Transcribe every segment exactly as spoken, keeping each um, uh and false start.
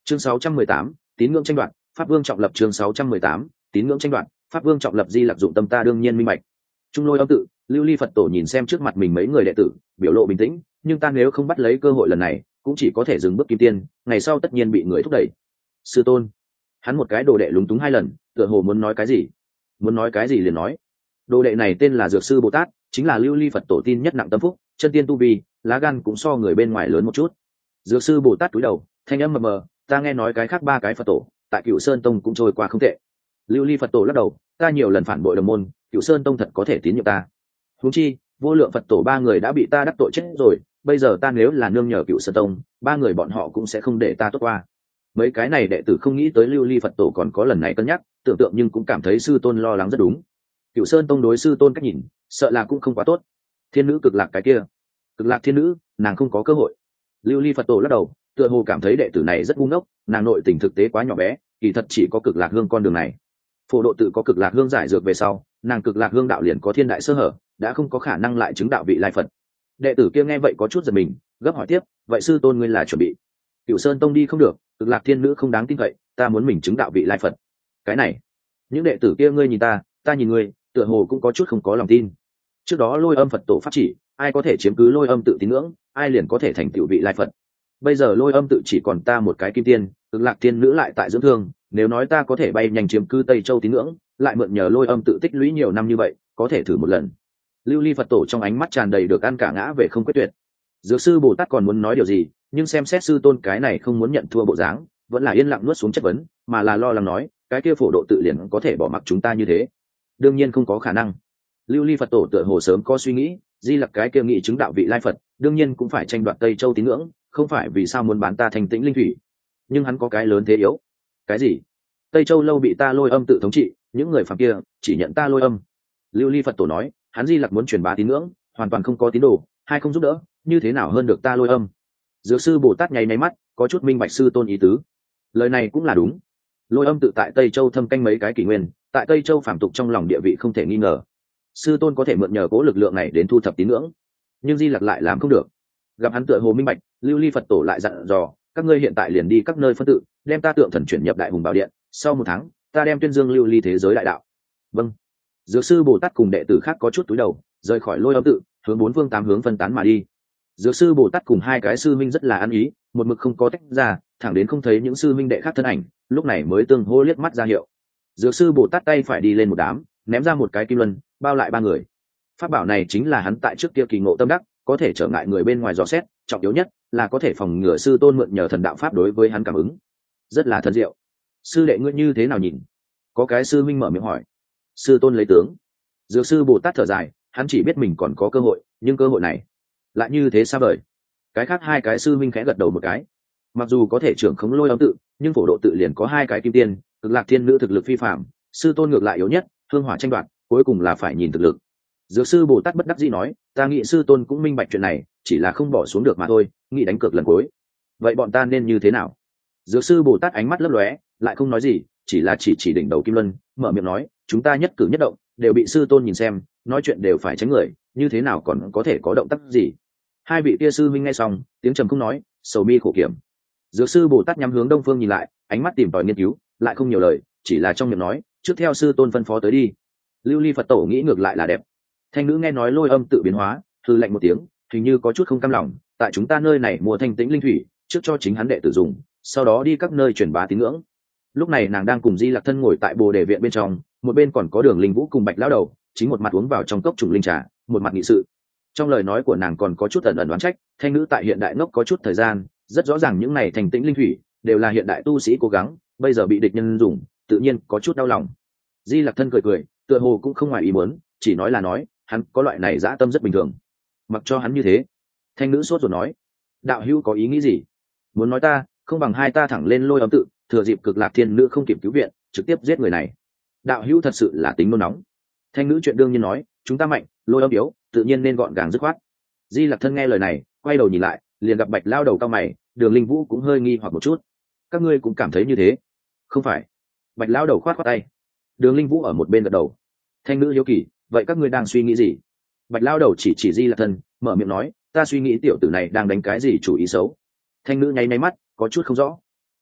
chương sáu trăm mười tám, tín ngưỡng tranh đoạt pháp vương trọng lập. chương sáu trăm mười tám, tín ngưỡng tranh đoạt pháp vương trọng lập. Di Lặc dụng tâm ta đương nhiên minh bạch. Trung Lôi Âm tự, Lưu Ly Phật tổ nhìn xem trước mặt mình mấy người đệ tử, biểu lộ bình tĩnh, nhưng ta nếu không bắt lấy cơ hội lần này, cũng chỉ có thể dừng bước kim tiên, ngày sau tất nhiên bị người thúc đẩy. Sư tôn. Hắn một cái đồ đệ lúng túng hai lần, tựa hồ muốn nói cái gì, muốn nói cái gì liền nói. Đồ đệ này tên là Dược sư Bồ Tát, chính là Lưu Ly Phật tổ tin nhất nặng tâm phúc, chân tiên tu vi, lá gan cũng so người bên ngoài lớn một chút. Dược sư Bồ Tát cúi đầu, thanh âm mờ mờ, ta nghe nói cái khác ba cái Phật tổ tại Cửu Sơn Tông cũng trôi qua không tệ. Lưu Ly Phật tổ lắc đầu, ta nhiều lần phản bội đồng môn, Cửu Sơn Tông thật có thể tín nhiệm ta. Huống chi, vô lượng Phật tổ ba người đã bị ta đắc tội chết rồi, bây giờ ta nếu là nương nhờ Cửu Sơn Tông, ba người bọn họ cũng sẽ không để ta tốt qua. Mấy cái này đệ tử không nghĩ tới Lưu Ly Phật tổ còn có lần này cân nhắc, tưởng tượng nhưng cũng cảm thấy sư tôn lo lắng rất đúng. Cửu Sơn Tông đối sư tôn cách nhìn, sợ là cũng không quá tốt. Thiên nữ cực lạc cái kia, cực lạc thiên nữ, nàng không có cơ hội. Lưu Ly Phật tổ lắc đầu, tựa hồ cảm thấy đệ tử này rất ngu ngốc, nàng nội tình thực tế quá nhỏ bé, kỳ thật chỉ có cực lạc hương con đường này. Phổ độ tự có cực lạc hương giải dược về sau, nàng cực lạc hương đạo liền có thiên đại sơ hở, đã không có khả năng lại chứng đạo vị lai Phật. Đệ tử kia nghe vậy có chút giật mình, gấp hỏi tiếp, vậy sư tôn ngươi là chuẩn bị Cửu Sơn Tông đi không được, cực lạc thiên nữ không đáng tin cậy, ta muốn mình chứng đạo vị lai Phật. Cái này, những đệ tử kia ngươi nhìn ta, ta nhìn ngươi, tựa hồ cũng có chút không có lòng tin. Trước đó Lôi Âm Phật tổ pháp chỉ, ai có thể chiếm cứ Lôi Âm tự tín ngưỡng, ai liền có thể thành tựu vị lai Phật. Bây giờ Lôi Âm tự chỉ còn ta một cái kim tiên, cực lạc thiên nữ lại tại dưỡng thương, nếu nói ta có thể bay nhanh chiếm cứ Tây Châu tín ngưỡng, lại mượn nhờ Lôi Âm tự tích lũy nhiều năm như vậy, có thể thử một lần. Lưu Ly Phật tổ trong ánh mắt tràn đầy được ăn cả ngã về không quyết tuyệt. Dược sư Bồ Tát còn muốn nói điều gì, nhưng xem xét sư tôn cái này không muốn nhận thua bộ dáng, vẫn là yên lặng nuốt xuống chất vấn, mà là lo lắng nói, cái kia phổ độ tự liền có thể bỏ mặc chúng ta như thế? Đương nhiên không có khả năng. Lưu Ly Phật tổ tựa hồ sớm có suy nghĩ, Di Lặc cái kia nghị chứng đạo vị lai Phật, đương nhiên cũng phải tranh đoạt Tây Châu tín ngưỡng, không phải vì sao muốn bán ta thành tĩnh linh thủy. Nhưng hắn có cái lớn thế yếu. Cái gì? Tây Châu lâu bị ta Lôi Âm tự thống trị, những người phàm kia chỉ nhận ta Lôi Âm. Lưu Ly Phật tổ nói, hắn Di Lặc muốn truyền bá tín ngưỡng, hoàn toàn không có tín đồ, hay không giúp đỡ, như thế nào hơn được ta Lôi Âm? Dược sư Bồ Tát nháy máy mắt, có chút minh bạch sư tôn ý tứ. Lời này cũng là đúng. Lôi Âm tự tại Tây Châu thâm canh mấy cái kỷ nguyên, tại Tây Châu phàm tục trong lòng địa vị không thể nghi ngờ. Sư tôn có thể mượn nhờ cố lực lượng này đến thu thập tín ngưỡng, nhưng Di Lặc lại làm không được. Gặp hắn tựa hồ minh bạch, Lưu Ly Phật tổ lại dặn dò, các ngươi hiện tại liền đi các nơi phân tự, đem ta tượng thần chuyển nhập Đại Hùng Bảo Điện, sau một tháng, ta đem tuyên dương Lưu Ly thế giới đại đạo. Vâng. Dược sư Bồ Tát cùng đệ tử khác có chút túi đầu, rời khỏi Lôi Âm tự, hướng bốn phương tám hướng phân tán mà đi. Dược sư Bồ Tát cùng hai cái sư minh rất là ăn ý, một mực không có tách ra, thẳng đến không thấy những sư minh đệ khác thân ảnh, lúc này mới tương hô liếc mắt ra hiệu. Dược sư Bồ Tát tay phải đi lên một đám, ném ra một cái kim luân, bao lại ba người. Pháp bảo này chính là hắn tại trước kia kỳ ngộ tâm đắc, có thể trở ngại người bên ngoài dò xét, trọng yếu nhất là có thể phòng ngừa sư tôn mượn nhờ thần đạo pháp đối với hắn cảm ứng. Rất là thần diệu. Sư đệ ngươi như thế nào nhìn? Có cái sư minh mở miệng hỏi. Sư tôn lấy tướng. Dược sư Bồ Tát thở dài, hắn chỉ biết mình còn có cơ hội, nhưng cơ hội này lại như thế xa vời. Cái khác hai cái sư minh khẽ gật đầu một cái. Mặc dù có thể trưởng khống Lôi Âm tự, nhưng phổ độ tự liền có hai cái kim tiên, cực lạc thiên nữ thực lực phi phạm, sư tôn ngược lại yếu nhất, hương hỏa tranh đoạt, cuối cùng là phải nhìn thực lực. Dược sư Bồ Tát bất đắc dĩ nói, ta nghĩ sư tôn cũng minh bạch chuyện này, chỉ là không bỏ xuống được mà thôi, nghĩ đánh cược lần cuối. Vậy bọn ta nên như thế nào? Dược sư Bồ Tát ánh mắt lấp lóe, lại không nói gì, chỉ là chỉ chỉ đỉnh đầu kim luân, mở miệng nói, chúng ta nhất cử nhất động đều bị sư tôn nhìn xem, nói chuyện đều phải tránh người, như thế nào còn có thể có động tác gì? Hai vị kia sư minh nghe xong, tiếng trầm không nói, sầu mi khổ kiểm. Dược sư Bồ Tát nhắm hướng đông phương nhìn lại, ánh mắt tìm tòi nghiên cứu, lại không nhiều lời, chỉ là trong miệng nói, trước theo sư tôn phân phó tới đi. Lưu Ly Phật tổ nghĩ ngược lại là đẹp. Thanh nữ nghe nói Lôi Âm tự biến hóa, hư lạnh một tiếng, hình như có chút không cam lòng, tại chúng ta nơi này mua thanh tĩnh linh thủy, trước cho chính hắn đệ tử dùng, sau đó đi các nơi truyền bá tín ngưỡng. Lúc này nàng đang cùng Di Lặc thân ngồi tại Bồ Đề viện bên trong, một bên còn có Đường Linh Vũ cùng Bạch lão đầu, chính một mặt uống vào trong cốc trùng linh trà, một mặt nghị sự. Trong lời nói của nàng còn có chút ẩn ẩn đoán trách, thanh nữ tại hiện đại ngốc có chút thời gian, rất rõ ràng những này thành tĩnh linh thủy đều là hiện đại tu sĩ cố gắng, bây giờ bị địch nhân dùng, tự nhiên có chút đau lòng. Di Lặc thân cười cười, tựa hồ cũng không ngoài ý muốn, chỉ nói là nói, hắn có loại này dã tâm rất bình thường, mặc cho hắn như thế. Thanh nữ sốt rồi nói, đạo hữu có ý nghĩ gì? Muốn nói ta, không bằng hai ta thẳng lên Lôi Âm tự, thừa dịp cực lạc thiên nữ không kịp cứu viện, trực tiếp giết người này. Đạo hữu thật sự là tính nôn nóng. Thanh nữ chuyện đương nhiên nói, chúng ta mạnh, Lôi Âm yếu, tự nhiên nên gọn gàng dứt khoát. Di Lặc thân nghe lời này, quay đầu nhìn lại, liền gặp Bạch lao đầu cao mày, Đường Linh Vũ cũng hơi nghi hoặc một chút. Các ngươi cũng cảm thấy như thế? Không phải. Bạch lao đầu khoát khoát tay. Đường Linh Vũ ở một bên gật đầu. Thanh nữ hiếu kỳ, vậy các ngươi đang suy nghĩ gì? Bạch lao đầu chỉ chỉ Di Lặc thân, mở miệng nói, ta suy nghĩ tiểu tử này đang đánh cái gì chủ ý xấu. Thanh nữ nháy nháy mắt, có chút không rõ.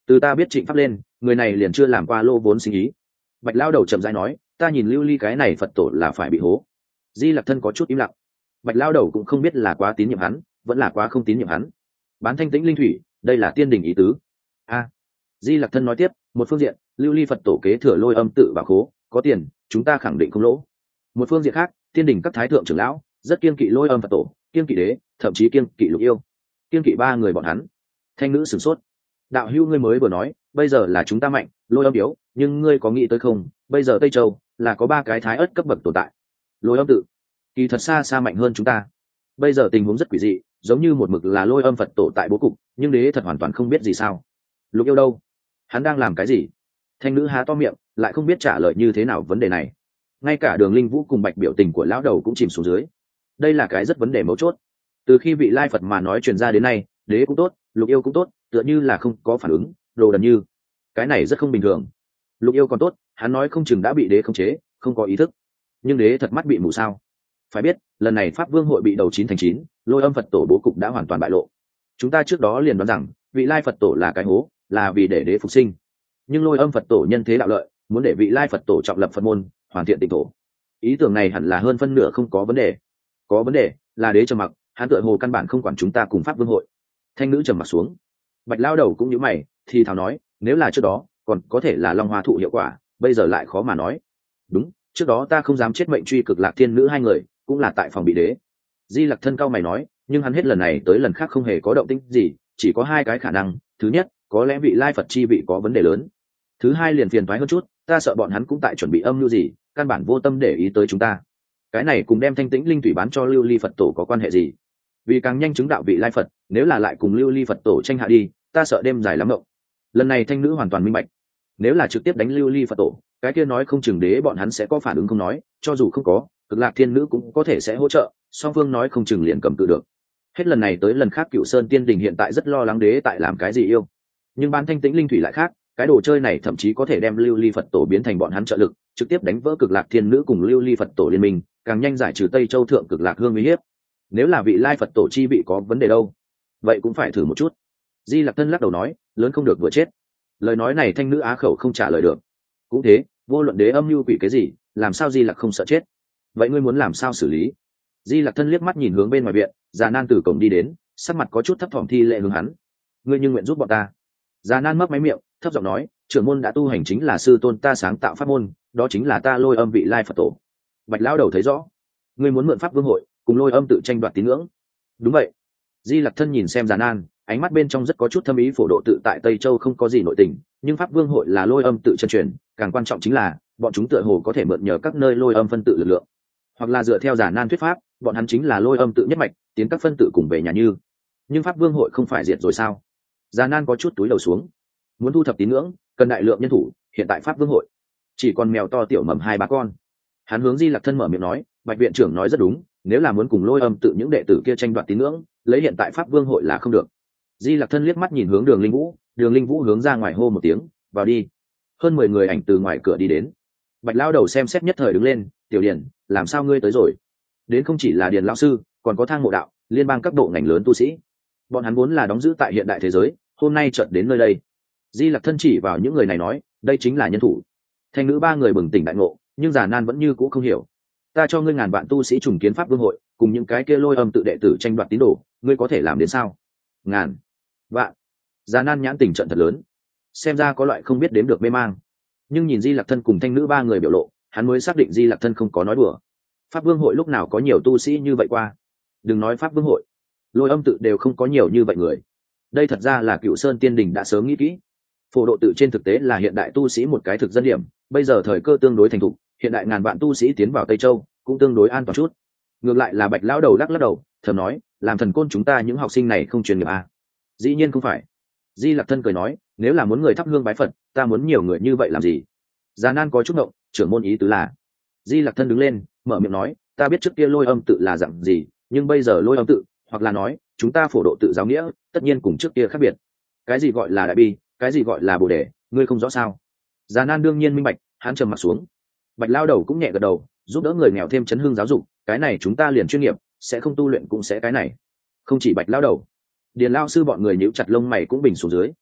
Từ ta biết Trịnh Pháp lên, người này liền chưa làm qua lô vốn sinh ý. Bạch lao đầu chậm rãi nói, ta nhìn lưu ly cái này Phật tổ là phải bị hố. Di Lặc Thân có chút im lặng. Bạch lao đầu cũng không biết là quá tín nhiệm hắn, vẫn là quá không tín nhiệm hắn. Bán thanh tĩnh linh thủy, đây là tiên đình ý tứ. A. Di Lặc Thân nói tiếp, một phương diện, lưu ly Phật tổ kế thừa lôi âm tự bảo khố, có tiền, chúng ta khẳng định không lỗ. Một phương diện khác, tiên đình các thái thượng trưởng lão rất kiên kỵ lôi âm Phật tổ, kiên kỵ đế, thậm chí kiên kỵ lục yêu, kiên kỵ ba người bọn hắn. Thanh nữ sửng sốt. Đạo hữu ngươi mới vừa nói, bây giờ là chúng ta mạnh, lôi âm yếu, nhưng ngươi có nghĩ tới không, bây giờ Tây Châu là có ba cái thái ớt cấp bậc tồn tại. Lôi âm tự kỳ thật xa xa mạnh hơn chúng ta. Bây giờ tình huống rất quỷ dị, giống như một mực là lôi âm Phật tổ tại bố cục, nhưng đế thật hoàn toàn không biết gì sao. Lục yêu đâu, hắn đang làm cái gì? Thanh nữ há to miệng, lại không biết trả lời như thế nào vấn đề này. Ngay cả Đường Linh Vũ cùng Bạch biểu tình của lão đầu cũng chìm xuống dưới. Đây là cái rất vấn đề mấu chốt. Từ khi vị lai Phật mà nói truyền ra đến nay, đế cũng tốt, lục yêu cũng tốt, tựa như là không có phản ứng, đồ đần như. Cái này rất không bình thường. Lục yêu còn tốt, hắn nói không chừng đã bị đế khống chế, không có ý thức. Nhưng đế thật mắt bị mù sao? Phải biết, lần này Pháp Vương hội bị đầu chín thành chín, lôi âm Phật tổ bố cục đã hoàn toàn bại lộ. Chúng ta trước đó liền đoán rằng, vị lai Phật tổ là cái hố, là vì để đế phục sinh. Nhưng lôi âm Phật tổ nhân thế đạo lợi, muốn để vị lai Phật tổ trọng lập Phật môn, hoàn thiện tịnh thổ. Ý tưởng này hẳn là hơn phân nửa không có vấn đề. Có vấn đề là đế trầm mặc, hắn tựa hồ căn bản không quản chúng ta cùng Pháp Vương hội. Thanh nữ trầm mặc xuống. Bạch lao đầu cũng nhíu mày, thì thào nói, nếu là trước đó còn có thể là long hoa thụ hiệu quả, bây giờ lại khó mà nói. Đúng, trước đó ta không dám chết mệnh truy cực lạc thiên nữ hai người, cũng là tại phòng bị đế. Di Lặc Thân cao mày nói, nhưng hắn hết lần này tới lần khác không hề có động tĩnh gì, chỉ có hai cái khả năng. Thứ nhất, có lẽ vị lai Phật chi vị có vấn đề lớn. Thứ hai liền phiền toái hơn chút, ta sợ bọn hắn cũng tại chuẩn bị âm mưu gì, căn bản vô tâm để ý tới chúng ta. Cái này cùng đem thanh tĩnh linh thủy bán cho lưu ly Phật tổ có quan hệ gì? Vì càng nhanh chứng đạo vị lai Phật, nếu là lại cùng lưu ly Phật tổ tranh hạ đi, ta sợ đêm dài lắm mộng. Lần này thanh nữ hoàn toàn minh bạch, nếu là trực tiếp đánh lưu ly Phật tổ, cái kia nói không chừng đế bọn hắn sẽ có phản ứng không nói, cho dù không có, cực lạc thiên nữ cũng có thể sẽ hỗ trợ, song phương nói không chừng liền cầm tự được. Hết lần này tới lần khác Cửu Sơn Tiên Đình hiện tại rất lo lắng đế tại làm cái gì yêu, nhưng bán thanh tĩnh linh thủy lại khác, cái đồ chơi này thậm chí có thể đem lưu ly Phật tổ biến thành bọn hắn trợ lực, trực tiếp đánh vỡ cực lạc thiên nữ cùng lưu ly Phật tổ liên minh, càng nhanh giải trừ Tây Châu thượng cực lạc hương uy hiếp. Nếu là vị lai Phật tổ chi vị có vấn đề đâu, vậy cũng phải thử một chút. Di Lặc Thân lắc đầu nói, lớn không được vừa chết. Lời nói này thanh nữ á khẩu không trả lời được. Cũng thế, vô luận đế âm mưu quỷ cái gì, làm sao Di Lặc không sợ chết? Vậy ngươi muốn làm sao xử lý? Di Lặc Thân liếc mắt nhìn hướng bên ngoài viện, già nan từ cổng đi đến, sắc mặt có chút thấp thỏm thi lệ hướng hắn. Ngươi nhưng nguyện giúp bọn ta. Già nan mấp máy miệng, thấp giọng nói, trưởng môn đã tu hành chính là sư tôn ta sáng tạo pháp môn, đó chính là ta lôi âm vị lai Phật tổ. Bạch lão đầu thấy rõ, ngươi muốn mượn pháp vương hội cùng lôi âm tự tranh đoạt tín ngưỡng. Đúng vậy. Di Lặc Thân nhìn xem già nan, ánh mắt bên trong rất có chút thâm ý. Phổ độ tự tại Tây Châu không có gì nội tình, nhưng pháp vương hội là lôi âm tự chân truyền, càng quan trọng chính là bọn chúng tựa hồ có thể mượn nhờ các nơi lôi âm phân tự lực lượng, hoặc là dựa theo già nan thuyết pháp, bọn hắn chính là lôi âm tự nhất mạch, tiến các phân tự cùng về nhà như. Nhưng pháp vương hội không phải diệt rồi sao? Già nan có chút túi đầu xuống. Muốn thu thập tín ngưỡng cần đại lượng nhân thủ, hiện tại pháp vương hội chỉ còn mèo to tiểu mầm hai ba con. Hắn hướng Di Lặc Thân mở miệng nói, Bạch viện trưởng nói rất đúng, nếu là muốn cùng lôi âm tự những đệ tử kia tranh đoạt tín ngưỡng, lấy hiện tại pháp vương hội là không được. Di Lặc Thân liếc mắt nhìn hướng Đường Linh Vũ, Đường Linh Vũ hướng ra ngoài hô một tiếng, vào đi. Hơn mười người ảnh từ ngoài cửa đi đến. Bạch lao đầu xem xét nhất thời đứng lên, tiểu điển, làm sao ngươi tới rồi? Đến không chỉ là điền lão sư, còn có thang mộ đạo, liên bang các bộ ngành lớn tu sĩ. Bọn hắn vốn là đóng giữ tại hiện đại thế giới, hôm nay chợt đến nơi đây. Di Lặc Thân chỉ vào những người này nói, đây chính là nhân thủ. Thanh nữ ba người bừng tỉnh đại ngộ, nhưng già nan vẫn như cũ không hiểu. Ta cho ngươi ngàn vạn tu sĩ trùng kiến pháp vương hội, cùng những cái kia lôi âm tự đệ tử tranh đoạt tín đồ, ngươi có thể làm đến sao? Ngàn vạn. Già nan nhãn tình trận thật lớn, xem ra có loại không biết đếm được mê mang. Nhưng nhìn Di Lặc Thân cùng thanh nữ ba người biểu lộ, hắn mới xác định Di Lặc Thân không có nói đùa. Pháp vương hội lúc nào có nhiều tu sĩ như vậy qua? Đừng nói pháp vương hội, lôi âm tự đều không có nhiều như vậy người. Đây thật ra là Cửu Sơn Tiên Đình đã sớm nghĩ kỹ. Phổ độ tự trên thực tế là hiện đại tu sĩ một cái thực dân điểm, bây giờ thời cơ tương đối thành thục, hiện đại ngàn vạn tu sĩ tiến vào Tây Châu cũng tương đối an toàn chút. Ngược lại là Bạch lão đầu lắc lắc đầu, thầm nói, làm thần côn chúng ta những học sinh này không chuyên nghiệp à? Dĩ nhiên không phải. Di Lặc Thân cười nói, nếu là muốn người thắp hương bái Phật, ta muốn nhiều người như vậy làm gì? Già nan có chút ngộng, trưởng môn ý tứ là. Di Lặc Thân đứng lên, mở miệng nói, ta biết trước kia lôi âm tự là dạng gì, nhưng bây giờ lôi âm tự, hoặc là nói chúng ta phổ độ tự giáo nghĩa, tất nhiên cùng trước kia khác biệt. Cái gì gọi là đại bi, cái gì gọi là bồ đề, ngươi không rõ sao? Già nan đương nhiên minh bạch, hắn trầm mặt xuống. Bạch lao đầu cũng nhẹ gật đầu, giúp đỡ người nghèo thêm chấn hương giáo dục, cái này chúng ta liền chuyên nghiệp, sẽ không tu luyện cũng sẽ cái này. Không chỉ Bạch lao đầu, điền lao sư bọn người nhíu chặt lông mày cũng bình xuống dưới.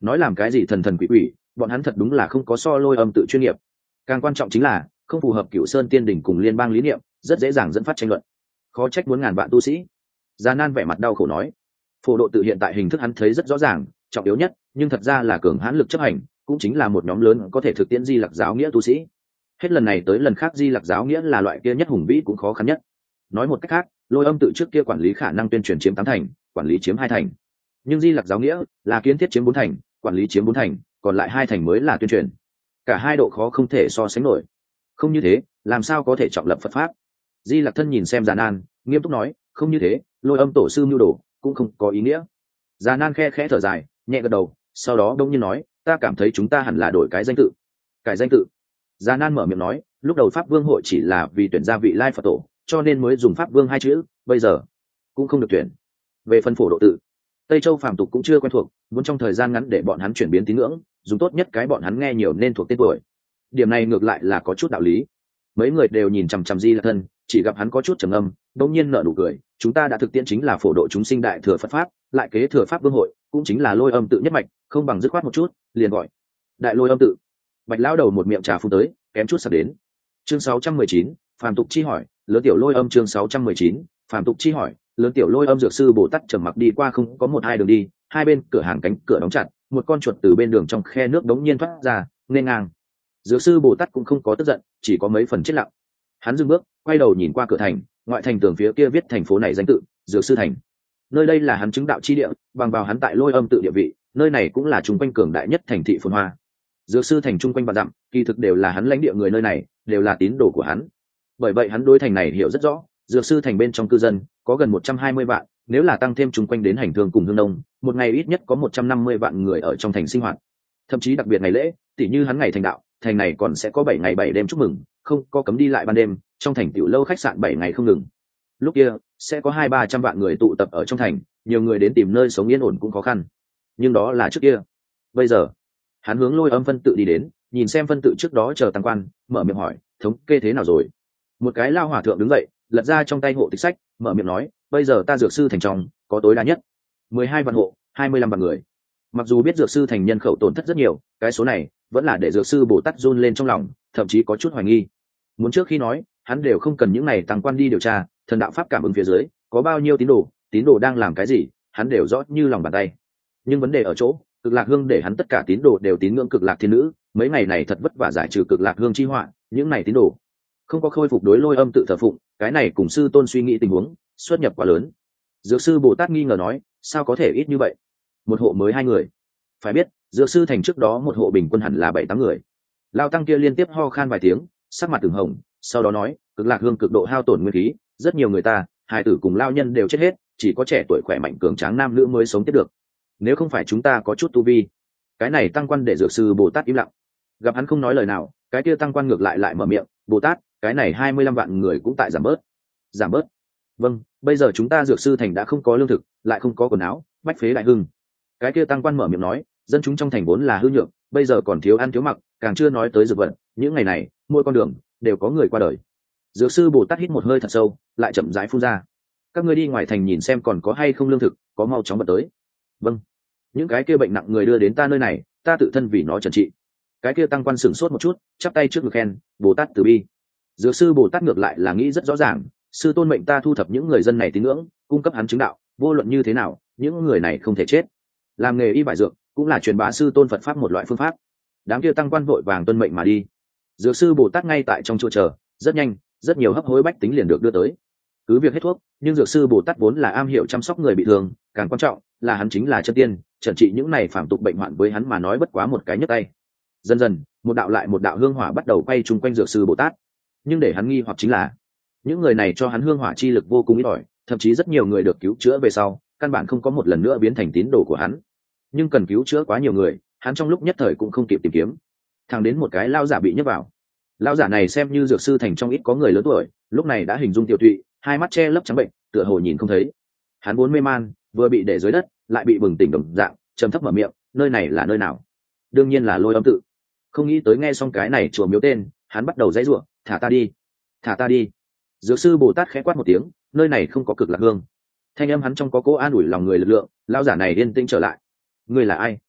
nói làm cái gì thần thần quỷ quỷ, bọn hắn thật đúng là không có so lôi âm tự chuyên nghiệp. Càng quan trọng chính là không phù hợp Cửu Sơn Tiên Đỉnh cùng liên bang lý niệm, rất dễ dàng dẫn phát tranh luận. Khó trách muốn ngàn vạn tu sĩ. Già Nan vẻ mặt đau khổ nói, phổ độ tự hiện tại hình thức hắn thấy rất rõ ràng, trọng yếu nhất nhưng thật ra là cường hãn lực chấp hành, cũng chính là một nhóm lớn có thể thực tiễn Di Lặc giáo nghĩa tu sĩ. Hết lần này tới lần khác Di Lặc giáo nghĩa là loại kia nhất hùng vĩ cũng khó khăn nhất. Nói một cách khác, lôi âm tự trước kia quản lý khả năng tuyên truyền chiếm tám thành, quản lý chiếm hai thành, nhưng Di Lặc giáo nghĩa là kiến thiết chiếm bốn thành, quản lý chiếm bốn thành, còn lại hai thành mới là tuyên truyền. Cả hai độ khó không thể so sánh nổi. Không như thế làm sao có thể trọng lập Phật pháp? Di Lặc thân nhìn xem Già Nan, nghiêm túc nói, không như thế lôi âm tổ sư mưu đồ cũng không có ý nghĩa. Già Nan khe khẽ thở dài, nhẹ gật đầu, sau đó đông nhiên nói, ta cảm thấy chúng ta hẳn là đổi cái danh tự. Cải danh tự? Già Nan mở miệng nói, lúc đầu Pháp Vương hội chỉ là vì tuyển gia vị lai Phật tổ, cho nên mới dùng Pháp Vương hai chữ, bây giờ cũng không được tuyển. Về phân phổ độ tự, Tây Châu phàm tục cũng chưa quen thuộc, muốn trong thời gian ngắn để bọn hắn chuyển biến tín ngưỡng, dùng tốt nhất cái bọn hắn nghe nhiều nên thuộc tên tuổi. Điểm này ngược lại là có chút đạo lý. Mấy người đều nhìn chằm chằm Di Lặc thân, chỉ gặp hắn có chút trầm ngâm, đống nhiên nở nụ cười, chúng ta đã thực tiễn chính là phổ độ chúng sinh đại thừa Phật pháp, lại kế thừa Pháp Vương hội, cũng chính là lôi âm tự nhất mạch, không bằng dứt khoát một chút, liền gọi đại lôi âm tự. Bạch lão đầu một miệng trà phun tới, kém chút sắp đến. Chương sáu trăm mười chín, phàm tục chi hỏi, lớn tiểu lôi âm chương sáu trăm mười chín, phàm tục chi hỏi, lớn tiểu lôi âm dược sư Bồ Tát trầm mặc đi qua không có một hai đường đi, hai bên cửa hàng cánh cửa đóng chặt, một con chuột từ bên đường trong khe nước đống nhiên thoát ra, nên ngang. Dược sư Bồ Tát cũng không có tức giận, chỉ có mấy phần chết lặng. Hắn dừng bước, quay đầu nhìn qua cửa thành, ngoại thành tường phía kia viết thành phố này danh tự, Dược sư thành. Nơi đây là hắn chứng đạo chi địa, bằng vào hắn tại lôi âm tự địa vị, nơi này cũng là trung quanh cường đại nhất thành thị phồn hoa. Dược sư thành trung quanh vạn dặm, kỳ thực đều là hắn lãnh địa người nơi này, đều là tín đồ của hắn. Bởi vậy hắn đối thành này hiểu rất rõ, Dược sư thành bên trong cư dân có gần một trăm hai mươi vạn, nếu là tăng thêm trung quanh đến hành thương cùng hương nông, một ngày ít nhất có một trăm năm mươi vạn người ở trong thành sinh hoạt. Thậm chí đặc biệt ngày lễ, tỉ như hắn ngày thành đạo, thành này còn sẽ có bảy ngày bảy đêm chúc mừng, không có cấm đi lại ban đêm, trong thành tiểu lâu khách sạn bảy ngày không ngừng. Lúc kia sẽ có hai ba trăm vạn người tụ tập ở trong thành, nhiều người đến tìm nơi sống yên ổn cũng khó khăn. Nhưng đó là trước kia. Bây giờ hắn hướng lôi âm phân tự đi đến, nhìn xem phân tự trước đó chờ tăng quan, mở miệng hỏi, thống kê thế nào rồi? Một cái lao hòa thượng đứng dậy, lật ra trong tay hộ tịch sách, mở miệng nói, bây giờ ta dược sư thành trong có tối đa nhất mười hai vạn hộ, hai mươi lăm vạn người. Mặc dù biết dược sư thành nhân khẩu tổn thất rất nhiều, cái số này vẫn là để dược sư Bồ Tát run lên trong lòng, thậm chí có chút hoài nghi. Muốn trước khi nói, hắn đều không cần những này tăng quan đi điều tra, thần đạo pháp cảm ứng phía dưới có bao nhiêu tín đồ, tín đồ đang làm cái gì, hắn đều rõ như lòng bàn tay. Nhưng vấn đề ở chỗ, Cực Lạc Hương để hắn tất cả tín đồ đều tín ngưỡng Cực Lạc Thiên Nữ, mấy ngày này thật vất vả giải trừ Cực Lạc Hương chi họa, những này tín đồ không có khôi phục đối lôi âm tự thờ phụng, cái này cùng sư tôn suy nghĩ tình huống xuất nhập quá lớn. Dược sư Bồ Tát nghi ngờ nói, sao có thể ít như vậy? Một hộ mới hai người. Phải biết, dược sư thành trước đó một hộ bình quân hẳn là bảy tám người. Lao tăng kia liên tiếp ho khan vài tiếng, sắc mặt từng hồng, sau đó nói, Cực Lạc Hương cực độ hao tổn nguyên khí, rất nhiều người ta, hai tử cùng lao nhân đều chết hết, chỉ có trẻ tuổi khỏe mạnh cường tráng nam nữ mới sống tiếp được. Nếu không phải chúng ta có chút tu vi. Cái này tăng quan để dược sư Bồ Tát im lặng. Gặp hắn không nói lời nào, cái kia tăng quan ngược lại lại mở miệng, Bồ Tát, cái này hai mươi lăm vạn người cũng tại giảm bớt. Giảm bớt? Vâng, bây giờ chúng ta dược sư thành đã không có lương thực, lại không có quần áo, bách phế đại hưng. Cái kia tăng quan mở miệng nói, dân chúng trong thành vốn là hư nhược, bây giờ còn thiếu ăn thiếu mặc, càng chưa nói tới dược vật, những ngày này mỗi con đường đều có người qua đời. Dược sư Bồ Tát hít một hơi thật sâu, lại chậm rãi phun ra, các ngươi đi ngoài thành nhìn xem còn có hay không lương thực, có mau chóng bật tới. Vâng. Những cái kia bệnh nặng người đưa đến ta nơi này, ta tự thân vì nó trần trị. Cái kia tăng quan sửng sốt một chút, chắp tay trước ngực khen, Bồ Tát từ bi. Dược sư Bồ Tát ngược lại là nghĩ rất rõ ràng, sư tôn mệnh ta thu thập những người dân này tín ngưỡng, cung cấp hắn chứng đạo, vô luận như thế nào những người này không thể chết. Làm nghề y bài dược cũng là truyền bá sư tôn Phật pháp một loại phương pháp. Đám kia tăng quan vội vàng tuân mệnh mà đi. Dược sư Bồ Tát ngay tại trong chỗ chờ, rất nhanh rất nhiều hấp hối bách tính liền được đưa tới. Cứ việc hết thuốc, nhưng dược sư Bồ Tát vốn là am hiểu chăm sóc người bị thương, càng quan trọng là hắn chính là chân tiên, trần trị những này phàm tục bệnh hoạn với hắn mà nói bất quá một cái nhấc tay. Dần dần một đạo lại một đạo hương hỏa bắt đầu quay chung quanh dược sư Bồ Tát. Nhưng để hắn nghi hoặc chính là, những người này cho hắn hương hỏa chi lực vô cùng ít ỏi, thậm chí rất nhiều người được cứu chữa về sau căn bản không có một lần nữa biến thành tín đồ của hắn. Nhưng cần cứu chữa quá nhiều người, hắn trong lúc nhất thời cũng không kịp tìm kiếm. Thằng đến một cái lao giả bị nhấc vào. Lao giả này xem như dược sư thành trong ít có người lớn tuổi, lúc này đã hình dung tiểu tụy, hai mắt che lấp trắng bệnh, tựa hồ nhìn không thấy. Hắn vốn mê man, vừa bị để dưới đất, lại bị bừng tỉnh đồng dạng, trầm thấp mở miệng, nơi này là nơi nào? Đương nhiên là Lôi Âm tự. Không nghĩ tới nghe xong cái này chùa miếu tên, hắn bắt đầu dãy rủa, thả ta đi, thả ta đi. Dược sư Bồ Tát khẽ quát một tiếng, nơi này không có Cực Lạc Hương. Thanh âm hắn trong có cố an ủi lòng người lực lượng, lao giả này yên tĩnh trở lại. Ngươi là ai?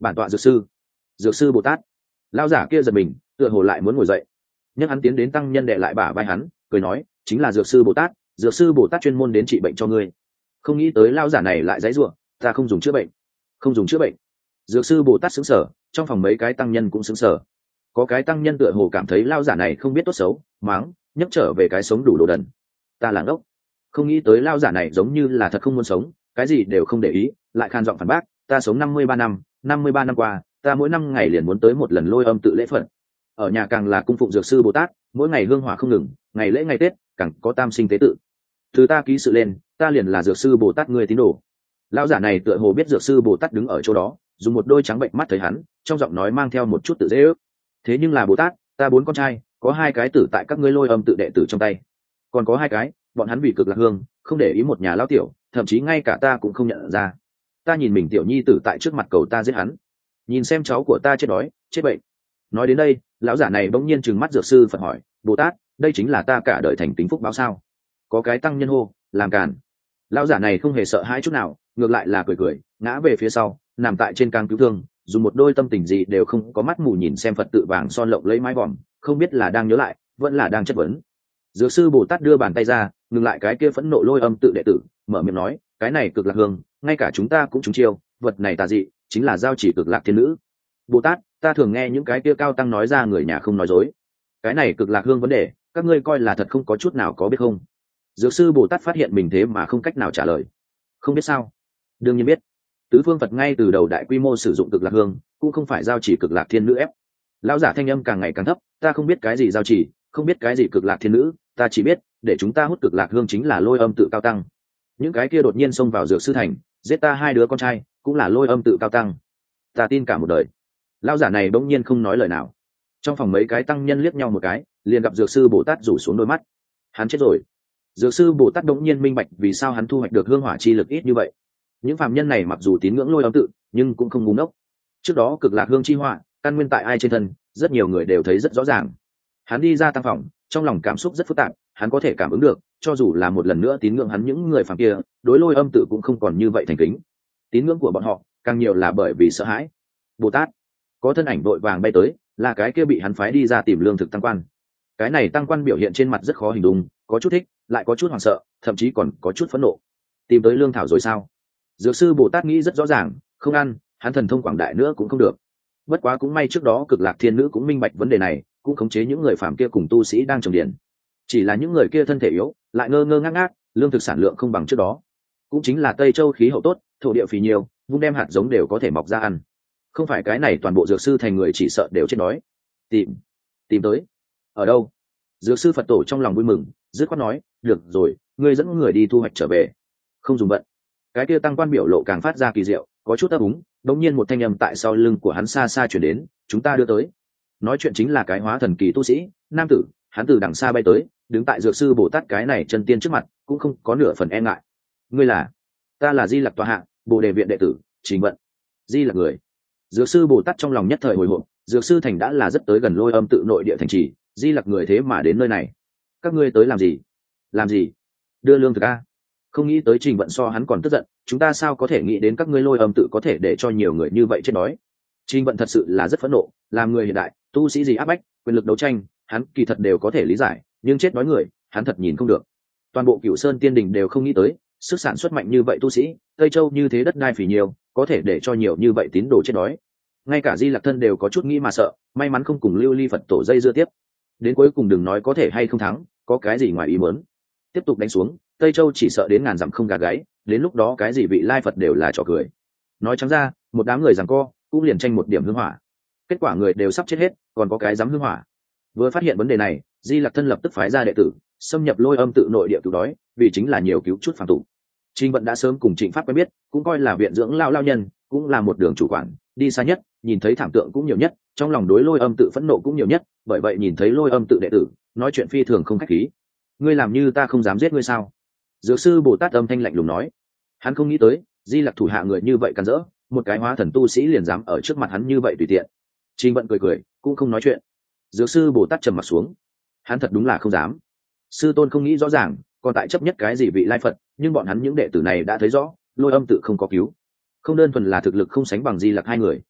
bản tọa dược sư. Dược sư Bồ Tát. Lão giả kia giật mình, tựa hồ lại muốn ngồi dậy, nhưng hắn tiến đến tăng nhân đệ lại bả vai hắn, cười nói, chính là dược sư Bồ Tát, dược sư Bồ Tát chuyên môn đến trị bệnh cho ngươi. Không nghĩ tới lão giả này lại giãy giụa, ta không dùng chữa bệnh. Không dùng chữa bệnh. Dược sư Bồ Tát sững sờ, trong phòng mấy cái tăng nhân cũng sững sờ. Có cái tăng nhân tựa hồ cảm thấy lão giả này không biết tốt xấu, mắng, nhấc trở về cái sống đủ đồ đần. Ta là ngốc. Không nghĩ tới lão giả này giống như là thật không muốn sống, cái gì đều không để ý, lại khan giọng phản bác, ta sống năm mươi ba năm, năm mươi ba năm qua, ta mỗi năm ngày liền muốn tới một lần Lôi Âm tự lễ phật. Ở nhà càng là cung phụng dược sư Bồ Tát, mỗi ngày hương hỏa không ngừng, ngày lễ ngày Tết, càng có tam sinh tế tự. Từ ta ký sự lên, ta liền là dược sư Bồ Tát người tín đồ. Lão giả này tựa hồ biết dược sư Bồ Tát đứng ở chỗ đó, dùng một đôi trắng bệnh mắt thấy hắn, trong giọng nói mang theo một chút tự dễ ước. Thế nhưng là Bồ Tát, ta bốn con trai, có hai cái tử tại các ngươi Lôi Âm tự đệ tử trong tay, còn có hai cái, bọn hắn vì cực lạc hương, không để ý một nhà lão tiểu, thậm chí ngay cả ta cũng không nhận ra. Ta nhìn mình tiểu nhi tử tại trước mặt cầu ta giết hắn, nhìn xem cháu của ta chết đói, chết bệnh. Nói đến đây, lão giả này bỗng nhiên trừng mắt dược sư Phật hỏi, Bồ Tát, đây chính là ta cả đời thành tính phúc báo sao? Có cái tăng nhân hô, làm càn. Lão giả này không hề sợ hãi chút nào, ngược lại là cười cười, ngã về phía sau, nằm tại trên cang cứu thương, dùng một đôi tâm tình gì đều không có mắt mù nhìn xem Phật tự vàng son lộng lấy mái vòm, không biết là đang nhớ lại, vẫn là đang chất vấn. Dược sư Bồ Tát đưa bàn tay ra, ngừng lại cái kia phẫn nộ Lôi Âm tự đệ tử, mở miệng nói, cái này cực lạc hương, ngay cả chúng ta cũng trúng chiêu, vật này tà dị, chính là giao chỉ cực lạc thiên nữ. Bồ Tát, ta thường nghe những cái kia cao tăng nói ra người nhà không nói dối, cái này cực lạc hương vấn đề, các ngươi coi là thật không có chút nào có biết không? Dược sư Bồ Tát phát hiện mình thế mà không cách nào trả lời. Không biết sao? Đương nhiên biết. Tứ phương Phật ngay từ đầu đại quy mô sử dụng cực lạc hương, cũng không phải giao chỉ cực lạc thiên nữ ép. Lão giả thanh âm càng ngày càng thấp, ta không biết cái gì giao chỉ, không biết cái gì cực lạc thiên nữ, ta chỉ biết, để chúng ta hút cực lạc hương chính là Lôi Âm tự cao tăng. Những cái kia đột nhiên xông vào dược sư thành, giết ta hai đứa con trai, cũng là Lôi Âm tự cao tăng. Ta tin cả một đời. Lão giả này bỗng nhiên không nói lời nào. Trong phòng mấy cái tăng nhân liếc nhau một cái, liền gặp dược sư Bồ Tát rủ xuống đôi mắt. Hắn chết rồi. Dược sư Bồ Tát bỗng nhiên minh bạch vì sao hắn thu hoạch được hương hỏa chi lực ít như vậy. Những phàm nhân này mặc dù tín ngưỡng Lôi Âm tự, nhưng cũng không ngu ngốc. Trước đó cực lạc hương chi hỏa, căn nguyên tại ai trên thân, rất nhiều người đều thấy rất rõ ràng. Hắn đi ra tăng phòng, trong lòng cảm xúc rất phức tạp, hắn có thể cảm ứng được, cho dù là một lần nữa tín ngưỡng hắn những người phàm kia, đối Lôi Âm tự cũng không còn như vậy thành kính. Tín ngưỡng của bọn họ, càng nhiều là bởi vì sợ hãi. Bồ Tát, có thân ảnh vội vàng bay tới, là cái kia bị hắn phái đi ra tìm lương thực tăng quan. Cái này tăng quan biểu hiện trên mặt rất khó hình dung, có chút thích, lại có chút hoảng sợ, thậm chí còn có chút phẫn nộ. Tìm tới lương thảo rồi sao? Dược sư Bồ Tát nghĩ rất rõ ràng, không ăn, hắn thần thông quảng đại nữa cũng không được. Bất quá cũng may trước đó cực lạc thiên nữ cũng minh bạch vấn đề này, cũng khống chế những người phàm kia cùng tu sĩ đang trồng điển. Chỉ là những người kia thân thể yếu, lại ngơ ngơ ngác ngác, lương thực sản lượng không bằng trước đó. Cũng chính là Tây Châu khí hậu tốt, thổ địa phì nhiều, vung đem hạt giống đều có thể mọc ra ăn. Không phải cái này toàn bộ dược sư thành người chỉ sợ đều chết đói. Tìm, tìm tới. Ở đâu? Dược sư Phật tổ trong lòng vui mừng, dứt khoát nói, được rồi, ngươi dẫn người đi thu hoạch trở về. Không dùng bận. Cái kia tăng quan biểu lộ càng phát ra kỳ diệu, có chút ấp úng, đống nhiên một thanh âm tại sau lưng của hắn xa xa chuyển đến, chúng ta đưa tới. Nói chuyện chính là cái hóa thần kỳ tu sĩ, nam tử, hắn từ đằng xa bay tới, đứng tại dược sư Bồ Tát cái này chân tiên trước mặt, cũng không có nửa phần e ngại. Ngươi là? Ta là Di Lặc tọa hạ, Bồ Đề viện đệ tử, Trình Vận. Di Lặc người. Dược sư Bồ Tát trong lòng nhất thời hồi hộp, dược sư thành đã là rất tới gần Lôi Âm tự nội địa thành trì, Di Lặc người thế mà đến nơi này. Các ngươi tới làm gì? Làm gì? Đưa lương thực a. Không nghĩ tới Trình Vận so hắn còn tức giận, chúng ta sao có thể nghĩ đến các ngươi Lôi Âm tự có thể để cho nhiều người như vậy chết đói. Trình Vận thật sự là rất phẫn nộ, làm người hiện đại, tu sĩ gì áp bách, quyền lực đấu tranh, hắn kỳ thật đều có thể lý giải, nhưng chết đói người, hắn thật nhìn không được. Toàn bộ Cửu Sơn Tiên Đình đều không nghĩ tới, sức sản xuất mạnh như vậy tu sĩ, Tây Châu như thế đất đai phì nhiều, có thể để cho nhiều như vậy tín đồ chết đói. Ngay cả Di Lặc thân đều có chút nghĩ mà sợ, may mắn không cùng Lưu Ly Phật tổ dây dưa tiếp. Đến cuối cùng đừng nói có thể hay không thắng, có cái gì ngoài ý muốn. Tiếp tục đánh xuống, Tây Châu chỉ sợ đến ngàn dặm không gà gáy, đến lúc đó cái gì vị lai Phật đều là trò cười. Nói trắng ra, một đám người giằng co, cũng liền tranh một điểm hương hỏa. Kết quả người đều sắp chết hết, còn có cái dám hương hỏa. Vừa phát hiện vấn đề này, Di Lặc thân lập tức phái ra đệ tử, xâm nhập Lôi Âm tự nội địa cứu đói, vì chính là nhiều cứu chút phàm tục. Trình Vận đã sớm cùng Trịnh Pháp quen biết, cũng coi là viện dưỡng lao lao nhân, cũng là một đường chủ quản, đi xa nhất, nhìn thấy thảm tượng cũng nhiều nhất, trong lòng đối Lôi Âm tự phẫn nộ cũng nhiều nhất, bởi vậy nhìn thấy Lôi Âm tự đệ tử, nói chuyện phi thường không khách khí. Ngươi làm như ta không dám giết ngươi sao? Dược sư Bồ Tát âm thanh lạnh lùng nói. Hắn không nghĩ tới, Di Lặc thủ hạ người như vậy can dỡ, một cái hóa thần tu sĩ liền dám ở trước mặt hắn như vậy tùy tiện. Trình Vận cười cười, cũng không nói chuyện. Dược sư Bồ Tát trầm mặt xuống. Hắn thật đúng là không dám. Sư tôn không nghĩ rõ ràng, còn tại chấp nhất cái gì vị lai Phật, nhưng bọn hắn những đệ tử này đã thấy rõ, Lôi Âm tự không có cứu, không đơn thuần là thực lực không sánh bằng Di Lặc hai người,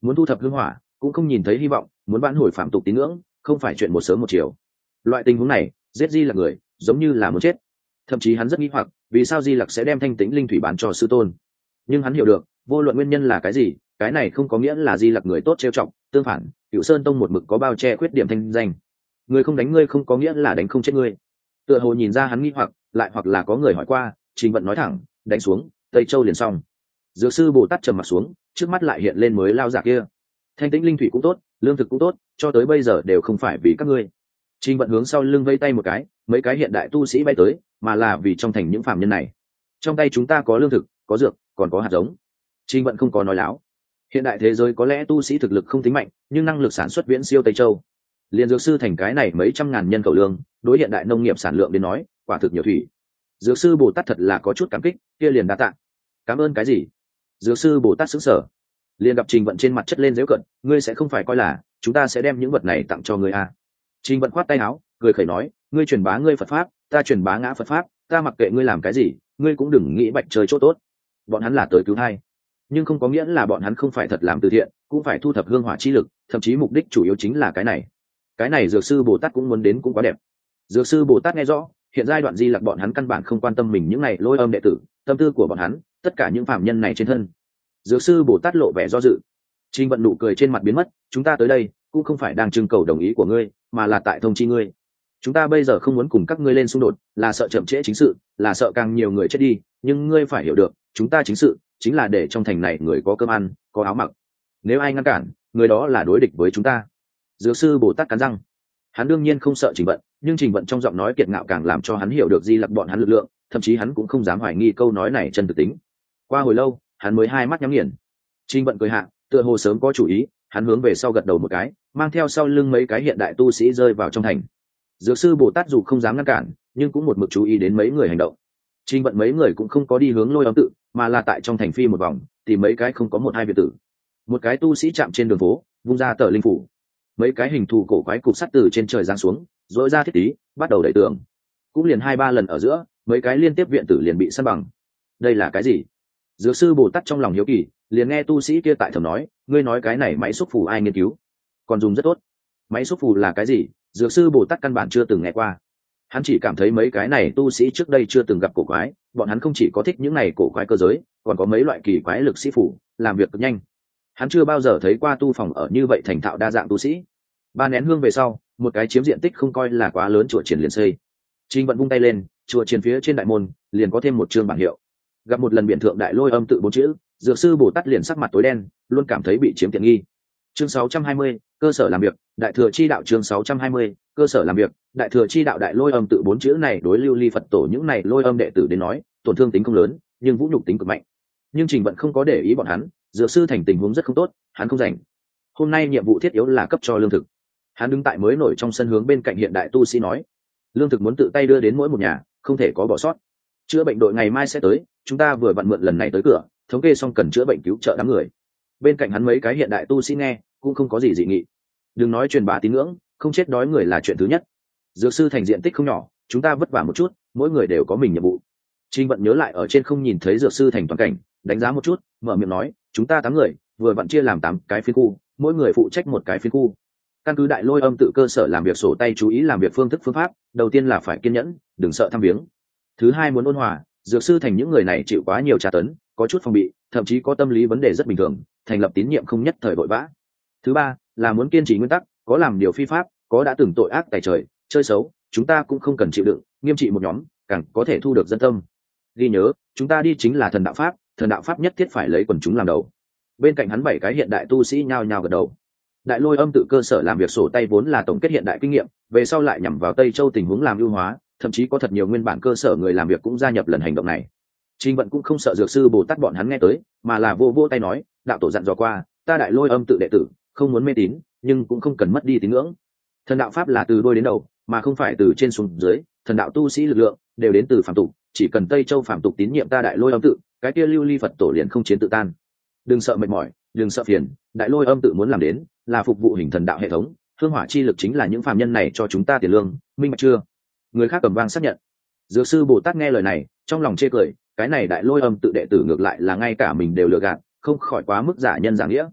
muốn thu thập hương hỏa cũng không nhìn thấy hy vọng, muốn vãn hồi phạm tục tín ngưỡng không phải chuyện một sớm một chiều. Loại tình huống này giết di lặc người giống như là muốn chết. Thậm chí hắn rất nghi hoặc vì sao di lặc sẽ đem thanh tĩnh linh thủy bán cho sư tôn, nhưng hắn hiểu được vô luận nguyên nhân là cái gì, cái này không có nghĩa là di lặc người tốt trêu chọc. Tương phản, Cựu Sơn Tông một mực có bao che khuyết điểm thanh danh, người không đánh ngươi không có nghĩa là đánh không chết ngươi. Tựa hồ nhìn ra hắn nghi hoặc, lại hoặc là có người hỏi qua, Trình Vận nói thẳng, đánh xuống Tây Châu liền xong. Dược sư Bồ Tát trầm mặt xuống, trước mắt lại hiện lên mới lao giả kia. Thanh tĩnh linh thủy cũng tốt, lương thực cũng tốt, cho tới bây giờ đều không phải vì các ngươi. Trình Vận hướng sau lưng vây tay một cái, mấy cái hiện đại tu sĩ bay tới, mà là vì trong thành những phàm nhân này. Trong tay chúng ta có lương thực, có dược, còn có hạt giống. Trình Vận không có nói láo. Hiện đại thế giới có lẽ tu sĩ thực lực không tính mạnh, nhưng năng lực sản xuất viễn siêu Tây Châu. Liên dược sư thành cái này mấy trăm ngàn nhân khẩu lương, đối hiện đại nông nghiệp sản lượng đến nói, quả thực nhiều thủy. Dược sư Bồ Tát thật là có chút cảm kích, kia liền đa tạ. Cảm ơn cái gì? Dược sư Bồ Tát sững sờ, liền gặp Trình Vận trên mặt chất lên giễu cận, ngươi sẽ không phải coi là chúng ta sẽ đem những vật này tặng cho ngươi à? Trình Vận khoát tay áo, cười khẩy nói, ngươi truyền bá ngươi Phật pháp, ta truyền bá ngã Phật pháp, ta mặc kệ ngươi làm cái gì, ngươi cũng đừng nghĩ bạch chơi chỗ tốt. Bọn hắn là tới cứu hai, nhưng không có nghĩa là bọn hắn không phải thật làm từ thiện, cũng phải thu thập hương hỏa chi lực, thậm chí mục đích chủ yếu chính là cái này. Cái này dược sư Bồ Tát cũng muốn đến cũng quá đẹp. Dược sư Bồ Tát nghe rõ, hiện giai đoạn di lặc bọn hắn căn bản không quan tâm mình những này lôi âm đệ tử, tâm tư của bọn hắn tất cả những phạm nhân này trên thân. Dược sư Bồ Tát lộ vẻ do dự. Trình Vận nụ cười trên mặt biến mất, chúng ta tới đây cũng không phải đang trưng cầu đồng ý của ngươi, mà là tại thông chi ngươi. Chúng ta bây giờ không muốn cùng các ngươi lên xung đột, là sợ chậm trễ chính sự, là sợ càng nhiều người chết đi, nhưng ngươi phải hiểu được, chúng ta chính sự chính là để trong thành này người có cơm ăn, có áo mặc. Nếu ai ngăn cản, người đó là đối địch với chúng ta. Dược sư Bồ Tát cắn răng. Hắn đương nhiên không sợ Trình Vận, nhưng Trình Vận trong giọng nói kiệt ngạo càng làm cho hắn hiểu được di lặc bọn hắn lực lượng, thậm chí hắn cũng không dám hoài nghi câu nói này chân thực tính. Qua hồi lâu, hắn mới hai mắt nhắm nghiền. Trình Vận cười hạ, tựa hồ sớm có chủ ý, hắn hướng về sau gật đầu một cái, mang theo sau lưng mấy cái hiện đại tu sĩ rơi vào trong thành. Dược sư Bồ Tát dù không dám ngăn cản, nhưng cũng một mực chú ý đến mấy người hành động. Trình Vận mấy người cũng không có đi hướng Lôi Âm tự, mà là tại trong thành phi một vòng, tìm mấy cái không có một hai việt tử. Một cái tu sĩ chạm trên đường phố, vung ra tờ linh phủ. Mấy cái hình thù cổ quái cục sắt từ trên trời giáng xuống, rỗi ra thiết tí, bắt đầu đẩy tường. Cũng liền hai ba lần ở giữa, mấy cái liên tiếp viện tử liền bị săn bằng. Đây là cái gì? Dược sư Bồ Tát trong lòng hiếu kỳ, liền nghe tu sĩ kia tại thầm nói, ngươi nói cái này máy xúc phù ai nghiên cứu? Còn dùng rất tốt. Máy xúc phù là cái gì? Dược sư Bồ Tát căn bản chưa từng nghe qua. Hắn chỉ cảm thấy mấy cái này tu sĩ trước đây chưa từng gặp cổ quái, bọn hắn không chỉ có thích những này cổ quái cơ giới, còn có mấy loại kỳ quái lực sĩ phủ, làm việc cực nhanh. Hắn chưa bao giờ thấy qua tu phòng ở như vậy thành thạo đa dạng tu sĩ. Ba nén hương về sau, một cái chiếm diện tích không coi là quá lớn chùa triển liền xây. Trình Vận vung tay lên, chùa triển phía trên đại môn liền có thêm một chương bảng hiệu. Gặp một lần biển thượng đại Lôi Âm tự bốn chữ, dược sư Bồ Tát liền sắc mặt tối đen, luôn cảm thấy bị chiếm tiện nghi. Chương sáu trăm hai mươi, cơ sở làm việc, đại thừa chi đạo. Chương sáu trăm hai mươi, cơ sở làm việc, đại thừa chi đạo. Đại Lôi Âm tự bốn chữ này đối Lưu Ly Phật tổ những này Lôi Âm đệ tử đến nói, tổn thương tính không lớn, nhưng vũ nhục tính cực mạnh. Nhưng Trình Vận không có để ý bọn hắn, dược sư thành tình huống rất không tốt, hắn không rảnh. Hôm nay nhiệm vụ thiết yếu là cấp cho lương thực. Hắn đứng tại mới nổi trong sân hướng bên cạnh hiện đại tu sĩ nói, lương thực muốn tự tay đưa đến mỗi một nhà, không thể có bỏ sót. Chữa bệnh đội ngày mai sẽ tới, chúng ta vừa vặn mượn lần này tới cửa, thống kê xong cần chữa bệnh cứu trợ đám người. Bên cạnh hắn mấy cái hiện đại tu sĩ nghe cũng không có gì dị nghị. Đừng nói truyền bá tín ngưỡng, không chết đói người là chuyện thứ nhất. Dược sư thành diện tích không nhỏ, chúng ta vất vả một chút, mỗi người đều có mình nhiệm vụ. Trình Vận nhớ lại ở trên không nhìn thấy dược sư thành toàn cảnh, đánh giá một chút, mở miệng nói, chúng ta tám người vừa vặn chia làm tám cái phiên khu, mỗi người phụ trách một cái phiên khu. Căn cứ đại Lôi Âm tự cơ sở làm việc sổ tay chú ý làm việc phương thức phương pháp, đầu tiên là phải kiên nhẫn, đừng sợ tham viếng. Thứ hai muốn ôn hòa, dược sư thành những người này chịu quá nhiều tra tấn, có chút phòng bị, thậm chí có tâm lý vấn đề rất bình thường, thành lập tín nhiệm không nhất thời vội vã. Thứ ba là muốn kiên trì nguyên tắc, có làm điều phi pháp, có đã từng tội ác tày trời, chơi xấu, chúng ta cũng không cần chịu đựng, nghiêm trị một nhóm, càng có thể thu được dân tâm. Ghi nhớ, chúng ta đi chính là thần đạo pháp, thần đạo pháp nhất thiết phải lấy quần chúng làm đầu. Bên cạnh hắn bảy cái hiện đại tu sĩ nhao nhao gật đầu. Đại Lôi Âm tự cơ sở làm việc sổ tay vốn là tổng kết hiện đại kinh nghiệm, về sau lại nhằm vào Tây Châu tình huống làm ưu hóa, thậm chí có thật nhiều nguyên bản cơ sở người làm việc cũng gia nhập lần hành động này. Trình Vận cũng không sợ dược sư Bồ Tát bọn hắn nghe tới, mà là vô vô tay nói, đạo tổ dặn dò qua, ta Đại Lôi Âm tự đệ tử, không muốn mê tín, nhưng cũng không cần mất đi tín ngưỡng. Thần đạo pháp là từ đôi đến đầu, mà không phải từ trên xuống dưới, thần đạo tu sĩ lực lượng đều đến từ phàm tục, chỉ cần Tây Châu phàm tục tín nhiệm ta Đại Lôi Âm tự, cái kia Lưu Ly Phật tổ liền không chiến tự tan. Đừng sợ mệt mỏi, đừng sợ phiền, Đại Lôi Âm tự muốn làm đến là phục vụ hình thần đạo hệ thống, hương hỏa chi lực chính là những phàm nhân này cho chúng ta tiền lương, minh bạch chưa? Người khác cầm vang xác nhận. Dược sư Bồ Tát nghe lời này, trong lòng chê cười, cái này Đại Lôi Âm tự đệ tử ngược lại là ngay cả mình đều lừa gạt, không khỏi quá mức giả nhân giả nghĩa.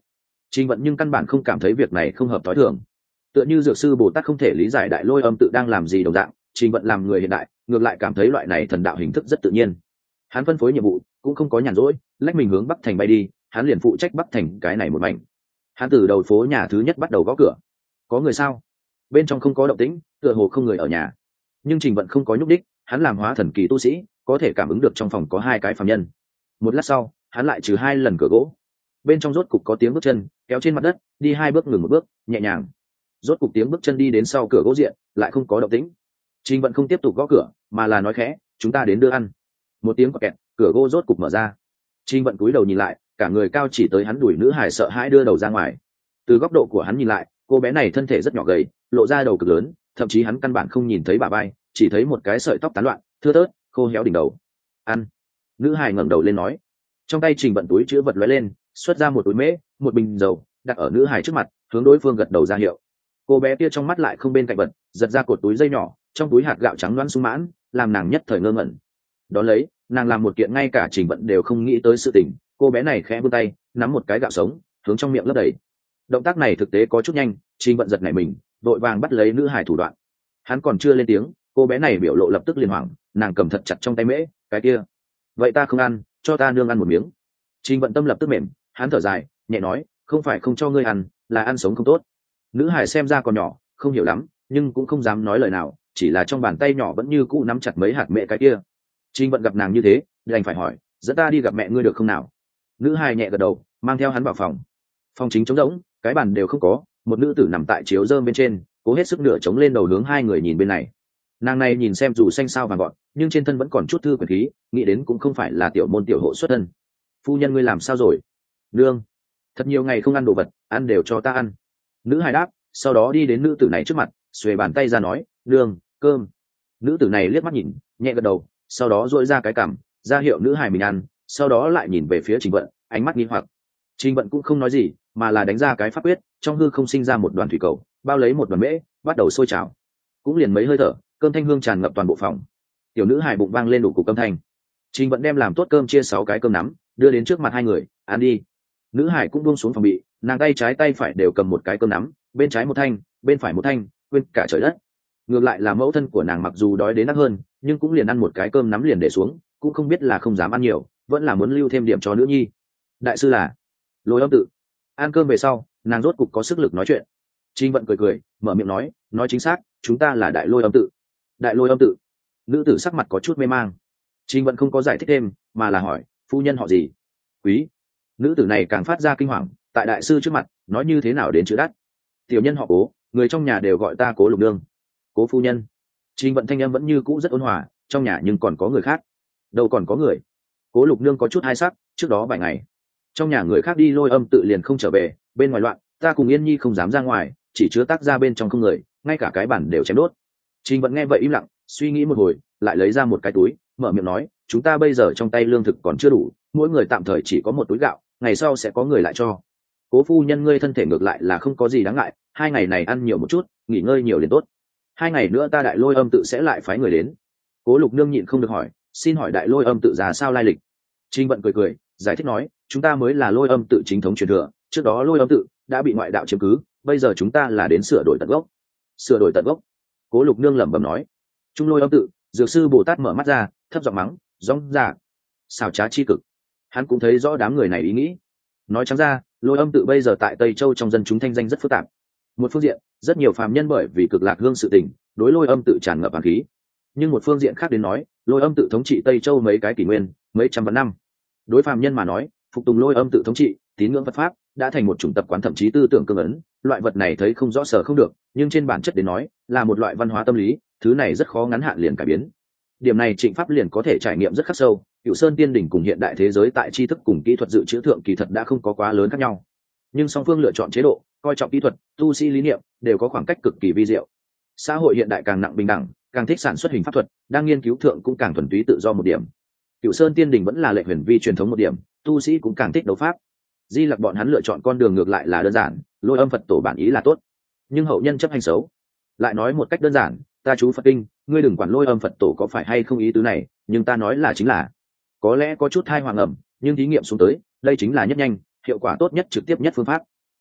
Trình Vận nhưng căn bản không cảm thấy việc này không hợp tối thường. Tựa như dược sư Bồ Tát không thể lý giải đại lôi âm tự đang làm gì đồng dạng, Trình Vận làm người hiện đại, ngược lại cảm thấy loại này thần đạo hình thức rất tự nhiên. Hắn phân phối nhiệm vụ, cũng không có nhàn rỗi, lách mình hướng Bắc Thành bay đi, hắn liền phụ trách Bắc Thành cái này một mảnh. Hắn từ đầu phố nhà thứ nhất bắt đầu gõ cửa. Có người sao? Bên trong không có động tĩnh, tựa hồ không người ở nhà. Nhưng Trình Vận không có nhúc đích, hắn làm hóa thần kỳ tu sĩ, có thể cảm ứng được trong phòng có hai cái phàm nhân. Một lát sau, hắn lại trừ hai lần cửa gỗ. Bên trong rốt cục có tiếng bước chân, kéo trên mặt đất, đi hai bước ngừng một bước, nhẹ nhàng. Rốt cục tiếng bước chân đi đến sau cửa gỗ diện, lại không có động tĩnh. Trình Vận không tiếp tục gõ cửa, mà là nói khẽ, "Chúng ta đến đưa ăn." Một tiếng quạt kẹt, cửa gỗ rốt cục mở ra. Trình Vận cúi đầu nhìn lại, cả người cao chỉ tới hắn đuổi nữ hài sợ hãi đưa đầu ra ngoài. Từ góc độ của hắn nhìn lại, cô bé này thân thể rất nhỏ gầy, lộ ra đầu cực lớn, thậm chí hắn căn bản không nhìn thấy bả vai, chỉ thấy một cái sợi tóc tán loạn, thưa thớt, khô héo đỉnh đầu. "Ăn." Nữ hài ngẩng đầu lên nói. Trong tay Trình Vận túi chứa vật lóe lên, xuất ra một túi mễ, một bình dầu, đặt ở nữ hài trước mặt, hướng đối phương gật đầu ra hiệu. Cô bé kia trong mắt lại không bên cạnh vật, giật ra cột túi dây nhỏ, trong túi hạt gạo trắng loãng sung mãn, làm nàng nhất thời ngơ ngẩn. Đón lấy, nàng làm một kiện ngay cả Trình Vận đều không nghĩ tới sự tình, cô bé này khẽ vươn tay, nắm một cái gạo sống, hướng trong miệng lấp đầy. Động tác này thực tế có chút nhanh, Trình Vận giật nảy mình, vội vàng bắt lấy nữ hài thủ đoạn. Hắn còn chưa lên tiếng, cô bé này biểu lộ lập tức liền hoảng, nàng cầm thật chặt trong tay mễ, "Cái kia, vậy ta không ăn, cho ta nương ăn một miếng." Trình Vận tâm lập tức mềm, hắn thở dài, nhẹ nói, "Không phải không cho ngươi ăn, là ăn sống không tốt." Nữ hải xem ra còn nhỏ, không hiểu lắm, nhưng cũng không dám nói lời nào, chỉ là trong bàn tay nhỏ vẫn như cũ nắm chặt mấy hạt mẹ cái kia. Trình Vận gặp nàng như thế, đành phải hỏi, "Dẫn ta đi gặp mẹ ngươi được không nào?" Nữ hải nhẹ gật đầu, mang theo hắn vào phòng. Phòng chính trống rỗng, cái bàn đều không có, một nữ tử nằm tại chiếu rơm bên trên, cố hết sức nửa chống lên đầu hướng hai người nhìn bên này. Nàng này nhìn xem dù xanh sao vàng gọn, nhưng trên thân vẫn còn chút thư quyền khí, nghĩ đến cũng không phải là tiểu môn tiểu hộ xuất thân. "Phu nhân ngươi làm sao rồi?" "Nương, thật nhiều ngày không ăn đồ vật, ăn đều cho ta ăn." Nữ hài đáp, sau đó đi đến nữ tử này trước mặt, xuề bàn tay ra nói, "Nương, cơm." Nữ tử này liếc mắt nhìn, nhẹ gật đầu, sau đó duỗi ra cái cằm, ra hiệu nữ hài mình ăn, sau đó lại nhìn về phía Trình Vận, ánh mắt nghi hoặc. Trình Vận cũng không nói gì, mà là đánh ra cái pháp quyết, trong hư không sinh ra một đoàn thủy cầu, bao lấy một đoàn mễ, bắt đầu sôi trào. Cũng liền mấy hơi thở, cơm thanh hương tràn ngập toàn bộ phòng. Tiểu nữ hài bụng vang lên đủ cục cơm thanh. Trình Vận đem làm tốt cơm chia sáu cái cơm nắm, đưa đến trước mặt hai người, "Ăn đi." Nữ hải cũng buông xuống phòng bị, nàng tay trái tay phải đều cầm một cái cơm nắm, bên trái một thanh, bên phải một thanh, quên cả trời đất. Ngược lại là mẫu thân của nàng mặc dù đói đến nát hơn, nhưng cũng liền ăn một cái cơm nắm liền để xuống, cũng không biết là không dám ăn nhiều, vẫn là muốn lưu thêm điểm cho nữ nhi. "Đại sư là Lôi Âm tự." Ăn cơm về sau, nàng rốt cục có sức lực nói chuyện. Trình Vận cười cười, mở miệng nói, "Nói chính xác, chúng ta là Đại Lôi Âm tự." "Đại Lôi Âm tự?" Nữ tử sắc mặt có chút mê mang. Trình Vận không có giải thích thêm, mà là hỏi, "Phu nhân họ gì?" "Quý." Nữ tử này càng phát ra kinh hoàng, tại đại sư trước mặt, nói như thế nào đến chữ đắt. "Tiểu nhân họ Cố, người trong nhà đều gọi ta Cố Lục Nương." "Cố phu nhân." Trình Vận thanh âm vẫn như cũ rất ôn hòa, "Trong nhà nhưng còn có người khác." "Đâu còn có người." Cố Lục Nương có chút hai sắc, "Trước đó vài ngày, trong nhà người khác đi Lôi Âm tự liền không trở về, bên ngoài loạn, ta cùng Yên Nhi không dám ra ngoài, chỉ chứa tác ra bên trong không người, ngay cả cái bản đều chém đốt." Trình Vận nghe vậy im lặng, suy nghĩ một hồi, lại lấy ra một cái túi, mở miệng nói, "Chúng ta bây giờ trong tay lương thực còn chưa đủ, mỗi người tạm thời chỉ có một túi gạo, ngày sau sẽ có người lại cho. Cố phu nhân ngươi thân thể ngược lại là không có gì đáng ngại, hai ngày này ăn nhiều một chút, nghỉ ngơi nhiều liền tốt. Hai ngày nữa ta Đại Lôi Âm tự sẽ lại phái người đến." Cố Lục Nương nhịn không được hỏi, "Xin hỏi Đại Lôi Âm tự ra sao lai lịch?" Trình Vận cười cười, giải thích nói, "Chúng ta mới là Lôi Âm tự chính thống truyền thừa, trước đó Lôi Âm tự đã bị ngoại đạo chiếm cứ, bây giờ chúng ta là đến sửa đổi tận gốc." "Sửa đổi tận gốc?" Cố Lục Nương lẩm bẩm nói. Trung Lôi Âm tự, dược sư Bồ Tát mở mắt ra, thấp giọng mắng, "Rong rạc, xảo trá chi cực." Hắn cũng thấy rõ đám người này ý nghĩ. Nói trắng ra, Lôi Âm tự bây giờ tại Tây Châu trong dân chúng thanh danh rất phức tạp. Một phương diện, rất nhiều phàm nhân bởi vì Cực Lạc Hương sự tình, đối Lôi Âm tự tràn ngập hàn khí. Nhưng một phương diện khác đến nói, Lôi Âm tự thống trị Tây Châu mấy cái kỷ nguyên, mấy trăm vạn năm. Đối phàm nhân mà nói, phục tùng Lôi Âm tự thống trị, tín ngưỡng Phật pháp đã thành một chủng tập quán, thậm chí tư tưởng cương ấn. Loại vật này thấy không rõ sở không được, nhưng trên bản chất đến nói, là một loại văn hóa tâm lý, thứ này rất khó ngắn hạn liền cải biến. Điểm này Trịnh Pháp liền có thể trải nghiệm rất khắc sâu. Cửu Sơn Tiên đỉnh cùng hiện đại thế giới tại tri thức cùng kỹ thuật dự trữ thượng kỳ thật đã không có quá lớn khác nhau, nhưng song phương lựa chọn chế độ, coi trọng kỹ thuật, tu sĩ lý niệm đều có khoảng cách cực kỳ vi diệu. Xã hội hiện đại càng nặng bình đẳng, càng thích sản xuất hình pháp thuật, đang nghiên cứu thượng cũng càng thuần túy tự do một điểm. Cửu Sơn Tiên đỉnh vẫn là lệ huyền vi truyền thống một điểm, tu sĩ cũng càng thích đấu pháp. Di Lặc bọn hắn lựa chọn con đường ngược lại là đơn giản, Lôi Âm Phật tổ bản ý là tốt, nhưng hậu nhân chấp hành xấu. Lại nói một cách đơn giản, ta chú Phật kinh, ngươi đừng quản Lôi Âm Phật tổ có phải hay không ý tứ này, nhưng ta nói là chính là, có lẽ có chút thai hoàng ẩm, nhưng thí nghiệm xuống tới, đây chính là nhất nhanh, hiệu quả tốt nhất, trực tiếp nhất phương pháp.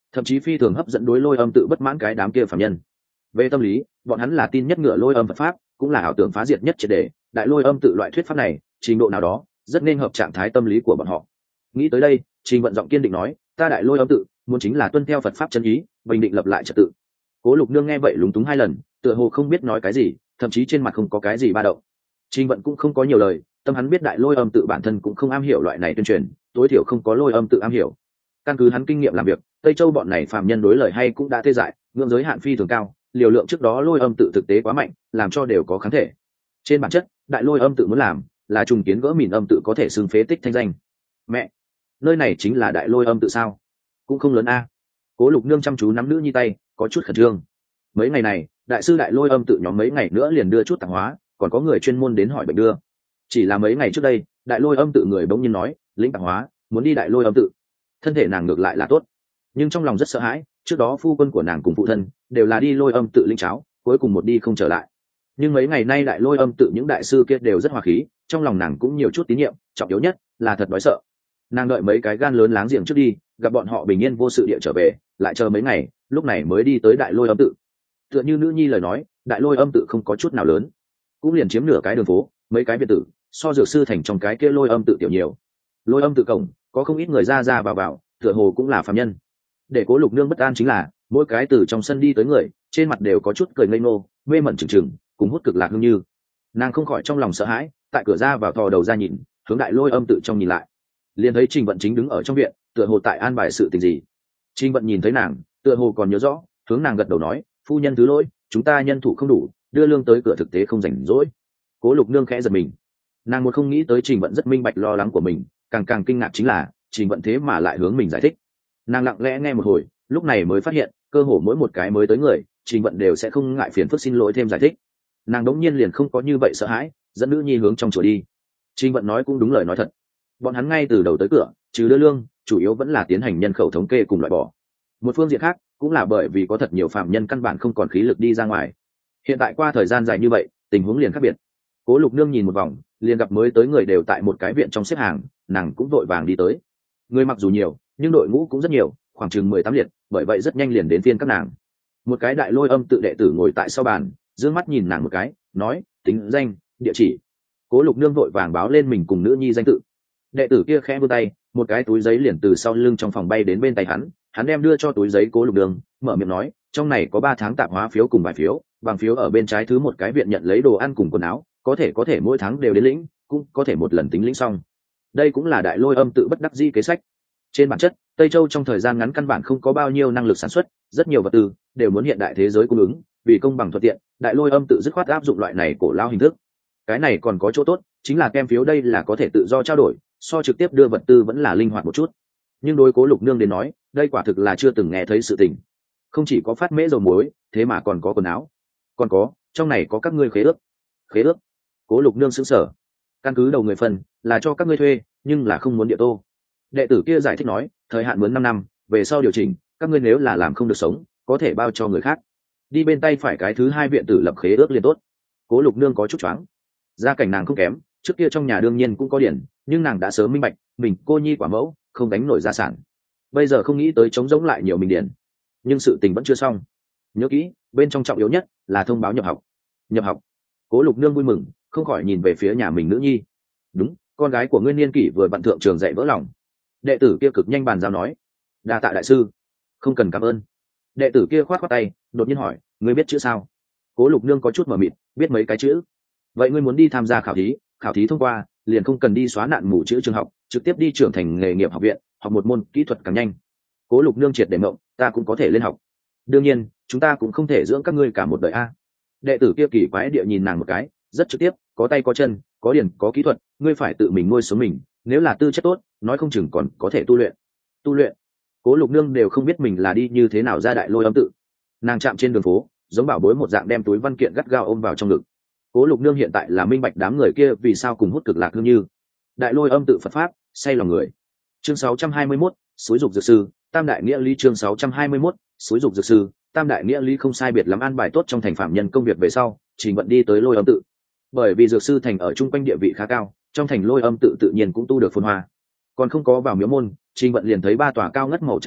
thậm chí phi thường hấp dẫn đối lôi âm tự bất mãn cái đám kia phạm nhân. Về tâm lý, bọn hắn là tin nhất ngựa lôi âm Phật pháp, cũng là ảo tưởng phá diệt nhất triệt để, đại lôi âm tự loại thuyết pháp này trình độ nào đó rất nên hợp trạng thái tâm lý của bọn họ. Nghĩ tới đây, Trình Vận giọng kiên định nói, ta đại lôi âm tự muốn chính là tuân theo Phật pháp chân ý, bình định lập lại trật tự. Cố Lục Nương nghe vậy lúng túng hai lần, tựa hồ không biết nói cái gì, thậm chí trên mặt không có cái gì ba động. Trình Vận cũng không có nhiều lời, tâm hắn biết đại lôi âm tự bản thân cũng không am hiểu loại này tuyên truyền, tối thiểu không có lôi âm tự am hiểu. Căn cứ hắn kinh nghiệm làm việc, Tây Châu bọn này phạm nhân đối lời hay cũng đã tê dại, ngưỡng giới hạn phi thường cao, liều lượng trước đó lôi âm tự thực tế quá mạnh, làm cho đều có kháng thể. Trên bản chất, đại lôi âm tự muốn làm là trùng kiến gỡ mìn âm tự có thể xưng phế tích thanh danh. Mẹ, nơi này chính là đại lôi âm tự sao? Cũng không lớn a. Cố Lục Nương chăm chú nắm nữ nhi tay, có chút khẩn trương. Mấy ngày này, đại sư đại lôi âm tự nhóm mấy ngày nữa liền đưa chút tạp hóa, còn có người chuyên môn đến hỏi bệnh đưa. Chỉ là mấy ngày trước đây, đại lôi âm tự người bỗng nhiên nói, lĩnh tạp hóa, muốn đi đại lôi âm tự. Thân thể nàng ngược lại là tốt, nhưng trong lòng rất sợ hãi, trước đó phu quân của nàng cùng phụ thân đều là đi lôi âm tự linh cháo, cuối cùng một đi không trở lại. Nhưng mấy ngày nay đại lôi âm tự những đại sư kia đều rất hòa khí, trong lòng nàng cũng nhiều chút tín nhiệm, trọng yếu nhất là thật đói sợ. Nàng đợi mấy cái gan lớn láng giềng trước đi, gặp bọn họ bình yên vô sự địa trở về, lại chờ mấy ngày, lúc này mới đi tới đại lôi âm tự. Tựa như nữ nhi lời nói, đại lôi âm tự không có chút nào lớn, cũng liền chiếm nửa cái đường phố, mấy cái biệt tử, so dược sư thành trong cái kia lôi âm tự tiểu nhiều. Lôi âm tự cổng có không ít người ra ra vào vào, tựa hồ cũng là phàm nhân. Để Cố Lục Nương bất an chính là, mỗi cái từ trong sân đi tới người, trên mặt đều có chút cười ngây ngô, mê mẩn trừng trừng, cùng hút cực lạc hương như. Nàng không khỏi trong lòng sợ hãi, tại cửa ra vào thò đầu ra nhìn, hướng đại lôi âm tự trong nhìn lại, liền thấy Trình Vận chính đứng ở trong viện, tựa hồ tại an bài sự tình gì. Trình Vận nhìn thấy nàng, tựa hồ còn nhớ rõ, hướng nàng gật đầu nói, phu nhân thứ lỗi, chúng ta nhân thủ không đủ, đưa lương tới cửa thực tế không rảnh rỗi. Cố Lục Nương khẽ giật mình, nàng một không nghĩ tới Trình Vận rất minh bạch lo lắng của mình, càng càng kinh ngạc chính là Trình Vận thế mà lại hướng mình giải thích. Nàng lặng lẽ nghe một hồi, lúc này mới phát hiện, cơ hồ mỗi một cái mới tới người, Trình Vận đều sẽ không ngại phiền phức xin lỗi thêm giải thích. Nàng đống nhiên liền không có như vậy sợ hãi, dẫn nữ nhi hướng trong chùa đi. Trình Vận nói cũng đúng lời nói thật, bọn hắn ngay từ đầu tới cửa, trừ đưa lương, chủ yếu vẫn là tiến hành nhân khẩu thống kê cùng loại bỏ. Một phương diện khác, cũng là bởi vì có thật nhiều phạm nhân căn bản không còn khí lực đi ra ngoài. Hiện tại qua thời gian dài như vậy, tình huống liền khác biệt. Cố Lục Nương nhìn một vòng, liền gặp mới tới người đều tại một cái viện trong xếp hàng, nàng cũng vội vàng đi tới. Người mặc dù nhiều, nhưng đội ngũ cũng rất nhiều, khoảng chừng mười tám liệt, bởi vậy rất nhanh liền đến phiên các nàng. Một cái đại lôi âm tự đệ tử ngồi tại sau bàn, dương mắt nhìn nàng một cái, nói, tính danh, địa chỉ. Cố Lục Nương vội vàng báo lên mình cùng nữ nhi danh tự. Đệ tử kia khẽ vươn tay, một cái túi giấy liền từ sau lưng trong phòng bay đến bên tay hắn, hắn đem đưa cho túi giấy Cố Lục Nương, mở miệng nói, trong này có ba tháng tạp hóa phiếu cùng vài phiếu, bằng phiếu ở bên trái thứ một cái viện nhận lấy đồ ăn cùng quần áo, có thể có thể mỗi tháng đều đến lĩnh, cũng có thể một lần tính lĩnh xong. Đây cũng là đại lôi âm tự bất đắc dĩ kế sách. Trên bản chất, Tây Châu trong thời gian ngắn căn bản không có bao nhiêu năng lực sản xuất, rất nhiều vật tư đều muốn hiện đại thế giới cung ứng, vì công bằng thuận tiện, đại lôi âm tự dứt khoát áp dụng loại này cổ lao hình thức. Cái này còn có chỗ tốt, chính là kem phiếu đây là có thể tự do trao đổi, so trực tiếp đưa vật tư vẫn là linh hoạt một chút. Nhưng đối Cố Lục Nương đến nói, đây quả thực là chưa từng nghe thấy sự tình. Không chỉ có phát mễ dầu muối, thế mà còn có quần áo, còn có, trong này có các ngươi khế ước. Khế ước? Cố Lục Nương sững sờ. Căn cứ đầu người phần là cho các ngươi thuê, nhưng là không muốn địa tô. Đệ tử kia giải thích nói, thời hạn mướn năm năm, về sau điều chỉnh, các ngươi nếu là làm không được sống, có thể bao cho người khác. Đi bên tay phải cái thứ hai viện tử lập khế ước liền tốt. Cố Lục Nương có chút choáng. Gia cảnh nàng không kém, trước kia trong nhà đương nhiên cũng có điển, nhưng nàng đã sớm minh bạch, mình cô nhi quả mẫu, không đánh nổi gia sản. Bây giờ không nghĩ tới chống giống lại nhiều mình điển, nhưng sự tình vẫn chưa xong. Nhớ kỹ, bên trong trọng yếu nhất là thông báo nhập học. Nhập học. Cố Lục Nương vui mừng, không khỏi nhìn về phía nhà mình nữ nhi. Đúng, con gái của ngươi niên kỷ vừa vặn thượng trường dạy vỡ lòng. Đệ tử kia cực nhanh bàn giao nói, đa tạ đại sư. Không cần cảm ơn. Đệ tử kia khoát khoát tay, đột nhiên hỏi, ngươi biết chữ sao? Cố Lục Nương có chút mờ mịt, biết mấy cái chữ. Vậy ngươi muốn đi tham gia khảo thí, khảo thí thông qua, liền không cần đi xóa nạn mù chữ trường học, trực tiếp đi trưởng thành nghề nghiệp học viện, học một môn kỹ thuật càng nhanh. Cố Lục Nương triệt để mộng, ta cũng có thể lên học. Đương nhiên, chúng ta cũng không thể dưỡng các ngươi cả một đời a. Đệ tử kia kỳ quái địa nhìn nàng một cái, rất trực tiếp, có tay có chân, có điển có kỹ thuật, ngươi phải tự mình nuôi sống mình, nếu là tư chất tốt, nói không chừng còn có thể tu luyện. Tu luyện? Cố Lục Nương đều không biết mình là đi như thế nào ra đại lôi âm tự. Nàng chạm trên đường phố, giống bảo bối một dạng đem túi văn kiện gắt gao ôm vào trong ngực. Cố Lục Nương hiện tại là minh bạch đám người kia vì sao cùng hút cực lạc hương như. Đại lôi âm tự Phật pháp, say lòng người. Chương sáu trăm hai mươi mốt, xúi dục dược sư, tam đại nghĩa lý. Chương sáu trăm hai mươi mốt, xúi dục dược sư, tam đại nghĩa lý không sai biệt lắm an bài tốt trong thành phạm nhân công việc về sau, Trình Vận đi tới lôi âm tự. Bởi vì dược sư thành ở trung quanh địa vị khá cao, trong thành lôi âm tự tự nhiên cũng tu được phồn hoa. Còn không có vào miếu môn, Trình Vận liền thấy ba tòa cao ngất màu trắng Phật tháp,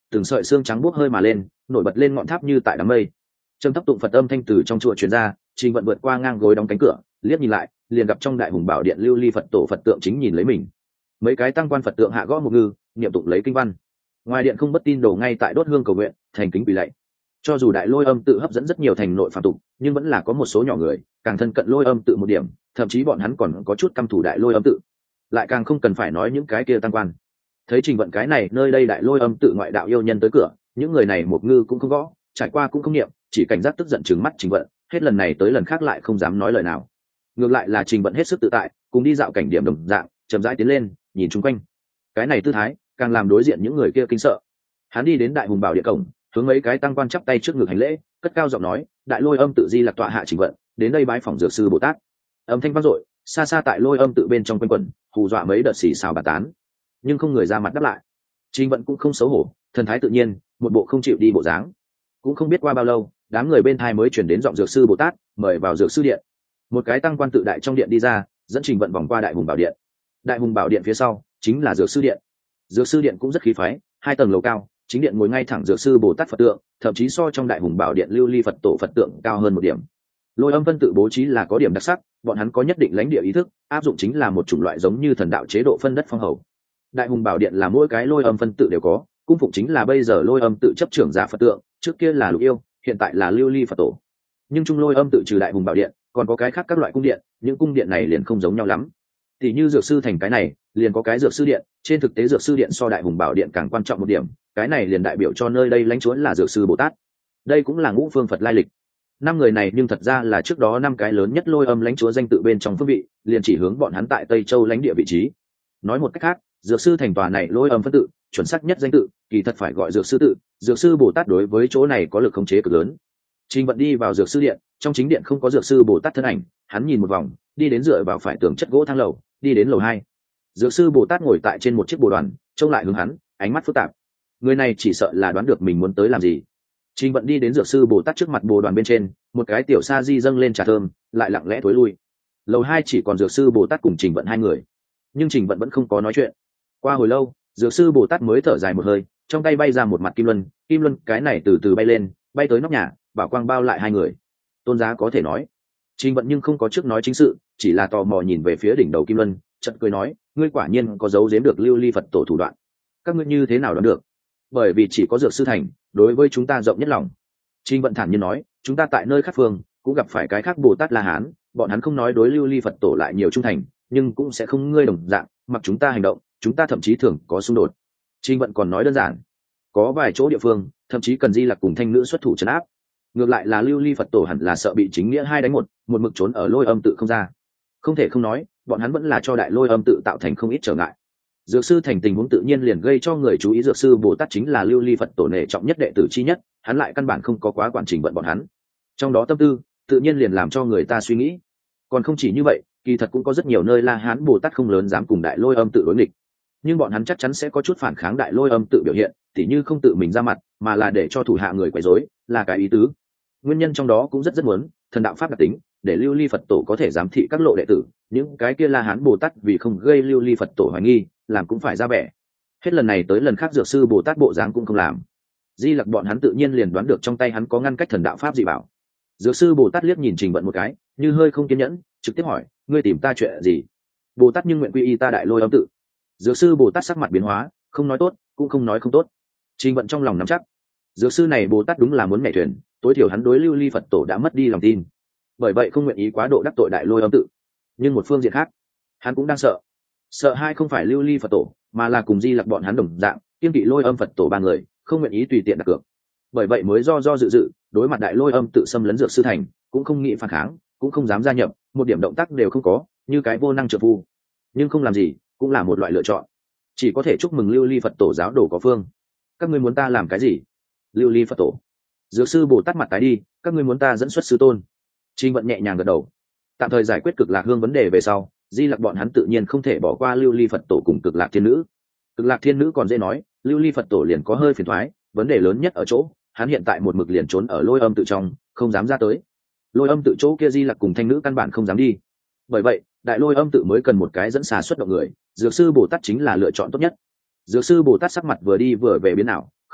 từng sợi xương trắng buốc hơi mà lên, nổi bật lên ngọn tháp như tại đám mây. Trầm thấp tụng Phật âm thanh từ trong chùa truyền ra, Trình Vận vượt qua ngang gối đóng cánh cửa, liếc nhìn lại, liền gặp trong đại hùng bảo điện lưu ly Phật tổ Phật tượng chính nhìn lấy mình. Mấy cái tăng quan Phật tượng hạ gõ một ngư, niệm tụng lấy kinh văn. Ngoài điện không bất tin đồ ngay tại đốt hương cầu nguyện, thành kính quỳ lạy. Cho dù đại lôi âm tự hấp dẫn rất nhiều thành nội phạm tục, nhưng vẫn là có một số nhỏ người càng thân cận lôi âm tự một điểm, thậm chí bọn hắn còn có chút căm thủ đại lôi âm tự. Lại càng không cần phải nói những cái kia tăng quan. Thấy Trình Vận cái này nơi đây đại lôi âm tự ngoại đạo yêu nhân tới cửa, những người này một ngư cũng không gõ, trải qua cũng không niệm, chỉ cảnh giác tức giận trừng mắt Trình Vận, hết lần này tới lần khác lại không dám nói lời nào. Ngược lại là Trình Vận hết sức tự tại, cùng đi dạo cảnh điểm đồng dạng, chậm rãi tiến lên, nhìn chung quanh. Cái này tư thái càng làm đối diện những người kia kinh sợ. Hắn đi đến đại hùng bảo địa cổng, hướng mấy cái tăng quan chắp tay trước ngực hành lễ, cất cao giọng nói, đại lôi âm tự di lạc tọa hạ Trình Vận đến đây bái phỏng dược sư Bồ Tát. Âm thanh vang dội, xa xa tại lôi âm tự bên trong quanh quẩn, hù dọa mấy đợt xì xào bà tán, nhưng không người ra mặt đáp lại. Trình Vận cũng không xấu hổ, thần thái tự nhiên, một bộ không chịu đi bộ dáng. Cũng không biết qua bao lâu, đám người bên thai mới chuyển đến giọng dược sư Bồ Tát, mời vào dược sư điện. Một cái tăng quan tự đại trong điện đi ra, dẫn Trình Vận vòng qua đại hùng bảo điện. Đại hùng bảo điện phía sau chính là dược sư điện. Dược sư điện cũng rất khí phái, hai tầng lầu cao, chính điện ngồi ngay thẳng dược sư Bồ Tát Phật tượng, thậm chí so trong đại hùng bảo điện lưu ly Phật tổ Phật tượng cao hơn một điểm. Lôi âm phân tự bố trí là có điểm đặc sắc, bọn hắn có nhất định lãnh địa ý thức, áp dụng chính là một chủng loại giống như thần đạo chế độ phân đất phong hầu. Đại hùng bảo điện là mỗi cái lôi âm phân tự đều có, cung phụng chính là bây giờ lôi âm tự chấp trưởng giả Phật tượng, trước kia là lục yêu, hiện tại là lưu ly Phật tổ. Nhưng trung lôi âm tự trừ đại hùng bảo điện, còn có cái khác các loại cung điện, những cung điện này liền không giống nhau lắm. Thì như dược sư thành cái này, liền có cái dược sư điện, trên thực tế dược sư điện so đại hùng bảo điện càng quan trọng một điểm, cái này liền đại biểu cho nơi đây lãnh chúa là dược sư Bồ Tát. Đây cũng là ngũ phương Phật lai lịch. Năm người này nhưng thật ra là trước đó năm cái lớn nhất lôi âm lãnh chúa danh tự bên trong phương vị, liền chỉ hướng bọn hắn tại Tây Châu lãnh địa vị trí. Nói một cách khác, dược sư thành tòa này lôi âm phân tự, chuẩn xác nhất danh tự, kỳ thật phải gọi dược sư tự, dược sư Bồ Tát đối với chỗ này có lực khống chế cực lớn. Trình Vận đi vào dược sư điện, trong chính điện không có dược sư Bồ Tát thân ảnh, hắn nhìn một vòng, đi đến dựa vào phải tường chất gỗ thang lầu, đi đến lầu hai. Dược sư Bồ Tát ngồi tại trên một chiếc bồ đoàn, trông lại hướng hắn, ánh mắt phức tạp. Người này chỉ sợ là đoán được mình muốn tới làm gì. Trình Vận đi đến dược sư Bồ Tát trước mặt bồ đoàn bên trên, một cái tiểu sa di dâng lên trà thơm, lại lặng lẽ thối lui. Lầu hai chỉ còn dược sư Bồ Tát cùng Trình Vận hai người, nhưng Trình Vận vẫn không có nói chuyện. Qua hồi lâu, dược sư Bồ Tát mới thở dài một hơi, trong tay bay ra một mặt kim luân, kim luân cái này từ từ bay lên, bay tới nóc nhà, bảo quang bao lại hai người. Tôn giá có thể nói. Trình Vận nhưng không có trước nói chính sự, chỉ là tò mò nhìn về phía đỉnh đầu kim luân, chợt cười nói, ngươi quả nhiên có giấu giếm được lưu ly Phật tổ thủ đoạn. Các ngươi như thế nào đoán được? Bởi vì chỉ có dược sư thành đối với chúng ta rộng nhất lòng. Trình Vận thản nhiên nói, chúng ta tại nơi khác phương cũng gặp phải cái khác Bồ Tát La Hán, bọn hắn không nói đối lưu ly Phật tổ lại nhiều trung thành, nhưng cũng sẽ không ngươi đồng dạng, mặc chúng ta hành động, chúng ta thậm chí thường có xung đột. Trình Vận còn nói đơn giản, có vài chỗ địa phương thậm chí cần Di Lặc cùng thanh nữ xuất thủ trấn áp. Ngược lại là lưu ly Phật tổ hẳn là sợ bị chính nghĩa hai đánh một, một mực trốn ở lôi âm tự không ra. Không thể không nói, bọn hắn vẫn là cho đại lôi âm tự tạo thành không ít trở ngại. Dược sư thành tình huống tự nhiên liền gây cho người chú ý, dược sư Bồ Tát chính là lưu ly Phật tổ nể trọng nhất đệ tử chi nhất, hắn lại căn bản không có quá quản Trình Vận bọn hắn. Trong đó tâm tư tự nhiên liền làm cho người ta suy nghĩ. Còn không chỉ như vậy, kỳ thật cũng có rất nhiều nơi La Hán Bồ Tát không lớn dám cùng đại lôi âm tự đối nghịch, nhưng bọn hắn chắc chắn sẽ có chút phản kháng đại lôi âm tự biểu hiện, tỉ như không tự mình ra mặt, mà là để cho thủ hạ người quấy rối, là cái ý tứ. Nguyên nhân trong đó cũng rất rất muốn thần đạo pháp đặc tính, để lưu ly Phật tổ có thể giám thị các lộ đệ tử, những cái kia La Hán Bồ Tát vì không gây lưu ly Phật tổ hoài nghi, làm cũng phải ra vẻ. Hết lần này tới lần khác dược sư Bồ Tát bộ dáng cũng không làm. Di Lặc bọn hắn tự nhiên liền đoán được trong tay hắn có ngăn cách thần đạo pháp dị bảo. Dược sư Bồ Tát liếc nhìn Trình Vận một cái, như hơi không kiên nhẫn, trực tiếp hỏi, ngươi tìm ta chuyện gì? Bồ Tát nhưng nguyện quy y ta đại lôi âm tự. Dược sư Bồ Tát sắc mặt biến hóa, không nói tốt, cũng không nói không tốt. Trình Vận trong lòng nắm chắc, dược sư này Bồ Tát đúng là muốn nhảy thuyền, tối thiểu hắn đối lưu ly Phật tổ đã mất đi lòng tin, bởi vậy không nguyện ý quá độ đắc tội đại lôi âm tự. Nhưng một phương diện khác, hắn cũng đang sợ, sợ hai không phải lưu ly Phật tổ, mà là cùng Di Lặc bọn hắn đồng dạng, kiên kỵ lôi âm Phật tổ ba người, không nguyện ý tùy tiện đặt cược. Bởi vậy mới do do dự dự, đối mặt đại lôi âm tự xâm lấn dược sư thành, cũng không nghĩ phản kháng, cũng không dám gia nhập, một điểm động tác đều không có, như cái vô năng trợ phu. Nhưng không làm gì cũng là một loại lựa chọn, chỉ có thể chúc mừng lưu ly Phật tổ giáo đồ có phương. Các ngươi muốn ta làm cái gì? Lưu ly Phật tổ. Dược sư Bồ Tát mặt tái đi, các ngươi muốn ta dẫn xuất sư tôn. Trình Vận nhẹ nhàng gật đầu. Tạm thời giải quyết cực lạc hương vấn đề về sau, Di Lặc bọn hắn tự nhiên không thể bỏ qua lưu ly Phật tổ cùng cực lạc thiên nữ. Cực lạc thiên nữ còn dễ nói, lưu ly Phật tổ liền có hơi phiền thoái, vấn đề lớn nhất ở chỗ hắn hiện tại một mực liền trốn ở lôi âm tự trong, không dám ra tới. Lôi âm tự chỗ kia Di Lặc cùng thanh nữ căn bản không dám đi, bởi vậy đại lôi âm tự mới cần một cái dẫn xà xuất động người, dược sư Bồ Tát chính là lựa chọn tốt nhất. Dược sư Bồ Tát sắc mặt vừa đi vừa về biến ảo,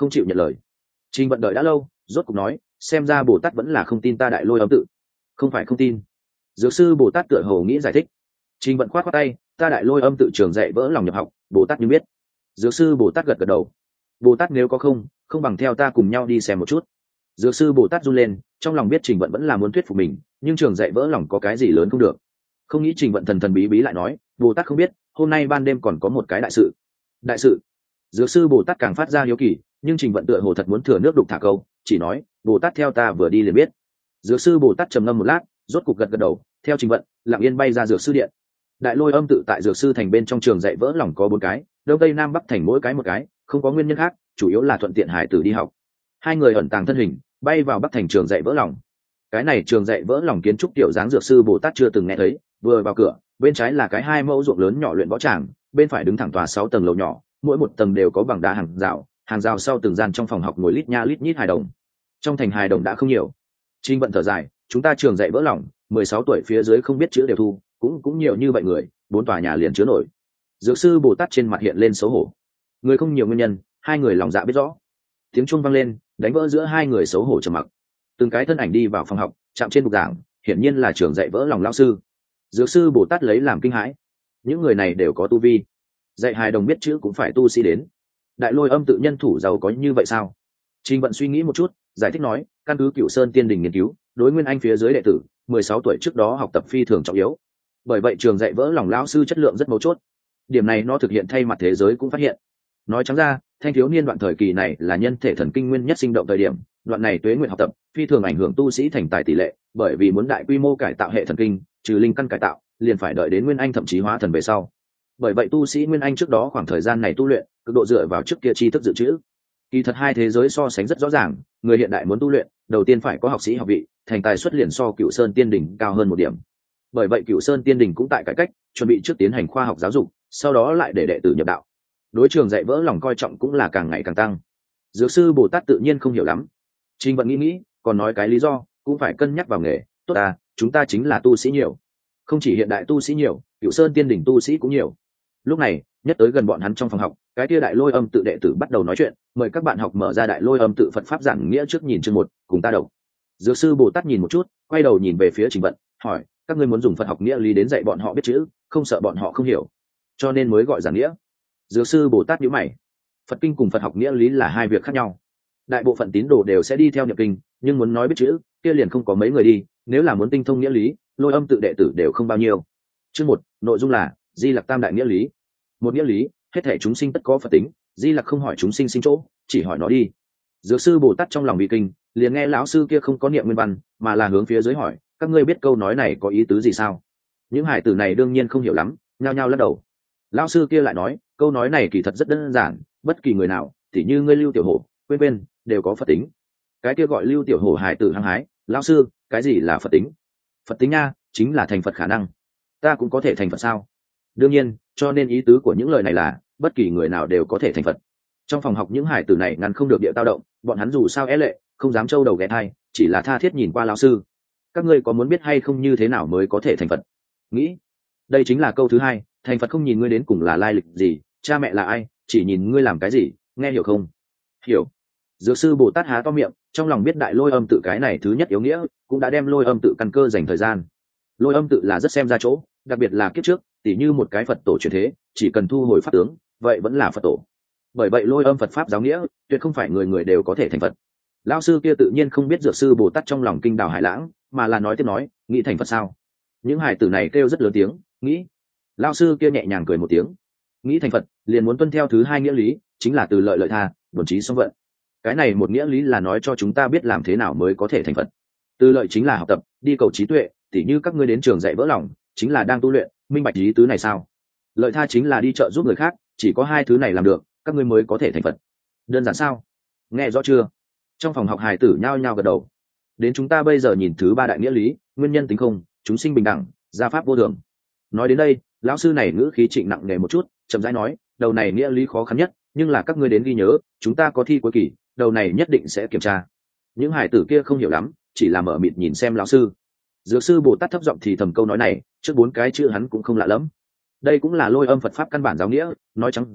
không chịu nhận lời. Trình Vận đợi đã lâu, rốt cục nói, xem ra Bồ Tát vẫn là không tin ta Đại Lôi Âm tự. Không phải không tin. Dược sư Bồ Tát tựa hồ nghĩ giải thích. Trình Vận khoát khoát tay, ta Đại Lôi Âm tự trường dạy vỡ lòng nhập học, Bồ Tát như biết. Dược sư Bồ Tát gật gật đầu. Bồ Tát nếu có không, không bằng theo ta cùng nhau đi xem một chút. Dược sư Bồ Tát run lên, trong lòng biết Trình Vận vẫn là muốn thuyết phục mình, nhưng trường dạy vỡ lòng có cái gì lớn không được. Không nghĩ Trình Vận thần thần bí bí lại nói, Bồ Tát không biết, hôm nay ban đêm còn có một cái đại sự. Đại sự? Dược sư Bồ Tát càng phát ra hiếu kỳ, nhưng Trình Vận tựa hồ thật muốn thừa nước đục thả câu, chỉ nói, Bồ Tát theo ta vừa đi liền biết. Dược sư Bồ Tát trầm ngâm một lát, rốt cục gật gật đầu, theo Trình Vận, lặng yên bay ra dược sư điện. Đại Lôi Âm tự tại dược sư thành bên trong trường dạy vỡ lòng có bốn cái, đông tây nam bắc thành mỗi cái một cái, không có nguyên nhân khác, chủ yếu là thuận tiện hải tử đi học. Hai người ẩn tàng thân hình, bay vào bắc thành trường dạy vỡ lòng. Cái này trường dạy vỡ lòng kiến trúc tiểu dáng dược sư Bồ Tát chưa từng nghe thấy, vừa vào cửa, bên trái là cái hai mẫu ruộng lớn nhỏ luyện võ tràng, bên phải đứng thẳng tòa sáu tầng lầu nhỏ, mỗi một tầng đều có bằng đá hàng rào, hàng rào sau từng gian trong phòng học ngồi lít nha lít nhít hài đồng. Trong thành hài đồng đã không nhiều. Trình Vận thở dài, chúng ta trường dạy vỡ lòng, mười sáu tuổi phía dưới không biết chữ đều thu, cũng cũng nhiều như vậy người, bốn tòa nhà liền chứa nổi. Dược sư Bồ Tát trên mặt hiện lên xấu hổ. Người không nhiều nguyên nhân, hai người lòng dạ biết rõ. Tiếng chuông vang lên, đánh vỡ giữa hai người xấu hổ trầm mặc. Từng cái thân ảnh đi vào phòng học, chạm trên bục giảng, hiển nhiên là trường dạy vỡ lòng lão sư. Dược sư Bồ Tát lấy làm kinh hãi. Những người này đều có tu vi, dạy hài đồng biết chữ cũng phải tu sĩ đến. Đại Lôi Âm tự nhân thủ giàu có như vậy sao? Trình Vận suy nghĩ một chút, giải thích nói, căn cứ Cửu Sơn Tiên Đình nghiên cứu, đối nguyên anh phía dưới đệ tử, mười sáu tuổi trước đó học tập phi thường trọng yếu. Bởi vậy trường dạy vỡ lòng lão sư chất lượng rất mấu chốt. Điểm này nó thực hiện thay mặt thế giới cũng phát hiện. Nói trắng ra, thanh thiếu niên đoạn thời kỳ này là nhân thể thần kinh nguyên nhất sinh động thời điểm, đoạn này tuế nguyện học tập phi thường ảnh hưởng tu sĩ thành tài tỷ lệ, bởi vì muốn đại quy mô cải tạo hệ thần kinh, trừ linh căn cải tạo, liền phải đợi đến nguyên anh thậm chí hóa thần về sau. Bởi vậy tu sĩ nguyên anh trước đó khoảng thời gian này tu luyện, cực độ dựa vào trước kia tri thức dự trữ. Kỳ thật hai thế giới so sánh rất rõ ràng, người hiện đại muốn tu luyện, đầu tiên phải có học sĩ học vị, thành tài xuất liền so Cửu Sơn Tiên Đình cao hơn một điểm. Bởi vậy Cửu Sơn Tiên Đình cũng tại cải cách, chuẩn bị trước tiến hành khoa học giáo dục, sau đó lại để đệ tử nhập đạo. Đối trường dạy vỡ lòng coi trọng cũng là càng ngày càng tăng. Dược sư Bồ Tát tự nhiên không hiểu lắm. Trình Vận nghĩ nghĩ, còn nói cái lý do, cũng phải cân nhắc vào nghề. Tốt à, chúng ta chính là tu sĩ nhiều, không chỉ hiện đại tu sĩ nhiều, Cửu Sơn Tiên Đình tu sĩ cũng nhiều. Lúc này, nhất tới gần bọn hắn trong phòng học, cái kia Đại Lôi Âm tự đệ tử bắt đầu nói chuyện, mời các bạn học mở ra Đại Lôi Âm tự Phật pháp giảng nghĩa trước nhìn chương một, cùng ta đọc. Dược sư Bồ Tát nhìn một chút, quay đầu nhìn về phía Trình Vận, hỏi, các ngươi muốn dùng Phật học nghĩa lý đến dạy bọn họ biết chữ, không sợ bọn họ không hiểu, cho nên mới gọi giảng nghĩa. Dược sư Bồ Tát nhíu mày. Phật kinh cùng Phật học nghĩa lý là hai việc khác nhau. Đại bộ phận tín đồ đều sẽ đi theo niệm kinh, nhưng muốn nói biết chữ, kia liền không có mấy người đi, nếu là muốn tinh thông nghĩa lý, Lôi Âm tự đệ tử đều không bao nhiêu. Chương một, nội dung là Di Lặc tam đại nghĩa lý. Một nghĩa lý, hết thảy chúng sinh tất có Phật tính, Di Lặc không hỏi chúng sinh sinh chỗ, chỉ hỏi nó đi. Dược sư Bồ Tát trong lòng bị kinh, liền nghe lão sư kia không có niệm nguyên văn, mà là hướng phía dưới hỏi, các ngươi biết câu nói này có ý tứ gì sao? Những hải tử này đương nhiên không hiểu lắm, nhao nhao lắc đầu. Lão sư kia lại nói, câu nói này kỳ thật rất đơn giản, bất kỳ người nào, tỉ như ngươi Lưu Tiểu Hổ, quên quên, đều có Phật tính. Cái kia gọi Lưu Tiểu Hổ hải tử hăng hái, lão sư, cái gì là Phật tính? Phật tính nha, chính là thành Phật khả năng. Ta cũng có thể thành Phật sao? Đương nhiên, cho nên ý tứ của những lời này là, bất kỳ người nào đều có thể thành Phật. Trong phòng học những hải tử này ngăn không được địa tao động, bọn hắn dù sao é lệ, không dám trâu đầu ghé thai, chỉ là tha thiết nhìn qua lão sư. Các ngươi có muốn biết hay không như thế nào mới có thể thành Phật? Nghĩ, đây chính là câu thứ hai, thành Phật không nhìn ngươi đến cùng là lai lịch gì, cha mẹ là ai, chỉ nhìn ngươi làm cái gì, nghe hiểu không? Hiểu. Dược sư Bồ Tát há to miệng, trong lòng biết Đại Lôi Âm tự cái này thứ nhất yếu nghĩa, cũng đã đem Lôi Âm tự căn cơ dành thời gian. Lôi Âm tự là rất xem ra chỗ, đặc biệt là kiếp trước, tỉ như một cái Phật tổ truyền thế, chỉ cần thu hồi pháp tướng, vậy vẫn là Phật tổ. Bởi vậy Lôi Âm Phật pháp giáo nghĩa, tuyệt không phải người người đều có thể thành Phật. Lão sư kia tự nhiên không biết Dược sư Bồ Tát trong lòng kinh đào hải lãng, mà là nói tiếp nói, nghĩ thành Phật sao? Những hải tử này kêu rất lớn tiếng, nghĩ. Lão sư kia nhẹ nhàng cười một tiếng, nghĩ thành Phật, liền muốn tuân theo thứ hai nghĩa lý, chính là từ lợi lợi tha, bổn trí song vận. Cái này một nghĩa lý là nói cho chúng ta biết làm thế nào mới có thể thành Phật. Từ lợi chính là học tập, đi cầu trí tuệ, tỉ như các ngươi đến trường dạy vỡ lòng, chính là đang tu luyện, minh bạch ý tứ này sao? Lợi tha chính là đi trợ giúp người khác, chỉ có hai thứ này làm được, các ngươi mới có thể thành Phật. Đơn giản sao? Nghe rõ chưa? Trong phòng học hài tử nhao nhao gật đầu. Đến chúng ta bây giờ nhìn thứ ba đại nghĩa lý, nguyên nhân tính không, chúng sinh bình đẳng, gia pháp vô thường. Nói đến đây, lão sư này ngữ khí trịnh nặng nề một chút, chậm rãi nói, đầu này nghĩa lý khó khăn nhất, nhưng là các ngươi đến ghi nhớ, chúng ta có thi cuối kỳ, đầu này nhất định sẽ kiểm tra. Những hải tử kia không hiểu lắm, chỉ là mở mịt nhìn xem lão sư. Dược sư Bồ Tát thấp giọng thì thầm câu nói này, trước bốn cái chữ hắn cũng không lạ lắm. Đây cũng là Lôi Âm Phật pháp căn bản giáo nghĩa, nói trắng ra,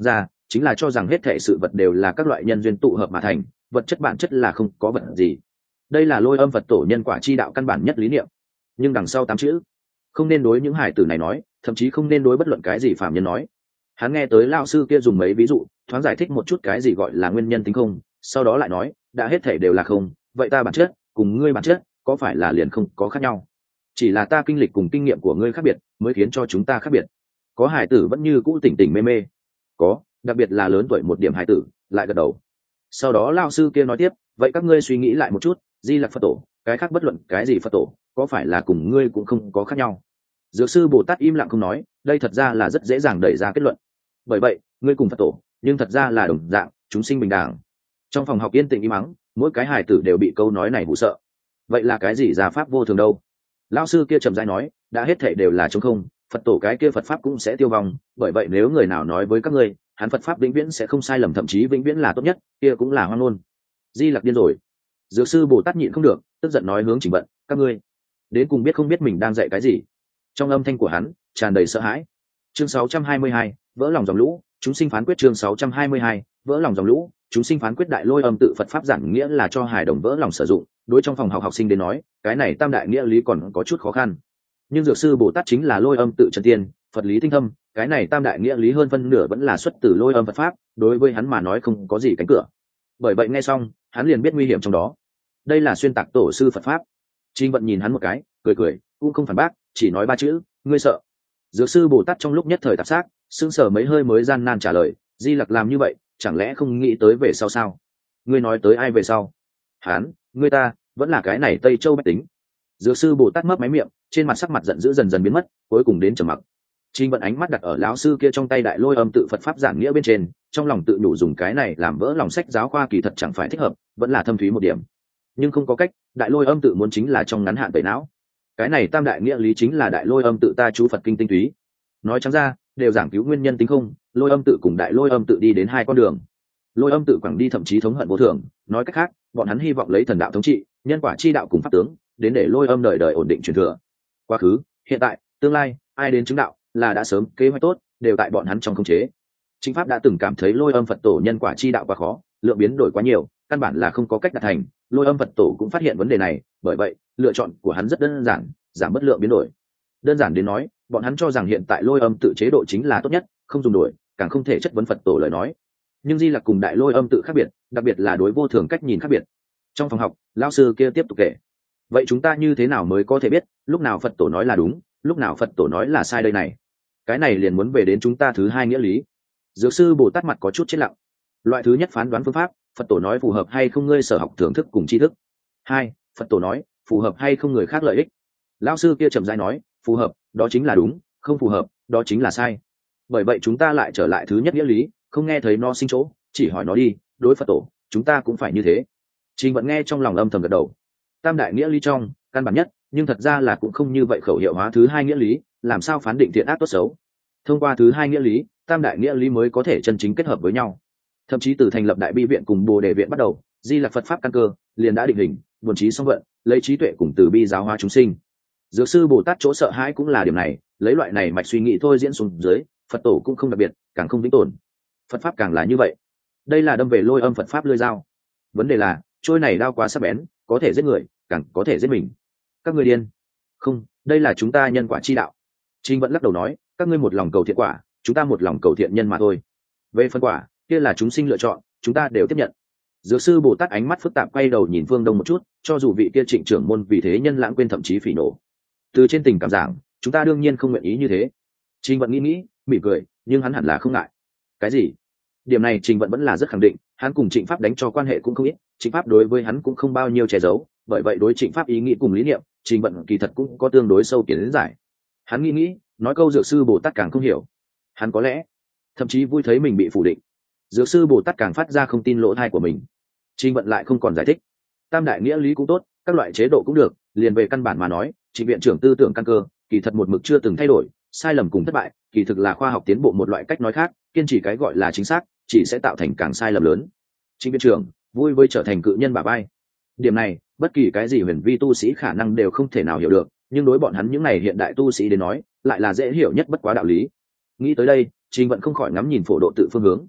chính là cho rằng hết thể sự vật đều là các loại nhân duyên tụ hợp mà thành, vật chất bản chất là không có vật gì. Đây là Lôi Âm Phật tổ nhân quả chi đạo căn bản nhất lý niệm. Nhưng đằng sau tám chữ, không nên đối những hải tử này nói, thậm chí không nên đối bất luận cái gì phàm nhân nói. Hắn nghe tới lao sư kia dùng mấy ví dụ, thoáng giải thích một chút cái gì gọi là nguyên nhân tính không, sau đó lại nói, đã hết thể đều là không, vậy ta bản chất cùng ngươi bản chất có phải là liền không có khác nhau? Chỉ là ta kinh lịch cùng kinh nghiệm của ngươi khác biệt mới khiến cho chúng ta khác biệt. Có hải tử vẫn như cũ tỉnh tỉnh mê mê, có, đặc biệt là lớn tuổi một điểm hải tử lại gật đầu. Sau đó lao sư kia nói tiếp, vậy các ngươi suy nghĩ lại một chút, Di Lặc Phật tổ, cái khác bất luận cái gì Phật tổ, có phải là cùng ngươi cũng không có khác nhau? Dược sư Bồ Tát im lặng không nói, đây thật ra là rất dễ dàng đẩy ra kết luận. Bởi vậy, ngươi cùng Phật tổ, nhưng thật ra là đồng dạng, chúng sinh bình đẳng. Trong phòng học yên tĩnh im mắng, mỗi cái hài tử đều bị câu nói này hù sợ. Vậy là cái gì ra pháp vô thường đâu? Lão sư kia trầm rãi nói, đã hết thảy đều là trống không, Phật tổ cái kia Phật pháp cũng sẽ tiêu vong, bởi vậy nếu người nào nói với các ngươi, hắn Phật pháp vĩnh viễn sẽ không sai lầm, thậm chí vĩnh viễn là tốt nhất, kia cũng là hoang ngôn. Di Lặc điên rồi. Dược sư Bồ Tát nhịn không được, tức giận nói hướng Trình Vận, các ngươi đến cùng biết không biết mình đang dạy cái gì? Trong âm thanh của hắn tràn đầy sợ hãi. Chương sáu trăm hai mươi hai, vỡ lòng dòng lũ, chúng sinh phán quyết. Chương sáu trăm hai mươi hai, vỡ lòng dòng lũ, chúng sinh phán quyết. Đại Lôi Âm tự Phật pháp giảng nghĩa là cho hài đồng vỡ lòng sử dụng, đối trong phòng học học sinh đến nói, cái này tam đại nghĩa lý còn có chút khó khăn. Nhưng dược sư Bồ Tát chính là Lôi Âm tự chân tiên, Phật lý tinh thâm, cái này tam đại nghĩa lý hơn phân nửa vẫn là xuất từ Lôi Âm Phật pháp, đối với hắn mà nói không có gì cánh cửa. Bởi vậy nghe xong, hắn liền biết nguy hiểm trong đó. Đây là xuyên tạc tổ sư Phật pháp. Trình Vận nhìn hắn một cái, cười cười, cũng không phản bác, chỉ nói ba chữ, ngươi sợ. Dược sư Bồ Tát trong lúc nhất thời tạp xác, sững sờ mấy hơi mới gian nan trả lời, Di Lặc làm như vậy, chẳng lẽ không nghĩ tới về sau sao? Ngươi nói tới ai về sau? Hắn, ngươi ta, vẫn là cái này Tây Châu bách tính. Dược sư Bồ Tát mấp máy miệng, trên mặt sắc mặt giận dữ dần dần biến mất, cuối cùng đến trầm mặc. Trình Vận ánh mắt đặt ở lão sư kia trong tay Đại Lôi Âm tự Phật pháp giảng nghĩa bên trên, trong lòng tự nhủ dùng cái này làm vỡ lòng sách giáo khoa kỳ thật chẳng phải thích hợp, vẫn là thâm thúy một điểm. Nhưng không có cách, Đại Lôi Âm tự muốn chính là trong ngắn hạn tẩy não. Cái này tam đại nghĩa lý chính là Đại Lôi Âm tự ta chú Phật kinh tinh túy. Nói trắng ra, đều giảng cứu nguyên nhân tính không, Lôi Âm tự cùng Đại Lôi Âm tự đi đến hai con đường. Lôi Âm tự quẳng đi thậm chí thống hận vô thường, nói cách khác, bọn hắn hy vọng lấy thần đạo thống trị, nhân quả chi đạo cùng pháp tướng, đến để Lôi Âm đời đời ổn định truyền thừa. Quá khứ, hiện tại, tương lai, ai đến chứng đạo, là đã sớm kế hoạch tốt, đều tại bọn hắn trong khống chế. Chính pháp đã từng cảm thấy Lôi Âm Phật tổ nhân quả chi đạo quá khó, lượng biến đổi quá nhiều, căn bản là không có cách đạt thành. Lôi Âm Phật tổ cũng phát hiện vấn đề này, bởi vậy, lựa chọn của hắn rất đơn giản, giảm bất lượng biến đổi. Đơn giản đến nói, bọn hắn cho rằng hiện tại Lôi Âm tự chế độ chính là tốt nhất, không dùng đổi, càng không thể chất vấn Phật tổ lời nói. Nhưng Di Lặc cùng Đại Lôi Âm tự khác biệt, đặc biệt là đối vô thường cách nhìn khác biệt. Trong phòng học, lão sư kia tiếp tục kể, vậy chúng ta như thế nào mới có thể biết lúc nào Phật tổ nói là đúng, lúc nào Phật tổ nói là sai đây này? Cái này liền muốn về đến chúng ta thứ hai nghĩa lý. Dược sư Bồ Tát mặt có chút chết lặng. Loại thứ nhất phán đoán phương pháp, Phật tổ nói phù hợp hay không ngươi sở học thưởng thức cùng tri thức. Hai, Phật tổ nói phù hợp hay không người khác lợi ích. Lão sư kia trầm rãi nói, phù hợp, đó chính là đúng, không phù hợp, đó chính là sai. Bởi vậy chúng ta lại trở lại thứ nhất nghĩa lý, không nghe thấy nó sinh chỗ, chỉ hỏi nó đi, đối Phật tổ, chúng ta cũng phải như thế. Trình Vận nghe trong lòng âm thầm gật đầu. Tam đại nghĩa lý trong, căn bản nhất, nhưng thật ra là cũng không như vậy khẩu hiệu hóa thứ hai nghĩa lý, làm sao phán định thiện ác tốt xấu. Thông qua thứ hai nghĩa lý, tam đại nghĩa lý mới có thể chân chính kết hợp với nhau. Thậm chí từ thành lập Đại Bi viện cùng Bồ Đề viện bắt đầu, Di Lặc Phật pháp căn cơ liền đã định hình, buồn trí song vận, lấy trí tuệ cùng từ bi giáo hóa chúng sinh. Dược sư Bồ Tát chỗ sợ hãi cũng là điểm này, lấy loại này mạch suy nghĩ thôi diễn xuống dưới, Phật tổ cũng không đặc biệt, càng không vĩnh tồn. Phật pháp càng là như vậy. Đây là đâm về Lôi Âm Phật pháp lưỡi dao. Vấn đề là, trôi này đao quá sắc bén, có thể giết người, càng có thể giết mình. Các ngươi điên. Không, đây là chúng ta nhân quả chi đạo. Trình Vận lắc đầu nói, các ngươi một lòng cầu thiện quả, chúng ta một lòng cầu thiện nhân mà thôi. Về phân quả, kia là chúng sinh lựa chọn, chúng ta đều tiếp nhận. Dược sư Bồ Tát ánh mắt phức tạp quay đầu nhìn Phương Đông một chút, cho dù vị kia Trịnh trưởng môn vì thế nhân lãng quên thậm chí phỉ nổ. Từ trên tình cảm giảng, chúng ta đương nhiên không nguyện ý như thế. Trình Vận nghĩ nghĩ, mỉm cười, nhưng hắn hẳn là không ngại. Cái gì? Điểm này Trình Vận vẫn là rất khẳng định, hắn cùng Trịnh Pháp đánh cho quan hệ cũng không ít, Trịnh Pháp đối với hắn cũng không bao nhiêu che giấu, bởi vậy đối Trịnh Pháp ý nghĩ cùng lý niệm, Trình Vận kỳ thật cũng có tương đối sâu kiến giải. Hắn nghĩ nghĩ, nói câu dược sư Bồ Tát càng không hiểu. Hắn có lẽ thậm chí vui thấy mình bị phủ định. Dược sư Bồ Tát càng phát ra không tin lỗ thai của mình. Trình Vận lại không còn giải thích. Tam đại nghĩa lý cũng tốt, các loại chế độ cũng được, liền về căn bản mà nói, Trịnh viện trưởng tư tưởng căn cơ, kỳ thật một mực chưa từng thay đổi, sai lầm cùng thất bại, kỳ thực là khoa học tiến bộ một loại cách nói khác, kiên trì cái gọi là chính xác, chỉ sẽ tạo thành càng sai lầm lớn. Trịnh viện trưởng vui với trở thành cự nhân bà bay. Điểm này, bất kỳ cái gì huyền vi tu sĩ khả năng đều không thể nào hiểu được, nhưng đối bọn hắn những này hiện đại tu sĩ đến nói, lại là dễ hiểu nhất bất quá đạo lý. Nghĩ tới đây, Trình Vận không khỏi ngắm nhìn phổ độ tự phương hướng.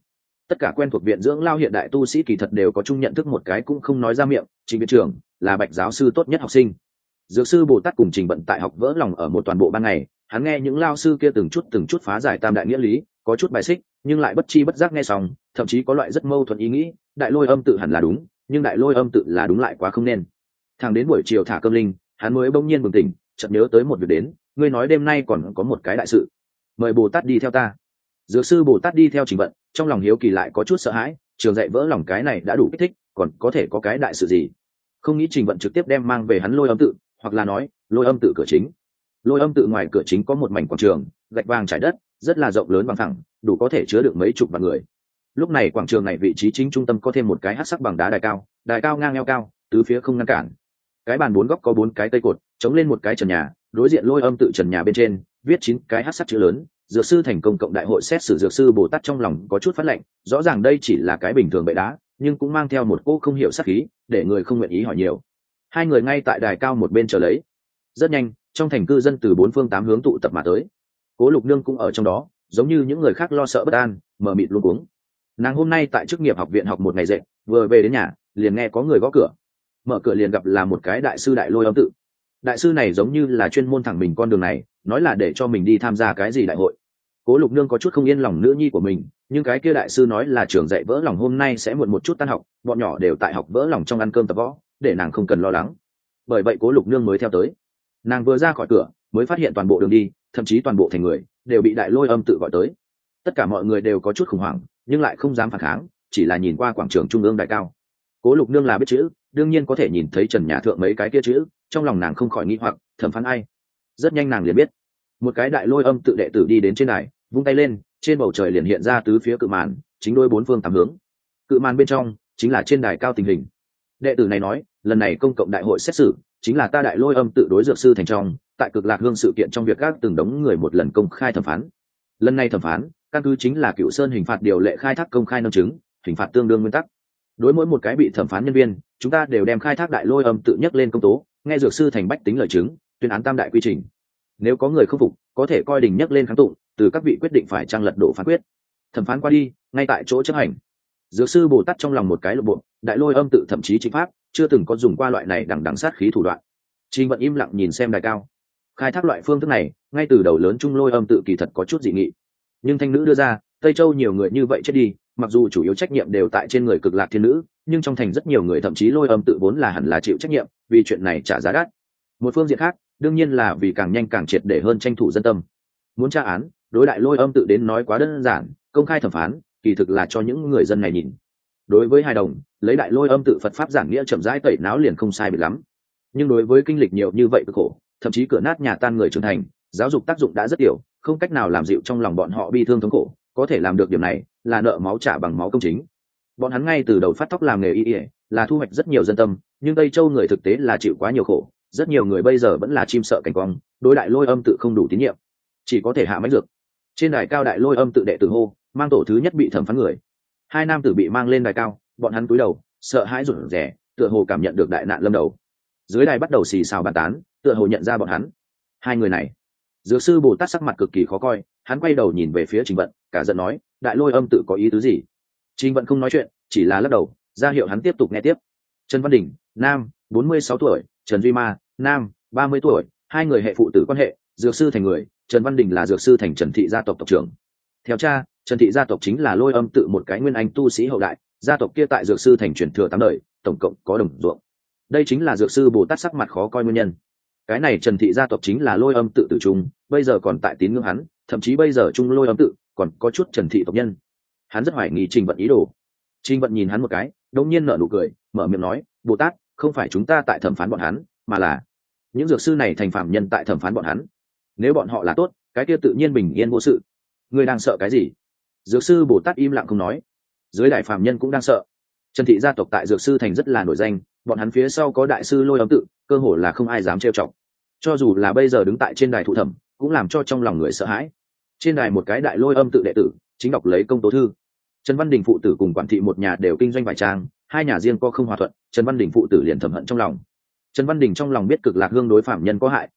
Tất cả quen thuộc viện dưỡng lao hiện đại tu sĩ kỳ thật đều có chung nhận thức một cái cũng không nói ra miệng, Trình viện trưởng là Bạch giáo sư tốt nhất học sinh. Dược sư Bồ Tát cùng Trình Vận tại học vỡ lòng ở một toàn bộ ban ngày, hắn nghe những lao sư kia từng chút từng chút phá giải tam đại nghĩa lý, có chút bài xích, nhưng lại bất chi bất giác nghe xong, thậm chí có loại rất mâu thuẫn ý nghĩ, đại lôi âm tự hẳn là đúng, nhưng đại lôi âm tự là đúng lại quá không nên. Thẳng đến buổi chiều thả cơm linh, hắn mới bỗng nhiên bừng tỉnh, chợt nhớ tới một việc đến, ngươi nói đêm nay còn có một cái đại sự, mời Bồ Tát đi theo ta. Dược sư Bồ Tát đi theo Trình Vận, trong lòng hiếu kỳ lại có chút sợ hãi, trường dạy vỡ lòng cái này đã đủ kích thích, còn có thể có cái đại sự gì? Không nghĩ Trình Vận trực tiếp đem mang về hắn lôi âm tự, hoặc là nói lôi âm tự cửa chính. Lôi âm tự ngoài cửa chính có một mảnh quảng trường, gạch vàng trải đất, rất là rộng lớn bằng phẳng, đủ có thể chứa được mấy chục vạn người. Lúc này quảng trường này vị trí chính trung tâm có thêm một cái hắc sắc bằng đá đài cao, đài cao ngang eo cao, tứ phía không ngăn cản. Cái bàn bốn góc có bốn cái cây cột, chống lên một cái trần nhà, đối diện lôi âm tự trần nhà bên trên viết chín cái hắc sắc chữ lớn. Dược sư thành công cộng đại hội xét xử dược sư Bồ Tát trong lòng có chút phát lệnh, rõ ràng đây chỉ là cái bình thường bệ đá, nhưng cũng mang theo một cô không hiểu sát khí, để người không nguyện ý hỏi nhiều. Hai người ngay tại đài cao một bên chờ lấy. Rất nhanh, trong thành cư dân từ bốn phương tám hướng tụ tập mà tới. Cố Lục Nương cũng ở trong đó, giống như những người khác lo sợ bất an, mờ mịt luống cuống. Nàng hôm nay tại chức nghiệp học viện học một ngày dậy, vừa về đến nhà, liền nghe có người gõ cửa. Mở cửa liền gặp là một cái đại sư đại lôi âm tự. Đại sư này giống như là chuyên môn thẳng mình con đường này, nói là để cho mình đi tham gia cái gì đại hội. Cố Lục Nương có chút không yên lòng nữ nhi của mình, nhưng cái kia đại sư nói là trường dạy vỡ lòng hôm nay sẽ muộn một chút tan học, bọn nhỏ đều tại học vỡ lòng trong ăn cơm tập võ, để nàng không cần lo lắng. Bởi vậy Cố Lục Nương mới theo tới. Nàng vừa ra khỏi cửa, mới phát hiện toàn bộ đường đi, thậm chí toàn bộ thành người đều bị đại lôi âm tự gọi tới. Tất cả mọi người đều có chút khủng hoảng, nhưng lại không dám phản kháng, chỉ là nhìn qua quảng trường trung ương đại cao. Cố Lục Nương là biết chữ, đương nhiên có thể nhìn thấy trần nhà thượng mấy cái kia chữ, trong lòng nàng không khỏi nghi hoặc, thẩm phán ai. Rất nhanh nàng liền biết, một cái đại lôi âm tự đệ tử đi đến trên đài, vung tay lên, trên bầu trời liền hiện ra tứ phía cự màn, chính đôi bốn phương tám hướng. Cự màn bên trong chính là trên đài cao tình hình. Đệ tử này nói, lần này công cộng đại hội xét xử chính là ta đại lôi âm tự đối dược sư thành trong, tại Cực Lạc Hương sự kiện trong việc các từng đống người một lần công khai thẩm phán. Lần này thẩm phán, căn cứ chính là Cựu Sơn hình phạt điều lệ khai thác công khai nâng chứng, hình phạt tương đương nguyên tắc. Đối mỗi một cái bị thẩm phán nhân viên, chúng ta đều đem khai thác đại lôi âm tự nhắc lên công tố, nghe dược sư thành bách tính lời chứng, tuyên án tam đại quy trình. Nếu có người không phục, có thể coi đình nhắc lên kháng tụng, từ các vị quyết định phải trang lật đổ phán quyết. Thẩm phán qua đi, ngay tại chỗ chấp hành. Dược sư Bồ Tát trong lòng một cái lộ bộ, đại lôi âm tự thậm chí chính pháp chưa từng có dùng qua loại này đằng đằng sát khí thủ đoạn. Trình Vận im lặng nhìn xem đài cao. Khai thác loại phương thức này, ngay từ đầu lớn trung lôi âm tự kỳ thật có chút dị nghị. Nhưng thanh nữ đưa ra, Tây Châu nhiều người như vậy chết đi, mặc dù chủ yếu trách nhiệm đều tại trên người Cực Lạc thiên nữ, nhưng trong thành rất nhiều người thậm chí lôi âm tự vốn là hẳn là chịu trách nhiệm, vì chuyện này trả giá đắt. Một phương diện khác, đương nhiên là vì càng nhanh càng triệt để hơn tranh thủ dân tâm. Muốn tra án, đối đại lôi âm tự đến nói quá đơn giản, công khai thẩm phán, kỳ thực là cho những người dân này nhìn. Đối với hài đồng, lấy đại lôi âm tự Phật pháp giảng nghĩa chậm rãi tẩy náo liền không sai biệt lắm. Nhưng đối với kinh lịch nhiều như vậy cực khổ, thậm chí cửa nát nhà tan người trưởng thành, giáo dục tác dụng đã rất tiểu, không cách nào làm dịu trong lòng bọn họ bi thương thống khổ, có thể làm được điểm này, là nợ máu trả bằng máu công chính. Bọn hắn ngay từ đầu phát thóc làm nghề y y, là thu hoạch rất nhiều dân tâm, nhưng Tây Châu người thực tế là chịu quá nhiều khổ, rất nhiều người bây giờ vẫn là chim sợ cảnh quang, đối đại lôi âm tự không đủ tín nhiệm, chỉ có thể hạ mánh dược. Trên đài cao đại lôi âm tự đệ tử hô, mang tổ thứ nhất bị thẩm phán người. Hai nam tử bị mang lên đài cao, bọn hắn cúi đầu, sợ hãi rụt rè, tựa hồ cảm nhận được đại nạn lâm đầu. Dưới đài bắt đầu xì xào bàn tán, tựa hồ nhận ra bọn hắn. Hai người này, dược sư Bồ Tát sắc mặt cực kỳ khó coi, hắn quay đầu nhìn về phía Trình Vận, cả giận nói, đại lôi âm tự có ý tứ gì? Trình Vận không nói chuyện, chỉ là lắc đầu, ra hiệu hắn tiếp tục nghe tiếp. Trần Văn Đình, nam, bốn mươi sáu tuổi, Trần Duy Ma, nam, ba mươi tuổi, hai người hệ phụ tử quan hệ, dược sư thành người, Trần Văn Đình là dược sư thành Trần thị gia tộc tộc trưởng. Theo cha, Trần thị gia tộc chính là lôi âm tự một cái nguyên anh tu sĩ hậu đại, gia tộc kia tại dược sư thành truyền thừa tám đời, tổng cộng có đồng ruộng. Đây chính là dược sư Bồ Tát sắc mặt khó coi nguyên nhân. Cái này Trần thị gia tộc chính là lôi âm tự tử trung, bây giờ còn tại tín ngưỡng hắn, thậm chí bây giờ trung lôi âm tự còn có chút Trần thị tộc nhân. Hắn rất hoài nghi Trình Vận ý đồ. Trình Vận nhìn hắn một cái, đột nhiên nở nụ cười, mở miệng nói, Bồ Tát, không phải chúng ta tại thẩm phán bọn hắn, mà là những dược sư này thành phạm nhân tại thẩm phán bọn hắn. Nếu bọn họ là tốt, cái kia tự nhiên bình yên vô sự. Ngươi đang sợ cái gì? Dược sư Bồ Tát im lặng không nói. Dưới đại phạm nhân cũng đang sợ. Trần thị gia tộc tại dược sư thành rất là nổi danh, bọn hắn phía sau có đại sư lôi âm tự, cơ hồ là không ai dám trêu chọc. Cho dù là bây giờ đứng tại trên đài thụ thẩm, cũng làm cho trong lòng người sợ hãi. Trên đài một cái đại lôi âm tự đệ tử chính đọc lấy công tố thư. Trần Văn Đình phụ tử cùng quản thị một nhà đều kinh doanh vải trang, hai nhà riêng có không hòa thuận, Trần Văn Đình phụ tử liền thầm hận trong lòng. Trần Văn Đình trong lòng biết Cực Lạc Hương đối phạm nhân có hại,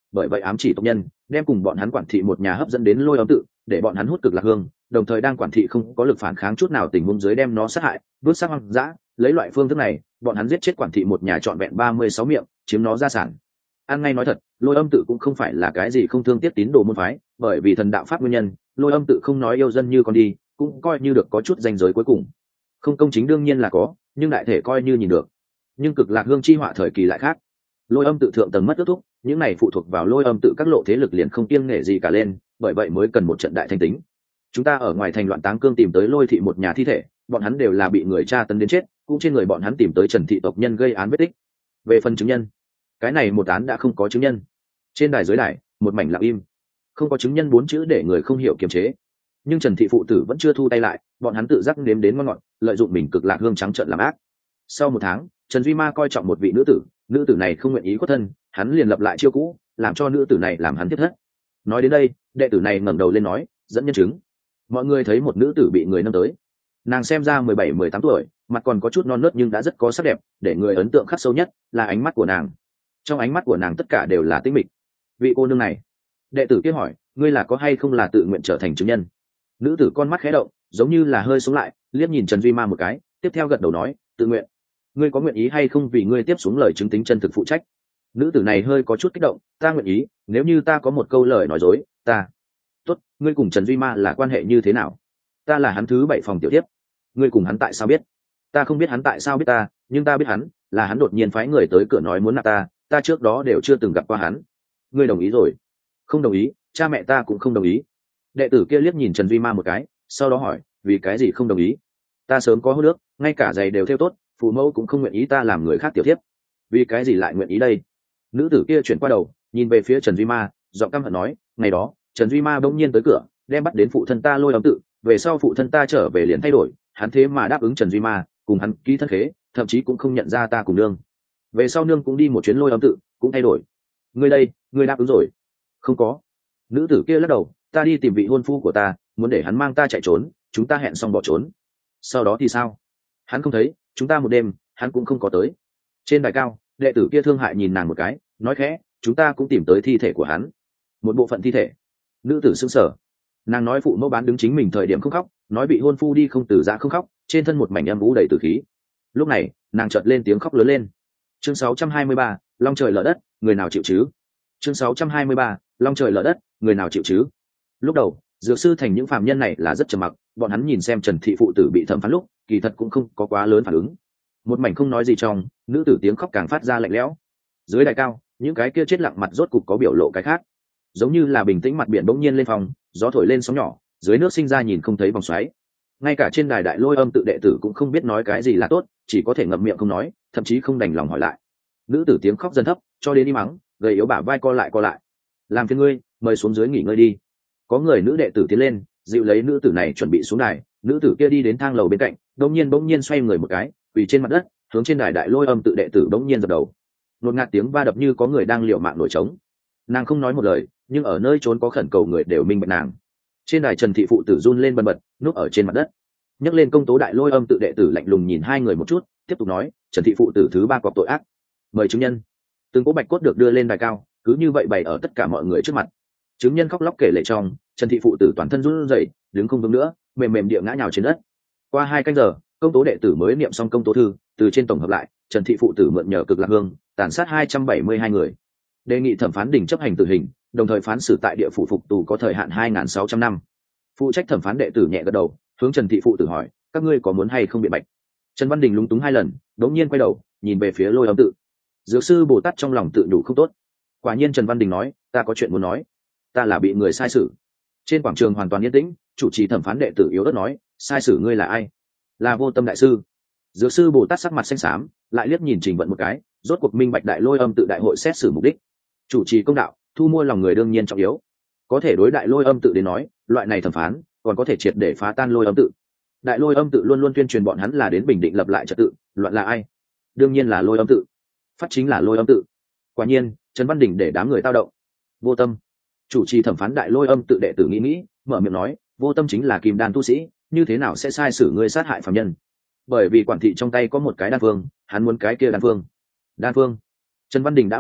bởi vậy ám chỉ tộc nhân đem cùng bọn hắn quản thị một nhà hấp dẫn đến lôi âm tự, để bọn hắn hút cực lạc hương, đồng thời đang quản thị không có lực phản kháng chút nào tình huống dưới đem nó sát hại, vứt xác hoang dã. Lấy loại phương thức này, bọn hắn giết chết quản thị một nhà trọn vẹn ba mươi sáu miệng, chiếm nó gia sản. Ăn ngay nói thật, lôi âm tự cũng không phải là cái gì không thương tiếc tín đồ môn phái, bởi vì thần đạo pháp nguyên nhân, lôi âm tự không nói yêu dân như con đi, cũng coi như được có chút danh giới cuối cùng. Không công chính đương nhiên là có, nhưng đại thể coi như nhìn được. Nhưng cực lạc hương chi họa thời kỳ lại khác. Lôi âm tự thượng tầng mất ước thúc, những này phụ thuộc vào lôi âm tự các lộ thế lực liền không kiêng nể gì cả lên, bởi vậy mới cần một trận đại thanh tính. Chúng ta ở ngoài thành loạn táng cương tìm tới lôi thị một nhà thi thể, bọn hắn đều là bị người tra tấn đến chết, cũng trên người bọn hắn tìm tới Trần thị tộc nhân gây án vết tích. Về phần chứng nhân, cái này một án đã không có chứng nhân. Trên đài dưới đài, một mảnh lặng im, không có chứng nhân bốn chữ để người không hiểu kiềm chế. Nhưng Trần thị phụ tử vẫn chưa thu tay lại, bọn hắn tự giác nếm đến ngon ngọt, lợi dụng mình cực lạc hương trắng trợn làm ác. Sau một tháng, Trần Duy Ma coi trọng một vị nữ tử, nữ tử này không nguyện ý khuất thân, hắn liền lập lại chiêu cũ, làm cho nữ tử này làm hắn tiếp thất. Nói đến đây, đệ tử này ngẩng đầu lên nói, dẫn nhân chứng. Mọi người thấy một nữ tử bị người nâng tới, nàng xem ra mười bảy mười tám tuổi, mặt còn có chút non nớt nhưng đã rất có sắc đẹp, để người ấn tượng khắc sâu nhất là ánh mắt của nàng. Trong ánh mắt của nàng tất cả đều là tĩnh mịch. Vị cô nương này, đệ tử kia hỏi, ngươi là có hay không là tự nguyện trở thành chứng nhân? Nữ tử con mắt khẽ động, giống như là hơi sống lại, liếc nhìn Trần Duy Ma một cái, tiếp theo gật đầu nói, tự nguyện. Ngươi có nguyện ý hay không vì ngươi tiếp xuống lời chứng tính chân thực phụ trách? Nữ tử này hơi có chút kích động, ta nguyện ý, nếu như ta có một câu lời nói dối, ta. Tốt, ngươi cùng Trần Duy Ma là quan hệ như thế nào? Ta là hắn thứ bảy phòng tiểu tiếp. Ngươi cùng hắn tại sao biết? Ta không biết hắn tại sao biết ta, nhưng ta biết hắn, là hắn đột nhiên phái người tới cửa nói muốn nạp ta, ta trước đó đều chưa từng gặp qua hắn. Ngươi đồng ý rồi? Không đồng ý, cha mẹ ta cũng không đồng ý. Đệ tử kia liếc nhìn Trần Duy Ma một cái, sau đó hỏi, vì cái gì không đồng ý? Ta sớm có hôn nước, ngay cả giày đều theo tốt, phụ mẫu cũng không nguyện ý ta làm người khác tiểu thiếp. Vì cái gì lại nguyện ý đây? Nữ tử kia chuyển qua đầu, nhìn về phía Trần Duy Ma, giọng căm hận nói, ngày đó, Trần Duy Ma bỗng nhiên tới cửa, đem bắt đến phụ thân ta lôi âm tự, về sau phụ thân ta trở về liền thay đổi, hắn thế mà đáp ứng Trần Duy Ma, cùng hắn ký thân khế, thậm chí cũng không nhận ra ta cùng nương. Về sau nương cũng đi một chuyến lôi âm tự, cũng thay đổi. Ngươi đây, ngươi đáp ứng rồi? Không có. Nữ tử kia lắc đầu, ta đi tìm vị hôn phu của ta, muốn để hắn mang ta chạy trốn, chúng ta hẹn xong bỏ trốn. Sau đó thì sao? Hắn không thấy, chúng ta một đêm, hắn cũng không có tới. Trên đài cao, đệ tử kia thương hại nhìn nàng một cái, nói khẽ, chúng ta cũng tìm tới thi thể của hắn. Một bộ phận thi thể. Nữ tử sững sờ. Nàng nói phụ mẫu bán đứng chính mình thời điểm không khóc, nói bị hôn phu đi không từ giã không khóc, trên thân một mảnh âm vũ đầy tử khí. Lúc này, nàng chợt lên tiếng khóc lớn lên. Chương sáu trăm hai mươi ba, long trời lở đất, người nào chịu chứ? Chương sáu trăm hai mươi ba, long trời lở đất, người nào chịu chứ? Lúc đầu, dược sư thành những phàm nhân này là rất trầm mặc, bọn hắn nhìn xem Trần thị phụ tử bị thẩm phán lúc, kỳ thật cũng không có quá lớn phản ứng. Một mảnh không nói gì trong, nữ tử tiếng khóc càng phát ra lạnh lẽo. Dưới đài cao, những cái kia chết lặng mặt rốt cục có biểu lộ cái khác, giống như là bình tĩnh mặt biển bỗng nhiên lên phòng, gió thổi lên sóng nhỏ, dưới nước sinh ra nhìn không thấy vòng xoáy. Ngay cả trên đài đại lôi âm tự đệ tử cũng không biết nói cái gì là tốt, chỉ có thể ngậm miệng không nói, thậm chí không đành lòng hỏi lại. Nữ tử tiếng khóc dần thấp, cho đến đi mắng, gầy yếu bả vai co lại co lại. Làm phiền ngươi, mời xuống dưới nghỉ ngơi đi. Có người nữ đệ tử tiến lên, dịu lấy nữ tử này chuẩn bị xuống đài. Nữ tử kia đi đến thang lầu bên cạnh, đột nhiên bỗng nhiên xoay người một cái, quỳ trên mặt đất, hướng trên đài đại lôi âm tự đệ tử bỗng nhiên dập đầu. Nột ngạt tiếng va đập như có người đang liều mạng nổi trống. Nàng không nói một lời, nhưng ở nơi trốn có khẩn cầu người đều minh bạch nàng. Trên đài Trần thị phụ tử run lên bần bật, núp ở trên mặt đất. Nhấc lên công tố đại lôi âm tự đệ tử lạnh lùng nhìn hai người một chút, tiếp tục nói, Trần thị phụ tử thứ ba cọc tội ác, mời chứng nhân. Từng cỗ bạch cốt được đưa lên đài cao, cứ như vậy bày ở tất cả mọi người trước mặt. Chứng nhân khóc lóc kể lệ trong, Trần thị phụ tử toàn thân run rẩy, đứng không vững nữa, mềm mềm địa ngã nhào trên đất. Qua hai canh giờ, công tố đệ tử mới niệm xong công tố thư, từ trên tổng hợp lại, Trần thị phụ tử mượn nhờ cực lạc hương, tàn sát hai trăm bảy mươi hai người, đề nghị thẩm phán đình chấp hành tử hình, đồng thời phán xử tại địa phủ phục tù có thời hạn hai nghìn sáu trăm năm. Phụ trách thẩm phán đệ tử nhẹ gật đầu, hướng Trần thị phụ tử hỏi, các ngươi có muốn hay không biện bạch? Trần Văn Đình lúng túng hai lần, đống nhiên quay đầu, nhìn về phía lôi âm tự. Dược sư Bồ Tát trong lòng tự đủ không tốt. Quả nhiên Trần Văn Đình nói, ta có chuyện muốn nói. Ta là bị người sai xử. Trên quảng trường hoàn toàn yên tĩnh, chủ trì thẩm phán đệ tử yếu ớt nói, sai xử ngươi là ai? Là Vô Tâm đại sư. Dược sư Bồ Tát sắc mặt xanh xám, lại liếc nhìn Trình Vận một cái, rốt cuộc minh bạch đại lôi âm tự đại hội xét xử mục đích. Chủ trì công đạo, thu mua lòng người đương nhiên trọng yếu. Có thể đối đại lôi âm tự đến nói, loại này thẩm phán còn có thể triệt để phá tan lôi âm tự. Đại lôi âm tự luôn luôn tuyên truyền bọn hắn là đến bình định lập lại trật tự, loạn là ai? Đương nhiên là lôi âm tự. Phát chính là lôi âm tự. Quả nhiên, Trần Văn Đình để đám người tao động. Vô Tâm, chủ trì thẩm phán đại lôi âm tự đệ tử nghĩ nghĩ, mở miệng nói, Vô Tâm chính là kim đan tu sĩ, như thế nào sẽ sai xử ngươi sát hại phạm nhân? Bởi vì quản thị trong tay có một cái đan phương, hắn muốn cái kia đan phương. Đan phương. Trần Văn Đình đã mở miệng,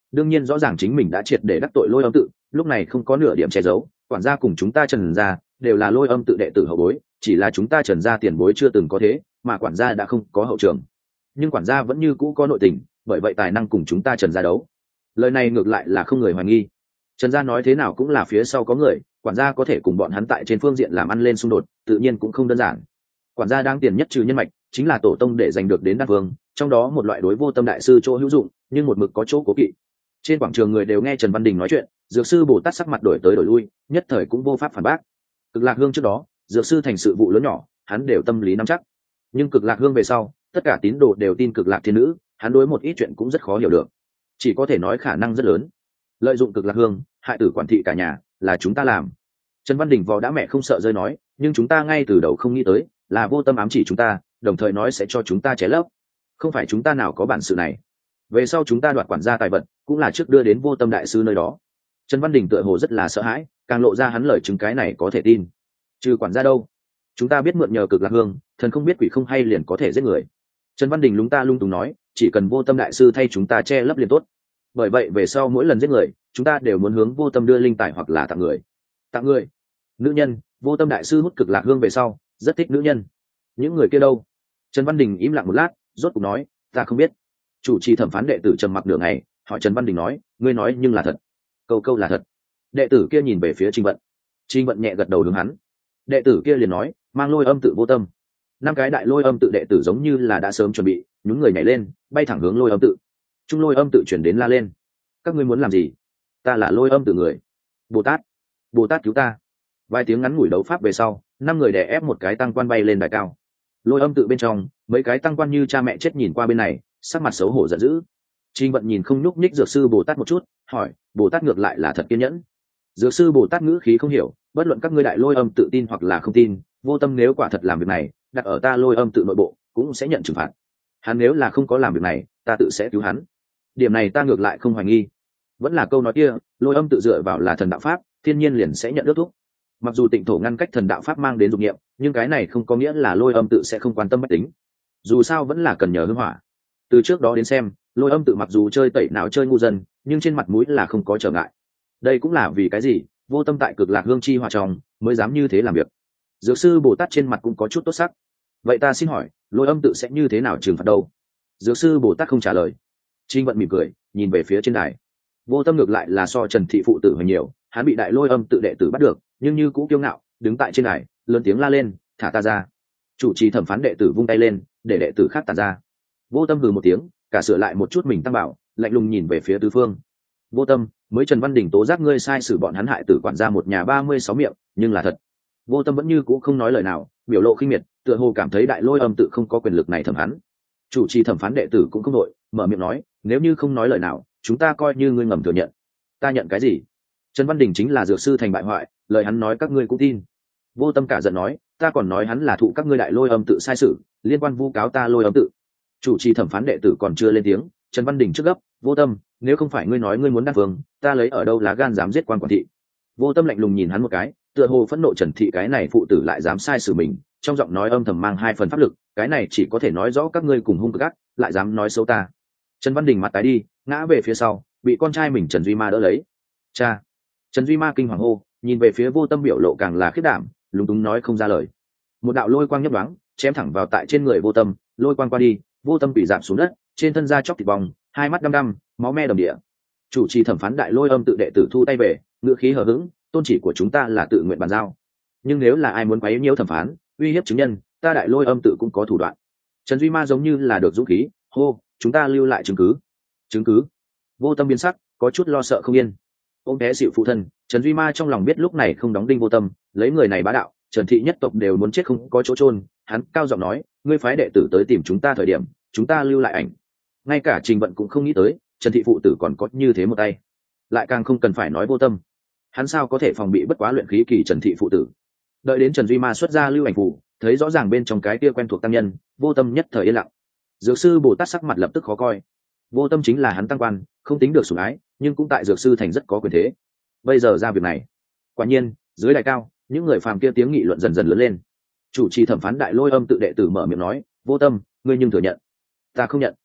đương nhiên rõ ràng chính mình đã triệt để đắc tội Lôi Âm tự, lúc này không có nửa điểm che giấu, quản gia cùng chúng ta Trần gia đều là Lôi Âm tự đệ tử hậu bối, chỉ là chúng ta Trần gia tiền bối chưa từng có thế, mà quản gia đã không có hậu trường. Nhưng quản gia vẫn như cũ có nội tình, bởi vậy tài năng cùng chúng ta Trần gia đấu. Lời này ngược lại là không người hoài nghi. Trần gia nói thế nào cũng là phía sau có người, quản gia có thể cùng bọn hắn tại trên phương diện làm ăn lên xung đột, tự nhiên cũng không đơn giản. Quản gia đáng tiền nhất trừ nhân mạch, chính là tổ tông để giành được đến đan vương, trong đó một loại đối Vô Tâm đại sư chỗ hữu dụng, nhưng một mực có chỗ cố kỵ. Trên quảng trường người đều nghe Trần Văn Đình nói chuyện, dược sư Bồ Tát sắc mặt đổi tới đổi lui, nhất thời cũng vô pháp phản bác. Cực Lạc Hương trước đó, dược sư thành sự vụ lớn nhỏ, hắn đều tâm lý nắm chắc. Nhưng Cực Lạc Hương về sau, tất cả tín đồ đều tin Cực Lạc Thiên Nữ, hắn đối một ít chuyện cũng rất khó hiểu được, chỉ có thể nói khả năng rất lớn. Lợi dụng Cực Lạc Hương, hại tử quản thị cả nhà, là chúng ta làm. Trần Văn Đình vò đã mẹ không sợ rơi nói, nhưng chúng ta ngay từ đầu không nghĩ tới, là Vô Tâm ám chỉ chúng ta, đồng thời nói sẽ cho chúng ta ché lấp. Không phải chúng ta nào có bản sự này. Về sau chúng ta đoạt quản gia tài vật, cũng là trước đưa đến Vô Tâm đại sư nơi đó. Trần Văn Đình tựa hồ rất là sợ hãi, càng lộ ra hắn lời chứng cái này có thể tin. Trừ quản gia đâu? Chúng ta biết mượn nhờ Cực Lạc Hương, thần không biết quỷ không hay liền có thể giết người. Trần Văn Đình lúng ta lung túng nói, chỉ cần Vô Tâm đại sư thay chúng ta che lấp liền tốt. Bởi vậy về sau mỗi lần giết người, chúng ta đều muốn hướng Vô Tâm đưa linh tài hoặc là tặng người. Tặng người? Nữ nhân? Vô Tâm đại sư hút Cực Lạc Hương về sau, rất thích nữ nhân. Những người kia đâu? Trần Văn Đình im lặng một lát, rốt cuộc nói, ta không biết. Chủ trì thẩm phán đệ tử trầm mặc nửa ngày, hỏi Trần Văn Đình nói, ngươi nói nhưng là thật? Câu câu là thật. Đệ tử kia nhìn về phía Trình Vận. Trình Vận nhẹ gật đầu hướng hắn. Đệ tử kia liền nói, mang Lôi Âm tự Vô Tâm. Năm cái đại Lôi Âm tự đệ tử giống như là đã sớm chuẩn bị, nhún người nhảy lên, bay thẳng hướng Lôi Âm tự. Trung Lôi Âm tự chuyển đến la lên, các ngươi muốn làm gì? Ta là Lôi Âm tự người. Bồ Tát, Bồ Tát cứu ta. Vài tiếng ngắn ngủi đấu pháp về sau, năm người đè ép một cái tăng quan bay lên đài cao. Lôi Âm tự bên trong, mấy cái tăng quan như cha mẹ chết nhìn qua bên này, sắc mặt xấu hổ giận dữ. Trình Vận nhìn không nhúc nhích dược sư Bồ Tát một chút, hỏi, Bồ Tát ngược lại là thật kiên nhẫn. Dược sư Bồ Tát ngữ khí không hiểu, bất luận các ngươi đại Lôi Âm tự tin hoặc là không tin, Vô Tâm nếu quả thật làm việc này, đặt ở ta Lôi Âm tự nội bộ, cũng sẽ nhận trừng phạt. Hắn nếu là không có làm việc này, ta tự sẽ cứu hắn. Điểm này ta ngược lại không hoài nghi. Vẫn là câu nói kia, Lôi Âm tự dựa vào là thần đạo pháp, thiên nhiên liền sẽ nhận ước thúc. Mặc dù Tịnh thổ ngăn cách thần đạo pháp mang đến dục nghiệm, nhưng cái này không có nghĩa là Lôi Âm tự sẽ không quan tâm bách tính. Dù sao vẫn là cần nhờ hương hỏa. Từ trước đó đến xem, Lôi Âm tự mặc dù chơi tẩy não chơi ngu dân, nhưng trên mặt mũi là không có trở ngại. Đây cũng là vì cái gì Vô Tâm tại Cực Lạc Hương chi hòa tròng mới dám như thế làm việc. Dược sư Bồ Tát trên mặt cũng có chút tốt sắc. Vậy ta xin hỏi, Lôi Âm tự sẽ như thế nào trừng phạt đâu? Dược sư Bồ Tát không trả lời. Trinh Vận mỉm cười, nhìn về phía trên đài. Vô Tâm ngược lại là so Trần thị phụ tử hơn nhiều, hắn bị đại Lôi Âm tự đệ tử bắt được, nhưng như cũ kiêu ngạo, đứng tại trên đài, lớn tiếng la lên, thả ta ra. Chủ trì thẩm phán đệ tử vung tay lên, để đệ tử khác tản ra. Vô Tâm hừ một tiếng, cả sửa lại một chút mình tăng bảo, lạnh lùng nhìn về phía tứ phương. Vô Tâm, mới Trần Văn Đình tố giác ngươi sai sử bọn hắn hại tử quản gia một nhà ba mươi sáu miệng, nhưng là thật. Vô Tâm vẫn như cũ không nói lời nào, biểu lộ khinh miệt, tựa hồ cảm thấy đại Lôi Âm tự không có quyền lực này thẩm hắn. Chủ trì thẩm phán đệ tử cũng không đội, mở miệng nói, nếu như không nói lời nào, chúng ta coi như ngươi ngầm thừa nhận. Ta nhận cái gì? Trần Văn Đình chính là dược sư thành bại hoại, lời hắn nói các ngươi cũng tin. Vô Tâm cả giận nói, ta còn nói hắn là thụ các ngươi đại Lôi Âm tự sai sử, liên quan vu cáo ta Lôi Âm tự. Chủ trì thẩm phán đệ tử còn chưa lên tiếng, Trần Văn Đình trước gấp, Vô Tâm, nếu không phải ngươi nói ngươi muốn đan phương, ta lấy ở đâu lá gan dám giết quan quản thị? Vô Tâm lạnh lùng nhìn hắn một cái, tựa hồ phẫn nộ Trần thị cái này phụ tử lại dám sai sử mình, trong giọng nói âm thầm mang hai phần pháp lực, cái này chỉ có thể nói rõ các ngươi cùng hung cực ác, lại dám nói xấu ta. Trần Văn Đình mặt tái đi, ngã về phía sau, bị con trai mình Trần Duy Ma đỡ lấy. Cha! Trần Duy Ma kinh hoàng hô, nhìn về phía Vô Tâm biểu lộ càng là khiếp đảm, lúng túng nói không ra lời. Một đạo lôi quang nhấp đoáng, chém thẳng vào tại trên người Vô Tâm, lôi quang qua đi, Vô Tâm bị giảm xuống đất, trên thân da chóc thịt bong, hai mắt đăm đăm, máu me đầm địa. Chủ trì thẩm phán đại Lôi Âm tự đệ tử thu tay về, ngữ khí hờ hững, tôn chỉ của chúng ta là tự nguyện bàn giao. Nhưng nếu là ai muốn quấy nhiễu thẩm phán, uy hiếp chứng nhân, ta đại Lôi Âm tự cũng có thủ đoạn. Trần Duy Ma giống như là được dũng khí, hô, chúng ta lưu lại chứng cứ. Chứng cứ? Vô Tâm biến sắc, có chút lo sợ không yên. Ôm té xịu phụ thân, Trần Duy Ma trong lòng biết lúc này không đóng đinh Vô Tâm, lấy người này bá đạo, Trần thị nhất tộc đều muốn chết không có chỗ chôn. Hắn cao giọng nói, ngươi phái đệ tử tới tìm chúng ta thời điểm, chúng ta lưu lại ảnh. Ngay cả Trình Vận cũng không nghĩ tới, Trần thị phụ tử còn có như thế một tay, lại càng không cần phải nói Vô Tâm. Hắn sao có thể phòng bị bất quá luyện khí kỳ Trần thị phụ tử? Đợi đến Trần Duy Ma xuất ra lưu ảnh phù, thấy rõ ràng bên trong cái kia quen thuộc tăng nhân, Vô Tâm nhất thời yên lặng. Dược sư Bồ Tát sắc mặt lập tức khó coi. Vô Tâm chính là hắn tăng quan, không tính được sủng ái, nhưng cũng tại dược sư thành rất có quyền thế. Bây giờ ra việc này, quả nhiên dưới đài cao, những người phàm kia tiếng nghị luận dần dần lớn lên. Chủ trì thẩm phán đại Lôi Âm tự đệ tử mở miệng nói, Vô Tâm, ngươi nhưng thừa nhận? Ta không nhận.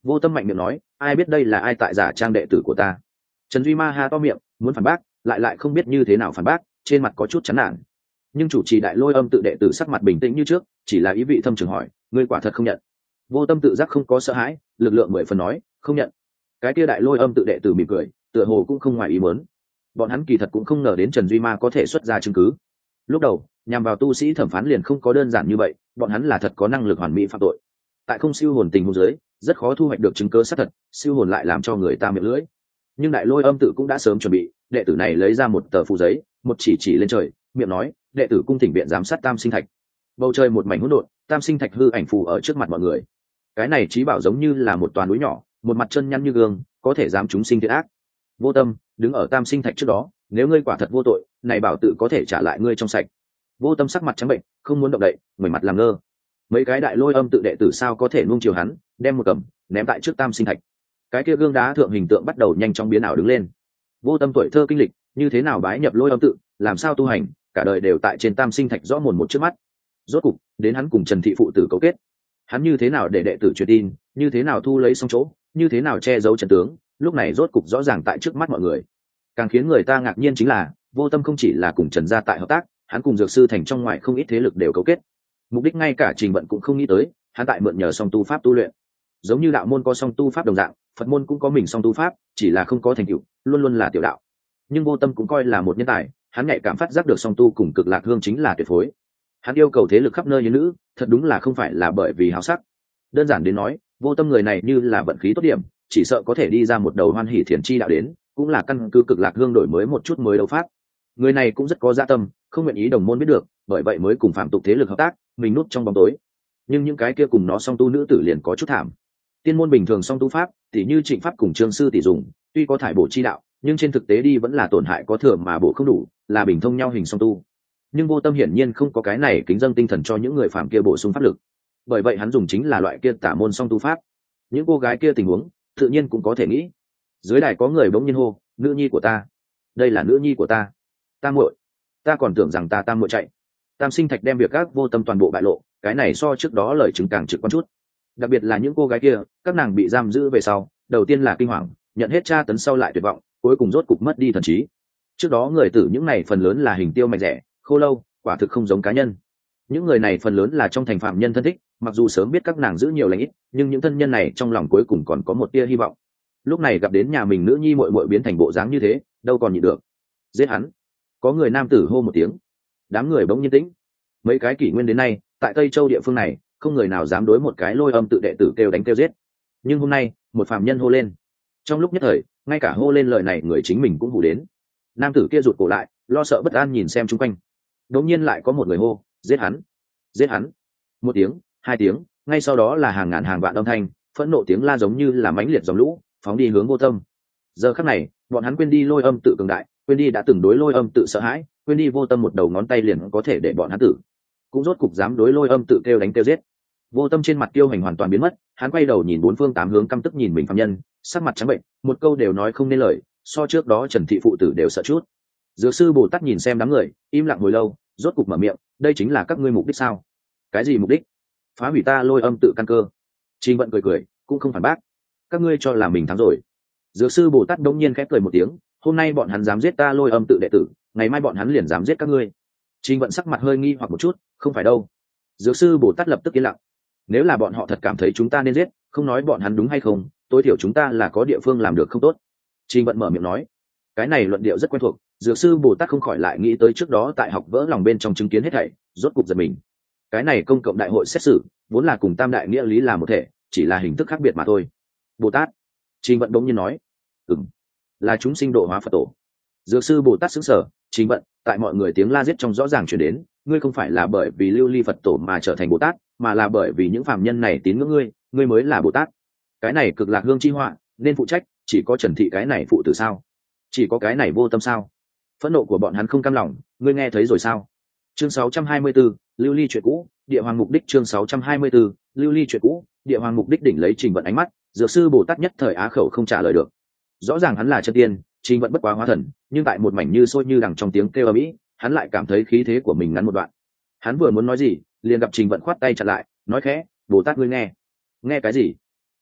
Vô Tâm mạnh miệng nói, ai biết đây là ai tại giả trang đệ tử của ta. Trần Duy Ma ha to miệng muốn phản bác, lại lại không biết như thế nào phản bác, trên mặt có chút chán nản. Nhưng chủ trì đại lôi âm tự đệ tử sắc mặt bình tĩnh như trước, chỉ là ý vị thâm trường hỏi, ngươi quả thật không nhận? Vô Tâm tự giác không có sợ hãi, lực lượng mười phần nói, không nhận. Cái kia đại lôi âm tự đệ tử mỉm cười, tựa hồ cũng không ngoài ý muốn. Bọn hắn kỳ thật cũng không ngờ đến Trần Duy Ma có thể xuất ra chứng cứ. Lúc đầu nhằm vào tu sĩ thẩm phán liền không có đơn giản như vậy, bọn hắn là thật có năng lực hoàn mỹ phạm tội. Tại không siêu hồn tình huống dưới, rất khó thu hoạch được chứng cứ xác thật, siêu hồn lại làm cho người ta miệng lưỡi. Nhưng đại lôi âm tự cũng đã sớm chuẩn bị, đệ tử này lấy ra một tờ phù giấy, một chỉ chỉ lên trời, miệng nói, đệ tử cung thỉnh viện giám sát tam sinh thạch. Bầu trời một mảnh hỗn độn, tam sinh thạch hư ảnh phù ở trước mặt mọi người. Cái này trí bảo giống như là một toàn núi nhỏ, một mặt chân nhăn như gương, có thể dám chúng sinh thiện ác. Vô Tâm đứng ở tam sinh thạch trước đó, nếu ngươi quả thật vô tội, này bảo tự có thể trả lại ngươi trong sạch. Vô Tâm sắc mặt trắng bệnh, không muốn động đậy, người mặt làm ngơ. Mấy cái đại lôi âm tự đệ tử sao có thể nuông chiều hắn, đem một cầm ném tại trước tam sinh thạch. Cái kia gương đá thượng hình tượng bắt đầu nhanh chóng biến ảo đứng lên. Vô Tâm tuổi thơ kinh lịch, như thế nào bái nhập lôi âm tự, làm sao tu hành, cả đời đều tại trên tam sinh thạch rõ mồn một trước mắt. Rốt cục đến hắn cùng Trần thị phụ tử cấu kết, hắn như thế nào để đệ tử truyền tin, như thế nào thu lấy xong chỗ, như thế nào che giấu trận tướng, lúc này rốt cục rõ ràng tại trước mắt mọi người. Càng khiến người ta ngạc nhiên chính là, Vô Tâm không chỉ là cùng Trần gia tại hợp tác, hắn cùng Dược sư thành trong ngoài không ít thế lực đều cấu kết. Mục đích ngay cả Trình Vận cũng không nghĩ tới, hắn tại mượn nhờ song tu pháp tu luyện. Giống như đạo môn có song tu pháp đồng dạng, Phật môn cũng có mình song tu pháp, chỉ là không có thành tựu, luôn luôn là tiểu đạo. Nhưng Vô Tâm cũng coi là một nhân tài, hắn nhạy cảm phát giác được song tu cùng cực lạc hương chính là tuyệt phối. Hắn yêu cầu thế lực khắp nơi như nữ, thật đúng là không phải là bởi vì háo sắc. Đơn giản đến nói, Vô Tâm người này như là vận khí tốt điểm, chỉ sợ có thể đi ra một đầu hoan hỷ thiền chi đạo đến, cũng là căn cứ cực lạc hương đổi mới một chút mới đấu pháp. Người này cũng rất có dạ tâm, không nguyện ý đồng môn biết được, bởi vậy mới cùng phạm tục thế lực hợp tác, mình núp trong bóng tối. Nhưng những cái kia cùng nó song tu nữ tử liền có chút thảm. Tiên môn bình thường song tu pháp, tỉ như Trịnh pháp cùng Trương sư tỷ dùng, tuy có thải bổ chi đạo, nhưng trên thực tế đi vẫn là tổn hại có thừa mà bổ không đủ, là bình thông nhau hình song tu. Nhưng Vô Tâm hiển nhiên không có cái này kính dâng tinh thần cho những người phạm kia bổ sung pháp lực, bởi vậy hắn dùng chính là loại kia tả môn song tu pháp. Những cô gái kia tình huống tự nhiên cũng có thể nghĩ. Dưới đài có người bỗng nhiên hô, nữ nhi của ta, đây là nữ nhi của ta, ta muội, ta còn tưởng rằng ta tam muội chạy. Tam sinh thạch đem việc các Vô Tâm toàn bộ bại lộ, cái này so trước đó lời chứng càng trực quan chút. Đặc biệt là những cô gái kia, các nàng bị giam giữ về sau, đầu tiên là kinh hoàng, nhận hết tra tấn sau lại tuyệt vọng, cuối cùng rốt cục mất đi thần trí. Trước đó người tử những này phần lớn là hình tiêu mạnh rẻ, khô lâu, quả thực không giống cá nhân. Những người này phần lớn là trong thành phạm nhân thân thích, mặc dù sớm biết các nàng giữ nhiều lãnh ít, nhưng những thân nhân này trong lòng cuối cùng còn có một tia hy vọng. Lúc này gặp đến nhà mình nữ nhi muội muội biến thành bộ dáng như thế, đâu còn nhịn được. Giết hắn! Có người nam tử hô một tiếng. Đám người bỗng nhiên tĩnh. Mấy cái kỷ nguyên đến nay, tại Tây Châu địa phương này, không người nào dám đối một cái lôi âm tự đệ tử kêu đánh kêu giết. Nhưng hôm nay, một phàm nhân hô lên. Trong lúc nhất thời, ngay cả hô lên lời này người chính mình cũng hù đến. Nam tử kia rụt cổ lại, lo sợ bất an nhìn xem chung quanh. Đống nhiên lại có một người hô, giết hắn, giết hắn. Một tiếng, hai tiếng, ngay sau đó là hàng ngàn hàng vạn âm thanh, phẫn nộ tiếng la giống như là mãnh liệt dòng lũ, phóng đi hướng Vô Tâm. Giờ khắc này, bọn hắn quên đi lôi âm tự cường đại, quên đi đã từng đối lôi âm tự sợ hãi, quên đi Vô Tâm một đầu ngón tay liền có thể để bọn hắn tử, cũng rốt cục dám đối lôi âm tự kêu đánh kêu giết. Vô Tâm trên mặt tiêu hành hoàn toàn biến mất, hắn quay đầu nhìn bốn phương tám hướng căm tức nhìn mình phạm nhân, sắc mặt trắng bệnh, một câu đều nói không nên lời, so trước đó Trần thị phụ tử đều sợ chút. Dược sư Bồ Tát nhìn xem đám người, im lặng hồi lâu, rốt cục mở miệng, đây chính là các ngươi mục đích sao? Cái gì mục đích? Phá hủy ta lôi âm tự căn cơ. Trình Vận cười cười, cũng không phản bác. Các ngươi cho là mình thắng rồi. Dược sư Bồ Tát đống nhiên khẽ cười một tiếng, hôm nay bọn hắn dám giết ta lôi âm tự đệ tử, ngày mai bọn hắn liền dám giết các ngươi. Trình Vận sắc mặt hơi nghi hoặc một chút, không phải đâu. Dược sư Bồ Tát lập tức yên lặng. Nếu là bọn họ thật cảm thấy chúng ta nên giết, không nói bọn hắn đúng hay không, tối thiểu chúng ta là có địa phương làm được không tốt. Trình Vận mở miệng nói, cái này luận điệu rất quen thuộc. Dược sư Bồ Tát không khỏi lại nghĩ tới trước đó tại học vỡ lòng bên trong chứng kiến hết thảy, rốt cục giật mình. Cái này công cộng đại hội xét xử vốn là cùng tam đại nghĩa lý là một thể, chỉ là hình thức khác biệt mà thôi. Bồ Tát, Trình Vận đống nhiên nói, ừm, là chúng sinh độ hóa Phật tổ. Dược sư Bồ Tát sững sờ. Trình Vận, tại mọi người tiếng la giết trong rõ ràng truyền đến, ngươi không phải là bởi vì lưu ly Phật tổ mà trở thành Bồ Tát, mà là bởi vì những phàm nhân này tín ngưỡng ngươi, ngươi mới là Bồ Tát. Cái này cực lạc hương chi họa, nên phụ trách chỉ có Trần thị cái này phụ tử sao? Chỉ có cái này Vô Tâm sao? Phẫn nộ của bọn hắn không cam lòng, ngươi nghe thấy rồi sao? Chương sáu trăm hai mươi 624, lưu ly chuyện cũ, địa hoàng mục đích. Chương sáu trăm hai mươi 624, lưu ly chuyện cũ, địa hoàng mục đích. Đỉnh lấy Trình Vận ánh mắt, Dược sư Bồ Tát nhất thời á khẩu không trả lời được. Rõ ràng hắn là chân tiên, Trình Vận bất quá hóa thần, nhưng tại một mảnh như sôi như đằng trong tiếng kêu ầm ĩ, hắn lại cảm thấy khí thế của mình ngắn một đoạn. Hắn vừa muốn nói gì, liền gặp Trình Vận khoát tay chặn lại, nói khẽ, Bồ Tát ngươi nghe. Nghe cái gì?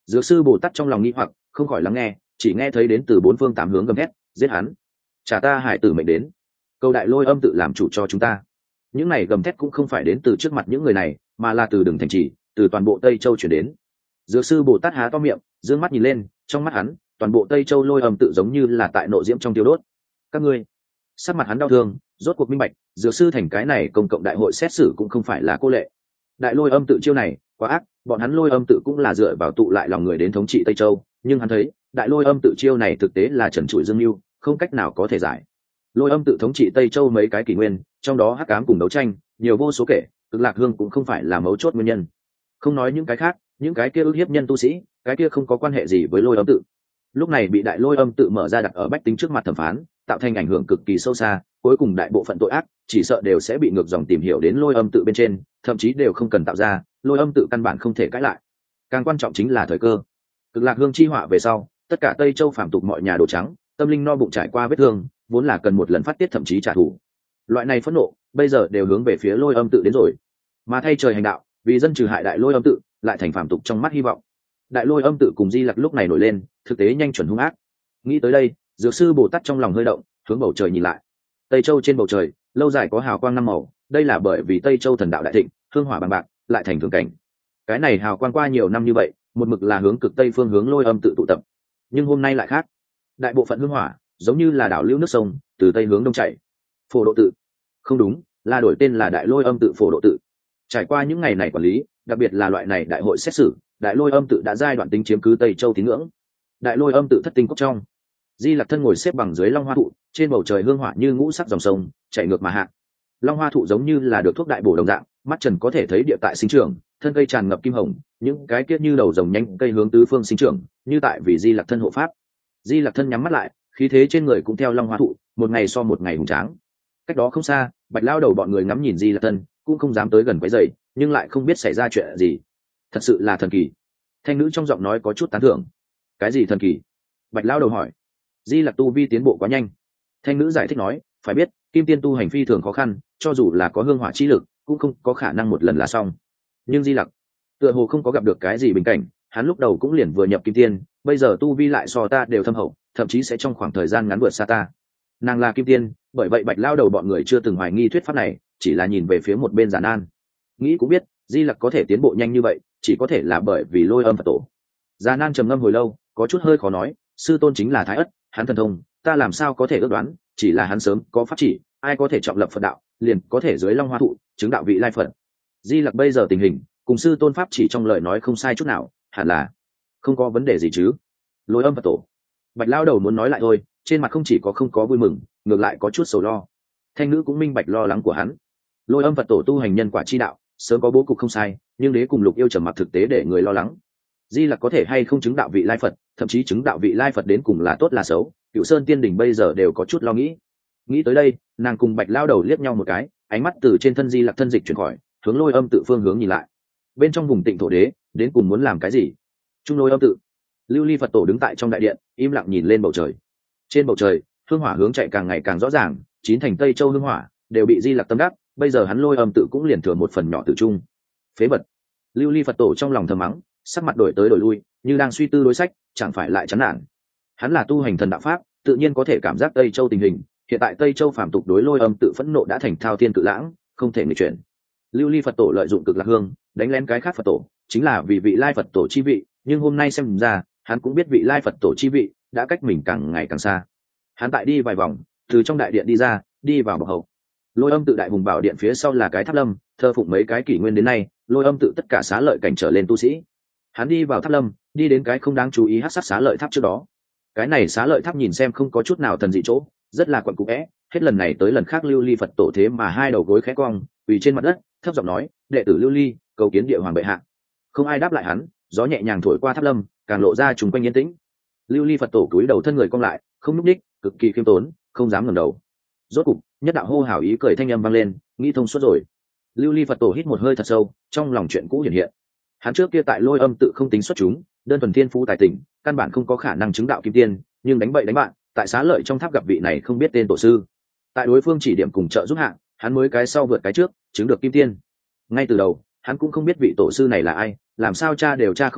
Dược sư Bồ Tát trong lòng nghĩ hoặc không khỏi lắng nghe, chỉ nghe thấy đến từ bốn phương tám hướng gầm hét, giết hắn, trả ta hải tử mệnh đến, câu đại lôi âm tự làm chủ cho chúng ta. Những này gầm thét cũng không phải đến từ trước mặt những người này, mà là từ đường thành trì, từ toàn bộ Tây Châu chuyển đến. Dược sư Bồ Tát há to miệng, dương mắt nhìn lên, trong mắt hắn, toàn bộ Tây Châu lôi âm tự giống như là tại nộ diễm trong tiêu đốt. Các ngươi, sắc mặt hắn đau thương, rốt cuộc minh bạch, dược sư thành cái này công cộng đại hội xét xử cũng không phải là cô lệ. Đại lôi âm tự chiêu này quá ác, bọn hắn lôi âm tự cũng là dựa vào tụ lại lòng người đến thống trị Tây Châu, nhưng hắn thấy đại lôi âm tự chiêu này thực tế là trần trụi dương mưu, không cách nào có thể giải. Lôi âm tự thống trị Tây Châu mấy cái kỷ nguyên, trong đó hắc ám cùng đấu tranh nhiều vô số kể, Cực Lạc Hương cũng không phải là mấu chốt nguyên nhân. Không nói những cái khác, những cái kia ức hiếp nhân tu sĩ, cái kia không có quan hệ gì với lôi âm tự. Lúc này bị đại lôi âm tự mở ra đặt ở bách tính trước mặt thẩm phán, tạo thành ảnh hưởng cực kỳ sâu xa, cuối cùng đại bộ phận tội ác chỉ sợ đều sẽ bị ngược dòng tìm hiểu đến lôi âm tự bên trên, thậm chí đều không cần tạo ra, lôi âm tự căn bản không thể cãi lại. Càng quan trọng chính là thời cơ. Cực Lạc Hương chi họa về sau, tất cả Tây Châu phàm tục mọi nhà đồ trắng, tâm linh no bụng trải qua vết thương, vốn là cần một lần phát tiết thậm chí trả thù. Loại này phẫn nộ, bây giờ đều hướng về phía lôi âm tự đến rồi. Mà thay trời hành đạo, vì dân trừ hại đại lôi âm tự, lại thành phàm tục trong mắt hy vọng. Đại lôi âm tự cùng Di Lặc lúc này nổi lên, thực tế nhanh chuẩn hung ác. Nghĩ tới đây, dược sư Bồ Tát trong lòng hơi động, hướng bầu trời nhìn lại. Tây Châu trên bầu trời, lâu dài có hào quang năm màu, đây là bởi vì Tây Châu thần đạo đại thịnh, hương hỏa bằng bạc, lại thành thường cảnh. Cái này hào quang qua nhiều năm như vậy, một mực là hướng cực tây phương hướng lôi âm tự tụ tập. Nhưng hôm nay lại khác. Đại bộ phận hương hỏa, giống như là đảo lưu nước sông, từ tây hướng đông chảy. Phổ độ tự. Không đúng, là đổi tên là Đại Lôi Âm tự Phổ độ tự. Trải qua những ngày này quản lý, đặc biệt là loại này đại hội xét xử, Đại Lôi Âm tự đã giai đoạn tính chiếm cứ Tây Châu tín ngưỡng. Đại Lôi Âm tự thất tinh cốc trong, Di Lặc thân ngồi xếp bằng dưới long hoa thụ, trên bầu trời hương hỏa như ngũ sắc dòng sông chảy ngược mà hạ. Long hoa thụ giống như là được thuốc đại bổ đồng dạng, mắt trần có thể thấy địa tại sinh trưởng, thân cây tràn ngập kim hồng, những cái kiết như đầu rồng nhanh cây hướng tứ phương sinh trưởng, như tại vì Di Lặc thân hộ pháp. Di Lặc thân nhắm mắt lại, khí thế trên người cũng theo long hoa thụ, một ngày so một ngày hùng tráng. Cách đó không xa, Bạch Lao Đầu bọn người ngắm nhìn Di Lặc thân, cũng không dám tới gần quấy rầy, nhưng lại không biết xảy ra chuyện gì. Thật sự là thần kỳ. Thanh nữ trong giọng nói có chút tán thưởng. Cái gì thần kỳ? Bạch Lao Đầu hỏi. Di Lặc tu vi tiến bộ quá nhanh. Thanh nữ giải thích nói, phải biết, kim tiên tu hành phi thường khó khăn, cho dù là có hương hỏa chi lực, cũng không có khả năng một lần là xong. Nhưng Di Lặc, tựa hồ không có gặp được cái gì bình cảnh, hắn lúc đầu cũng liền vừa nhập kim tiên, bây giờ tu vi lại so ta đều thâm hậu, thậm chí sẽ trong khoảng thời gian ngắn vượt xa ta. Nàng là kim tiên, bởi vậy Bạch Lao Đầu bọn người chưa từng hoài nghi thuyết pháp này, chỉ là nhìn về phía một bên Giản An. Nghĩ cũng biết, Di Lặc có thể tiến bộ nhanh như vậy, chỉ có thể là bởi vì Lôi Âm Phật tổ. Giản An trầm ngâm hồi lâu, có chút hơi khó nói, sư tôn chính là Thái Ất, hắn thần thông, ta làm sao có thể ước đoán, chỉ là hắn sớm có pháp chỉ, ai có thể trọng lập Phật đạo, liền có thể dưới Long Hoa thụ, chứng đạo vị lai Phật. Di Lặc bây giờ tình hình, cùng sư tôn pháp chỉ trong lời nói không sai chút nào, hẳn là không có vấn đề gì chứ. Lôi Âm Phật tổ. Bạch Lao Đầu muốn nói lại thôi, trên mặt không chỉ có không có vui mừng, ngược lại có chút sầu lo. Thanh nữ cũng minh bạch lo lắng của hắn. Lôi Âm Phật tổ tu hành nhân quả chi đạo, sớm có bố cục không sai, nhưng đế cùng Lục Yêu trầm mặc thực tế để người lo lắng. Di Lặc có thể hay không chứng đạo vị lai Phật, thậm chí chứng đạo vị lai Phật đến cùng là tốt là xấu, Cửu Sơn Tiên Đình bây giờ đều có chút lo nghĩ. Nghĩ tới đây, nàng cùng Bạch Lao Đầu liếc nhau một cái, ánh mắt từ trên thân Di Lặc thân dịch chuyển khỏi, hướng Lôi Âm tự phương hướng nhìn lại. Bên trong vùng Tịnh thổ đế, đến cùng muốn làm cái gì? Trung Lôi Âm tự. Lưu Ly Phật tổ đứng tại trong đại điện, im lặng nhìn lên bầu trời. Trên bầu trời, hương hỏa hướng chạy càng ngày càng rõ ràng, chín thành Tây Châu hương hỏa đều bị Di Lặc tâm đắc, bây giờ hắn Lôi Âm tự cũng liền thừa một phần nhỏ tự trung. Phế vật. Lưu Ly Phật tổ trong lòng thầm mắng, sắc mặt đổi tới đổi lui, như đang suy tư đối sách, chẳng phải lại chán nản. Hắn là tu hành thần đạo pháp, tự nhiên có thể cảm giác Tây Châu tình hình, hiện tại Tây Châu phàm tục đối Lôi Âm tự phẫn nộ đã thành thao thiên cự lãng, không thể nghịch chuyển. Lưu Ly Phật tổ lợi dụng Cực Lạc Hương, đánh lén cái khác Phật tổ, chính là vì vị lai Phật tổ chi vị, nhưng hôm nay xem ra, hắn cũng biết vị lai Phật tổ chi vị đã cách mình càng ngày càng xa. Hắn tại đi vài vòng, từ trong đại điện đi ra, đi vào bậc hậu. Lôi Âm tự đại hùng bảo điện phía sau là cái tháp lâm, thờ phụng mấy cái kỷ nguyên đến nay, Lôi Âm tự tất cả xá lợi cảnh trở lên tu sĩ. Hắn đi vào tháp lâm, đi đến cái không đáng chú ý hắc sát xá lợi tháp trước đó. Cái này xá lợi tháp nhìn xem không có chút nào thần dị chỗ, rất là quặn cũ é, hết lần này tới lần khác Lưu Ly Phật tổ thế mà hai đầu gối khẽ cong, quỳ trên mặt đất, thấp giọng nói, đệ tử Lưu Ly, cầu kiến địa hoàng bệ hạ. Không ai đáp lại hắn, gió nhẹ nhàng thổi qua tháp lâm, càng lộ ra trùng quanh yên tĩnh. Lưu Ly Phật tổ cúi đầu thân người cong lại, không núp đích, cực kỳ khiêm tốn, không dám ngẩng đầu. Rốt cục, nhất đạo hô hào ý cười thanh âm vang lên, nghĩ thông suốt rồi. Lưu Ly Phật tổ hít một hơi thật sâu, trong lòng chuyện cũ hiện hiện. Hắn trước kia tại Lôi Âm tự không tính xuất chúng, đơn thuần thiên phú tài tình, căn bản không có khả năng chứng đạo kim tiên, nhưng đánh bậy đánh bạn, tại xá lợi trong tháp gặp vị này không biết tên tổ sư. Tại đối phương chỉ điểm cùng trợ giúp hạng, hắn mới cái sau vượt cái trước, chứng được kim tiên. Ngay từ đầu, hắn cũng không biết vị tổ sư này là ai, làm sao cha đều cha không được,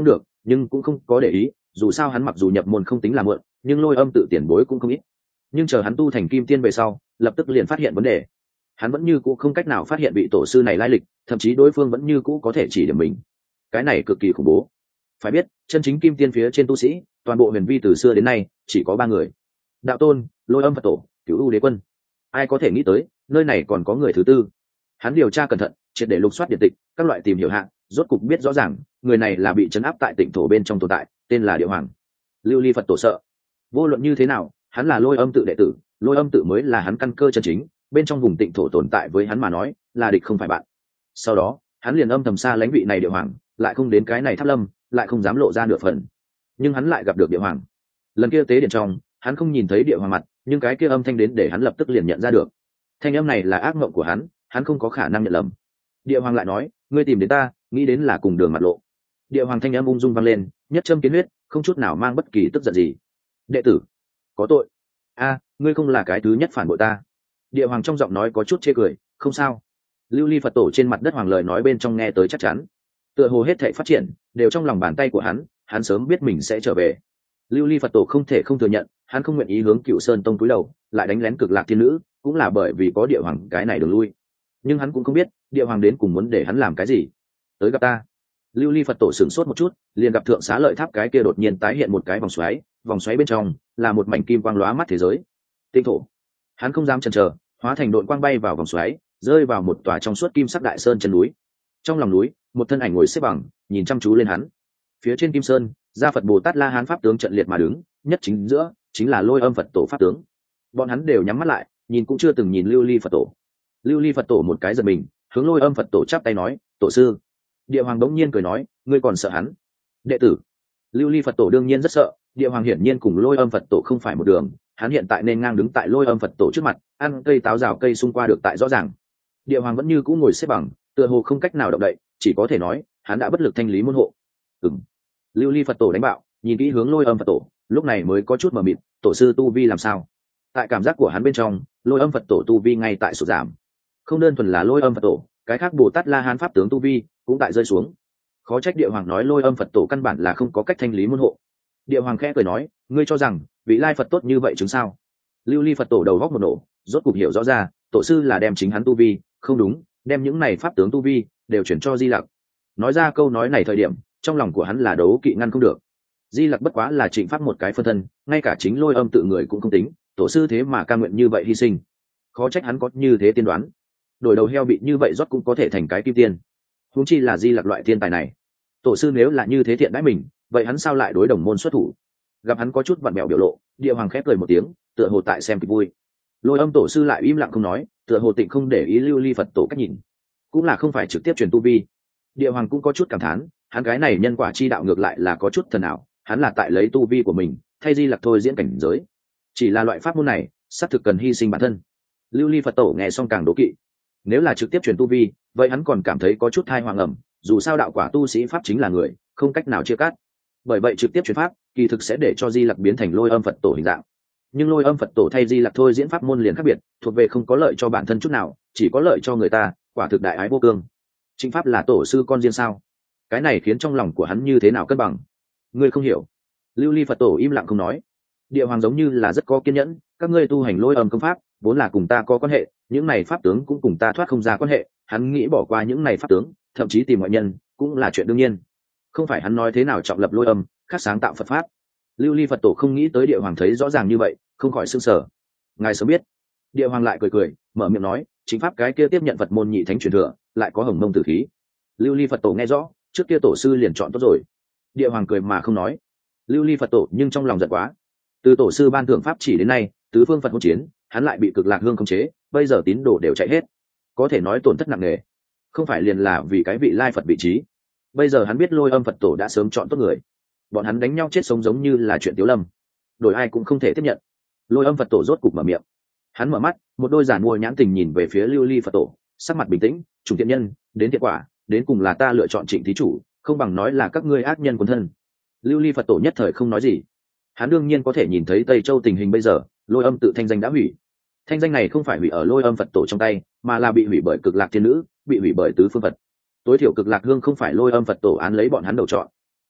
nhưng cũng không có để ý, dù sao hắn mặc dù nhập môn không tính là mượn, nhưng lôi âm tự tiền bối cũng không ít. Nhưng chờ hắn tu thành kim tiên về sau, lập tức liền phát hiện vấn đề. Hắn vẫn như cũ không cách nào phát hiện vị tổ sư này lai lịch, thậm chí đối phương vẫn như cũ có thể chỉ điểm mình. Cái này cực kỳ khủng bố. Phải biết, chân chính kim tiên phía trên tu sĩ, toàn bộ huyền vi từ xưa đến nay chỉ có ba người: đạo tôn, lôi âm Phật tổ, cửu u đế quân. Ai có thể nghĩ tới nơi này còn có người thứ tư? Hắn điều tra cẩn thận, triệt để lục soát điện tịch, các loại tìm hiểu hạng, rốt cục biết rõ ràng người này là bị trấn áp tại tỉnh thổ bên trong tồn tại, tên là Địa Hoàng. Lưu Ly Phật tổ sợ. Vô luận như thế nào, hắn là lôi âm tự đệ tử, lôi âm tự mới là hắn căn cơ chân chính, bên trong vùng tịnh thổ tồn tại với hắn mà nói là địch không phải bạn. Sau đó hắn liền âm thầm xa lánh vị này Địa Hoàng, lại không đến cái này Tháp Lâm, lại không dám lộ ra nửa phần. Nhưng hắn lại gặp được Địa Hoàng. Lần kia tế điện trong, hắn không nhìn thấy Địa Hoàng mặt, nhưng cái kia âm thanh đến để hắn lập tức liền nhận ra được. Thanh âm này là ác mộng của hắn, hắn không có khả năng nhận lầm. Địa Hoàng lại nói, ngươi tìm đến ta, nghĩ đến là cùng đường mặt lộ. Địa Hoàng thanh âm ung dung vang lên, nhất châm kiến huyết, không chút nào mang bất kỳ tức giận gì. Đệ tử có tội. A, ngươi không là cái thứ nhất phản bội ta. Địa Hoàng trong giọng nói có chút chê cười. Không sao. Lưu Ly Phật tổ trên mặt đất hoàng lời nói bên trong nghe tới chắc chắn, tựa hồ hết thảy phát triển đều trong lòng bàn tay của hắn, hắn sớm biết mình sẽ trở về. Lưu Ly Phật tổ không thể không thừa nhận, hắn không nguyện ý hướng Cựu Sơn tông cúi đầu, lại đánh lén Cực Lạc Thiên Nữ, cũng là bởi vì có Địa Hoàng cái này đường lui. Nhưng hắn cũng không biết Địa Hoàng đến cùng muốn để hắn làm cái gì. Tới gặp ta. Lưu Ly Phật tổ sửng sốt một chút, liền gặp thượng xá lợi tháp cái kia đột nhiên tái hiện một cái vòng xoáy, vòng xoáy bên trong là một mảnh kim quang lóa mắt thế giới. Tinh thổ. Hắn không dám chần chờ, hóa thành đội quang bay vào vòng xoáy, rơi vào một tòa trong suốt kim sắc đại sơn chân núi. Trong lòng núi, một thân ảnh ngồi xếp bằng, nhìn chăm chú lên hắn. Phía trên kim sơn, gia Phật Bồ Tát La Hán pháp tướng trận liệt mà đứng, nhất chính giữa chính là Lôi Âm Phật tổ pháp tướng. Bọn hắn đều nhắm mắt lại, nhìn cũng chưa từng nhìn Lưu Ly Phật tổ. Lưu Ly Phật tổ một cái giật mình, hướng Lôi Âm Phật tổ chắp tay nói, tổ sư. Địa Hoàng đống nhiên cười nói, ngươi còn sợ hắn? Đệ tử. Lưu Ly Phật tổ đương nhiên rất sợ, Địa Hoàng hiển nhiên cùng Lôi Âm Phật tổ không phải một đường, hắn hiện tại nên ngang đứng tại Lôi Âm Phật tổ trước mặt, ăn cây táo rào cây xung qua được tại rõ ràng. Địa Hoàng vẫn như cũ ngồi xếp bằng, tựa hồ không cách nào động đậy, chỉ có thể nói hắn đã bất lực thanh lý môn hộ. Ừm. Lưu Ly Phật tổ đánh bạo, nhìn kỹ hướng Lôi Âm Phật tổ, lúc này mới có chút mờ mịt, tổ sư tu vi làm sao? Tại cảm giác của hắn bên trong, Lôi Âm Phật tổ tu vi ngay tại sụt giảm. Không đơn thuần là Lôi Âm Phật tổ, cái khác Bồ Tát La Hán pháp tướng tu vi cũng tại rơi xuống. Khó trách Địa Hoàng nói Lôi Âm Phật tổ căn bản là không có cách thanh lý môn hộ. Địa Hoàng khẽ cười nói, ngươi cho rằng vị lai Phật tốt như vậy chứng sao? Lưu Ly Phật tổ đầu góc một nổ, rốt cục hiểu rõ ra, tổ sư là đem chính hắn tu vi, không đúng, đem những này pháp tướng tu vi đều chuyển cho Di Lặc. Nói ra câu nói này thời điểm, trong lòng của hắn là đấu kỵ ngăn không được. Di Lặc bất quá là Trịnh Pháp một cái phân thân, ngay cả chính Lôi Âm tự người cũng không tính, tổ sư thế mà cam nguyện như vậy hy sinh. Khó trách hắn có như thế tiên đoán. Đổi đầu heo bị như vậy rót cũng có thể thành cái kim tiên. Huống chi là Di Lặc loại thiên tài này. Tổ sư nếu là như thế thiện đãi mình, vậy hắn sao lại đối đồng môn xuất thủ? Gặp hắn có chút vặn bẹo biểu lộ, Địa Hoàng khép cười một tiếng, tựa hồ tại xem kịch vui. Lôi Âm tổ sư lại im lặng không nói, tựa hồ tịnh không để ý Lưu Ly Phật tổ cách nhìn, cũng là không phải trực tiếp truyền tu vi. Địa Hoàng cũng có chút cảm thán, hắn cái này nhân quả chi đạo ngược lại là có chút thần ảo, hắn là tại lấy tu vi của mình thay Di Lặc thôi diễn cảnh giới. Chỉ là loại pháp môn này, xác thực cần hy sinh bản thân. Lưu Ly Phật tổ nghe xong càng đố kỵ. Nếu là trực tiếp truyền tu vi, vậy hắn còn cảm thấy có chút thai hoàng ẩm, dù sao đạo quả tu sĩ pháp chính là người, không cách nào chia cắt. Bởi vậy trực tiếp truyền pháp, kỳ thực sẽ để cho Di Lặc biến thành Lôi Âm Phật tổ hình dạng. Nhưng Lôi Âm Phật tổ thay Di Lặc thôi diễn pháp môn liền khác biệt, thuộc về không có lợi cho bản thân chút nào, chỉ có lợi cho người ta, quả thực đại ái vô cương. Chính pháp là tổ sư con riêng sao? Cái này khiến trong lòng của hắn như thế nào cân bằng? Ngươi không hiểu. Lưu Ly Phật tổ im lặng không nói. Địa Hoàng giống như là rất có kiên nhẫn, các ngươi tu hành Lôi Âm công pháp, vốn là cùng ta có quan hệ, những này pháp tướng cũng cùng ta thoát không ra quan hệ, hắn nghĩ bỏ qua những này pháp tướng, thậm chí tìm ngoại nhân, cũng là chuyện đương nhiên. Không phải hắn nói thế nào trọng lập Lôi Âm, khác sáng tạo Phật pháp. Lưu Ly Phật tổ không nghĩ tới Địa Hoàng thấy rõ ràng như vậy, không khỏi sửng sở. Ngài sớm biết. Địa Hoàng lại cười cười, mở miệng nói, chính pháp cái kia tiếp nhận Phật môn nhị thánh truyền thừa, lại có hồng mông tử khí. Lưu Ly Phật tổ nghe rõ, trước kia tổ sư liền chọn tốt rồi. Địa Hoàng cười mà không nói. Lưu Ly Phật tổ nhưng trong lòng giận quá. Từ tổ sư ban thượng pháp chỉ đến nay, tứ phương Phật hỗn chiến, hắn lại bị Cực Lạc Hương khống chế, bây giờ tín đồ đều chạy hết, có thể nói tổn thất nặng nề. Không phải liền là vì cái vị lai Phật vị trí. Bây giờ hắn biết Lôi Âm Phật tổ đã sớm chọn tốt người, bọn hắn đánh nhau chết sống giống như là chuyện tiểu lâm, đổi ai cũng không thể tiếp nhận. Lôi Âm Phật tổ rốt cục mở miệng. Hắn mở mắt, một đôi giản mua nhãn tình nhìn về phía Lưu Ly Phật tổ, sắc mặt bình tĩnh, "Chủng thiện nhân, đến thiện quả, đến cùng là ta lựa chọn Trịnh thí chủ, không bằng nói là các ngươi ác nhân quân thân." Lưu Ly Phật tổ nhất thời không nói gì. Hắn đương nhiên có thể nhìn thấy Tây Châu tình hình bây giờ, Lôi Âm tự thanh danh đã hủy. Thanh danh này không phải hủy ở Lôi Âm Phật tổ trong tay, mà là bị hủy bởi Cực Lạc Thiên Nữ, bị hủy bởi tứ phương Phật. Tối thiểu Cực Lạc Hương không phải Lôi Âm Phật tổ án lấy bọn hắn đầu chọn.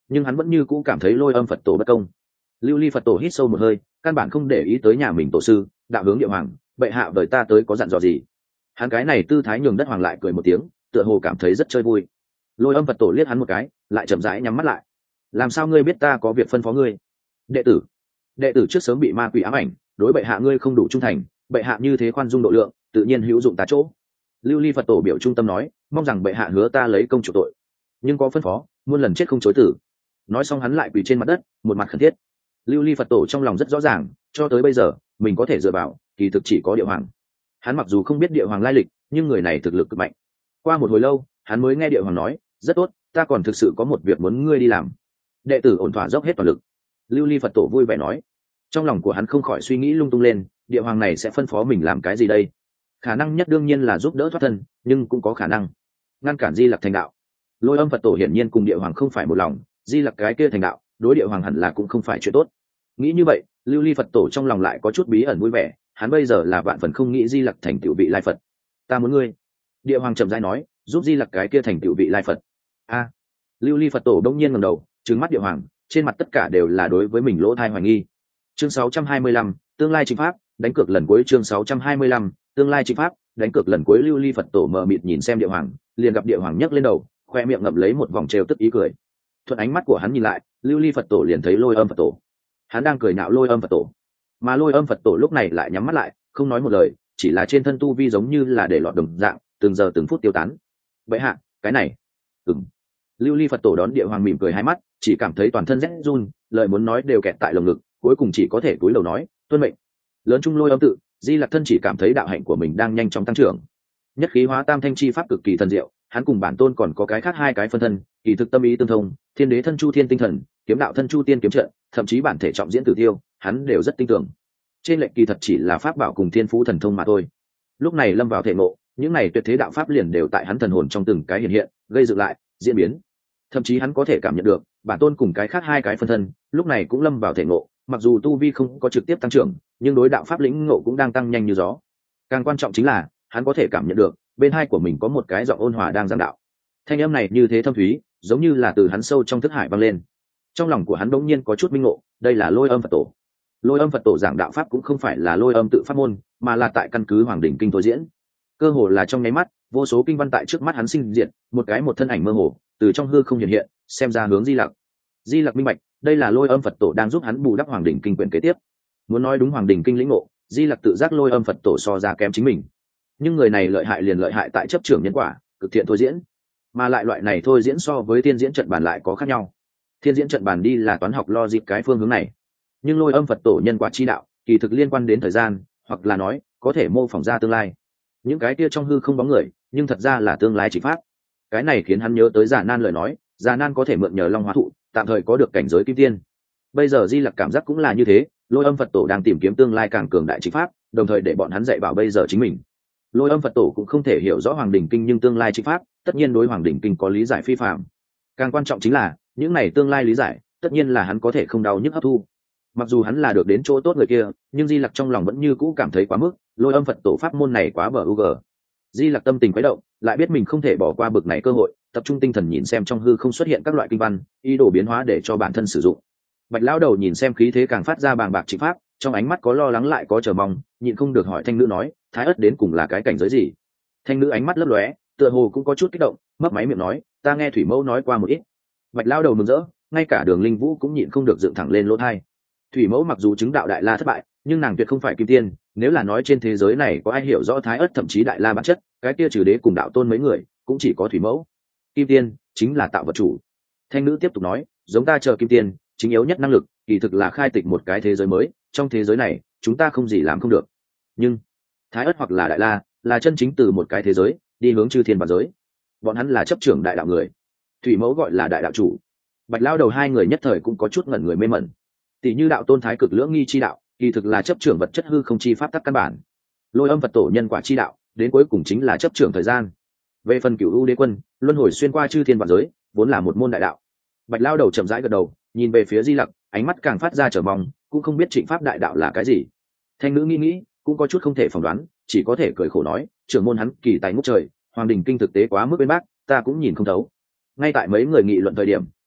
nhưng hắn vẫn như cũ cảm thấy lôi âm Phật tổ bất công. Lưu Ly Phật tổ hít sâu một hơi, căn bản không để ý tới nhà mình tổ sư, đạo hướng địa hoàng, bệ hạ đời ta tới có dặn dò gì. Hắn cái này tư thái nhường đất hoàng lại cười một tiếng, tựa hồ cảm thấy rất chơi vui. Lôi âm Phật tổ liếc hắn một cái, lại chậm rãi nhắm mắt lại. Làm sao ngươi biết ta có việc phân phó ngươi? Đệ tử, đệ tử trước sớm bị ma quỷ ám ảnh, đối bệ hạ ngươi không đủ trung thành, bệ hạ như thế khoan dung độ lượng, tự nhiên hữu dụng tá chỗ. Lưu Ly Phật tổ biểu trung tâm nói, mong rằng bệ hạ hứa ta lấy công chủ tội, nhưng có phân phó, muôn lần chết không chối tử. Nói xong hắn lại quỳ trên mặt đất, một mặt khẩn thiết. Lưu Ly Phật tổ trong lòng rất rõ ràng, cho tới bây giờ mình có thể dựa vào kỳ thực chỉ có địa hoàng. Hắn mặc dù không biết địa hoàng lai lịch, nhưng người này thực lực cực mạnh. Qua một hồi lâu hắn mới nghe địa hoàng nói, rất tốt, ta còn thực sự có một việc muốn ngươi đi làm. Đệ tử ổn thỏa dốc hết toàn lực. Lưu Ly Phật tổ vui vẻ nói. Trong lòng của hắn không khỏi suy nghĩ lung tung lên, địa hoàng này sẽ phân phó mình làm cái gì đây? Khả năng nhất đương nhiên là giúp đỡ thoát thân, nhưng cũng có khả năng ngăn cản Di Lặc thành đạo. Lôi âm Phật tổ hiển nhiên cùng địa hoàng không phải một lòng, Di Lặc cái kia thành đạo đối địa hoàng hẳn là cũng không phải chuyện tốt. Nghĩ như vậy, Lưu Ly Phật tổ trong lòng lại có chút bí ẩn vui vẻ, hắn bây giờ là vạn phần không nghĩ Di Lặc thành tựu vị lai Phật. Ta muốn ngươi. Địa hoàng trầm rãi nói, giúp Di Lặc cái kia thành tựu vị lai Phật. A. Lưu Ly Phật tổ đông nhiên ngẩng đầu, trừng mắt địa hoàng, trên mặt tất cả đều là đối với mình lỗ thai hoài nghi. Chương sáu trăm hai mươi lăm, tương lai chính pháp, đánh cược lần cuối. Chương sáu trăm hai mươi lăm, tương lai chính pháp, đánh cược lần cuối. Lưu Ly Phật tổ mờ mịt nhìn xem địa hoàng, liền gặp địa hoàng nhấc lên đầu, khoe miệng ngậm lấy một vòng trêu tức ý cười. Thuận ánh mắt của hắn nhìn lại, Lưu Ly Phật tổ liền thấy Lôi âm Phật tổ. Hắn đang cười nhạo Lôi âm Phật tổ, mà Lôi âm Phật tổ lúc này lại nhắm mắt lại, không nói một lời, chỉ là trên thân tu vi giống như là để lọt đồng dạng, từng giờ từng phút tiêu tán. Vậy hạ, cái này, ừm. Lưu Ly Phật tổ đón địa hoàng mỉm cười hai mắt, chỉ cảm thấy toàn thân rét run, lời muốn nói đều kẹt tại lồng ngực, cuối cùng chỉ có thể cúi đầu nói, tuân mệnh. Lớn trung Lôi âm tự, Di Lặc thân chỉ cảm thấy đạo hạnh của mình đang nhanh chóng tăng trưởng. Nhất khí hóa tam thanh chi pháp cực kỳ thần diệu, hắn cùng bản tôn còn có cái khác hai cái phân thân, kỳ thực tâm ý tương thông, thiên đế thân chu thiên tinh thần, kiếm đạo thân chu tiên kiếm trận, thậm chí bản thể trọng diễn tử tiêu, hắn đều rất tin tưởng. Trên lệnh kỳ thật chỉ là pháp bảo cùng thiên phú thần thông mà thôi. Lúc này lâm vào thể ngộ, những này tuyệt thế đạo pháp liền đều tại hắn thần hồn trong từng cái hiện hiện, gây dựng lại, diễn biến. Thậm chí hắn có thể cảm nhận được, bản tôn cùng cái khác hai cái phân thân, lúc này cũng lâm vào thể ngộ, mặc dù tu vi không có trực tiếp tăng trưởng, nhưng đối đạo pháp lĩnh ngộ cũng đang tăng nhanh như gió. Càng quan trọng chính là, hắn có thể cảm nhận được, bên hai của mình có một cái giọng ôn hòa đang giảng đạo. Thanh âm này như thế thâm thúy, giống như là từ hắn sâu trong thức hải vang lên. Trong lòng của hắn đống nhiên có chút minh ngộ, đây là Lôi âm Phật tổ. Lôi âm Phật tổ giảng đạo pháp cũng không phải là Lôi âm tự pháp môn, mà là tại căn cứ Hoàng đỉnh kinh thôi diễn. Cơ hồ là trong nháy mắt, vô số kinh văn tại trước mắt hắn sinh diệt, một cái một thân ảnh mơ hồ, từ trong hư không hiện hiện, xem ra hướng Di Lặc. Di Lặc minh bạch, đây là Lôi âm Phật tổ đang giúp hắn bù đắp Hoàng đỉnh kinh quyển kế tiếp. Muốn nói đúng Hoàng đỉnh kinh lĩnh ngộ, Di Lặc tự giác Lôi âm Phật tổ so ra kém chính mình. Nhưng người này lợi hại liền lợi hại tại chấp trưởng nhân quả, cực thiện thôi diễn, mà lại loại này thôi diễn so với thiên diễn trận bản lại có khác nhau. Thiên diễn trận bản đi là toán học logic cái phương hướng này, nhưng Lôi âm Phật tổ nhân quả chi đạo kỳ thực liên quan đến thời gian, hoặc là nói có thể mô phỏng ra tương lai. Những cái kia trong hư không bóng người, nhưng thật ra là tương lai chỉ pháp. Cái này khiến hắn nhớ tới Già Nan lời nói, Già Nan có thể mượn nhờ Long Hóa Thụ, tạm thời có được cảnh giới kim tiên. Bây giờ Di Lặc cảm giác cũng là như thế, Lôi âm Phật tổ đang tìm kiếm tương lai càng cường đại chính pháp, đồng thời để bọn hắn dạy bảo bây giờ chính mình. Lôi âm Phật tổ cũng không thể hiểu rõ Hoàng đỉnh kinh nhưng tương lai chính pháp, tất nhiên đối Hoàng đỉnh kinh có lý giải phi phàm. Càng quan trọng chính là, những này tương lai lý giải, tất nhiên là hắn có thể không đau nhức hấp thu. Mặc dù hắn là được đến chỗ tốt người kia, nhưng Di Lặc trong lòng vẫn như cũ cảm thấy quá mức, Lôi âm Phật tổ pháp môn này quá bờ u gờ. Di Lặc tâm tình quấy động, lại biết mình không thể bỏ qua bực này cơ hội, tập trung tinh thần nhìn xem trong hư không xuất hiện các loại kinh văn, ý đồ biến hóa để cho bản thân sử dụng. Bạch lão đầu nhìn xem khí thế càng phát ra bàng bạc chính pháp, trong ánh mắt có lo lắng lại có chờ mong, nhịn không được hỏi thanh nữ nói, Thái ất đến cùng là cái cảnh giới gì? Thanh nữ ánh mắt lấp lóe, tựa hồ cũng có chút kích động, mấp máy miệng nói, ta nghe thủy mẫu nói qua một ít. Bạch lão đầu mừng rỡ, ngay cả Đường Linh Vũ cũng nhịn không được dựng thẳng lên lỗ tai. Thủy mẫu mặc dù chứng đạo đại la thất bại, nhưng nàng tuyệt không phải kim tiên, nếu là nói trên thế giới này có ai hiểu rõ Thái ất thậm chí đại la bản chất, cái kia trừ đế cùng đạo tôn mấy người, cũng chỉ có thủy mẫu. Kim tiên chính là tạo vật chủ. Thanh nữ tiếp tục nói, giống ta chờ kim tiên, chính yếu nhất năng lực, kỳ thực là khai tịch một cái thế giới mới, trong thế giới này, chúng ta không gì làm không được. Nhưng Thái ất hoặc là đại la, là chân chính từ một cái thế giới đi hướng chư thiên và giới. Bọn hắn là chấp trưởng đại đạo người. Thủy mẫu gọi là đại đạo chủ. Bạch lao đầu hai người nhất thời cũng có chút ngẩn người mê mẩn. Tỷ như đạo tôn thái cực lưỡng nghi chi đạo, kỳ thực là chấp trưởng vật chất hư không chi pháp tắc căn bản. Lôi âm Phật tổ nhân quả chi đạo, đến cuối cùng chính là chấp trưởng thời gian. Về phần cửu u đế quân, luân hồi xuyên qua chư thiên và giới, vốn là một môn đại đạo. Bạch lao đầu chậm rãi gật đầu, nhìn về phía Di Lặc, ánh mắt càng phát ra trở mong, cũng không biết trịnh pháp đại đạo là cái gì. Thanh nữ nghĩ nghĩ, cũng có chút không thể phỏng đoán, chỉ có thể cười khổ nói, trưởng môn hắn kỳ tài ngút trời, Hoàng đỉnh kinh thực tế quá mức bên bác, ta cũng nhìn không thấu. Ngay tại mấy người nghị luận thời điểm,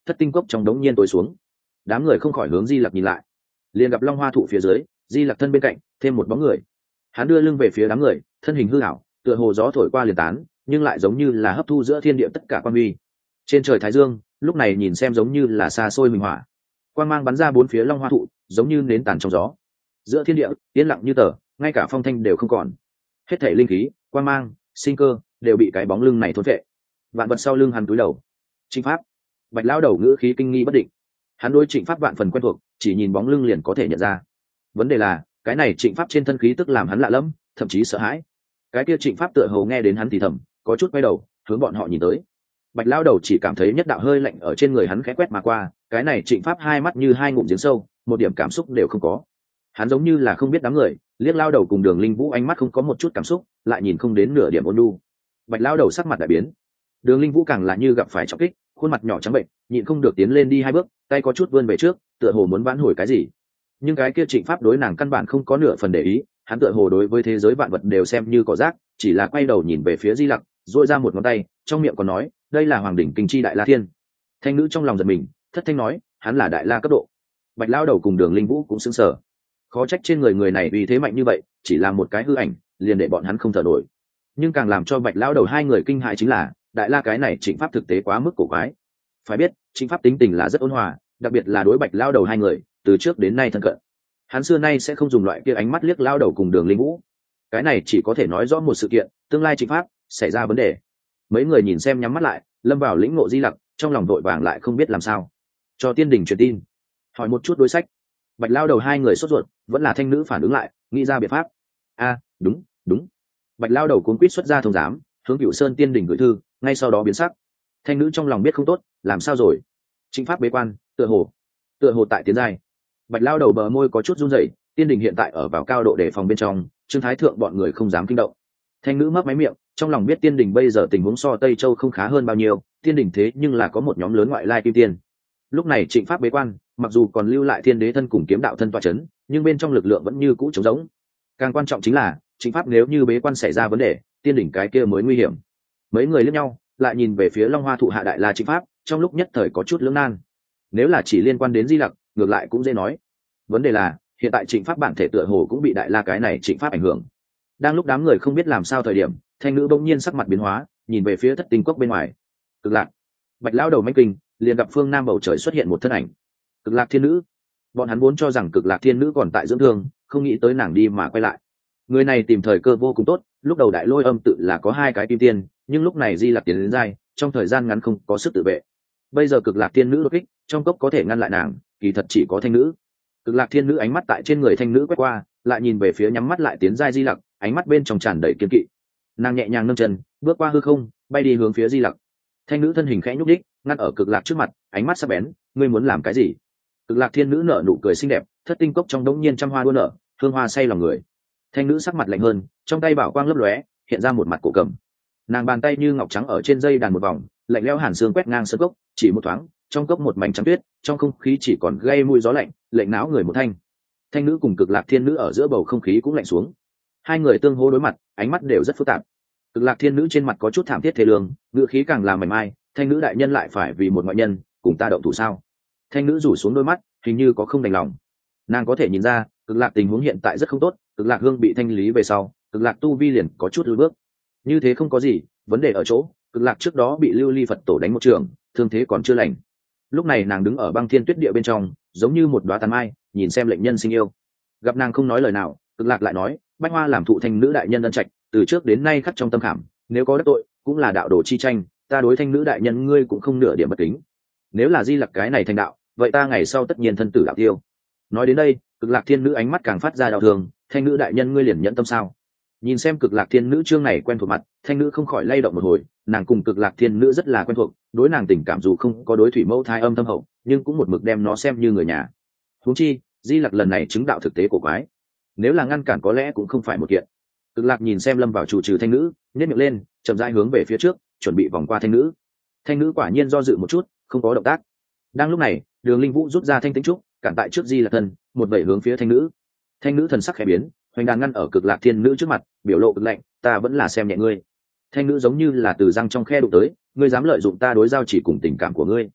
thất tinh cốc trong đống nhiên tối xuống. Đám người không khỏi hướng Di Lặc nhìn lại, liền gặp long hoa thụ phía dưới, Di Lặc thân bên cạnh thêm một bóng người. Hắn đưa lưng về phía đám người, thân hình hư ảo, tựa hồ gió thổi qua liền tán, nhưng lại giống như là hấp thu giữa thiên địa tất cả quan huy. Trên trời thái dương lúc này nhìn xem giống như là xa xôi minh hỏa, quang mang bắn ra bốn phía long hoa thụ giống như nến tàn trong gió. Giữa thiên địa yên lặng như tờ, ngay cả phong thanh đều không còn. Hết thảy linh khí, quang mang, sinh cơ đều bị cái bóng lưng này thôn vệ. Vạn vật sau lưng hắn cúi đầu. Trịnh Pháp. Bạch lão đầu ngữ khí kinh nghi bất định. Hắn đối Trịnh Pháp vạn phần quen thuộc, chỉ nhìn bóng lưng liền có thể nhận ra. Vấn đề là cái này Trịnh Pháp trên thân khí tức làm hắn lạ lẫm, thậm chí sợ hãi. Cái kia Trịnh Pháp tựa hồ nghe đến hắn thì thầm, có chút quay đầu hướng bọn họ nhìn tới. Bạch lão đầu chỉ cảm thấy nhất đạo hơi lạnh ở trên người hắn khẽ quét mà qua, cái này Trịnh Pháp hai mắt như hai ngụm giếng sâu, một điểm cảm xúc đều không có. Hắn giống như là không biết đám người, liếc lao đầu cùng Đường Linh Vũ ánh mắt không có một chút cảm xúc, lại nhìn không đến nửa điểm ôn nhu. Bạch lao đầu sắc mặt đại biến, Đường Linh Vũ càng là như gặp phải trọng kích, khuôn mặt nhỏ trắng bệnh, nhịn không được tiến lên đi hai bước, tay có chút vươn về trước, tựa hồ muốn vãn hồi cái gì. Nhưng cái kia Trịnh Pháp đối nàng căn bản không có nửa phần để ý, hắn tựa hồ đối với thế giới vạn vật đều xem như cỏ rác, chỉ là quay đầu nhìn về phía Di Lặc, duỗi ra một ngón tay, trong miệng còn nói, đây là hoàng đỉnh kinh chi đại la thiên. Thanh nữ trong lòng giật mình, thất thanh nói, hắn là đại la cấp độ. Bạch lao đầu cùng Đường Linh Vũ cũng sững sờ. Khó trách trên người người này vì thế mạnh như vậy, chỉ là một cái hư ảnh liền để bọn hắn không thở nổi. Nhưng càng làm cho Bạch lão đầu hai người kinh hãi chính là đại la cái này Trịnh Pháp thực tế quá mức cổ quái. Phải biết Trịnh Pháp tính tình là rất ôn hòa, đặc biệt là đối Bạch lão đầu hai người từ trước đến nay thân cận. Hắn xưa nay sẽ không dùng loại kia ánh mắt liếc lão đầu cùng Đường Linh Vũ. Cái này chỉ có thể nói rõ một sự kiện, tương lai Trịnh Pháp xảy ra vấn đề. Mấy người nhìn xem nhắm mắt lại, lâm vào lĩnh ngộ Di Lặc, trong lòng vội vàng lại không biết làm sao. Cho Tiên Đình truyền tin, hỏi một chút đối sách. Bạch lao đầu hai người sốt ruột, vẫn là thanh nữ phản ứng lại, nghĩ ra biện pháp. A, đúng, đúng. Bạch lao đầu cuốn quýt xuất ra thông giám, hướng Cửu Sơn Tiên Đình gửi thư, ngay sau đó biến sắc. Thanh nữ trong lòng biết không tốt, làm sao rồi? Trịnh Pháp bế quan, tựa hồ, tựa hồ tại tiến giai. Bạch lao đầu bờ môi có chút run rẩy, Tiên Đình hiện tại ở vào cao độ đề phòng bên trong, Trương Thái thượng bọn người không dám kinh động. Thanh nữ mấp máy miệng, trong lòng biết Tiên Đình bây giờ tình huống so Tây Châu không khá hơn bao nhiêu, Tiên Đình thế nhưng là có một nhóm lớn ngoại lai kim tiên. Lúc này Trịnh Pháp bế quan, mặc dù còn lưu lại Thiên Đế thân cùng kiếm đạo thân tọa chấn, nhưng bên trong lực lượng vẫn như cũ trống rỗng. Càng quan trọng chính là Trịnh Pháp nếu như bế quan xảy ra vấn đề, Tiên Đỉnh cái kia mới nguy hiểm. Mấy người liếc nhau, lại nhìn về phía Long Hoa thụ hạ đại la Trịnh Pháp, trong lúc nhất thời có chút lưỡng nan. Nếu là chỉ liên quan đến Di Lặc, ngược lại cũng dễ nói. Vấn đề là hiện tại Trịnh Pháp bản thể tựa hồ cũng bị đại la cái này Trịnh Pháp ảnh hưởng. Đang lúc đám người không biết làm sao thời điểm, thanh nữ bỗng nhiên sắc mặt biến hóa, nhìn về phía thất tinh cốc bên ngoài. Cực Lạc. Bạch lão đầu manh kinh, liền gặp phương nam bầu trời xuất hiện một thân ảnh. Cực Lạc Thiên Nữ. Bọn hắn vốn cho rằng Cực Lạc Thiên Nữ còn tại dưỡng thương, không nghĩ tới nàng đi mà quay lại. Người này tìm thời cơ vô cùng tốt, lúc đầu đại lôi âm tự là có hai cái kim tiên, nhưng lúc này Di Lặc tiến đến giai, trong thời gian ngắn không có sức tự vệ. Bây giờ Cực Lạc Thiên Nữ đột kích, trong cốc có thể ngăn lại nàng, kỳ thật chỉ có thanh nữ. Cực Lạc Thiên Nữ ánh mắt tại trên người thanh nữ quét qua, lại nhìn về phía nhắm mắt lại tiến giai Di Lặc, ánh mắt bên trong tràn đầy kiên kỵ. Nàng nhẹ nhàng nâng chân, bước qua hư không, bay đi hướng phía Di Lặc. Thanh nữ thân hình khẽ nhúc đích, ngăn ở Cực Lạc trước mặt, ánh mắt sắc bén, ngươi muốn làm cái gì? Cực Lạc Thiên Nữ nở nụ cười xinh đẹp, thất tinh cốc trong đống nhiên trăm hoa đua nở, hương hoa say lòng người. Thanh nữ sắc mặt lạnh hơn, trong tay bảo quang lấp lóe, hiện ra một mặt cổ cầm. Nàng bàn tay như ngọc trắng ở trên dây đàn một vòng, lạnh lẽo hàn xương quét ngang sơn cốc, chỉ một thoáng, trong cốc một mảnh trắng tuyết, trong không khí chỉ còn gây mùi gió lạnh, lệnh náo người một thanh. Thanh nữ cùng Cực Lạc Thiên Nữ ở giữa bầu không khí cũng lạnh xuống. Hai người tương hô đối mặt, ánh mắt đều rất phức tạp. Cực Lạc Thiên Nữ trên mặt có chút thảm thiết thê lương, ngữ khí càng làm mảnh mai, thanh nữ đại nhân lại phải vì một ngoại nhân cùng ta động thủ sao? Thanh nữ rủ xuống đôi mắt, hình như có không đành lòng. Nàng có thể nhìn ra Cực Lạc tình huống hiện tại rất không tốt, Cực Lạc hương bị thanh lý về sau, Cực Lạc tu vi liền có chút lùi bước. Như thế không có gì, vấn đề ở chỗ Cực Lạc trước đó bị Lưu Ly Phật tổ đánh một trường, thương thế còn chưa lành. Lúc này nàng đứng ở băng thiên tuyết địa bên trong, giống như một đóa tàn mai, nhìn xem lệnh nhân sinh yêu. Gặp nàng không nói lời nào, Cực Lạc lại nói, Bách Hoa làm thụ thanh nữ đại nhân ân trạch, từ trước đến nay khắc trong tâm khảm, nếu có đắc tội, cũng là đạo đồ chi tranh, ta đối thanh nữ đại nhân ngươi cũng không nửa điểm bất kính. Nếu là Di Lặc cái này thành đạo, vậy ta ngày sau tất nhiên thân tử đạo tiêu. Nói đến đây, Cực Lạc Thiên Nữ ánh mắt càng phát ra đau thương, thanh nữ đại nhân ngươi liền nhẫn tâm sao? Nhìn xem Cực Lạc Thiên Nữ chương này quen thuộc mặt, thanh nữ không khỏi lay động một hồi, nàng cùng Cực Lạc Thiên Nữ rất là quen thuộc, đối nàng tình cảm dù không có đối thủy mẫu thai âm thâm hậu, nhưng cũng một mực đem nó xem như người nhà. Huống chi, Di Lặc lần này chứng đạo thực tế của quái, nếu là ngăn cản có lẽ cũng không phải một kiện. Cực Lạc nhìn xem lâm vào chủ trừ thanh nữ, nhếch miệng lên, chậm rãi hướng về phía trước, chuẩn bị vòng qua thanh nữ. Thanh nữ quả nhiên do dự một chút, không có động tác. Đang lúc này, Đường Linh Vũ rút ra thanh tĩnh trúc, cản tại trước Di Lặc thân, một vẩy hướng phía thanh nữ. Thanh nữ thần sắc khẽ biến, hoành đàn ngăn ở Cực Lạc Thiên Nữ trước mặt, biểu lộ cực lạnh, ta vẫn là xem nhẹ ngươi. Thanh nữ giống như là từ răng trong khe đụng tới, ngươi dám lợi dụng ta đối giao chỉ cùng tình cảm của ngươi.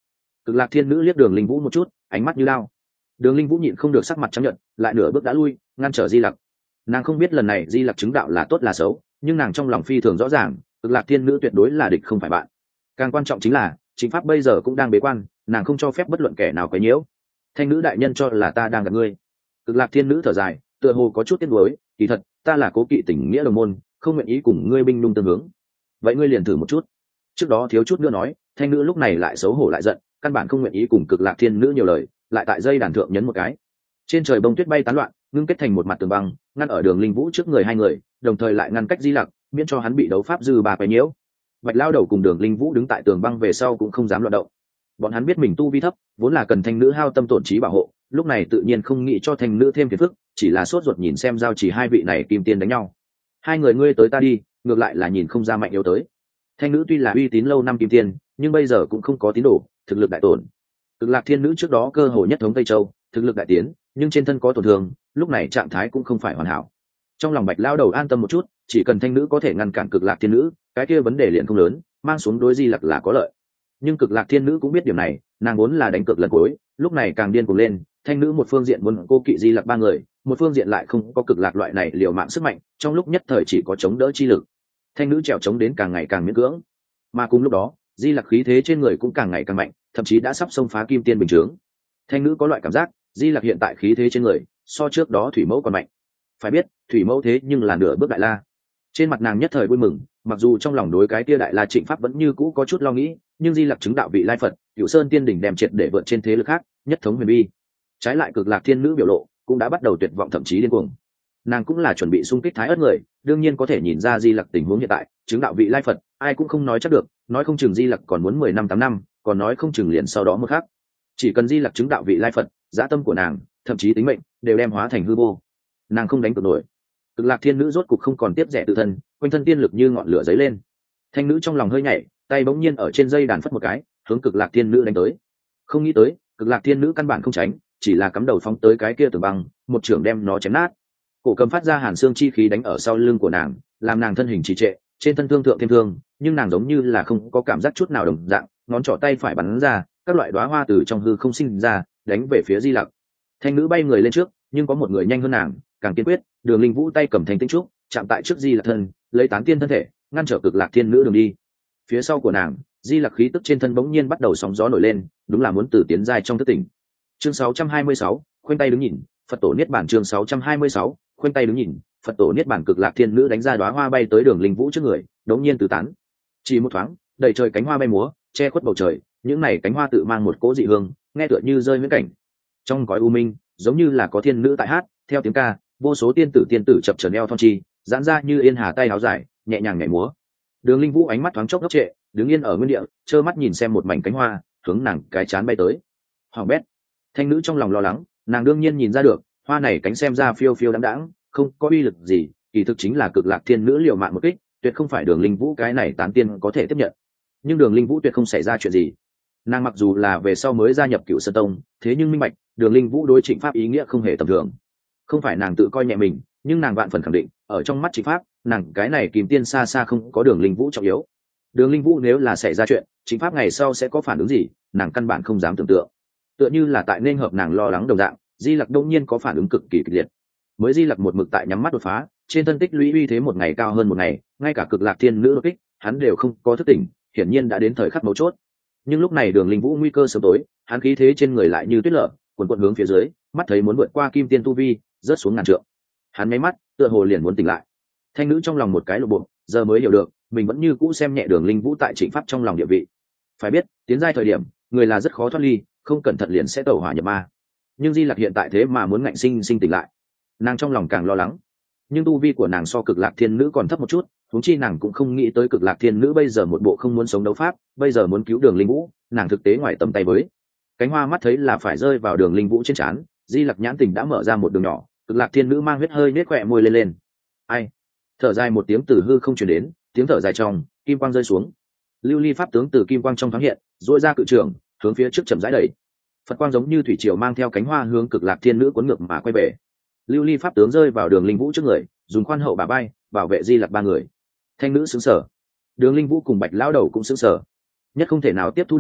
Cực Lạc Thiên Nữ liếc Đường Linh Vũ một chút, ánh mắt như lao. Đường Linh Vũ nhịn không được sắc mặt trắng nhợt, lại nửa bước đã lui, ngăn trở Di Lặc. Nàng không biết lần này Di Lặc chứng đạo là tốt là xấu, nhưng nàng trong lòng phi thường rõ ràng, Cực Lạc Thiên Nữ tuyệt đối là địch không phải bạn. Càng quan trọng chính là, chính pháp bây giờ cũng đang bế quan, nàng không cho phép bất luận kẻ nào quấy nhiễu. Thanh nữ đại nhân cho là ta đang gặp ngươi. Cực Lạc Thiên Nữ thở dài, tựa hồ có chút tiếc nuối, kỳ thật, ta là cố kỵ tình nghĩa đồng môn, không nguyện ý cùng ngươi binh nung tương hướng. Vậy ngươi liền thử một chút. Trước đó thiếu chút nữa nói, thanh nữ lúc này lại xấu hổ lại giận, căn bản không nguyện ý cùng Cực Lạc Thiên Nữ nhiều lời, lại tại dây đàn thượng nhấn một cái. Trên trời bông tuyết bay tán loạn, ngưng kết thành một mặt tường băng, ngăn ở Đường Linh Vũ trước người hai người, đồng thời lại ngăn cách Di Lặc, miễn cho hắn bị đấu pháp dư bà quấy nhiễu. Bạch Lao Đầu cùng Đường Linh Vũ đứng tại tường băng về sau cũng không dám loạn động. Bọn hắn biết mình tu vi thấp, vốn là cần thanh nữ hao tâm tổn trí bảo hộ, lúc này tự nhiên không nghĩ cho thanh nữ thêm phiền phức, chỉ là sốt ruột nhìn xem giao chỉ hai vị này kim tiên đánh nhau. Hai người ngươi tới ta đi, ngược lại là nhìn không ra mạnh yếu tới. Thanh nữ tuy là uy tín lâu năm kim tiên, nhưng bây giờ cũng không có tín đồ, thực lực đại tổn. Cực Lạc Thiên Nữ trước đó cơ hội nhất thống Tây Châu, thực lực đại tiến, nhưng trên thân có tổn thương, lúc này trạng thái cũng không phải hoàn hảo. Trong lòng Bạch Lao Đầu an tâm một chút, chỉ cần thanh nữ có thể ngăn cản Cực Lạc Thiên Nữ, cái kia vấn đề liền không lớn, mang xuống đối Di Lặc là có lợi. Nhưng Cực Lạc Thiên Nữ cũng biết điểm này, nàng vốn là đánh cược lần cuối, lúc này càng điên cuồng lên. Thanh nữ một phương diện muốn cô kỵ Di Lặc ba người, một phương diện lại không có Cực Lạc loại này liều mạng sức mạnh, trong lúc nhất thời chỉ có chống đỡ chi lực. Thanh nữ trèo chống đến càng ngày càng miễn cưỡng, mà cùng lúc đó, Di Lặc khí thế trên người cũng càng ngày càng mạnh, thậm chí đã sắp xông phá kim tiên bình chướng. Thanh nữ có loại cảm giác, Di Lặc hiện tại khí thế trên người, so trước đó Thủy Mẫu còn mạnh. Phải biết, Thủy Mẫu thế nhưng là nửa bước đại la. Trên mặt nàng nhất thời vui mừng, mặc dù trong lòng đối cái tia đại la Trịnh Pháp vẫn như cũ có chút lo nghĩ, nhưng Di Lặc chứng đạo vị lai Phật, Cửu Sơn Tiên đỉnh đem triệt để vượt trên thế lực khác, nhất thống huyền bi. Trái lại Cực Lạc Thiên Nữ biểu lộ, cũng đã bắt đầu tuyệt vọng thậm chí điên cuồng. Nàng cũng là chuẩn bị xung kích Thái Ất người, đương nhiên có thể nhìn ra Di Lặc tình huống hiện tại, chứng đạo vị lai Phật, ai cũng không nói chắc được, nói không chừng Di Lặc còn muốn mười năm tám năm, còn nói không chừng liền sau đó một khắc. Chỉ cần Di Lặc chứng đạo vị lai Phật, dã tâm của nàng, thậm chí tính mệnh, đều đem hóa thành hư vô. Nàng không đánh cược nổi. Cực Lạc Thiên Nữ rốt cục không còn tiếp rẻ tự thân, quanh thân tiên lực như ngọn lửa dấy lên. Thanh nữ trong lòng hơi nhảy, tay bỗng nhiên ở trên dây đàn phất một cái, hướng Cực Lạc Thiên Nữ đánh tới. Không nghĩ tới, Cực Lạc Thiên Nữ căn bản không tránh, chỉ là cắm đầu phóng tới cái kia tường băng, một chưởng đem nó chém nát. Cổ cầm phát ra hàn xương chi khí đánh ở sau lưng của nàng, làm nàng thân hình trì trệ, trên thân thương thượng thêm thương, nhưng nàng giống như là không có cảm giác chút nào đồng dạng, ngón trỏ tay phải bắn ra, các loại đóa hoa từ trong hư không sinh ra, đánh về phía Di Lặc. Thanh nữ bay người lên trước, nhưng có một người nhanh hơn nàng, càng kiên quyết. Đường Linh Vũ tay cầm thanh tinh trúc, chạm tại trước Di Lặc thân, lấy tán tiên thân thể, ngăn trở Cực Lạc Thiên Nữ đường đi. Phía sau của nàng, Di Lặc khí tức trên thân bỗng nhiên bắt đầu sóng gió nổi lên, đúng là muốn từ tiến giai trong thức tỉnh. Chương sáu trăm hai mươi sáu, khoanh tay đứng nhìn, Phật tổ niết bản. Chương sáu trăm hai mươi sáu, khoanh tay đứng nhìn, Phật tổ niết bản. Cực Lạc Thiên Nữ đánh ra đóa hoa bay tới Đường Linh Vũ trước người, đống nhiên tứ tán. Chỉ một thoáng, đầy trời cánh hoa bay múa, che khuất bầu trời, những này cánh hoa tự mang một cỗ dị hương, nghe tựa như rơi miễn cảnh. Trong cõi u minh, giống như là có thiên nữ tại hát, theo tiếng ca, vô số tiên tử tiên tử chập chờn eo thon chi, giãn ra như yên hà tay áo dài, nhẹ nhàng nhảy múa. Đường Linh Vũ ánh mắt thoáng chốc ngốc trệ, đứng yên ở nguyên địa, trơ mắt nhìn xem một mảnh cánh hoa, hướng nàng cái chán bay tới. Hoàng bét. Thanh nữ trong lòng lo lắng, nàng đương nhiên nhìn ra được, hoa này cánh xem ra phiêu phiêu đãng đãng, không có uy lực gì, kỳ thực chính là Cực Lạc Thiên Nữ liều mạng một kích, tuyệt không phải Đường Linh Vũ cái này tán tiên có thể tiếp nhận. Nhưng Đường Linh Vũ tuyệt không xảy ra chuyện gì. Nàng mặc dù là về sau mới gia nhập Cửu Sơn Tông, thế nhưng minh bạch, Đường Linh Vũ đối Trịnh Pháp ý nghĩa không hề tầm thường. Không phải nàng tự coi nhẹ mình, nhưng nàng vạn phần khẳng định, ở trong mắt Trịnh Pháp, nàng cái này kìm tiên xa xa không có Đường Linh Vũ trọng yếu. Đường Linh Vũ nếu là xảy ra chuyện, Trịnh Pháp ngày sau sẽ có phản ứng gì, nàng căn bản không dám tưởng tượng. Tựa như là tại nên hợp nàng lo lắng đồng dạng, Di Lặc đông nhiên có phản ứng cực kỳ kịch liệt. Mới Di Lặc một mực tại nhắm mắt đột phá, trên thân tích lũy uy thế một ngày cao hơn một ngày, ngay cả Cực Lạc Thiên Nữ đột kích, hắn đều không có thức tỉnh, hiển nhiên đã đến thời khắc mấu chốt. Nhưng lúc này Đường Linh Vũ nguy cơ sớm tối, hắn khí thế trên người lại như tuyết lở, cuồn cuộn hướng phía dưới, mắt thấy muốn vượt qua kim tiên tu vi, rớt xuống ngàn trượng. Hắn nháy mắt, tựa hồ liền muốn tỉnh lại. Thanh nữ trong lòng một cái lộ bộ, giờ mới hiểu được, mình vẫn như cũ xem nhẹ Đường Linh Vũ tại Trịnh Pháp trong lòng địa vị. Phải biết, tiến giai thời điểm, người là rất khó thoát ly, không cẩn thận liền sẽ tẩu hỏa nhập ma. Nhưng Di Lặc hiện tại thế mà muốn ngạnh sinh sinh tỉnh lại, nàng trong lòng càng lo lắng. Nhưng tu vi của nàng so Cực Lạc Thiên Nữ còn thấp một chút, huống chi nàng cũng không nghĩ tới Cực Lạc Thiên Nữ bây giờ một bộ không muốn sống đấu pháp, bây giờ muốn cứu Đường Linh Vũ, nàng thực tế ngoài tầm tay với. Cánh hoa mắt thấy là phải rơi vào Đường Linh Vũ trên trán, Di Lặc nhãn tình đã mở ra một đường nhỏ, Cực Lạc Thiên Nữ mang huyết hơi nết khỏe môi lên lên. Ai? Thở dài một tiếng từ hư không truyền đến, tiếng thở dài trong, kim quang rơi xuống. Lưu ly pháp tướng từ kim quang trong thoáng hiện, duỗi ra cự trường, hướng phía trước chậm rãi đẩy. Phật quang giống như thủy triều mang theo cánh hoa hướng Cực Lạc Thiên Nữ cuốn ngược mà quay về. Lưu ly pháp tướng rơi vào Đường Linh Vũ trước người, dùng khoan hậu bà bay bảo vệ Di Lặc ba người. Thanh nữ sững sờ, Đường Linh Vũ cùng Bạch lão đầu cũng sững sờ. Nhất không thể nào tiếp thu được,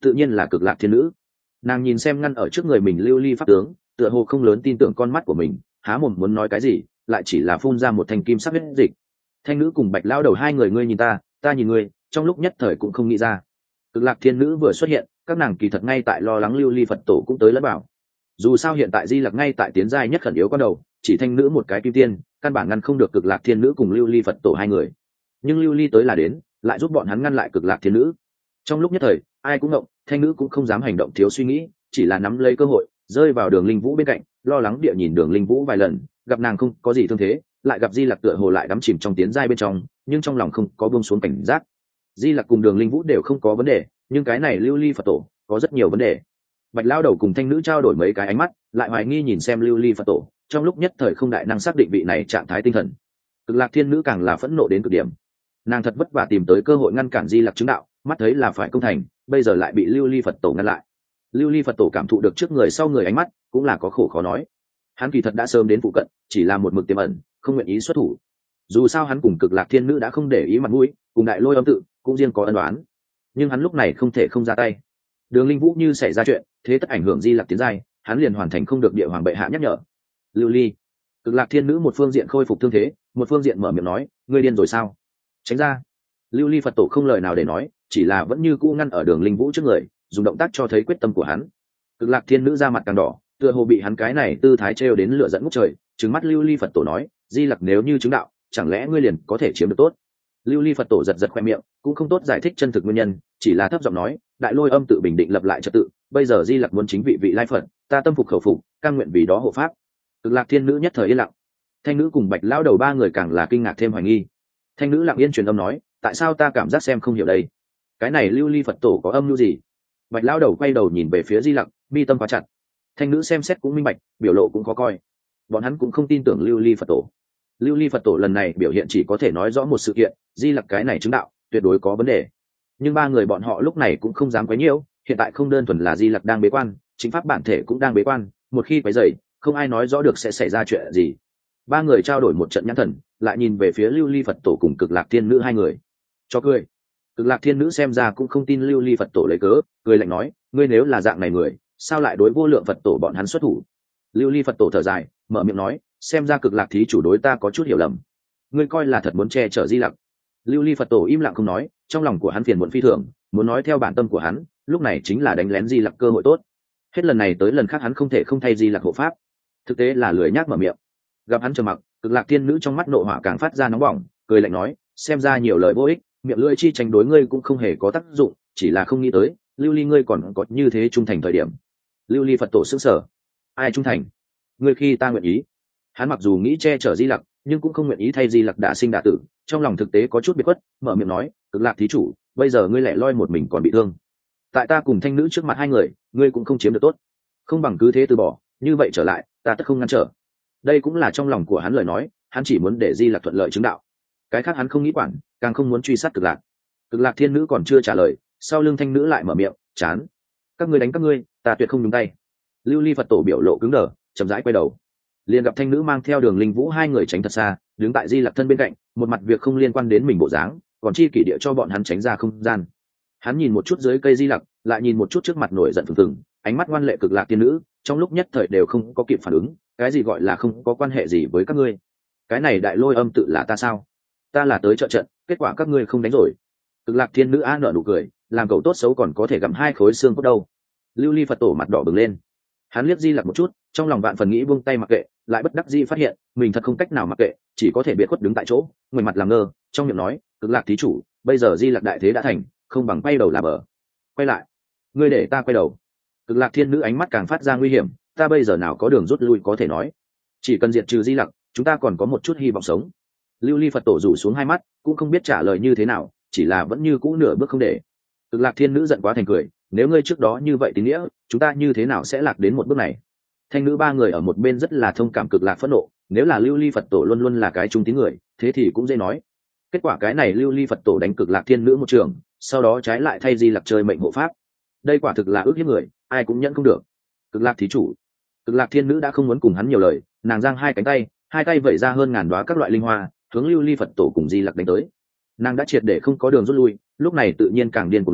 tự nhiên là cực lạc thiên nữ. Nàng nhìn xem ngăn ở trước người mình lưu ly pháp tướng, tựa hồ không lớn tin tưởng con mắt của mình, há mồm muốn nói cái gì lại chỉ là phun ra một thanh kim sắc huyết dịch. Thanh nữ cùng bạch lao đầu hai người, ngươi nhìn ta ta nhìn ngươi, trong lúc nhất thời cũng không nghĩ ra. Cực lạc thiên nữ vừa xuất hiện, các nàng kỳ thật ngay tại lo lắng lưu ly phật tổ cũng tới lẫn bảo. Dù sao hiện tại di lặc ngay tại tiến giai nhất khẩn yếu con đầu, chỉ thanh nữ một cái kim tiên căn bản ngăn không được cực lạc thiên nữ cùng lưu ly phật tổ hai người. Nhưng lưu ly tới là đến, lại giúp bọn hắn ngăn lại cực lạc thiên nữ. Trong lúc nhất thời ai cũng ngộng, thanh nữ cũng không dám hành động thiếu suy nghĩ, chỉ là nắm lấy cơ hội rơi vào đường linh vũ bên cạnh, lo lắng địa nhìn đường linh vũ vài lần, gặp nàng không có gì thương thế, lại gặp di lặc tựa hồ lại đắm chìm trong tiến giai bên trong, nhưng trong lòng không có buông xuống cảnh giác. Di lặc cùng đường linh vũ đều không có vấn đề, nhưng cái này lưu ly phật tổ có rất nhiều vấn đề. Bạch lao đầu cùng thanh nữ trao đổi mấy cái ánh mắt, lại hoài nghi nhìn xem lưu ly phật tổ, trong lúc nhất thời không đại năng xác định vị này trạng thái tinh thần. Cực lạc thiên nữ càng là phẫn nộ đến cực điểm, nàng thật vất vả tìm tới cơ hội ngăn cản di lặc chứng đạo, mắt thấy là phải công thành, bây giờ lại bị lưu ly phật tổ ngăn lại. Lưu ly phật tổ cảm thụ được trước người sau người ánh mắt, cũng là có khổ khó nói. Hắn kỳ thật đã sớm đến phụ cận, chỉ là một mực tiềm ẩn, không nguyện ý xuất thủ. Dù sao hắn cùng cực lạc thiên nữ đã không để ý mặt mũi, cùng đại lôi âm tự cũng riêng có ân đoán, nhưng hắn lúc này không thể không ra tay. Đường linh vũ như xảy ra chuyện, thế tất ảnh hưởng di lặc tiến giai, hắn liền hoàn thành không được địa hoàng bệ hạ nhắc nhở. Lưu ly, cực lạc thiên nữ một phương diện khôi phục thương thế, một phương diện mở miệng nói, ngươi điên rồi sao? Tránh ra. Lưu ly phật tổ không lời nào để nói, chỉ là vẫn như cũ ngăn ở đường linh vũ trước người, dùng động tác cho thấy quyết tâm của hắn. Cực lạc thiên nữ ra mặt càng đỏ, tựa hồ bị hắn cái này tư thái trêu đến lửa dẫn ngút trời, trừng mắt lưu ly phật tổ nói, di lặc nếu như chứng đạo, chẳng lẽ ngươi liền có thể chiếm được tốt? Lưu ly phật tổ giật giật khoe miệng, cũng không tốt giải thích chân thực nguyên nhân, chỉ là thấp giọng nói, đại lôi âm tự bình định lập lại trật tự, bây giờ di lặc muốn chính vị vị lai phật, ta tâm phục khẩu phục, cam nguyện vì đó hộ pháp. Cực lạc thiên nữ nhất thời yên lặng. Thanh nữ cùng bạch lão đầu ba người càng là kinh ngạc thêm hoài nghi. Thanh nữ lặng yên truyền âm nói, tại sao ta cảm giác xem không hiểu đây? Cái này lưu ly phật tổ có âm mưu gì? Bạch lão đầu quay đầu nhìn về phía di lặc, mi tâm khóa chặt. Thanh nữ xem xét cũng minh bạch, biểu lộ cũng khó coi. Bọn hắn cũng không tin tưởng lưu ly phật tổ. Lưu ly phật tổ lần này biểu hiện chỉ có thể nói rõ một sự kiện, di lặc cái này chứng đạo tuyệt đối có vấn đề. Nhưng ba người bọn họ lúc này cũng không dám quấy nhiễu, hiện tại không đơn thuần là di lặc đang bế quan, chính pháp bản thể cũng đang bế quan, một khi quấy rầy, không ai nói rõ được sẽ xảy ra chuyện gì. Ba người trao đổi một trận nhãn thần, lại nhìn về phía lưu ly phật tổ cùng cực lạc thiên nữ hai người. Cho cười. Cực lạc thiên nữ xem ra cũng không tin lưu ly phật tổ lấy cớ, cười lạnh nói, ngươi nếu là dạng này người, sao lại đối vô lượng phật tổ bọn hắn xuất thủ? Lưu ly phật tổ thở dài, mở miệng nói, xem ra cực lạc thí chủ đối ta có chút hiểu lầm, ngươi coi là thật muốn che chở di lặc. Lưu ly phật tổ im lặng không nói, trong lòng của hắn phiền muộn phi thường, muốn nói theo bản tâm của hắn, lúc này chính là đánh lén di lặc cơ hội tốt. Hết lần này tới lần khác hắn không thể không thay di lặc hộ pháp, thực tế là lười nhác mở miệng. Gặp hắn trầm mặc, cực lạc thiên nữ trong mắt nộ hỏa càng phát ra nóng bỏng, cười lạnh nói, xem ra nhiều lời vô ích, miệng lưỡi chi tranh đối ngươi cũng không hề có tác dụng, chỉ là không nghĩ tới lưu ly ngươi còn có như thế trung thành thời điểm. Lưu ly phật tổ sững sờ, ai trung thành? Ngươi khi ta nguyện ý. Hắn mặc dù nghĩ che chở di lặc, nhưng cũng không nguyện ý thay di lặc đã sinh đã tử, trong lòng thực tế có chút biệt khuất, mở miệng nói, cực lạc thí chủ, bây giờ ngươi lẻ loi một mình còn bị thương, tại ta cùng thanh nữ trước mặt hai người, ngươi cũng không chiếm được tốt, không bằng cứ thế từ bỏ, như vậy trở lại ta tất không ngăn trở. Đây cũng là trong lòng của hắn lời nói, hắn chỉ muốn để di lặc thuận lợi chứng đạo, cái khác hắn không nghĩ quản, càng không muốn truy sát cực lạc. Cực lạc thiên nữ còn chưa trả lời, sau lưng thanh nữ lại mở miệng, chán, các ngươi đánh các ngươi, ta tuyệt không nhúng tay. Lưu ly phật tổ biểu lộ cứng đờ, chậm rãi quay đầu, liền gặp thanh nữ mang theo đường linh vũ hai người tránh thật xa, đứng tại di lặc thân bên cạnh, một mặt việc không liên quan đến mình bộ dáng, còn chi kỷ địa cho bọn hắn tránh ra không gian. Hắn nhìn một chút dưới cây di lặc, lại nhìn một chút trước mặt nổi giận phừng phừng, ánh mắt ngoan lệ cực lạc tiên nữ, trong lúc nhất thời đều không có kịp phản ứng, cái gì gọi là không có quan hệ gì với các ngươi? Cái này đại lôi âm tự là ta sao? Ta là tới trợ trận, kết quả các ngươi không đánh rồi. Cực lạc thiên nữ a nở nụ cười, làm cậu tốt xấu còn có thể gặm hai khối xương cốt đâu. Lưu ly phật tổ mặt đỏ bừng lên, hắn liếc di lặc một chút, trong lòng vạn phần nghĩ buông tay mặc kệ, lại bất đắc dĩ phát hiện mình thật không cách nào mặc kệ, chỉ có thể biệt khuất đứng tại chỗ, ngoảnh mặt làm ngơ, trong miệng nói, cực lạc thí chủ, bây giờ di lặc đại thế đã thành, không bằng quay đầu là bờ. Quay lại? Ngươi để ta quay đầu? Cực lạc thiên nữ ánh mắt càng phát ra nguy hiểm, ta bây giờ nào có đường rút lui có thể nói, chỉ cần diệt trừ di lặc, chúng ta còn có một chút hy vọng sống. Lưu ly phật tổ rủ xuống hai mắt, cũng không biết trả lời như thế nào, chỉ là vẫn như cũ nửa bước không để. Cực lạc thiên nữ giận quá thành cười, nếu ngươi trước đó như vậy tín nghĩa, chúng ta như thế nào sẽ lạc đến một bước này? Thanh nữ ba người ở một bên rất là thông cảm cực lạc phẫn nộ, nếu là lưu ly phật tổ luôn luôn là cái trung tín người, thế thì cũng dễ nói. Kết quả cái này lưu ly phật tổ đánh cực lạc thiên nữ một trường, sau đó trái lại thay di lặc chơi mệnh hộ pháp, đây quả thực là ước hiếp người, ai cũng nhận không được. Cực lạc thí chủ, cực lạc thiên nữ đã không muốn cùng hắn nhiều lời, nàng giang hai cánh tay, hai tay vẩy ra hơn ngàn đoá các loại linh hoa, hướng lưu ly phật tổ cùng di lặc đánh tới. Nàng đã triệt để không có đường rút lui, lúc này tự nhiên càng điên cuồng lên,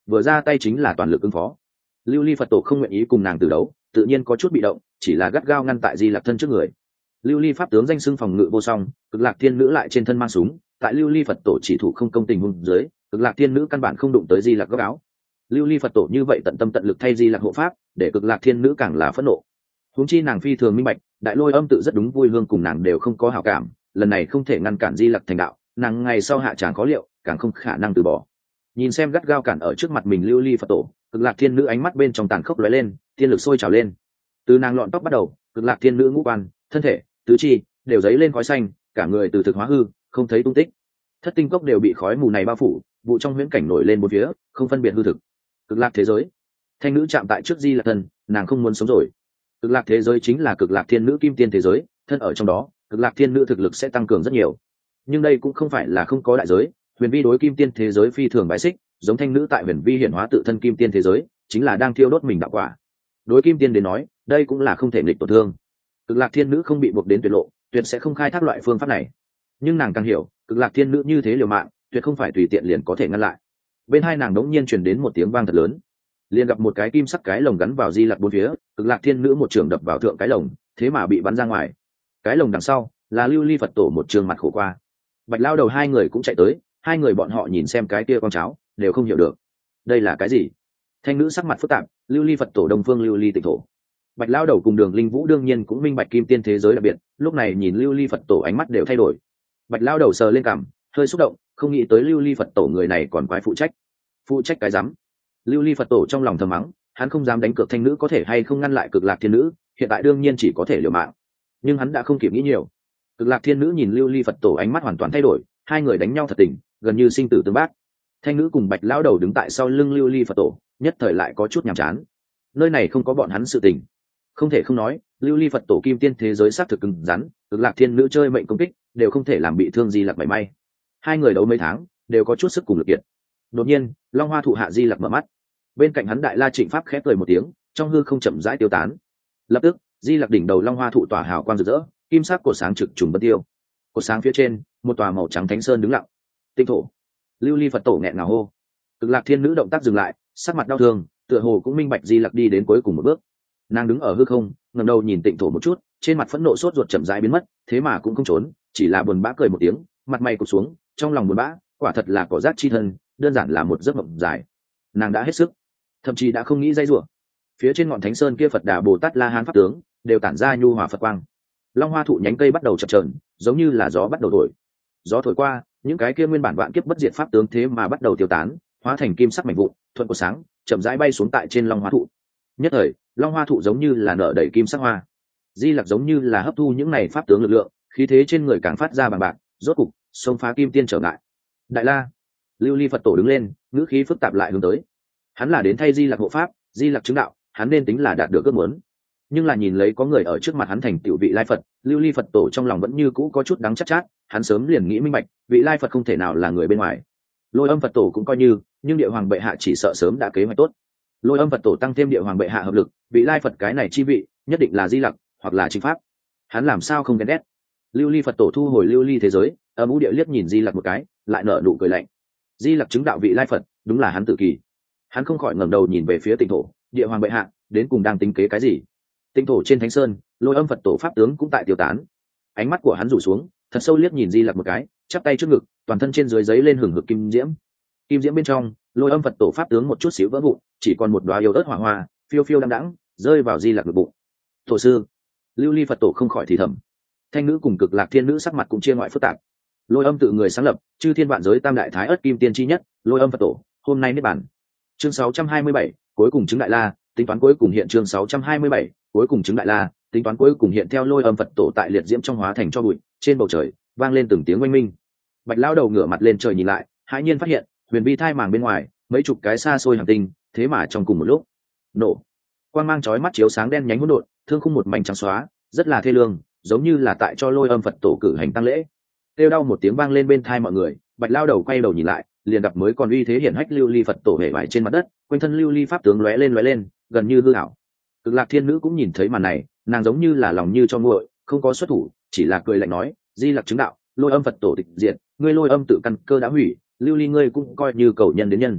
vừa ra tay chính là toàn lực ứng phó. Lưu ly Phật tổ không nguyện ý cùng nàng từ đấu, tự nhiên có chút bị động, chỉ là gắt gao ngăn tại Di Lặc thân trước người. Lưu ly pháp tướng danh xưng phòng ngự vô song, Cực Lạc Thiên Nữ lại trên thân mang súng, tại Lưu ly Phật tổ chỉ thủ không công tình huống dưới, Cực Lạc Thiên Nữ căn bản không đụng tới Di Lặc góc áo. Lưu ly Phật tổ như vậy tận tâm tận lực thay Di Lặc hộ pháp, để Cực Lạc Thiên Nữ càng là phẫn nộ. Huống chi nàng phi thường minh bạch, Đại Lôi Âm tự rất đúng vui hương cùng nàng đều không có hảo cảm, lần này không thể ngăn cản Di Lặc thành đạo, nàng ngày sau hạ tràng khó liệu, càng không khả năng từ bỏ. Nhìn xem gắt gao cản ở trước mặt mình Lưu ly Phật tổ, Cực Lạc Thiên Nữ ánh mắt bên trong tàn khốc lóe lên, tiên lực sôi trào lên. Từ nàng lọn tóc bắt đầu, Cực Lạc Thiên Nữ ngũ quan, thân thể, tứ chi đều dấy lên khói xanh, cả người từ thực hóa hư, không thấy tung tích. Thất tinh cốc đều bị khói mù này bao phủ, vụ trong huyễn cảnh nổi lên bốn phía, không phân biệt hư thực. Cực lạc thế giới. Thanh nữ chạm tại trước Di Lặc thân, nàng không muốn sống rồi. Cực lạc thế giới chính là Cực Lạc Thiên Nữ kim tiên thế giới, thân ở trong đó, Cực Lạc Thiên Nữ thực lực sẽ tăng cường rất nhiều. Nhưng đây cũng không phải là không có đại giới, Huyền Vi đối kim tiên thế giới phi thường bái xích, giống Thanh nữ tại Huyền Vi hiển hóa tự thân kim tiên thế giới, chính là đang thiêu đốt mình đạo quả. Đối kim tiên đến nói, đây cũng là không thể nghịch tổn thương. Cực Lạc Thiên Nữ không bị buộc đến tuyệt lộ, tuyệt sẽ không khai thác loại phương pháp này. Nhưng nàng càng hiểu, Cực Lạc Thiên Nữ như thế liều mạng, tuyệt không phải tùy tiện liền có thể ngăn lại. Bên hai nàng đống nhiên truyền đến một tiếng vang thật lớn, liền gặp một cái kim sắc cái lồng gắn vào Di Lặc bốn phía, Cực Lạc Thiên Nữ một trường đập vào thượng cái lồng, thế mà bị bắn ra ngoài. Cái lồng đằng sau là Lưu ly Phật tổ một trường mặt khổ qua. Bạch Lao Đầu hai người cũng chạy tới, hai người bọn họ nhìn xem cái kia con cháo, đều không hiểu được đây là cái gì. Thanh nữ sắc mặt phức tạp, Lưu ly Phật tổ Đông Phương Lưu ly Tịnh thổ. Bạch Lao Đầu cùng Đường Linh Vũ đương nhiên cũng minh bạch kim tiên thế giới đặc biệt, lúc này nhìn Lưu ly Phật tổ ánh mắt đều thay đổi. Bạch Lao Đầu sờ lên cằm, hơi xúc động, không nghĩ tới Lưu ly Phật tổ người này còn quái phụ trách. Phụ trách cái rắm. Lưu ly Phật tổ trong lòng thầm mắng, hắn không dám đánh cược thanh nữ có thể hay không ngăn lại Cực Lạc Thiên Nữ, hiện tại đương nhiên chỉ có thể liều mạng. Nhưng hắn đã không kịp nghĩ nhiều. Cực Lạc Thiên Nữ nhìn Lưu ly Phật tổ ánh mắt hoàn toàn thay đổi, hai người đánh nhau thật tình, gần như sinh tử tương bác. Thanh nữ cùng Bạch Lão Đầu đứng tại sau lưng Lưu ly Phật tổ, nhất thời lại có chút nhàm chán. Nơi này không có bọn hắn sự tình. Không thể không nói, Lưu ly Phật tổ kim tiên thế giới xác thực cứng rắn, Cực Lạc Thiên Nữ chơi mệnh công kích, đều không thể làm bị thương Di Lặc mảy may. Hai người đấu mấy tháng, đều có chút sức cùng lực kiệt. Đột nhiên, Long Hoa thụ hạ Di Lặc mở mắt. Bên cạnh hắn Đại La Trịnh Pháp khẽ cười một tiếng, trong hư không chậm rãi tiêu tán. Lập tức, Di Lặc đỉnh đầu Long Hoa thụ tỏa hào quang rực rỡ, kim sắc cột sáng trực trùng bất tiêu. Cột sáng phía trên, một tòa màu trắng thánh sơn đứng lặng. Tinh thổ. Lưu ly Phật tổ nghẹn ngào hô. Cực Lạc Thiên Nữ động tác dừng lại, sắc mặt đau thương, tựa hồ cũng minh bạch Di Lặc đi đến cuối cùng một bước. Nàng đứng ở hư không, ngẩng đầu nhìn Tịnh thổ một chút, trên mặt phẫn nộ sốt ruột chậm rãi biến mất, thế mà cũng không trốn, chỉ là buồn bã cười một tiếng, mặt mày cụp xuống, trong lòng buồn bã, quả thật là cỏ rác chi thân, đơn giản là một giấc mộng dài. Nàng đã hết sức, thậm chí đã không nghĩ dây rủa. Phía trên ngọn thánh sơn kia Phật Đà Bồ Tát La Hán pháp tướng đều tản ra nhu hòa Phật quang. Long Hoa thụ nhánh cây bắt đầu chập chờn, giống như là gió bắt đầu thổi. Gió thổi qua, những cái kia nguyên bản vạn kiếp bất diệt pháp tướng thế mà bắt đầu tiêu tán, hóa thành kim sắc mảnh vụn, thuận cột sáng, chậm rãi bay xuống tại trên Long Hoa thụ. Nhất thời, Long Hoa thụ giống như là nở đầy kim sắc hoa. Di Lặc giống như là hấp thu những này pháp tướng lực lượng, khí thế trên người càng phát ra bằng bạc, rốt cục xông phá kim tiên trở ngại. Đại La, Lưu ly Phật tổ đứng lên, ngữ khí phức tạp lại hướng tới. Hắn là đến thay Di Lặc hộ pháp, Di Lặc chứng đạo, hắn nên tính là đạt được ước muốn. Nhưng là nhìn lấy có người ở trước mặt hắn thành tiểu vị lai Phật, Lưu ly Phật tổ trong lòng vẫn như cũ có chút đắng chát chát, hắn sớm liền nghĩ minh bạch, vị lai Phật không thể nào là người bên ngoài. Lôi Âm Phật tổ cũng coi như, nhưng Địa Hoàng bệ hạ chỉ sợ sớm đã kế hoạch tốt. Lôi Âm Phật tổ tăng thêm Địa Hoàng bệ hạ hợp lực, vị lai Phật cái này chi vị, nhất định là Di Lặc, hoặc là Chính Pháp. Hắn làm sao không ghen ghét? Lưu ly Phật tổ thu hồi lưu ly thế giới, âm u địa liếc nhìn Di Lặc một cái, lại nở nụ cười lạnh. Di Lặc chứng đạo vị lai Phật, đúng là hắn tự kỳ. Hắn không khỏi ngẩng đầu nhìn về phía Tịnh thổ, Địa Hoàng bệ hạ, đến cùng đang tính kế cái gì? Tịnh thổ trên thánh sơn, Lôi Âm Phật tổ pháp tướng cũng tại tiêu tán. Ánh mắt của hắn rủ xuống, thật sâu liếc nhìn Di Lặc một cái, chắp tay trước ngực, toàn thân trên dưới giấy lên hừng hực kim diễm. Kim diễm bên trong, Lôi Âm Phật tổ pháp tướng một chút xíu vỡ vụn, chỉ còn một đóa yêu ớt hỏa hoa, phiêu phiêu đăm đẵng, rơi vào Di Lặc ngực bụng. Tổ sư, Lưu ly Phật tổ không khỏi thì thầm. Thanh nữ cùng Cực Lạc Thiên Nữ sắc mặt cũng chia ngoại phức tạp. Lôi Âm tự người sáng lập, chư thiên vạn giới tam đại thái ất kim tiên chi nhất, Lôi Âm Phật tổ, hôm nay niết bàn. Chương sáu trăm hai mươi bảy, cuối cùng chứng đại la, tính toán cuối cùng hiện chương sáu trăm hai mươi bảy, cuối cùng chứng đại la, tính toán cuối cùng hiện theo Lôi Âm Phật tổ tại liệt diễm trong hóa thành cho bụi, trên bầu trời vang lên từng tiếng oanh minh. Bạch lão đầu ngửa mặt lên trời nhìn lại, hãi nhiên phát hiện, huyền vi thai màng bên ngoài, mấy chục cái xa xôi hành tinh, thế mà trong cùng một lúc nổ. Quang mang chói mắt chiếu sáng đen nhánh hỗn độn, thương khung một mảnh trắng xóa, rất là thê lương, giống như là tại cho Lôi Âm Phật tổ cử hành tăng lễ. Kêu đau một tiếng vang lên bên tai mọi người, Bạch lão đầu quay đầu nhìn lại, liền gặp mới còn uy thế hiển hách lưu ly Phật tổ hề vải trên mặt đất, quanh thân lưu ly pháp tướng lóe lên lóe lên, gần như hư ảo. Cực Lạc Thiên Nữ cũng nhìn thấy màn này, nàng giống như là lòng như cho nguội, không có xuất thủ, chỉ là cười lạnh nói, Di Lặc chứng đạo, Lôi Âm Phật tổ tịch diệt, ngươi Lôi Âm tự căn cơ đã hủy, lưu ly ngươi cũng coi như cầu nhân đến nhân.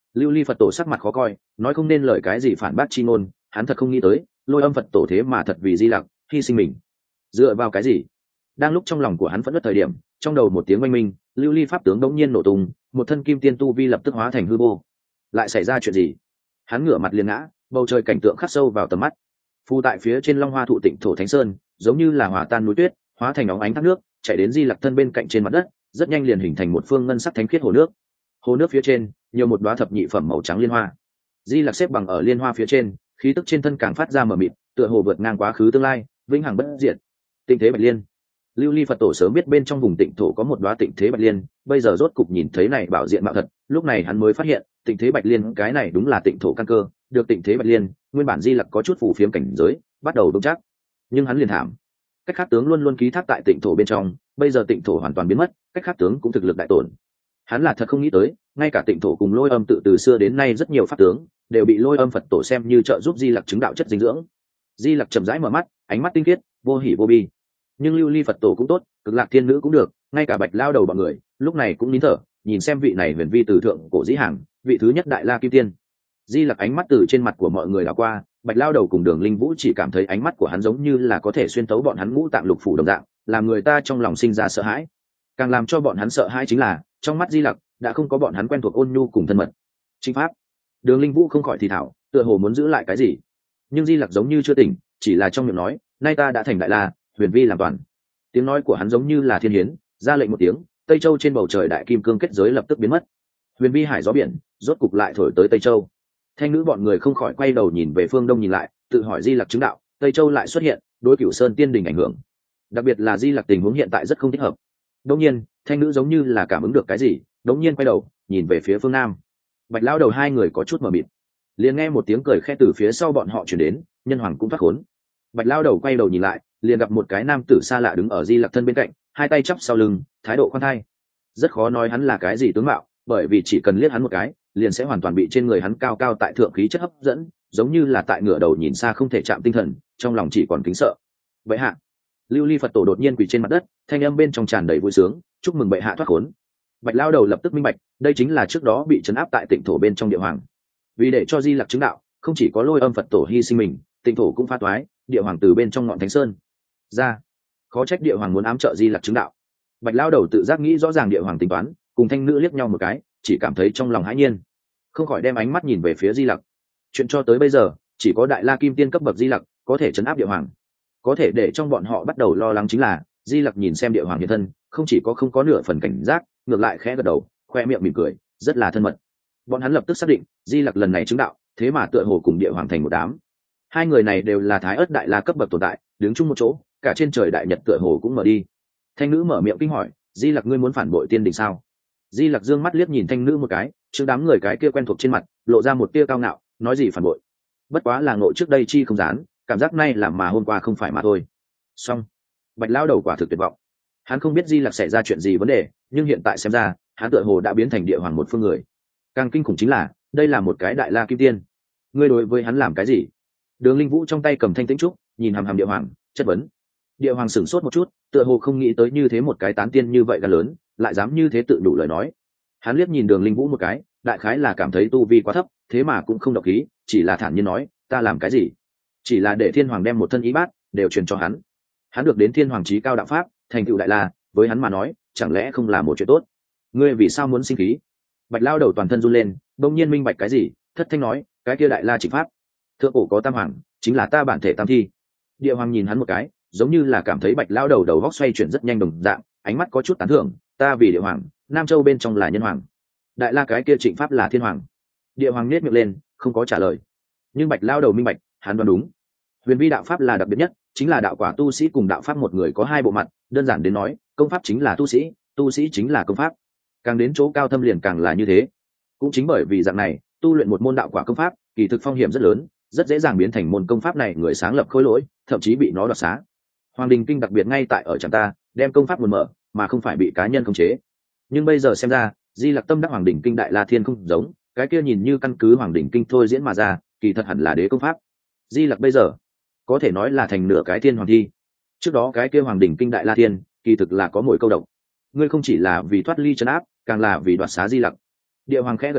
Lưu Ly Phật tổ sắc mặt khó coi, nói không nên lời cái gì phản bác chi ngôn, hắn thật không nghĩ tới Lôi Âm Phật tổ thế mà thật vì Di Lặc hy sinh mình. Dựa vào cái gì? Đang lúc trong lòng của hắn phẫn nộ thời điểm, trong đầu một tiếng oanh minh, Lưu Ly pháp tướng đống nhiên nổ tung, một thân kim tiên tu vi lập tức hóa thành hư vô. Lại xảy ra chuyện gì? Hắn ngửa mặt liền ngã, bầu trời cảnh tượng khắc sâu vào tầm mắt. Phù tại phía trên Long Hoa thụ Tịnh thổ thánh sơn, giống như là hòa tan núi tuyết, hóa thành óng ánh thác nước, chảy đến Di Lặc thân bên cạnh trên mặt đất, rất nhanh liền hình thành một phương ngân sắc thánh khiết hồ nước. Hồ nước phía trên, nhiều một đóa thập nhị phẩm màu trắng liên hoa. Di Lặc xếp bằng ở liên hoa phía trên, khí tức trên thân càng phát ra mờ mịt, tựa hồ vượt ngang quá khứ tương lai, vĩnh hằng bất diệt. Tịnh thế bạch liên. Lưu Ly Phật tổ sớm biết bên trong vùng Tịnh thổ có một đóa Tịnh thế bạch liên, bây giờ rốt cục nhìn thấy này bảo diện mạo thật, lúc này hắn mới phát hiện, Tịnh thế bạch liên cái này đúng là Tịnh thổ căn cơ, được Tịnh thế bạch liên, nguyên bản Di Lặc có chút phù phiếm cảnh giới, bắt đầu vững chắc. Nhưng hắn liền thảm. Cách khác tướng luôn luôn ký thác tại Tịnh thổ bên trong, bây giờ Tịnh thổ hoàn toàn biến mất, cách khác tướng cũng thực lực đại tổn. Hắn là thật không nghĩ tới, ngay cả Tịnh thổ cùng Lôi Âm tự từ xưa đến nay rất nhiều pháp tướng đều bị Lôi Âm Phật tổ xem như trợ giúp Di Lặc chứng đạo chất dinh dưỡng. Di Lặc chậm rãi mở mắt, ánh mắt tinh khiết, vô hỉ vô bi. Nhưng Lưu Ly Phật tổ cũng tốt, Cực Lạc Thiên Nữ cũng được, ngay cả Bạch Lao đầu bọn người lúc này cũng nín thở, nhìn xem vị này huyền vi từ thượng cổ dĩ hàng, vị thứ nhất đại la kim tiên. Di Lặc ánh mắt từ trên mặt của mọi người đảo qua, Bạch Lao đầu cùng Đường Linh Vũ chỉ cảm thấy ánh mắt của hắn giống như là có thể xuyên tấu bọn hắn ngũ tạng lục phủ đồng dạng, làm người ta trong lòng sinh ra sợ hãi. Càng làm cho bọn hắn sợ hãi chính là, trong mắt Di Lặc đã không có bọn hắn quen thuộc ôn nhu cùng thân mật. Chính pháp. Đường Linh Vũ không khỏi thì thảo, tựa hồ muốn giữ lại cái gì. Nhưng Di Lặc giống như chưa tỉnh, chỉ là trong miệng nói, nay ta đã thành đại la, huyền vi làm toàn. Tiếng nói của hắn giống như là thiên hiến, ra lệnh một tiếng, Tây Châu trên bầu trời đại kim cương kết giới lập tức biến mất. Huyền vi hải gió biển, rốt cục lại thổi tới Tây Châu. Thanh nữ bọn người không khỏi quay đầu nhìn về phương đông nhìn lại, tự hỏi Di Lặc chứng đạo, Tây Châu lại xuất hiện, đối Cửu Sơn Tiên Đình ảnh hưởng. Đặc biệt là Di Lặc tình huống hiện tại rất không thích hợp. Đống nhiên, thanh nữ giống như là cảm ứng được cái gì, đống nhiên quay đầu, nhìn về phía phương nam. Bạch Lão đầu hai người có chút mờ mịt. Liền nghe một tiếng cười khẽ từ phía sau bọn họ truyền đến, nhân hoàng cũng thoát khốn. Bạch Lão đầu quay đầu nhìn lại, liền gặp một cái nam tử xa lạ đứng ở Di Lặc thân bên cạnh, hai tay chắp sau lưng, thái độ khoan thai. Rất khó nói hắn là cái gì tướng mạo, bởi vì chỉ cần liếc hắn một cái, liền sẽ hoàn toàn bị trên người hắn cao cao tại thượng khí chất hấp dẫn, giống như là tại ngửa đầu nhìn xa không thể chạm tinh thần, trong lòng chỉ còn kính sợ. Bệ hạ. Lưu Ly Phật tổ đột nhiên quỳ trên mặt đất, thanh âm bên trong tràn đầy vui sướng, chúc mừng bệ hạ thoát khốn. Bạch Lão đầu lập tức minh bạch, đây chính là trước đó bị trấn áp tại Tịnh thổ bên trong địa hoàng. Vì để cho Di Lặc chứng đạo, không chỉ có Lôi Âm Phật tổ hy sinh mình, Tịnh thổ cũng phá toái, địa hoàng từ bên trong ngọn thánh sơn ra. Khó trách địa hoàng muốn ám trợ Di Lặc chứng đạo. Bạch Lão đầu tự giác nghĩ rõ ràng địa hoàng tính toán, cùng thanh nữ liếc nhau một cái, chỉ cảm thấy trong lòng hãi nhiên, không khỏi đem ánh mắt nhìn về phía Di Lặc. Chuyện cho tới bây giờ, chỉ có đại la kim tiên cấp bậc Di Lặc có thể trấn áp địa hoàng. Có thể để trong bọn họ bắt đầu lo lắng chính là, Di Lặc nhìn xem địa hoàng hiện thân, không chỉ có không có nửa phần cảnh giác, ngược lại khẽ gật đầu, khoe miệng mỉm cười, rất là thân mật. Bọn hắn lập tức xác định, Di Lặc lần này chứng đạo, thế mà tựa hồ cùng địa hoàng thành một đám. Hai người này đều là thái ớt đại la cấp bậc tồn tại, đứng chung một chỗ, cả trên trời đại nhật tựa hồ cũng mở đi. Thanh nữ mở miệng kinh hỏi, Di Lặc ngươi muốn phản bội tiên đình sao? Di Lặc dương mắt liếc nhìn thanh nữ một cái, trước đám người cái kia quen thuộc trên mặt lộ ra một tia cao ngạo, nói gì phản bội, bất quá là ngộ trước đây chi không dán, cảm giác nay làm mà hôm qua không phải mà thôi. Xong. Bạch Lão đầu quả thực tuyệt vọng, hắn không biết Di Lặc xảy ra chuyện gì vấn đề, nhưng hiện tại xem ra hắn tựa hồ đã biến thành địa hoàng một phương người. Càng kinh khủng chính là, đây là một cái đại la kim tiên, ngươi đối với hắn làm cái gì? Đường Linh Vũ trong tay cầm thanh tĩnh trúc, nhìn hàm hàm địa hoàng, chất vấn. Địa hoàng sửng sốt một chút, tựa hồ không nghĩ tới như thế một cái tán tiên như vậy gan lớn, lại dám như thế tự đủ lời nói. Hắn liếc nhìn Đường Linh Vũ một cái, đại khái là cảm thấy tu vi quá thấp, thế mà cũng không động khí, chỉ là thản nhiên nói, ta làm cái gì? Chỉ là để thiên hoàng đem một thân ý bát đều truyền cho hắn. Hắn được đến thiên hoàng chí cao đạo pháp, thành tựu đại la, với hắn mà nói, chẳng lẽ không là một chuyện tốt? Ngươi vì sao muốn sinh khí? Bạch Lão đầu toàn thân run lên, bỗng nhiên minh bạch cái gì, thất thanh nói, cái kia đại la chỉ pháp, thượng cổ có tam hoàng, chính là ta bản thể tam thi. Địa hoàng nhìn hắn một cái, giống như là cảm thấy Bạch Lão đầu đầu góc xoay chuyển rất nhanh đồng dạng, ánh mắt có chút tán thưởng, ta vì địa hoàng, Nam Châu bên trong là nhân hoàng, đại la cái kia trịnh pháp là thiên hoàng. Địa hoàng nết miệng lên, không có trả lời. Nhưng Bạch Lão đầu minh bạch, hắn đoán đúng. Huyền vi đạo pháp là đặc biệt nhất, chính là đạo quả tu sĩ cùng đạo pháp một người có hai bộ mặt, đơn giản đến nói, công pháp chính là tu sĩ, tu sĩ chính là công pháp. Càng đến chỗ cao thâm liền càng là như thế. Cũng chính bởi vì dạng này, tu luyện một môn đạo quả công pháp, kỳ thực phong hiểm rất lớn, rất dễ dàng biến thành môn công pháp này người sáng lập khối lỗi, thậm chí bị nó đoạt xá. Hoàng Đình Kinh đặc biệt ngay tại ở chẳng ta, đem công pháp nguồn mở, mà không phải bị cá nhân khống chế. Nhưng bây giờ xem ra, Di Lặc tâm đắc Hoàng Đình Kinh đại la thiên không giống, cái kia nhìn như căn cứ Hoàng Đình Kinh thôi diễn mà ra, kỳ thật hẳn là đế công pháp. Di Lặc bây giờ có thể nói là thành nửa cái thiên hoàng thi. Trước đó cái kia Hoàng Đình Kinh đại la thiên, kỳ thực là có mồi câu độc. Ngươi không chỉ là vì thoát ly trấn áp, càng là vì đoạt xá Di Lặc. Địa hoàng khẽ gật đầu,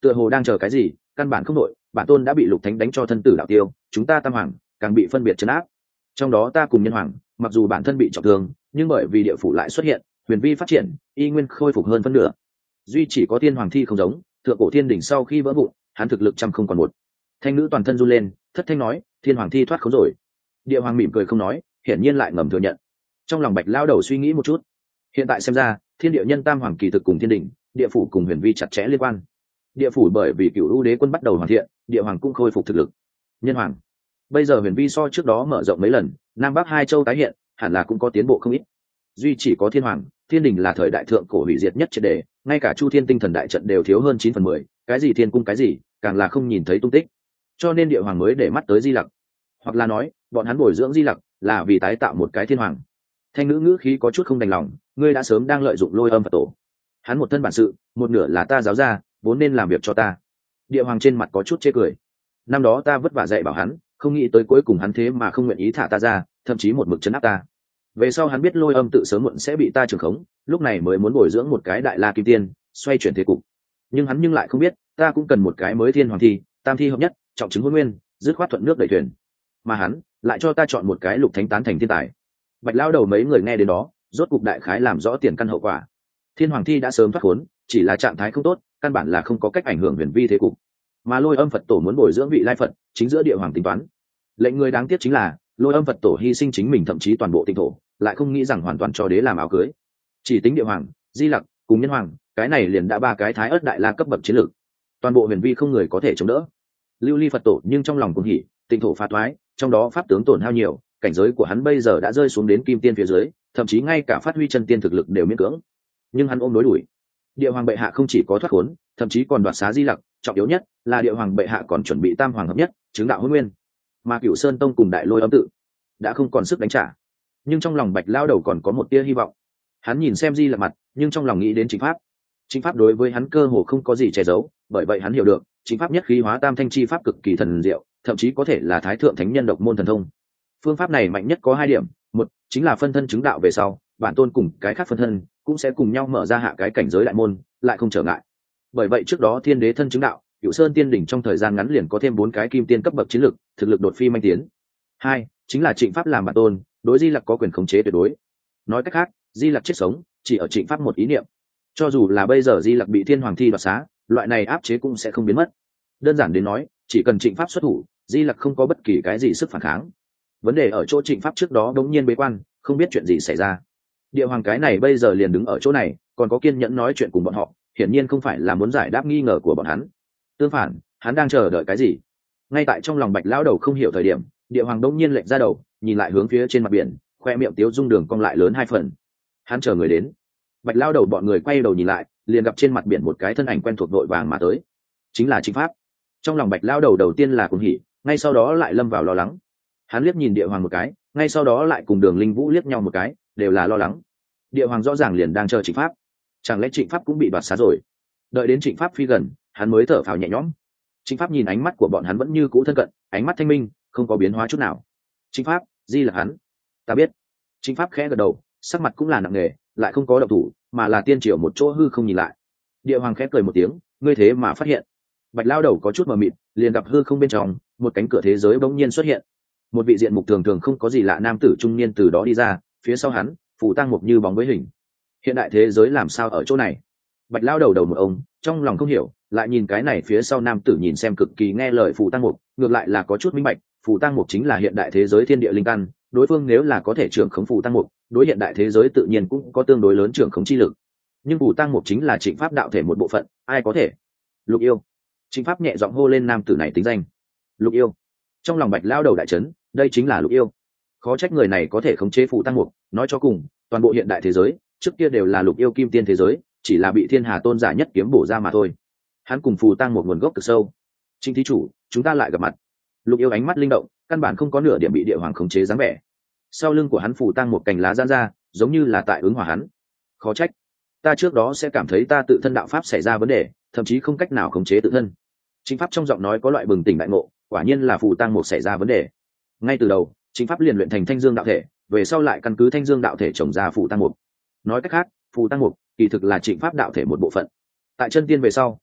tựa hồ đang chờ cái gì, căn bản không nội, bản tôn đã bị lục thánh đánh cho thân tử đạo tiêu, chúng ta tam hoàng càng bị phân biệt trấn áp. Trong đó ta cùng nhân hoàng mặc dù bản thân bị trọng thương, nhưng bởi vì địa phủ lại xuất hiện, huyền vi phát triển, y nguyên khôi phục hơn phân nửa. Duy chỉ có thiên hoàng thi không giống, thượng cổ thiên đỉnh sau khi vỡ vụn, hắn thực lực trăm không còn một. Thanh nữ toàn thân run lên, thất thanh nói, thiên hoàng thi thoát khốn rồi. Địa hoàng mỉm cười không nói, hiển nhiên lại ngầm thừa nhận. Trong lòng bạch lao đầu suy nghĩ một chút, hiện tại xem ra thiên địa nhân tam hoàng kỳ thực cùng thiên đỉnh, địa phủ cùng huyền vi chặt chẽ liên quan. Địa phủ bởi vì cựu ưu đế quân bắt đầu hoàn thiện, địa hoàng cũng khôi phục thực lực. Nhân hoàng bây giờ huyền vi so trước đó mở rộng mấy lần, nam bắc hai châu tái hiện, hẳn là cũng có tiến bộ không ít. Duy chỉ có thiên hoàng thiên đình là thời đại thượng cổ hủy diệt nhất triệt đề, ngay cả chu thiên tinh thần đại trận đều thiếu hơn chín phần mười, cái gì thiên cung cái gì càng là không nhìn thấy tung tích, cho nên địa hoàng mới để mắt tới di lặc, hoặc là nói bọn hắn bồi dưỡng di lặc là vì tái tạo một cái thiên hoàng. Thanh nữ ngữ khí có chút không đành lòng, ngươi đã sớm đang lợi dụng lôi âm Phật tổ, hắn một thân bản sự, một nửa là ta giáo ra, vốn nên làm việc cho ta. Địa hoàng trên mặt có chút chê cười, năm đó ta vất vả dạy bảo hắn, không nghĩ tới cuối cùng hắn thế mà không nguyện ý thả ta ra, thậm chí một mực chấn áp ta. Về sau hắn biết lôi âm tự sớm muộn sẽ bị ta trưởng khống, lúc này mới muốn bồi dưỡng một cái đại la kim tiên, xoay chuyển thế cục. Nhưng hắn nhưng lại không biết, ta cũng cần một cái mới thiên hoàng thi, tam thi hợp nhất, trọng chứng hôn nguyên, dứt khoát thuận nước đẩy thuyền. Mà hắn lại cho ta chọn một cái lục thánh tán thành thiên tài. Bạch lao đầu mấy người nghe đến đó, rốt cục đại khái làm rõ tiền căn hậu quả. Thiên hoàng thi đã sớm thoát khốn, chỉ là trạng thái không tốt, căn bản là không có cách ảnh hưởng huyền vi thế cục. Mà lôi âm Phật tổ muốn bồi dưỡng vị lai Phật, chính giữa địa hoàng tính toán. Lệnh người đáng tiếc chính là lôi âm Phật tổ hy sinh chính mình thậm chí toàn bộ tinh thổ, lại không nghĩ rằng hoàn toàn cho đế làm áo cưới. Chỉ tính địa hoàng, di lặc cùng nhân hoàng, cái này liền đã ba cái thái ớt đại la cấp bậc chiến lược, toàn bộ huyền vi không người có thể chống đỡ. Lưu ly Phật tổ nhưng trong lòng cũng hỉ, tinh thổ phá thoái, trong đó pháp tướng tổn hao nhiều, cảnh giới của hắn bây giờ đã rơi xuống đến kim tiên phía dưới, thậm chí ngay cả phát huy chân tiên thực lực đều miễn cưỡng. Nhưng hắn ôm đối đuổi. Địa hoàng bệ hạ không chỉ có thoát khốn, thậm chí còn đoạt xá di lặc, trọng yếu nhất là địa hoàng bệ hạ còn chuẩn bị tam hoàng hợp nhất, chứng đạo hôn nguyên. Mà Cửu Sơn Tông cùng Đại Lôi Âm tự đã không còn sức đánh trả. Nhưng trong lòng bạch lao đầu còn có một tia hy vọng. Hắn nhìn xem di lặc mặt, nhưng trong lòng nghĩ đến chính pháp. Chính pháp đối với hắn cơ hồ không có gì che giấu, bởi vậy hắn hiểu được chính pháp nhất khí hóa tam thanh chi pháp cực kỳ thần diệu, thậm chí có thể là thái thượng thánh nhân độc môn thần thông. Phương pháp này mạnh nhất có hai điểm, một chính là phân thân chứng đạo về sau, bản tôn cùng cái khác phân thân cũng sẽ cùng nhau mở ra hạ cái cảnh giới đại môn, lại không trở ngại. Bởi vậy trước đó thiên đế thân chứng đạo, Cửu Sơn Tiên đỉnh trong thời gian ngắn liền có thêm bốn cái kim tiên cấp bậc chiến lực, thực lực đột phi manh tiến. Hai chính là Trịnh pháp làm bản tôn, đối di lặc có quyền khống chế tuyệt đối. Nói cách khác, di lặc chết sống chỉ ở Trịnh pháp một ý niệm. Cho dù là bây giờ di lặc bị thiên hoàng thi đoạt xá, loại này áp chế cũng sẽ không biến mất. Đơn giản đến nói, chỉ cần Trịnh pháp xuất thủ, di lặc không có bất kỳ cái gì sức phản kháng. Vấn đề ở chỗ Trịnh pháp trước đó đống nhiên bế quan, không biết chuyện gì xảy ra. Địa hoàng cái này bây giờ liền đứng ở chỗ này, còn có kiên nhẫn nói chuyện cùng bọn họ, hiển nhiên không phải là muốn giải đáp nghi ngờ của bọn hắn. Tương phản, hắn đang chờ đợi cái gì? Ngay tại trong lòng bạch lão đầu không hiểu thời điểm, địa hoàng đống nhiên lệch ra đầu, nhìn lại hướng phía trên mặt biển, khoe miệng tiếu dung đường cong lại lớn hai phần. Hắn chờ người đến. Bạch lão đầu bọn người quay đầu nhìn lại, liền gặp trên mặt biển một cái thân ảnh quen thuộc đội vàng mà tới, chính là Trịnh pháp. Trong lòng bạch lão đầu đầu tiên là cuồng hỉ, ngay sau đó lại lâm vào lo lắng. Hắn liếc nhìn địa hoàng một cái, ngay sau đó lại cùng đường linh vũ liếc nhau một cái, đều là lo lắng. Địa hoàng rõ ràng liền đang chờ Trịnh pháp, chẳng lẽ Trịnh pháp cũng bị đoạt xá rồi? Đợi đến Trịnh pháp phi gần, hắn mới thở phào nhẹ nhõm. Trịnh pháp nhìn ánh mắt của bọn hắn vẫn như cũ thân cận, ánh mắt thanh minh, không có biến hóa chút nào. Trịnh pháp, di là hắn. Ta biết. Trịnh pháp khẽ gật đầu, sắc mặt cũng là nặng nề, lại không có động thủ, mà là tiên triều một chỗ hư không nhìn lại. Địa hoàng khẽ cười một tiếng, ngươi thế mà phát hiện. Bạch lao đầu có chút mờ mịt, liền gặp hư không bên trong, một cánh cửa thế giới bỗng nhiên xuất hiện. Một vị diện mục thường thường không có gì lạ nam tử trung niên từ đó đi ra, phía sau hắn, phù tăng mục như bóng với hình. Hiện đại thế giới làm sao ở chỗ này? Bạch lao đầu đầu một ông, trong lòng không hiểu, lại nhìn cái này phía sau nam tử nhìn xem cực kỳ nghe lời phù tăng mục, ngược lại là có chút minh bạch, phù tăng mục chính là hiện đại thế giới thiên địa linh căn, đối phương nếu là có thể trưởng khống phù tăng mục, đối hiện đại thế giới tự nhiên cũng có tương đối lớn trưởng khống chi lực. Nhưng phù tăng mục chính là Trịnh pháp đạo thể một bộ phận, ai có thể? Lục yêu. Trịnh pháp nhẹ giọng hô lên nam tử này tính danh. Lục yêu. Trong lòng bạch lao đầu đại chấn, đây chính là lục yêu. Khó trách người này có thể khống chế phù tăng mục, nói cho cùng, toàn bộ hiện đại thế giới trước kia đều là lục yêu kim tiên thế giới, chỉ là bị thiên hà tôn giả nhất kiếm bổ ra mà thôi. Hắn cùng phù tăng một nguồn gốc cực sâu. Trịnh thí chủ, chúng ta lại gặp mặt. Lục yêu ánh mắt linh động, căn bản không có nửa điểm bị địa hoàng khống chế dáng vẻ. Sau lưng của hắn phù tăng một cành lá giãn ra, giống như là tại ứng hòa hắn. Khó trách, ta trước đó sẽ cảm thấy ta tự thân đạo pháp xảy ra vấn đề, thậm chí không cách nào khống chế tự thân. Chính pháp trong giọng nói có loại bừng tỉnh đại ngộ, quả nhiên là phù tăng một xảy ra vấn đề. Ngay từ đầu, chính pháp liền luyện thành thanh dương đạo thể, về sau lại căn cứ thanh dương đạo thể trồng ra phù tăng mục. Nói cách khác, phù tăng mục kỳ thực là Trịnh pháp đạo thể một bộ phận. Tại chân tiên về sau,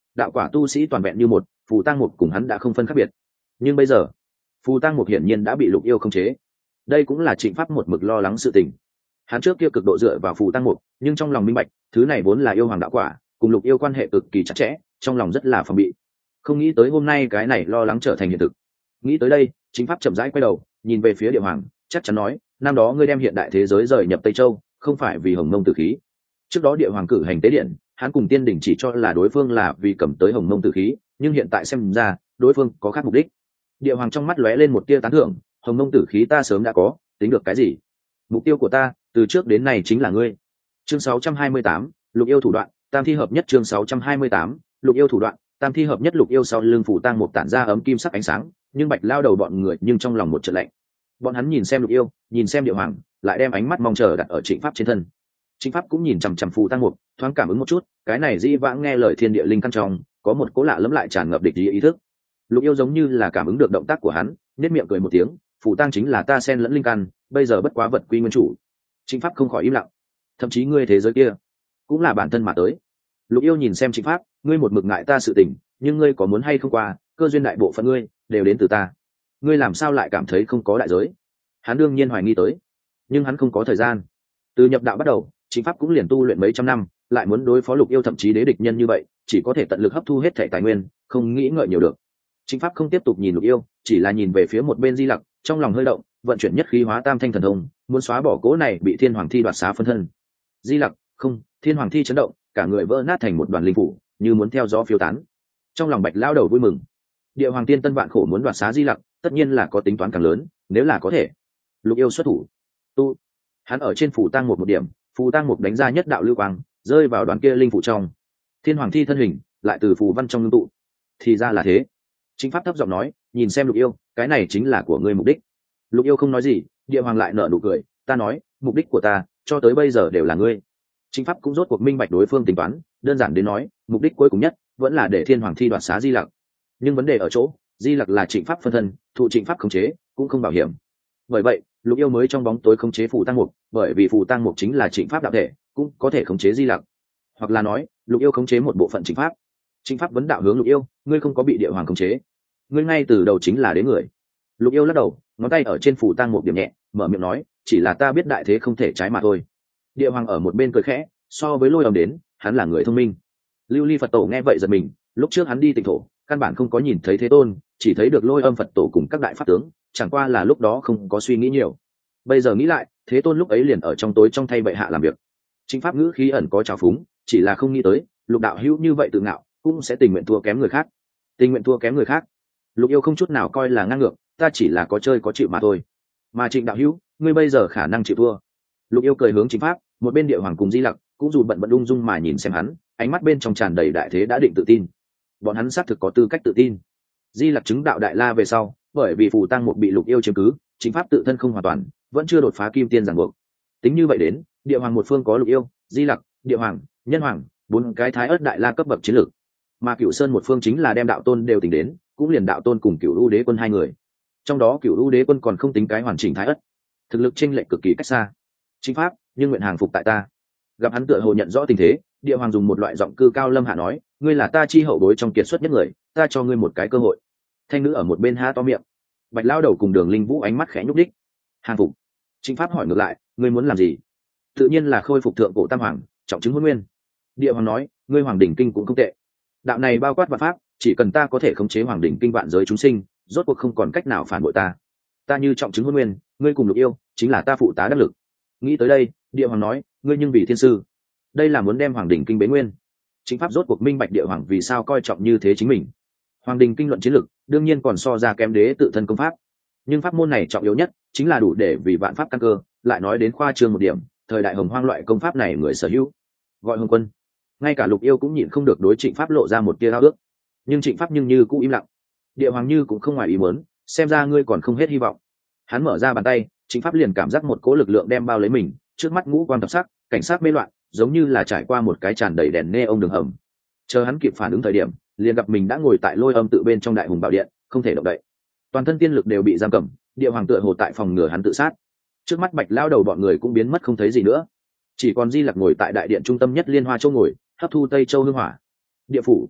đạo quả tu sĩ toàn vẹn như một, phù tăng mục cùng hắn đã không phân khác biệt. Nhưng bây giờ phù tăng mục hiển nhiên đã bị Lục Yêu khống chế. Đây cũng là Trịnh Pháp một mực lo lắng sự tình. Hắn trước kia cực độ dựa vào phù tăng mục, nhưng trong lòng minh bạch thứ này vốn là yêu hoàng đạo quả, cùng Lục Yêu quan hệ cực kỳ chặt chẽ, trong lòng rất là phòng bị. Không nghĩ tới hôm nay cái này lo lắng trở thành hiện thực. Nghĩ tới đây, Trịnh Pháp chậm rãi quay đầu nhìn về phía Địa Hoàng, chắc chắn nói, năm đó ngươi đem hiện đại thế giới rời nhập Tây Châu không phải vì hồng mông tử khí. Trước đó Địa Hoàng cử hành tế điện, hắn cùng tiên đỉnh chỉ cho là đối phương là vì cầm tới hồng mông tử khí, nhưng hiện tại xem ra đối phương có khác mục đích. Địa Hoàng trong mắt lóe lên một tia tán thưởng, hồng mông tử khí ta sớm đã có, tính được cái gì? Mục tiêu của ta từ trước đến nay chính là ngươi. Chương sáu trăm hai mươi tám, Lục Yêu thủ đoạn, tam thi hợp nhất. Chương sáu trăm hai mươi tám, Lục Yêu thủ đoạn, tam thi hợp nhất. Lục Yêu sau lưng phủ tang một tản ra ấm kim sắc ánh sáng, nhưng Bạch lao đầu bọn người nhưng trong lòng một trận lạnh. Bọn hắn nhìn xem Lục Yêu, nhìn xem Địa Hoàng, lại đem ánh mắt mong chờ đặt ở Trịnh Pháp trên thân. Trịnh Pháp cũng nhìn chằm chằm phù tăng mục, thoáng cảm ứng một chút, cái này dĩ vãng nghe lời thiên địa linh căn trong, có một cố lạ lẫm lại tràn ngập địch ý, ý thức. Lục Yêu giống như là cảm ứng được động tác của hắn, nét miệng cười một tiếng, phù tăng chính là ta xen lẫn linh căn, bây giờ bất quá vật quy nguyên chủ. Trịnh Pháp không khỏi im lặng, thậm chí ngươi thế giới kia cũng là bản thân mà tới. Lục Yêu nhìn xem Trịnh Pháp, ngươi một mực ngại ta sự tình, nhưng ngươi có muốn hay không qua, cơ duyên đại bộ phận ngươi đều đến từ ta, ngươi làm sao lại cảm thấy không có đại giới? Hắn đương nhiên hoài nghi tới, nhưng hắn không có thời gian. Từ nhập đạo bắt đầu, Trịnh Pháp cũng liền tu luyện mấy trăm năm, lại muốn đối phó Lục Yêu thậm chí đế địch nhân như vậy, chỉ có thể tận lực hấp thu hết thể tài nguyên, không nghĩ ngợi nhiều được. Trịnh Pháp không tiếp tục nhìn Lục Yêu, chỉ là nhìn về phía một bên Di Lặc, trong lòng hơi động, vận chuyển nhất khí hóa tam thanh thần thông, muốn xóa bỏ cố này bị Thiên Hoàng Thi đoạt xá phân thân. Di Lặc, không, Thiên Hoàng Thi chấn động, cả người vỡ nát thành một đoàn linh phủ, như muốn theo gió phiêu tán. Trong lòng Bạch lao đầu vui mừng. Địa Hoàng Tiên Tân vạn khổ muốn đoạt xá Di Lặc, tất nhiên là có tính toán càng lớn, nếu là có thể. Lục Yêu xuất thủ. Tu. Hắn ở trên phủ tang một một điểm, phù tang một đánh ra nhất đạo lưu quang, rơi vào đoàn kia linh phủ trong. Thiên Hoàng Thi thân hình lại từ phù văn trong ngưng tụ. Thì ra là thế. Trịnh Pháp thấp giọng nói, nhìn xem Lục Yêu, cái này chính là của ngươi mục đích. Lục Yêu không nói gì, Địa Hoàng lại nở nụ cười, ta nói, mục đích của ta cho tới bây giờ đều là ngươi. Trịnh Pháp cũng rốt cuộc minh bạch đối phương tính toán, đơn giản đến nói, mục đích cuối cùng nhất vẫn là để Thiên Hoàng Thi đoạt xá Di Lặc. Nhưng vấn đề ở chỗ, Di Lặc là Trịnh Pháp phân thân, thụ Trịnh Pháp khống chế, cũng không bảo hiểm. Bởi vậy, Lục Yêu mới trong bóng tối khống chế phù tăng mục, bởi vì phù tăng mục chính là Trịnh Pháp đạo thể, cũng có thể khống chế Di Lặc. Hoặc là nói, Lục Yêu khống chế một bộ phận Trịnh Pháp. Trịnh Pháp vấn đạo hướng Lục Yêu, ngươi không có bị Địa Hoàng khống chế, ngươi ngay từ đầu chính là đế người. Lục Yêu lắc đầu, ngón tay ở trên phù tăng mục điểm nhẹ, mở miệng nói, chỉ là ta biết đại thế không thể trái mà thôi. Địa Hoàng ở một bên cười khẽ, so với Lôi Âm đến, hắn là người thông minh. Lưu Ly Phật Tổ nghe vậy giật mình, lúc trước hắn đi Tịnh Thổ, căn bản không có nhìn thấy Thế Tôn, chỉ thấy được Lôi Âm Phật Tổ cùng các đại pháp tướng, chẳng qua là lúc đó không có suy nghĩ nhiều. Bây giờ nghĩ lại, Thế Tôn lúc ấy liền ở trong tối trong thay bệ hạ làm việc. Chính pháp ngữ khí ẩn có trào phúng, chỉ là không nghĩ tới, Lục đạo hữu như vậy tự ngạo, cũng sẽ tình nguyện thua kém người khác. Tình nguyện thua kém người khác. Lục Yêu không chút nào coi là ngang ngược, ta chỉ là có chơi có chịu mà thôi. Mà Trịnh đạo hữu, ngươi bây giờ khả năng chịu thua. Lục Yêu cười hướng Chính pháp, một bên Địa Hoàng cùng Di Lặc cũng dù bận bận ung dung mà nhìn xem hắn, ánh mắt bên trong tràn đầy đại thế đã định tự tin. Bọn hắn xác thực có tư cách tự tin. Di Lặc chứng đạo đại la về sau, bởi vì phù tăng một bị Lục Yêu chiếm cứ, Chính pháp tự thân không hoàn toàn, vẫn chưa đột phá kim tiên giằng buộc. Tính như vậy đến, Địa Hoàng một phương có Lục Yêu, Di Lặc, Địa Hoàng, Nhân Hoàng, bốn cái thái ớt đại la cấp bậc chiến lược. Mà Cửu Sơn một phương chính là đem đạo tôn đều tính đến, cũng liền đạo tôn cùng Cửu U Đế quân hai người. Trong đó Cửu U Đế quân còn không tính cái hoàn chỉnh thái ớt, thực lực chênh lệch cực kỳ cách xa. Chính pháp, nhưng nguyện hàng phục tại ta. Gặp hắn tựa hồ nhận rõ tình thế, Địa Hoàng dùng một loại giọng cư cao lâm hạ nói, ngươi là ta chi hậu bối trong kiệt xuất nhất người, ta cho ngươi một cái cơ hội. Thanh nữ ở một bên há to miệng. Bạch lao đầu cùng Đường Linh Vũ ánh mắt khẽ nhúc đích. Hàng phục. Chính pháp hỏi ngược lại, ngươi muốn làm gì? Tự nhiên là khôi phục thượng cổ tam hoàng, trọng chứng hôn nguyên. Địa Hoàng nói, ngươi hoàng đỉnh kinh cũng không tệ. Đạo này bao quát vạn pháp, chỉ cần ta có thể khống chế hoàng đỉnh kinh vạn giới chúng sinh, rốt cuộc không còn cách nào phản bội ta. Ta như trọng chứng hôn nguyên, ngươi cùng Lục Yêu, chính là ta phụ tá đắc lực. Nghĩ tới đây, Địa Hoàng nói, ngươi nhưng vì thiên sư, đây là muốn đem hoàng đỉnh kinh bế nguyên. Chính pháp rốt cuộc minh bạch Địa Hoàng vì sao coi trọng như thế chính mình. Hoàng đỉnh kinh luận chiến lực, đương nhiên còn so ra kém đế tự thân công pháp, nhưng pháp môn này trọng yếu nhất chính là đủ để vì vạn pháp căn cơ. Lại nói đến khoa trương một điểm, thời đại hồng hoang loại công pháp này người sở hữu, gọi hồng quân. Ngay cả Lục Yêu cũng nhịn không được đối Trịnh pháp lộ ra một tia ao ước, nhưng Trịnh pháp nhưng như cũng im lặng. Địa Hoàng như cũng không ngoài ý muốn, xem ra ngươi còn không hết hy vọng. Hắn mở ra bàn tay, Trịnh pháp liền cảm giác một cỗ lực lượng đem bao lấy mình, trước mắt ngũ quan thập sắc, cảnh sát mê loạn, giống như là trải qua một cái tràn đầy đèn neon đường hầm. Chờ hắn kịp phản ứng thời điểm, liền gặp mình đã ngồi tại Lôi Âm tự bên trong đại hùng bảo điện, không thể động đậy. Toàn thân tiên lực đều bị giam cầm, Địa Hoàng tựa hồ tại phòng ngừa hắn tự sát. Trước mắt Bạch lao đầu bọn người cũng biến mất không thấy gì nữa, chỉ còn Di Lặc ngồi tại đại điện trung tâm nhất liên hoa châu ngồi, hấp thu Tây Châu hương hỏa. Địa phủ.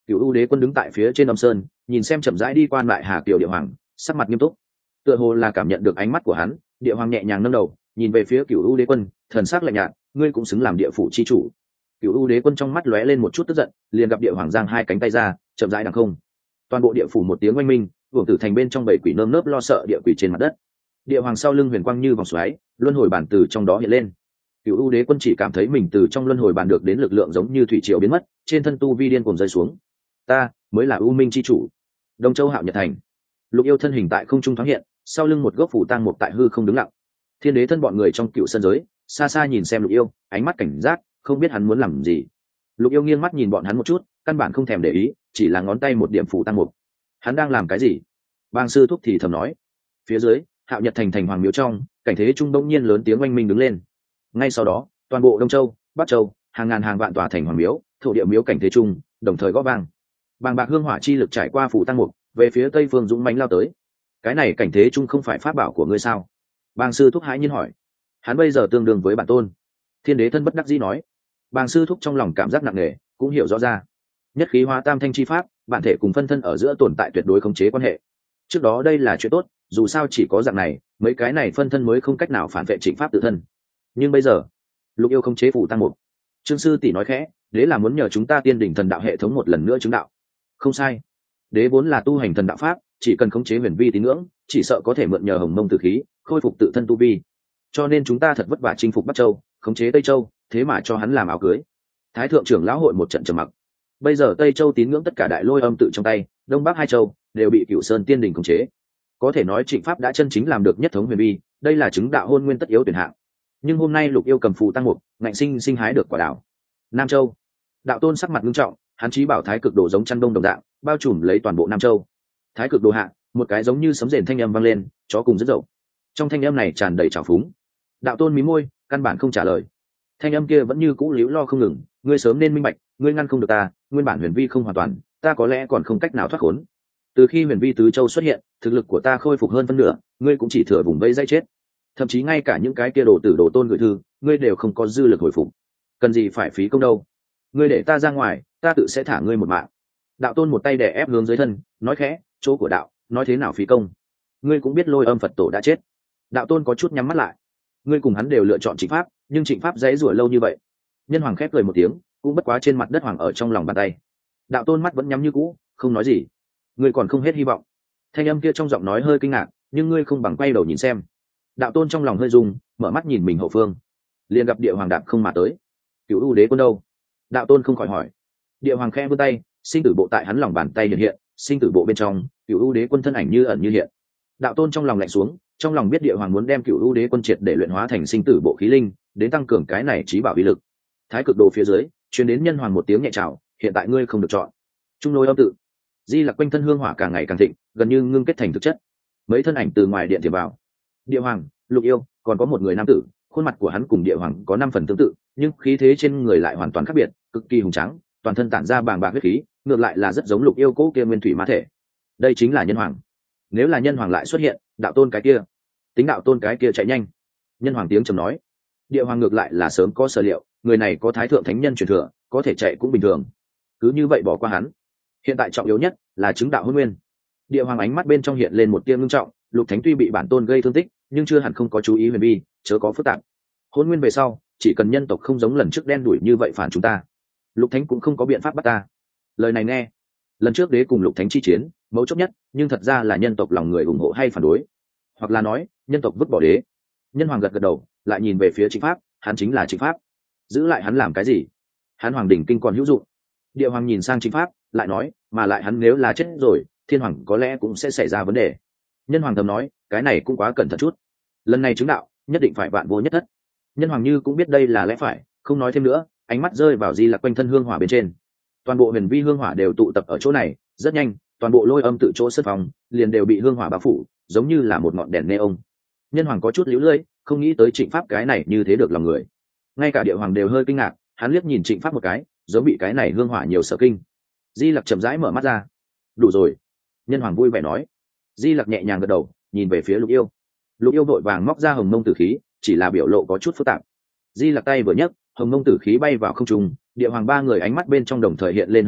Cựu U đế quân đứng tại phía trên âm sơn, nhìn xem chậm rãi đi qua lại Hà Kiều Địa Hoàng, sắc mặt nghiêm túc, tựa hồ là cảm nhận được ánh mắt của hắn. Địa Hoàng nhẹ nhàng nâng đầu, nhìn về phía Cựu U đế quân, thần sắc lạnh nhạt, ngươi cũng xứng làm địa phủ chi chủ. Cựu U đế quân trong mắt lóe lên một chút tức giận, liền gặp Địa Hoàng giang hai cánh tay ra, chậm rãi đằng không. Toàn bộ địa phủ một tiếng oanh minh, Vương Tử Thành bên trong bảy quỷ nơm nớp lo sợ địa quỷ trên mặt đất. Địa Hoàng sau lưng huyền quang như vòng xoáy, luân hồi bản từ trong đó hiện lên. Cựu U đế quân chỉ cảm thấy mình từ trong luân hồi bản được đến lực lượng giống như thủy triều biến mất, trên thân tu vi điên cuồng rơi xuống. Ta mới là U Minh chi chủ. Đông Châu Hạo Nhật Thành. Lục Yêu thân hình tại không trung thoáng hiện, sau lưng một gốc phủ tang mục tại hư không đứng lặng. Thiên đế thân bọn người trong cựu sân giới, xa xa nhìn xem Lục Yêu, ánh mắt cảnh giác, không biết hắn muốn làm gì. Lục Yêu nghiêng mắt nhìn bọn hắn một chút, căn bản không thèm để ý, chỉ là ngón tay một điểm phủ tang mục. Hắn đang làm cái gì? Bang sư thúc thì thầm nói. Phía dưới, Hạo Nhật Thành thành hoàng miếu trong, cảnh thế trung bỗng nhiên lớn tiếng oanh minh đứng lên. Ngay sau đó, toàn bộ Đông Châu, Bắc Châu, hàng ngàn hàng vạn tòa thành hoàng miếu, thổ địa miếu cảnh thế trung, đồng thời gõ vang. Bàng bạc hương hỏa chi lực trải qua phủ tăng mục, về phía tây phương dũng mãnh lao tới. Cái này cảnh thế trung không phải pháp bảo của ngươi sao? Bàng sư thúc hãi nhiên hỏi. Hắn bây giờ tương đương với bản tôn. Thiên đế thân bất đắc dĩ nói. Bàng sư thúc trong lòng cảm giác nặng nề, cũng hiểu rõ ra. Nhất khí hóa tam thanh chi pháp, bản thể cùng phân thân ở giữa tồn tại tuyệt đối khống chế quan hệ. Trước đó đây là chuyện tốt, dù sao chỉ có dạng này, mấy cái này phân thân mới không cách nào phản vệ trịnh pháp tự thân. Nhưng bây giờ, Lục Yêu khống chế phủ tăng mục. Trương sư tỷ nói khẽ, đế là muốn nhờ chúng ta tiên đỉnh thần đạo hệ thống một lần nữa chứng đạo. Không sai, đế vốn là tu hành thần đạo pháp, chỉ cần khống chế huyền vi tín ngưỡng, chỉ sợ có thể mượn nhờ hồng mông tử khí khôi phục tự thân tu vi. Cho nên chúng ta thật vất vả chinh phục Bắc Châu, khống chế Tây Châu, thế mà cho hắn làm áo cưới. Thái thượng trưởng lão hội một trận trầm mặc. Bây giờ Tây Châu tín ngưỡng tất cả đại lôi âm tự trong tay, Đông Bắc hai châu đều bị Cửu Sơn tiên đỉnh khống chế. Có thể nói Trịnh pháp đã chân chính làm được nhất thống huyền vi, đây là chứng đạo hôn nguyên tất yếu tuyển hạng. Nhưng hôm nay Lục Yêu cầm phù tăng mục, ngạnh sinh sinh hái được quả đảo. Nam Châu, đạo tôn sắc mặt nghiêm trọng, hắn chí bảo thái cực đồ giống chăn đông đồng dạng, bao trùm lấy toàn bộ Nam Châu. Thái cực đồ hạ, một cái giống như sấm rền thanh âm vang lên, chó cùng rất dậu. Trong thanh âm này tràn đầy trào phúng. Đạo tôn mí môi, căn bản không trả lời. Thanh âm kia vẫn như cũ liễu lo không ngừng, ngươi sớm nên minh bạch, ngươi ngăn không được ta, nguyên bản huyền vi không hoàn toàn, ta có lẽ còn không cách nào thoát khốn. Từ khi huyền vi tứ châu xuất hiện, thực lực của ta khôi phục hơn phân nửa, ngươi cũng chỉ thừa vùng vây dây chết. Thậm chí ngay cả những cái kia đồ tử đồ tôn gửi thư, ngươi đều không có dư lực hồi phục. Cần gì phải phí công đâu? Ngươi để ta ra ngoài, ta tự sẽ thả ngươi một mạng. Đạo tôn một tay đè ép hướng dưới thân, nói khẽ, chỗ của đạo, nói thế nào phí công? Ngươi cũng biết Lôi Âm Phật tổ đã chết. Đạo tôn có chút nhắm mắt lại. Ngươi cùng hắn đều lựa chọn Trịnh pháp, nhưng Trịnh pháp dễ rủa lâu như vậy. Nhân Hoàng khép cười một tiếng, cũng bất quá trên mặt đất hoàng ở trong lòng bàn tay. Đạo tôn mắt vẫn nhắm như cũ, không nói gì. Ngươi còn không hết hy vọng. Thanh âm kia trong giọng nói hơi kinh ngạc, nhưng ngươi không bằng quay đầu nhìn xem. Đạo tôn trong lòng hơi rung, mở mắt nhìn mình hậu phương, liền gặp địa hoàng đạp không mà tới. Cửu U đế quân đâu? Đạo tôn không khỏi hỏi. Địa hoàng khẽ vươn tay, sinh tử bộ tại hắn lòng bàn tay hiện hiện, sinh tử bộ bên trong, Cửu U đế quân thân ảnh như ẩn như hiện. Đạo tôn trong lòng lạnh xuống, trong lòng biết địa hoàng muốn đem Cửu U đế quân triệt để luyện hóa thành sinh tử bộ khí linh, đến tăng cường cái này trí bảo uy lực. Thái cực đồ phía dưới, truyền đến nhân hoàng một tiếng nhẹ chào, hiện tại ngươi không được chọn. Trung lôi âm tự, Di Lặc quanh thân hương hỏa càng ngày càng thịnh, gần như ngưng kết thành thực chất. Mấy thân ảnh từ ngoài điện tiềm vào. Địa hoàng, Lục Yêu, còn có một người nam tử, khuôn mặt của hắn cùng địa hoàng có năm phần tương tự, nhưng khí thế trên người lại hoàn toàn khác biệt, cực kỳ hùng tráng, toàn thân tản ra bàng bạc huyết khí, ngược lại là rất giống Lục Yêu cố kia nguyên thủy ma thể. Đây chính là nhân hoàng. Nếu là nhân hoàng lại xuất hiện, đạo tôn cái kia, tính đạo tôn cái kia chạy nhanh. Nhân hoàng tiếng trầm nói. Địa hoàng ngược lại là sớm có sở liệu, người này có thái thượng thánh nhân truyền thừa, có thể chạy cũng bình thường. Cứ như vậy bỏ qua hắn. Hiện tại trọng yếu nhất là chứng đạo hôn nguyên. Địa hoàng ánh mắt bên trong hiện lên một tia ngưng trọng, Lục Thánh tuy bị bản tôn gây thương tích, nhưng chưa hẳn không có chú ý huyền vi, chớ có phức tạp. Hôn nguyên về sau, chỉ cần nhân tộc không giống lần trước đen đuổi như vậy phản chúng ta, Lục Thánh cũng không có biện pháp bắt ta. Lời này nghe, lần trước đế cùng Lục Thánh chi chiến, mấu chốt nhất, nhưng thật ra là nhân tộc lòng người ủng hộ hay phản đối, hoặc là nói, nhân tộc vứt bỏ đế. Nhân hoàng gật gật đầu, lại nhìn về phía Trịnh pháp, hắn chính là Trịnh pháp. Giữ lại hắn làm cái gì? Hắn hoàng đỉnh kinh còn hữu dụng. Địa hoàng nhìn sang Trịnh pháp, lại nói, mà lại hắn nếu là chết rồi, thiên hoàng có lẽ cũng sẽ xảy ra vấn đề. Nhân hoàng thầm nói, cái này cũng quá cẩn thận chút. Lần này chứng đạo, nhất định phải vạn vô nhất thất. Nhân hoàng như cũng biết đây là lẽ phải, không nói thêm nữa, ánh mắt rơi vào Di Lặc quanh thân hương hỏa bên trên. Toàn bộ huyền vi hương hỏa đều tụ tập ở chỗ này, rất nhanh, toàn bộ lôi âm tự chỗ sân phòng liền đều bị hương hỏa bao phủ, giống như là một ngọn đèn neon. Nhân hoàng có chút liễu lơi, không nghĩ tới Trịnh pháp cái này như thế được lòng người. Ngay cả địa hoàng đều hơi kinh ngạc, hắn liếc nhìn Trịnh pháp một cái, giống bị cái này hương hỏa nhiều sợ kinh. Di Lặc chậm rãi mở mắt ra. Đủ rồi. Nhân hoàng vui vẻ nói. Di Lặc nhẹ nhàng gật đầu, nhìn về phía Lục Yêu. Lục Yêu vội vàng móc ra hồng mông tử khí, chỉ là biểu lộ có chút phức tạp. Di Lặc tay vừa nhấc, hồng mông tử khí bay vào không trung, địa hoàng ba người ánh mắt bên trong đồng thời hiện lên hưng phấn,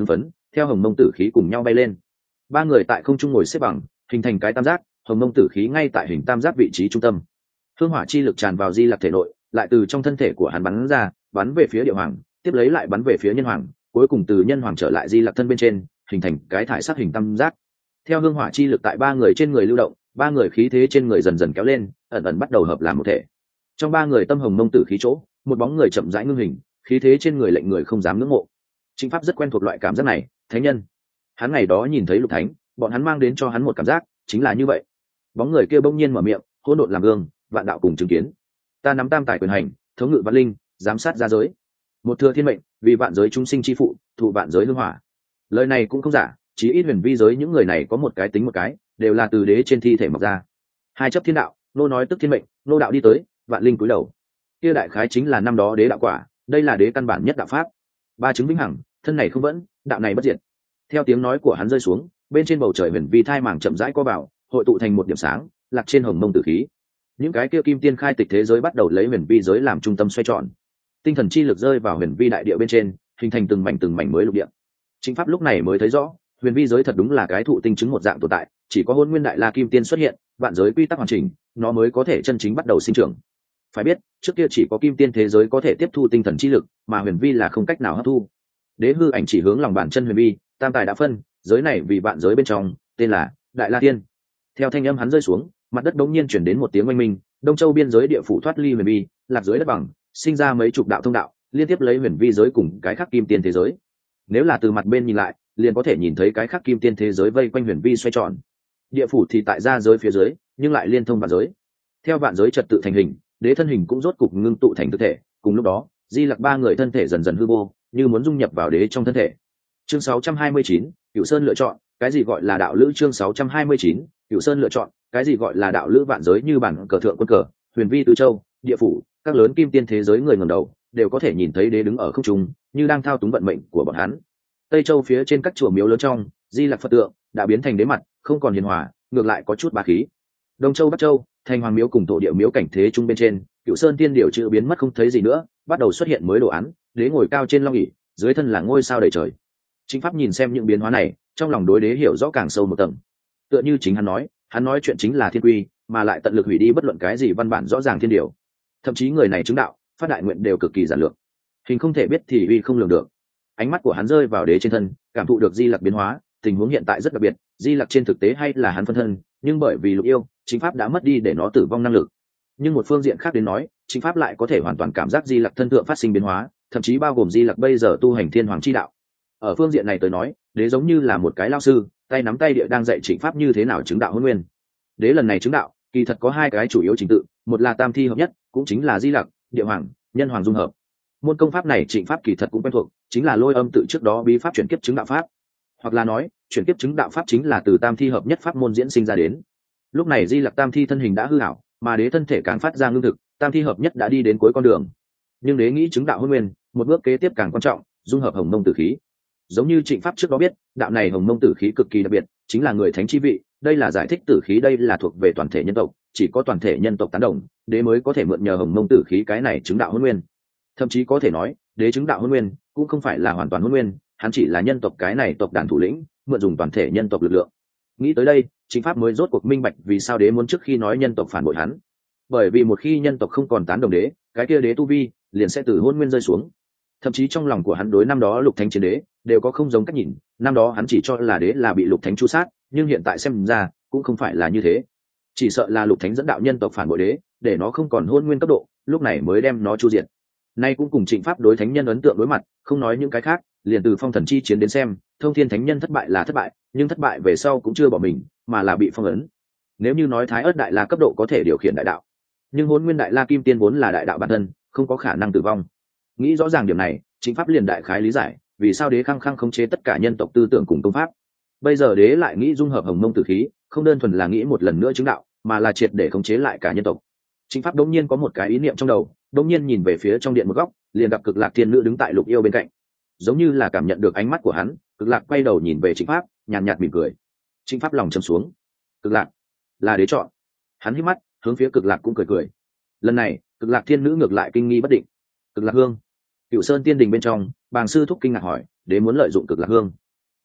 theo hồng mông tử khí cùng nhau bay lên. Ba người tại không trung ngồi xếp bằng, hình thành cái tam giác, hồng mông tử khí ngay tại hình tam giác vị trí trung tâm. Hương hỏa chi lực tràn vào Di Lặc thể nội, lại từ trong thân thể của hắn bắn ra, bắn về phía Địa Hoàng, tiếp lấy lại bắn về phía Nhân Hoàng, cuối cùng từ Nhân Hoàng trở lại Di Lặc thân bên trên, hình thành cái thải sắc hình tam giác. Theo hương hỏa chi lực tại ba người trên người lưu động, ba người khí thế trên người dần dần kéo lên, ẩn ẩn bắt đầu hợp làm một thể. Trong ba người tâm hồng mông tử khí chỗ, một bóng người chậm rãi ngưng hình, khí thế trên người lệnh người không dám ngưỡng mộ. Chính pháp rất quen thuộc loại cảm giác này, thánh nhân. Hắn ngày đó nhìn thấy Lục Thánh, bọn hắn mang đến cho hắn một cảm giác, chính là như vậy. Bóng người kia bỗng nhiên mở miệng, hỗn độn làm gương, vạn đạo cùng chứng kiến. Ta nắm tam tài quyền hành, thống ngự vạn linh, giám sát gia giới. Một thừa thiên mệnh, vì vạn giới chúng sinh chi phụ, thụ vạn giới hương hỏa. Lời này cũng không giả, chí ít huyền vi giới những người này có một cái tính một cái, đều là từ đế trên thi thể mọc ra. Hai chấp thiên đạo, nô nói tức thiên mệnh, nô đạo đi tới, vạn linh cúi đầu. Kia đại khái chính là năm đó đế đạo quả, đây là đế căn bản nhất đạo pháp. Ba chứng vĩnh hằng, thân này không vẫn, đạo này bất diệt. Theo tiếng nói của hắn rơi xuống, bên trên bầu trời huyền vi thai màng chậm rãi co vào, hội tụ thành một điểm sáng, lạc trên hồng mông tử khí. Những cái kia kim tiên khai tịch thế giới bắt đầu lấy huyền vi giới làm trung tâm xoay tròn. Tinh thần chi lực rơi vào huyền vi đại địa bên trên, hình thành từng mảnh từng mảnh mới lục địa. Chính pháp lúc này mới thấy rõ, huyền vi giới thật đúng là cái thụ tinh chứng một dạng tồn tại, chỉ có hôn nguyên đại la kim tiên xuất hiện, vạn giới quy tắc hoàn chỉnh, nó mới có thể chân chính bắt đầu sinh trưởng. Phải biết, trước kia chỉ có kim tiên thế giới có thể tiếp thu tinh thần chi lực, mà huyền vi là không cách nào hấp thu. Đế hư ảnh chỉ hướng lòng bàn chân huyền vi, tam tài đã phân, giới này vì vạn giới bên trong, tên là Đại La Tiên. Theo thanh âm hắn rơi xuống, mặt đất đống nhiên chuyển đến một tiếng oanh minh, Đông Châu biên giới địa phủ thoát ly huyền vi, lạc dưới đất bằng, sinh ra mấy chục đạo thông đạo, liên tiếp lấy huyền vi giới cùng cái khác kim tiên thế giới. Nếu là từ mặt bên nhìn lại, liền có thể nhìn thấy cái khác kim tiên thế giới vây quanh huyền vi xoay tròn. Địa phủ thì tại ra giới phía dưới, nhưng lại liên thông vạn giới. Theo vạn giới trật tự thành hình, đế thân hình cũng rốt cục ngưng tụ thành thực thể, cùng lúc đó, Di Lặc ba người thân thể dần dần hư vô, như muốn dung nhập vào đế trong thân thể. Chương sáu trăm hai mươi chín, Cửu Sơn lựa chọn, cái gì gọi là đạo lữ? Chương sáu trăm hai mươi chín, Cửu Sơn lựa chọn, cái gì gọi là đạo lữ? Vạn giới như bản cờ thượng quân cờ, huyền vi tứ châu, địa phủ, các lớn kim tiên thế giới người ngẩng đầu, đều có thể nhìn thấy đế đứng ở không trung, như đang thao túng vận mệnh của bọn hắn. Tây châu phía trên các chùa miếu lớn trong, Di Lặc Phật tượng đã biến thành đế mặt, không còn hiền hòa, ngược lại có chút bá khí. Đông châu, Bắc châu, thành hoàng miếu cùng tổ địa miếu cảnh thế trung bên trên, Cửu Sơn tiên điểu chữ biến mất không thấy gì nữa, bắt đầu xuất hiện mới đồ án, đế ngồi cao trên long ỷ, dưới thân là ngôi sao đầy trời. Chính pháp nhìn xem những biến hóa này, trong lòng đối đế hiểu rõ càng sâu một tầng. Tựa như chính hắn nói, hắn nói chuyện chính là thiên quy, mà lại tận lực hủy đi bất luận cái gì văn bản rõ ràng thiên điều. Thậm chí người này chứng đạo, phát đại nguyện đều cực kỳ giản lược. Hình không thể biết thì uy không lường được. Ánh mắt của hắn rơi vào đế trên thân, cảm thụ được Di Lặc biến hóa, tình huống hiện tại rất đặc biệt, Di Lặc trên thực tế hay là hắn phân thân, nhưng bởi vì lục yêu, chính pháp đã mất đi để nó tử vong năng lực. Nhưng một phương diện khác đến nói, chính pháp lại có thể hoàn toàn cảm giác Di Lặc thân thượng phát sinh biến hóa, thậm chí bao gồm Di Lặc bây giờ tu hành thiên hoàng chi đạo. Ở phương diện này tới nói, đế giống như là một cái lao sư, tay nắm tay địa đang dạy chính pháp như thế nào chứng đạo hôn nguyên. Đế lần này chứng đạo, kỳ thật có hai cái chủ yếu trình tự, một là tam thi hợp nhất, cũng chính là Di Lặc, địa hoàng, nhân hoàng dung hợp. Môn công pháp này trịnh pháp kỳ thật cũng quen thuộc, chính là lôi âm tự trước đó bí pháp chuyển kiếp chứng đạo pháp, hoặc là nói chuyển kiếp chứng đạo pháp chính là từ tam thi hợp nhất pháp môn diễn sinh ra đến. Lúc này Di Lặc tam thi thân hình đã hư ảo, mà đế thân thể càng phát ra ngưng thực, tam thi hợp nhất đã đi đến cuối con đường. Nhưng đế nghĩ chứng đạo hôn nguyên, một bước kế tiếp càng quan trọng, dung hợp hồng mông tử khí. Giống như trịnh pháp trước đó biết, đạo này hồng mông tử khí cực kỳ đặc biệt, chính là người thánh chi vị, đây là giải thích tử khí đây là thuộc về toàn thể nhân tộc, chỉ có toàn thể nhân tộc tán đồng, đế mới có thể mượn nhờ hồng mông tử khí cái này chứng đạo hôn nguyên. Thậm chí có thể nói, đế chứng đạo hôn nguyên cũng không phải là hoàn toàn hôn nguyên, hắn chỉ là nhân tộc cái này tộc đàn thủ lĩnh, mượn dùng toàn thể nhân tộc lực lượng. Nghĩ tới đây, chính pháp mới rốt cuộc minh bạch vì sao đế muốn trước khi nói nhân tộc phản bội hắn. Bởi vì một khi nhân tộc không còn tán đồng đế, cái kia đế tu vi liền sẽ từ hôn nguyên rơi xuống. Thậm chí trong lòng của hắn đối năm đó lục thánh chiến đế đều có không giống cách nhìn, năm đó hắn chỉ cho là đế là bị lục thánh chu sát, nhưng hiện tại xem ra cũng không phải là như thế. Chỉ sợ là lục thánh dẫn đạo nhân tộc phản bội đế, để nó không còn hôn nguyên cấp độ, lúc này mới đem nó chu diệt. Nay cũng cùng trịnh pháp đối thánh nhân ấn tượng đối mặt, không nói những cái khác, liền từ phong thần chi chiến đến xem, thông thiên thánh nhân thất bại là thất bại, nhưng thất bại về sau cũng chưa bỏ mình, mà là bị phong ấn. Nếu như nói thái ớt đại la cấp độ có thể điều khiển đại đạo, nhưng hôn nguyên đại la kim tiên vốn là đại đạo bản thân, không có khả năng tử vong. Nghĩ rõ ràng điểm này, chính pháp liền đại khái lý giải vì sao đế khăng khăng khống chế tất cả nhân tộc tư tưởng cùng công pháp. Bây giờ đế lại nghĩ dung hợp hồng mông tử khí, không đơn thuần là nghĩ một lần nữa chứng đạo, mà là triệt để khống chế lại cả nhân tộc. Chính pháp đống nhiên có một cái ý niệm trong đầu, đống nhiên nhìn về phía trong điện một góc, liền gặp Cực Lạc Thiên Nữ đứng tại Lục Yêu bên cạnh. Giống như là cảm nhận được ánh mắt của hắn, Cực Lạc quay đầu nhìn về Chính pháp, nhàn nhạt mỉm cười. Chính pháp lòng trầm xuống. Cực Lạc là đế chọn. Hắn hít mắt, hướng phía Cực Lạc cũng cười cười. Lần này, Cực Lạc Thiên Nữ ngược lại kinh nghi bất định. Cực Lạc hương. Cửu Sơn Tiên Đình bên trong, Bàng sư thúc kinh ngạc hỏi, đế muốn lợi dụng Cực Lạc hương.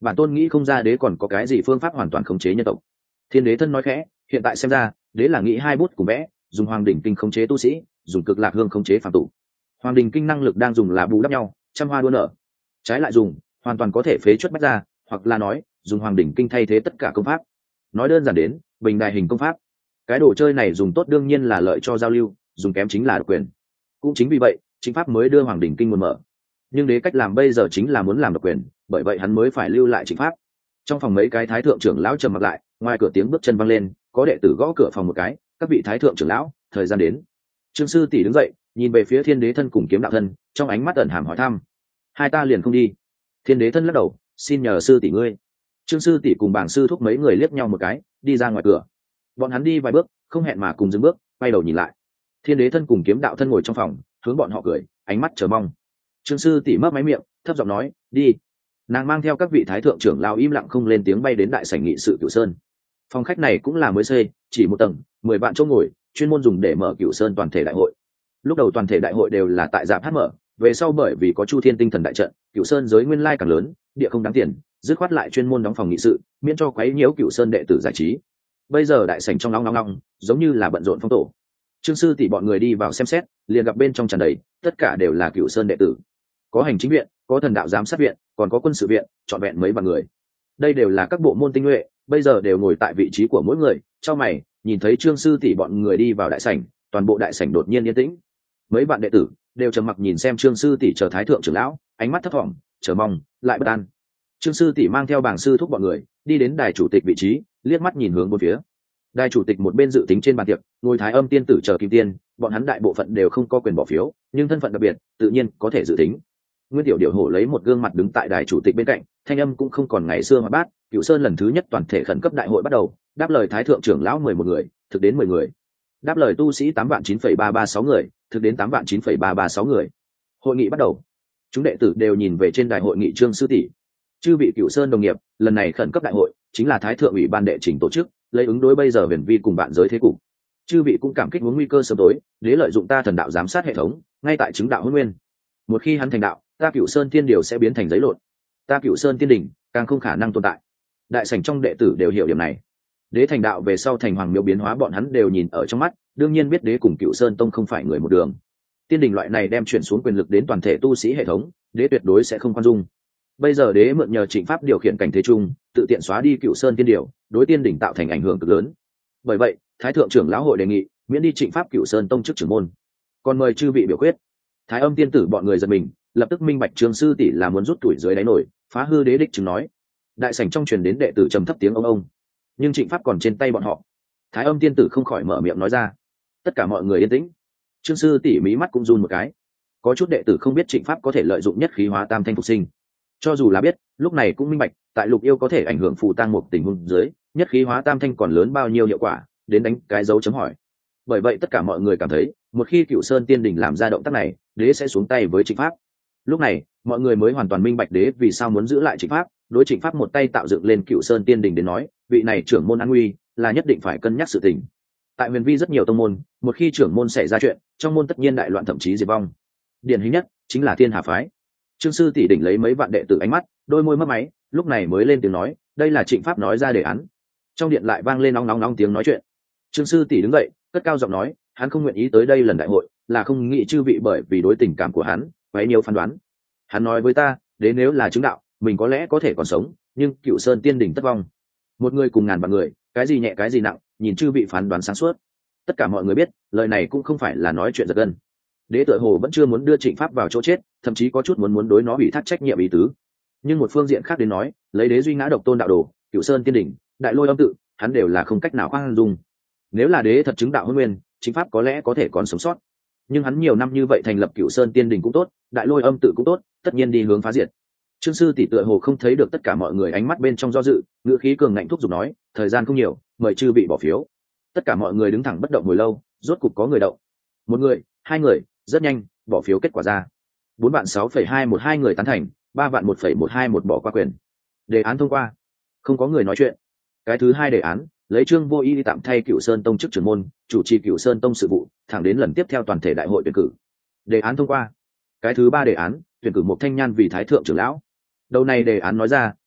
bản tôn nghĩ không ra đế còn có cái gì phương pháp hoàn toàn khống chế nhân tộc. Thiên đế thân nói khẽ, hiện tại xem ra đế là nghĩ hai bút cùng vẽ, dùng hoàng đỉnh kinh khống chế tu sĩ, dùng cực lạc hương khống chế phàm tục. Hoàng đỉnh kinh năng lực đang dùng là bù đắp nhau, trăm hoa đua nở. Trái lại dùng hoàn toàn có thể phế chuất bách ra, hoặc là nói dùng hoàng đỉnh kinh thay thế tất cả công pháp. Nói đơn giản đến bình đài hình công pháp. Cái đồ chơi này dùng tốt đương nhiên là lợi cho giao lưu, dùng kém chính là độc quyền. Cũng chính vì vậy chính pháp mới đưa hoàng đỉnh kinh nguồn mở. Nhưng đế cách làm bây giờ chính là muốn làm độc quyền, bởi vậy hắn mới phải lưu lại chính pháp. Trong phòng mấy cái thái thượng trưởng lão trầm mặc lại, ngoài cửa tiếng bước chân văng lên, có đệ tử gõ cửa phòng một cái, các vị thái thượng trưởng lão, thời gian đến. Trương sư tỷ đứng dậy, nhìn về phía thiên đế thân cùng kiếm đạo thân, trong ánh mắt ẩn hàm hỏi thăm. Hai ta liền không đi. Thiên đế thân lắc đầu, xin nhờ sư tỷ ngươi. Trương sư tỷ cùng bảng sư thúc mấy người liếc nhau một cái, đi ra ngoài cửa. Bọn hắn đi vài bước, không hẹn mà cùng dừng bước, quay đầu nhìn lại. Thiên đế thân cùng kiếm đạo thân ngồi trong phòng, hướng bọn họ cười, ánh mắt chờ mong. Trương sư tỷ mấp máy miệng, thấp giọng nói, đi. Nàng mang theo các vị thái thượng trưởng lao im lặng không lên tiếng bay đến đại sảnh nghị sự Cửu Sơn. Phòng khách này cũng là mới xây, chỉ một tầng, mười vạn chỗ ngồi, chuyên môn dùng để mở Cửu Sơn toàn thể đại hội. Lúc đầu toàn thể đại hội đều là tại Giáp Hát mở, về sau bởi vì có Chu Thiên tinh thần đại trận, Cửu Sơn giới nguyên lai càng lớn, địa không đáng tiền, dứt khoát lại chuyên môn đóng phòng nghị sự, miễn cho quấy nhiễu Cửu Sơn đệ tử giải trí. Bây giờ đại sảnh trong nóng nóng nóng, giống như là bận rộn phong tổ. Trương sư tỷ bọn người đi vào xem xét, liền gặp bên trong tràn đầy, tất cả đều là Cửu Sơn đệ tử. Có hành chính viện, có thần đạo giám sát viện, còn có quân sự viện, trọn vẹn mấy vạn người. Đây đều là các bộ môn tinh nhuệ, bây giờ đều ngồi tại vị trí của mỗi người. Trong mày, nhìn thấy Trương sư tỷ bọn người đi vào đại sảnh, toàn bộ đại sảnh đột nhiên yên tĩnh. Mấy bạn đệ tử đều trầm mặc nhìn xem Trương sư tỷ chờ thái thượng trưởng lão, ánh mắt thấp thỏm, chờ mong, lại bất an. Trương sư tỷ mang theo bảng sư thúc bọn người đi đến đài chủ tịch vị trí, liếc mắt nhìn hướng bốn phía. Đài chủ tịch một bên dự tính trên bàn tiệc, ngồi thái âm tiên tử chờ kim tiên, bọn hắn đại bộ phận đều không có quyền bỏ phiếu, nhưng thân phận đặc biệt, tự nhiên có thể dự tính. Nguyên tiểu điểu hổ lấy một gương mặt đứng tại đài chủ tịch bên cạnh, thanh âm cũng không còn ngày xưa mà bát. Cửu Sơn lần thứ nhất toàn thể khẩn cấp đại hội bắt đầu, đáp lời thái thượng trưởng lão mười một người, thực đến mười người. Đáp lời tu sĩ tám vạn chín phẩy ba ba sáu người, thực đến tám vạn chín phẩy ba ba sáu người. Hội nghị bắt đầu. Chúng đệ tử đều nhìn về trên đài hội nghị Trương sư tỷ. Chư vị Cửu Sơn đồng nghiệp, lần này khẩn cấp đại hội chính là thái thượng ủy ban đệ trình tổ chức, lấy ứng đối bây giờ huyền vi cùng bạn giới thế cục. Chư vị cũng cảm kích muốn nguy cơ sớm tối, đế lợi dụng ta thần đạo giám sát hệ thống, ngay tại chứng đạo hôn nguyên. Một khi hắn thành đạo, ta Cửu Sơn tiên điều sẽ biến thành giấy lộn, ta Cửu Sơn tiên đỉnh càng không khả năng tồn tại. Đại sảnh trong đệ tử đều hiểu điểm này. Đế thành đạo về sau thành hoàng miếu biến hóa bọn hắn đều nhìn ở trong mắt, đương nhiên biết đế cùng Cửu Sơn tông không phải người một đường. Tiên đỉnh loại này đem chuyển xuống quyền lực đến toàn thể tu sĩ hệ thống, đế tuyệt đối sẽ không khoan dung. Bây giờ đế mượn nhờ Trịnh pháp điều khiển cảnh thế trung, tự tiện xóa đi Cửu Sơn tiên điều, đối tiên đỉnh tạo thành ảnh hưởng cực lớn. Bởi vậy, thái thượng trưởng lão hội đề nghị miễn đi Trịnh pháp Cửu Sơn tông chức trưởng môn, còn mời chư vị biểu quyết. Thái âm tiên tử bọn người giật mình, lập tức minh bạch Trương sư tỷ là muốn rút tuổi dưới đáy nổi, phá hư đế đích chứng nói. Đại sảnh trong truyền đến đệ tử trầm thấp tiếng ông ông, nhưng Trịnh pháp còn trên tay bọn họ. Thái âm tiên tử không khỏi mở miệng nói ra. Tất cả mọi người yên tĩnh. Trương sư tỷ mí mắt cũng run một cái. Có chút đệ tử không biết Trịnh pháp có thể lợi dụng nhất khí hóa tam thanh phục sinh, cho dù là biết, lúc này cũng minh bạch, tại lục yêu có thể ảnh hưởng phù tăng một tình huống dưới, nhất khí hóa tam thanh còn lớn bao nhiêu hiệu quả, đến đánh cái dấu chấm hỏi. Bởi vậy tất cả mọi người cảm thấy, một khi Cửu Sơn tiên đỉnh làm ra động tác này, đế sẽ xuống tay với Trịnh pháp. Lúc này, mọi người mới hoàn toàn minh bạch đế vì sao muốn giữ lại Trịnh pháp, đối Trịnh pháp một tay tạo dựng lên Cửu Sơn tiên đỉnh đến nói, vị này trưởng môn an nguy là nhất định phải cân nhắc sự tình. Tại huyền vi rất nhiều tông môn, một khi trưởng môn xảy ra chuyện, trong môn tất nhiên đại loạn thậm chí diệt vong. Điển hình nhất chính là Thiên Hà phái. Trương sư tỷ đỉnh lấy mấy vạn đệ tử ánh mắt, đôi môi mấp máy, lúc này mới lên tiếng nói, đây là Trịnh pháp nói ra đề án. Trong điện lại vang lên nóng nóng nóng tiếng nói chuyện. Trương sư tỷ đứng dậy, cất cao giọng nói, hắn không nguyện ý tới đây lần đại hội, là không nghĩ chư vị bởi vì đối tình cảm của hắn, quấy nhiều phán đoán. Hắn nói với ta, đến nếu là chứng đạo, mình có lẽ có thể còn sống, nhưng Cửu Sơn tiên đỉnh tất vong. Một người cùng ngàn vạn người, cái gì nhẹ cái gì nặng, nhìn chư vị phán đoán sáng suốt. Tất cả mọi người biết, lời này cũng không phải là nói chuyện giật gân. Đế tựa hồ vẫn chưa muốn đưa Trịnh pháp vào chỗ chết, thậm chí có chút muốn muốn đối nó bị thác trách nhiệm ý tứ. Nhưng một phương diện khác đến nói, lấy đế duy ngã độc tôn đạo đồ, Cửu Sơn tiên đỉnh, đại lôi âm tự, hắn đều là không cách nào khoan dung. Nếu là đế thật chứng đạo hôn nguyên, Trịnh pháp có lẽ có thể còn sống sót. Nhưng hắn nhiều năm như vậy thành lập Cửu Sơn tiên đỉnh cũng tốt, đại lôi âm tự cũng tốt, tất nhiên đi hướng phá diệt. Trương sư tỷ tựa hồ không thấy được tất cả mọi người ánh mắt bên trong do dự, ngữ khí cường ngạnh thúc giục nói, thời gian không nhiều, mời chư vị bỏ phiếu. Tất cả mọi người đứng thẳng bất động hồi lâu, rốt cục có người động. Một người, hai người, rất nhanh, bỏ phiếu kết quả ra. Bốn vạn sáu phẩy hai một hai người tán thành, ba vạn một phẩy một hai một bỏ qua quyền. Đề án thông qua. Không có người nói chuyện. Cái thứ hai đề án, lấy Trương Vô Y đi tạm thay Cửu Sơn tông chức trưởng môn, chủ trì Cửu Sơn tông sự vụ, thẳng đến lần tiếp theo toàn thể đại hội tuyển cử. Đề án thông qua. Cái thứ ba đề án, tuyển cử một thanh nhan vì thái thượng trưởng lão. Đầu này đề án nói ra,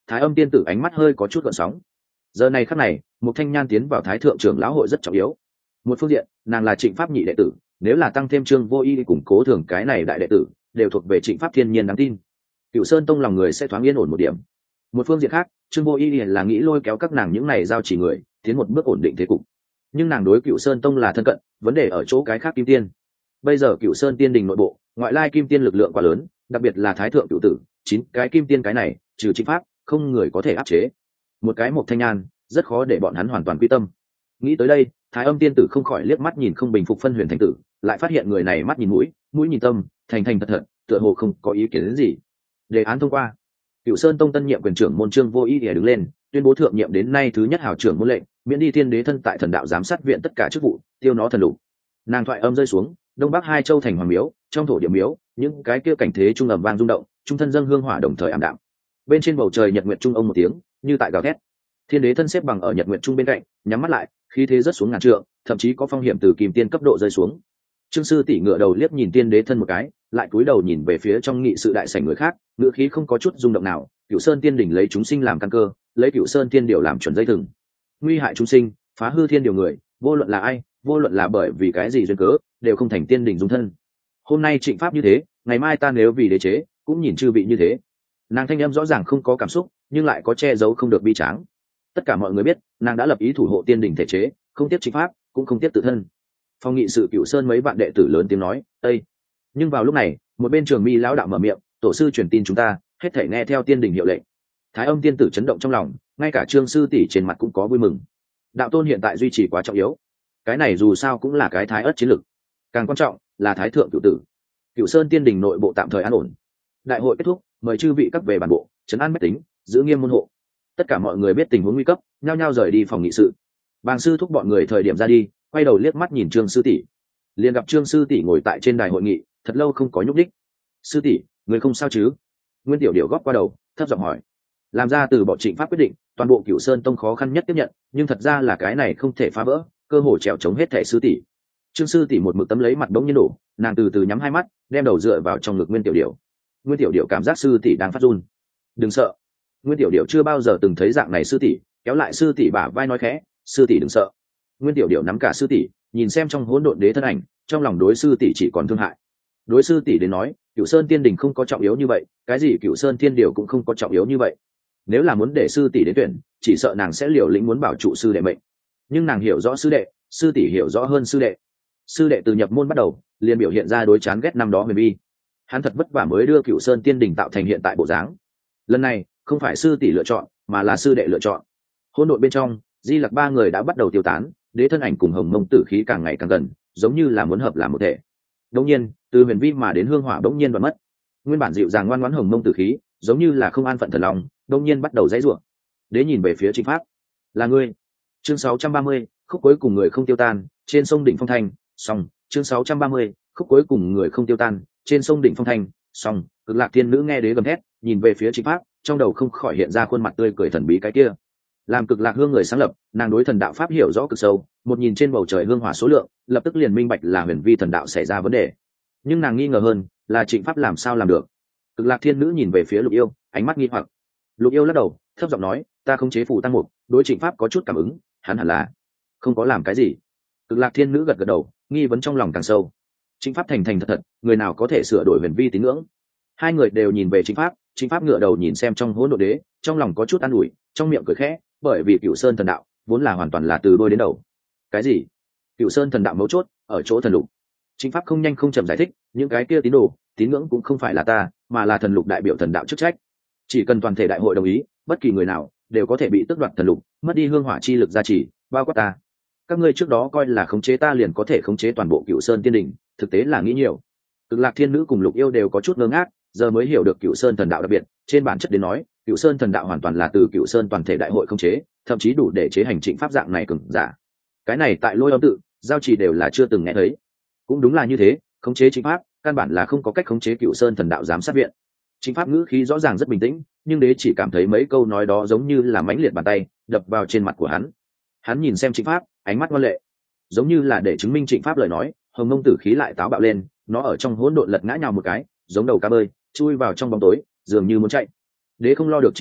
Thái Âm tiên tử ánh mắt hơi có chút gợn sóng. Giờ này khắc này, một thanh nhan tiến vào thái thượng trưởng lão hội rất trọng yếu. Một phương diện, nàng là Trịnh Pháp nhị đệ tử, nếu là tăng thêm Trương Vô Y củng cố thường cái này đại đệ tử, đều thuộc về Trịnh Pháp thiên nhiên đáng tin. Cửu Sơn tông lòng người sẽ thoáng yên ổn một điểm. Một phương diện khác, Trương Vô Y là nghĩ lôi kéo các nàng những này giao chỉ người, tiến một bước ổn định thế cục. Nhưng nàng đối Cửu Sơn tông là thân cận, vấn đề ở chỗ cái khác kim tiên. Bây giờ Cửu Sơn tiên đình nội bộ, ngoại lai kim tiên lực lượng quá lớn, đặc biệt là thái thượng cửu tử, chín cái kim tiên cái này, trừ Trịnh Pháp, không người có thể áp chế. Một cái một thanh nhan, rất khó để bọn hắn hoàn toàn quy tâm. Nghĩ tới đây, Thái Âm tiên tử không khỏi liếc mắt nhìn không bình phục phân huyền thành tử, lại phát hiện người này mắt nhìn mũi, mũi nhìn tâm, thành thành thật thật, tựa hồ không có ý kiến đến gì. Đề án thông qua. Cửu Sơn tông tân nhiệm quyền trưởng môn Trương Vô Y đứng lên, tuyên bố thượng nhiệm đến nay thứ nhất hảo trưởng môn lệnh, miễn đi thiên đế thân tại thần đạo giám sát viện tất cả chức vụ, tiêu nó thần lục. Nàng thoại âm rơi xuống, đông bắc hai châu thành hoàng miếu, trong thổ địa miếu, những cái kia cảnh thế trung ầm vang rung động, trung thân dâng hương hỏa đồng thời ảm đạm. Bên trên bầu trời nhật nguyệt trung ông một tiếng, như tại gào thét. Thiên đế thân xếp bằng ở nhật nguyệt trung bên cạnh, nhắm mắt lại, khí thế rất xuống ngàn trượng, thậm chí có phong hiểm từ kim tiên cấp độ rơi xuống. Trương sư tỷ ngựa đầu liếc nhìn tiên đế thân một cái, lại cúi đầu nhìn về phía trong nghị sự đại sảnh người khác, ngựa khí không có chút rung động nào. Cửu Sơn tiên đỉnh lấy chúng sinh làm căn cơ, lấy Cửu Sơn tiên điều làm chuẩn dây thừng, nguy hại chúng sinh, phá hư thiên điều người, vô luận là ai, vô luận là bởi vì cái gì duyên cớ, đều không thành tiên đỉnh dung thân. Hôm nay Trịnh Pháp như thế, ngày mai ta nếu vì đế chế, cũng nhìn chư vị như thế. Nàng thanh âm rõ ràng không có cảm xúc, nhưng lại có che giấu không được bi tráng. Tất cả mọi người biết, nàng đã lập ý thủ hộ tiên đỉnh thể chế, không tiếp Trịnh Pháp, cũng không tiếp tự thân. Phong nghị sự Cửu Sơn mấy vạn đệ tử lớn tiếng nói, "Ây!" Nhưng vào lúc này, một bên Trường Mi lão đạo mở miệng, "Tổ sư truyền tin chúng ta, hết thảy nghe theo tiên đỉnh hiệu lệnh." Thái Âm tiên tử chấn động trong lòng, ngay cả Trương sư tỷ trên mặt cũng có vui mừng. Đạo tôn hiện tại duy trì quá trọng yếu, cái này dù sao cũng là cái thái ất chiến lực. Càng quan trọng là thái thượng cửu tử. Cửu Sơn tiên đình nội bộ tạm thời an ổn. Đại hội kết thúc, mời chư vị các về bản bộ, trấn an bách tính, giữ nghiêm môn hộ. Tất cả mọi người biết tình huống nguy cấp, nhao nhao rời đi phòng nghị sự. Bàng sư thúc bọn người thời điểm ra đi, quay đầu liếc mắt nhìn Trương sư tỷ, liền gặp Trương sư tỷ ngồi tại trên đài hội nghị, thật lâu không có nhúc đích. "Sư tỷ, người không sao chứ?" Nguyên Tiểu Điểu góp qua đầu, thấp giọng hỏi. Làm ra từ bỏ Trịnh Pháp quyết định, toàn bộ Cửu Sơn tông khó khăn nhất tiếp nhận, nhưng thật ra là cái này không thể phá vỡ, cơ hội trèo chống hết thảy sư tỷ. Trương sư tỷ một mực tấm lấy mặt bỗng nhiên đổ, nàng từ từ nhắm hai mắt, đem đầu dựa vào trong ngực Nguyên Tiểu Điểu. Nguyên Tiểu Điểu cảm giác sư tỷ đang phát run. "Đừng sợ." Nguyên Tiểu Điểu chưa bao giờ từng thấy dạng này sư tỷ, kéo lại sư tỷ bả vai nói khẽ, "Sư tỷ đừng sợ." Nguyên Tiểu Điểu nắm cả sư tỷ, nhìn xem trong hỗn độn đế thân ảnh, trong lòng đối sư tỷ chỉ còn thương hại. Đối sư tỷ đến nói, Cửu Sơn tiên đình không có trọng yếu như vậy, cái gì Cửu Sơn thiên điều cũng không có trọng yếu như vậy. Nếu là muốn để sư tỷ đến tuyển, chỉ sợ nàng sẽ liều lĩnh muốn bảo trụ sư đệ mệnh. Nhưng nàng hiểu rõ sư đệ, sư tỷ hiểu rõ hơn sư đệ. Sư đệ từ nhập môn bắt đầu, liền biểu hiện ra đối chán ghét năm đó Huyền Vi. Hắn thật vất vả mới đưa Cửu Sơn tiên đình tạo thành hiện tại bộ dáng. Lần này, không phải sư tỷ lựa chọn, mà là sư đệ lựa chọn. Hỗn độn bên trong, Di Lặc ba người đã bắt đầu tiêu tán, đế thân ảnh cùng Hồng Mông tử khí càng ngày càng gần, giống như là muốn hợp làm một thể. Đống nhiên, từ Huyền Vi mà đến hương hỏa đống nhiên đoạn mất. Nguyên bản dịu dàng ngoan ngoãn Hồng Mông tử khí, giống như là không an phận thần lòng, đống nhiên bắt đầu dãy rủa. Đế nhìn về phía Trịnh Pháp, "Là ngươi." Chương sáu trăm ba mươi, khúc cuối cùng người không tiêu tan, trên sông đỉnh phong thanh, xong. Chương sáu trăm ba mươi, khúc cuối cùng người không tiêu tan, trên sông đỉnh phong thanh, xong. Cực Lạc Thiên Nữ nghe đế gầm thét, nhìn về phía Trịnh Pháp, trong đầu không khỏi hiện ra khuôn mặt tươi cười thần bí cái kia. Làm Cực Lạc Hương người sáng lập, nàng đối thần đạo pháp hiểu rõ cực sâu, một nhìn trên bầu trời hương hỏa số lượng, lập tức liền minh bạch là Huyền Vi thần đạo xảy ra vấn đề. Nhưng nàng nghi ngờ hơn, là Trịnh Pháp làm sao làm được. Cực Lạc Thiên Nữ nhìn về phía Lục Yêu, ánh mắt nghi hoặc. Lục Yêu lắc đầu, thấp giọng nói, "Ta không chế phù tăng mục, đối Trịnh Pháp có chút cảm ứng, hắn hẳn là không có làm cái gì." Cực Lạc Thiên Nữ gật gật đầu, nghi vấn trong lòng càng sâu. Trịnh Pháp thành thành thật thật, người nào có thể sửa đổi Huyền Vi tín ngưỡng? Hai người đều nhìn về Trịnh Pháp, Trịnh Pháp ngựa đầu nhìn xem trong hỗn độn đế, trong lòng có chút an ủi, trong miệng cười khẽ, bởi vì Cửu Sơn thần đạo vốn là hoàn toàn là từ đôi đến đầu. Cái gì? Cửu Sơn thần đạo mấu chốt ở chỗ thần lục. Trịnh Pháp không nhanh không chậm giải thích, những cái kia tín đồ, tín ngưỡng cũng không phải là ta, mà là thần lục đại biểu thần đạo chức trách. Chỉ cần toàn thể đại hội đồng ý, bất kỳ người nào đều có thể bị tước đoạt thần lục, mất đi hương hỏa chi lực gia trì, bao quát ta. Các ngươi trước đó coi là khống chế ta liền có thể khống chế toàn bộ Cửu Sơn tiên đình, thực tế là nghĩ nhiều. Cực Lạc Thiên Nữ cùng Lục Yêu đều có chút ngơ ngác, giờ mới hiểu được Cửu Sơn thần đạo đặc biệt, trên bản chất đến nói, Cửu Sơn thần đạo hoàn toàn là từ Cửu Sơn toàn thể đại hội khống chế, thậm chí đủ để chế hành Trịnh Pháp dạng này cường giả. Cái này tại Lôi Âm tự, giao trì đều là chưa từng nghe thấy. Cũng đúng là như thế, khống chế Trịnh Pháp, căn bản là không có cách khống chế Cửu Sơn thần đạo giám sát viện. Trịnh Pháp ngữ khí rõ ràng rất bình tĩnh, nhưng đế chỉ cảm thấy mấy câu nói đó giống như là mãnh liệt bàn tay đập vào trên mặt của hắn. Hắn nhìn xem Trịnh Pháp, ánh mắt ngoan lệ, giống như là để chứng minh Trịnh Pháp lời nói. Hồng Mông tử khí lại táo bạo lên, nó ở trong hỗn độn lật ngã nhào một cái, giống đầu cá bơi, chui vào trong bóng tối, dường như muốn chạy. Đế không lo được Trịnh Pháp,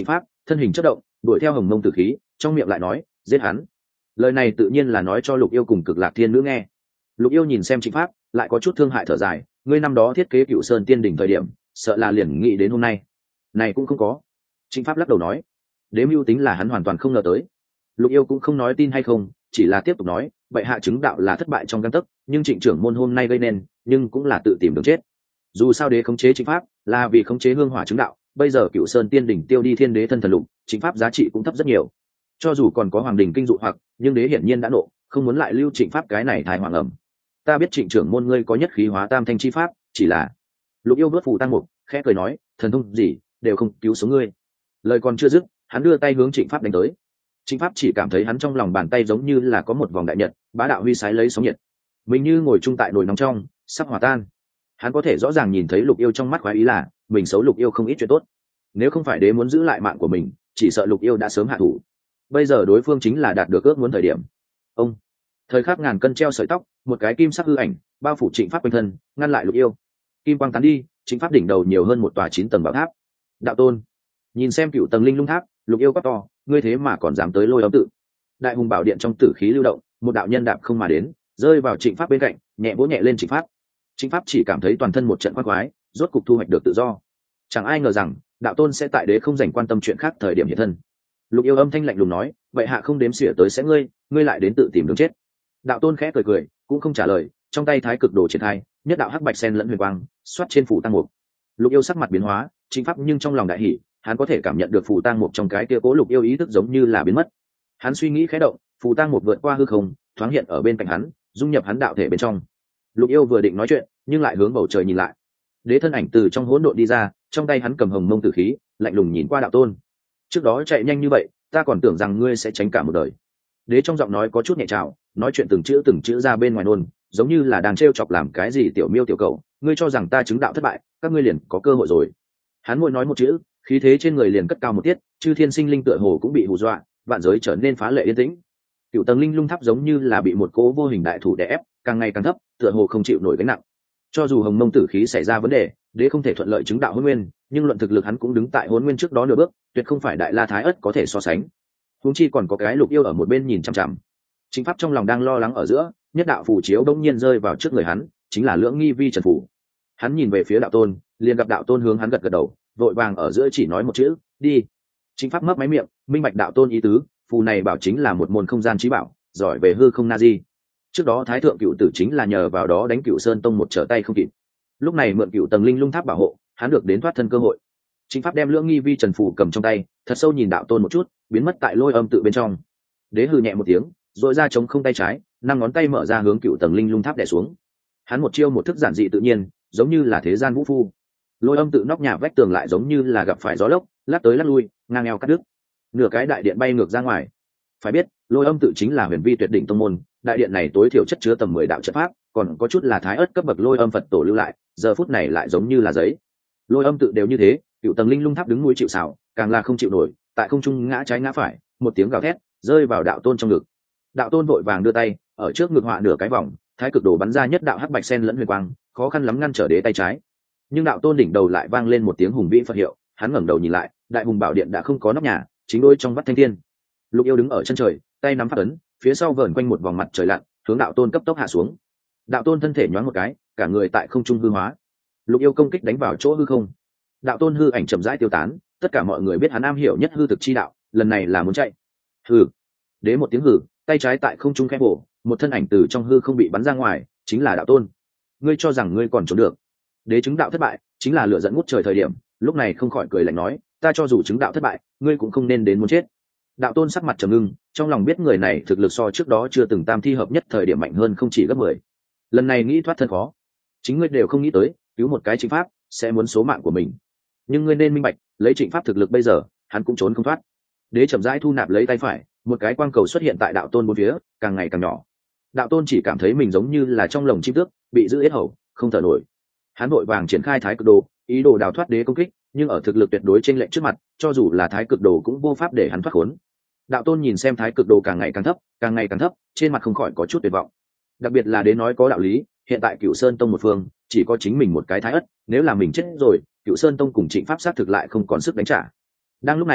thân hình chất động đuổi theo hồng mông tử khí, trong miệng lại nói giết hắn. Lời này tự nhiên là nói cho Lục Yêu cùng Cực Lạc Thiên Nữ nghe. Lục Yêu nhìn xem Trịnh Pháp, lại có chút thương hại thở dài, ngươi năm đó thiết kế Cựu Sơn Tiên Đỉnh thời điểm, sợ là liền nghĩ đến hôm nay. Này cũng không có. Trịnh Pháp lắc đầu nói, đế mưu tính là hắn hoàn toàn không ngờ tới. Lục Yêu cũng không nói tin hay không, chỉ là tiếp tục nói, vậy hạ chứng đạo là thất bại trong gang tấc, nhưng Trịnh trưởng môn hôm nay gây nên, nhưng cũng là tự tìm đường chết. Dù sao đế khống chế Trịnh Pháp, là vì khống chế hương hỏa chứng đạo, bây giờ Cựu Sơn Tiên Đỉnh tiêu đi thiên đế thân thần lục, Trịnh Pháp giá trị cũng thấp rất nhiều. Cho dù còn có hoàng đình kinh dụ hoặc, nhưng đế hiển nhiên đã nộ, không muốn lại lưu Trịnh Pháp cái này thái hoàng ẩm. Ta biết Trịnh trưởng môn ngươi có nhất khí hóa tam thanh chi pháp, chỉ là Lục Yêu vớt phù tăng mục, khẽ cười nói, thần thông gì đều không cứu sống ngươi. Lời còn chưa dứt, hắn đưa tay hướng Trịnh Pháp đánh tới. Trịnh Pháp chỉ cảm thấy hắn trong lòng bàn tay giống như là có một vòng đại nhật, bá đạo huy sái lấy sóng nhiệt. Mình như ngồi chung tại nồi nóng trong, sắp hòa tan. Hắn có thể rõ ràng nhìn thấy Lục Yêu trong mắt khoái ý là, mình xấu Lục Yêu không ít chuyện tốt. Nếu không phải đế muốn giữ lại mạng của mình, chỉ sợ Lục Yêu đã sớm hạ thủ. Bây giờ đối phương chính là đạt được ước muốn thời điểm. Ông, thời khắc ngàn cân treo sợi tóc, một cái kim sắc hư ảnh bao phủ Trịnh Pháp quanh thân, ngăn lại Lục Yêu. Kim quang tán đi, Trịnh Pháp đỉnh đầu nhiều hơn một tòa chín tầng bảo tháp. Đạo tôn, nhìn xem cựu tầng linh lung tháp, Lục Yêu quát to, ngươi thế mà còn dám tới Lôi Âm tự. Đại hùng bảo điện trong tử khí lưu động, một đạo nhân đạp không mà đến, rơi vào Trịnh Pháp bên cạnh, nhẹ vỗ nhẹ lên Trịnh Pháp. Trịnh Pháp chỉ cảm thấy toàn thân một trận khoái khoái, rốt cục thu hoạch được tự do. Chẳng ai ngờ rằng đạo tôn sẽ tại đế không dành quan tâm chuyện khác thời điểm hiện thân. Lục Yêu âm thanh lạnh lùng nói, vậy hạ không đếm xỉa tới sẽ ngươi, ngươi lại đến tự tìm đường chết. Đạo tôn khẽ cười cười, cũng không trả lời, trong tay thái cực đồ triển khai, nhất đạo hắc bạch sen lẫn huyền quang, xoát trên phủ tăng mục. Lục Yêu sắc mặt biến hóa, Trịnh Pháp nhưng trong lòng đại hỉ, hắn có thể cảm nhận được phù tang mục trong cái kia cố Lục Yêu ý thức giống như là biến mất. Hắn suy nghĩ khẽ động, phù tang mục vượt qua hư không, thoáng hiện ở bên cạnh hắn, dung nhập hắn đạo thể bên trong. Lục Yêu vừa định nói chuyện, nhưng lại hướng bầu trời nhìn lại. Đế thân ảnh từ trong hỗn độn đi ra, trong tay hắn cầm hồng mông tử khí, lạnh lùng nhìn qua đạo tôn. Trước đó chạy nhanh như vậy, ta còn tưởng rằng ngươi sẽ tránh cả một đời. Đế trong giọng nói có chút nhẹ trào, nói chuyện từng chữ từng chữ ra bên ngoài nôn, giống như là đang trêu chọc làm cái gì tiểu miêu tiểu cầu. Ngươi cho rằng ta chứng đạo thất bại, các ngươi liền có cơ hội rồi. Hắn mỗi nói một chữ, khí thế trên người liền cất cao một tiết, chư thiên sinh linh tựa hồ cũng bị hù dọa, vạn giới trở nên phá lệ yên tĩnh. Cựu tầng linh lung tháp giống như là bị một cố vô hình đại thủ đè ép, càng ngày càng thấp, tựa hồ không chịu nổi gánh nặng. Cho dù hồng mông tử khí xảy ra vấn đề, đế không thể thuận lợi chứng đạo hôn nguyên, nhưng luận thực lực hắn cũng đứng tại hôn nguyên trước đó nửa bước, tuyệt không phải đại la thái ất có thể so sánh. Huống chi còn có cái Lục Yêu ở một bên nhìn chằm chằm. Chính Pháp trong lòng đang lo lắng ở giữa, nhất đạo phù chiếu đông nhiên rơi vào trước người hắn, chính là lưỡng nghi vi trần phù. Hắn nhìn về phía đạo tôn, liền gặp đạo tôn hướng hắn gật gật đầu, vội vàng ở giữa chỉ nói một chữ, đi. Chính Pháp mấp máy miệng, minh bạch đạo tôn ý tứ, phù này bảo chính là một môn không gian trí bảo, giỏi về hư không na di. Trước đó thái thượng cựu tử chính là nhờ vào đó đánh Cựu Sơn tông một trở tay không kịp. Lúc này mượn cựu tầng linh lung tháp bảo hộ, hắn được đến thoát thân cơ hội. Chính Pháp đem lưỡng nghi vi trần phù cầm trong tay, thật sâu nhìn đạo tôn một chút, biến mất tại Lôi Âm tự bên trong. Đế hừ nhẹ một tiếng, rồi ra chống không tay trái, năm ngón tay mở ra hướng cựu tầng linh lung tháp đè xuống. Hắn một chiêu một thức giản dị tự nhiên, giống như là thế gian vũ phu. Lôi Âm tự nóc nhà vách tường lại giống như là gặp phải gió lốc, lắc tới lắc lui, ngang eo cắt đứt. Nửa cái đại điện bay ngược ra ngoài. Phải biết, Lôi Âm tự chính là huyền vi tuyệt đỉnh tông môn, đại điện này tối thiểu chất chứa tầm mười đạo trận pháp, còn có chút là thái ớt cấp bậc Lôi Âm Phật tổ lưu lại, giờ phút này lại giống như là giấy. Lôi Âm tự đều như thế, cựu tầng linh lung tháp đứng núi chịu sào, càng là không chịu nổi, tại không trung ngã trái ngã phải, một tiếng gào thét, rơi vào đạo tôn trong ngực. Đạo tôn vội vàng đưa tay, ở trước ngực họa nửa cái vòng, thái cực đồ bắn ra nhất đạo hắc bạch sen lẫn huyền quang, khó khăn lắm ngăn trở đế tay trái. Nhưng đạo tôn đỉnh đầu lại vang lên một tiếng hùng vĩ Phật hiệu, hắn ngẩng đầu nhìn lại, đại hùng bảo điện đã không có nóc nhà, chính đôi trong vắt thanh thiên. Lục Yêu đứng ở chân trời, tay nắm pháp ấn, phía sau vờn quanh một vòng mặt trời lặn, hướng đạo tôn cấp tốc hạ xuống. Đạo tôn thân thể nhoáng một cái, cả người tại không trung hư hóa. Lục Yêu công kích đánh vào chỗ hư không. Đạo tôn hư ảnh chậm rãi tiêu tán, tất cả mọi người biết hắn am hiểu nhất hư thực chi đạo, lần này là muốn chạy. Hừ. Đế một tiếng hừ, tay trái tại không trung khẽ bổ, một thân ảnh từ trong hư không bị bắn ra ngoài, chính là đạo tôn. Ngươi cho rằng ngươi còn trốn được? Đế chứng đạo thất bại, chính là lửa giận ngút trời thời điểm, lúc này không khỏi cười lạnh nói, ta cho dù chứng đạo thất bại, ngươi cũng không nên đến muốn chết. Đạo tôn sắc mặt trầm ngưng, trong lòng biết người này thực lực so trước đó chưa từng tam thi hợp nhất thời điểm mạnh hơn không chỉ gấp mười. Lần này nghĩ thoát thân khó, chính ngươi đều không nghĩ tới, cứu một cái Trịnh Pháp sẽ muốn số mạng của mình. Nhưng ngươi nên minh bạch, lấy Trịnh Pháp thực lực bây giờ, hắn cũng trốn không thoát. Đế chậm rãi thu nạp lấy tay phải, một cái quang cầu xuất hiện tại đạo tôn bốn phía, càng ngày càng nhỏ. Đạo tôn chỉ cảm thấy mình giống như là trong lồng chim tước, bị giữ yết hầu, không thở nổi. Hắn vội vàng triển khai thái cực đồ, ý đồ đào thoát đế công kích, nhưng ở thực lực tuyệt đối trên lệnh trước mặt, cho dù là thái cực đồ cũng vô pháp để hắn thoát khốn. Đạo tôn nhìn xem thái cực đồ càng ngày càng thấp, càng ngày càng thấp, trên mặt không khỏi có chút tuyệt vọng. Đặc biệt là đế nói có đạo lý, hiện tại Cửu Sơn tông một phương, chỉ có chính mình một cái thái ất, nếu là mình chết rồi, Cửu Sơn tông cùng Trịnh Pháp sát thực lại không còn sức đánh trả. Đang lúc này,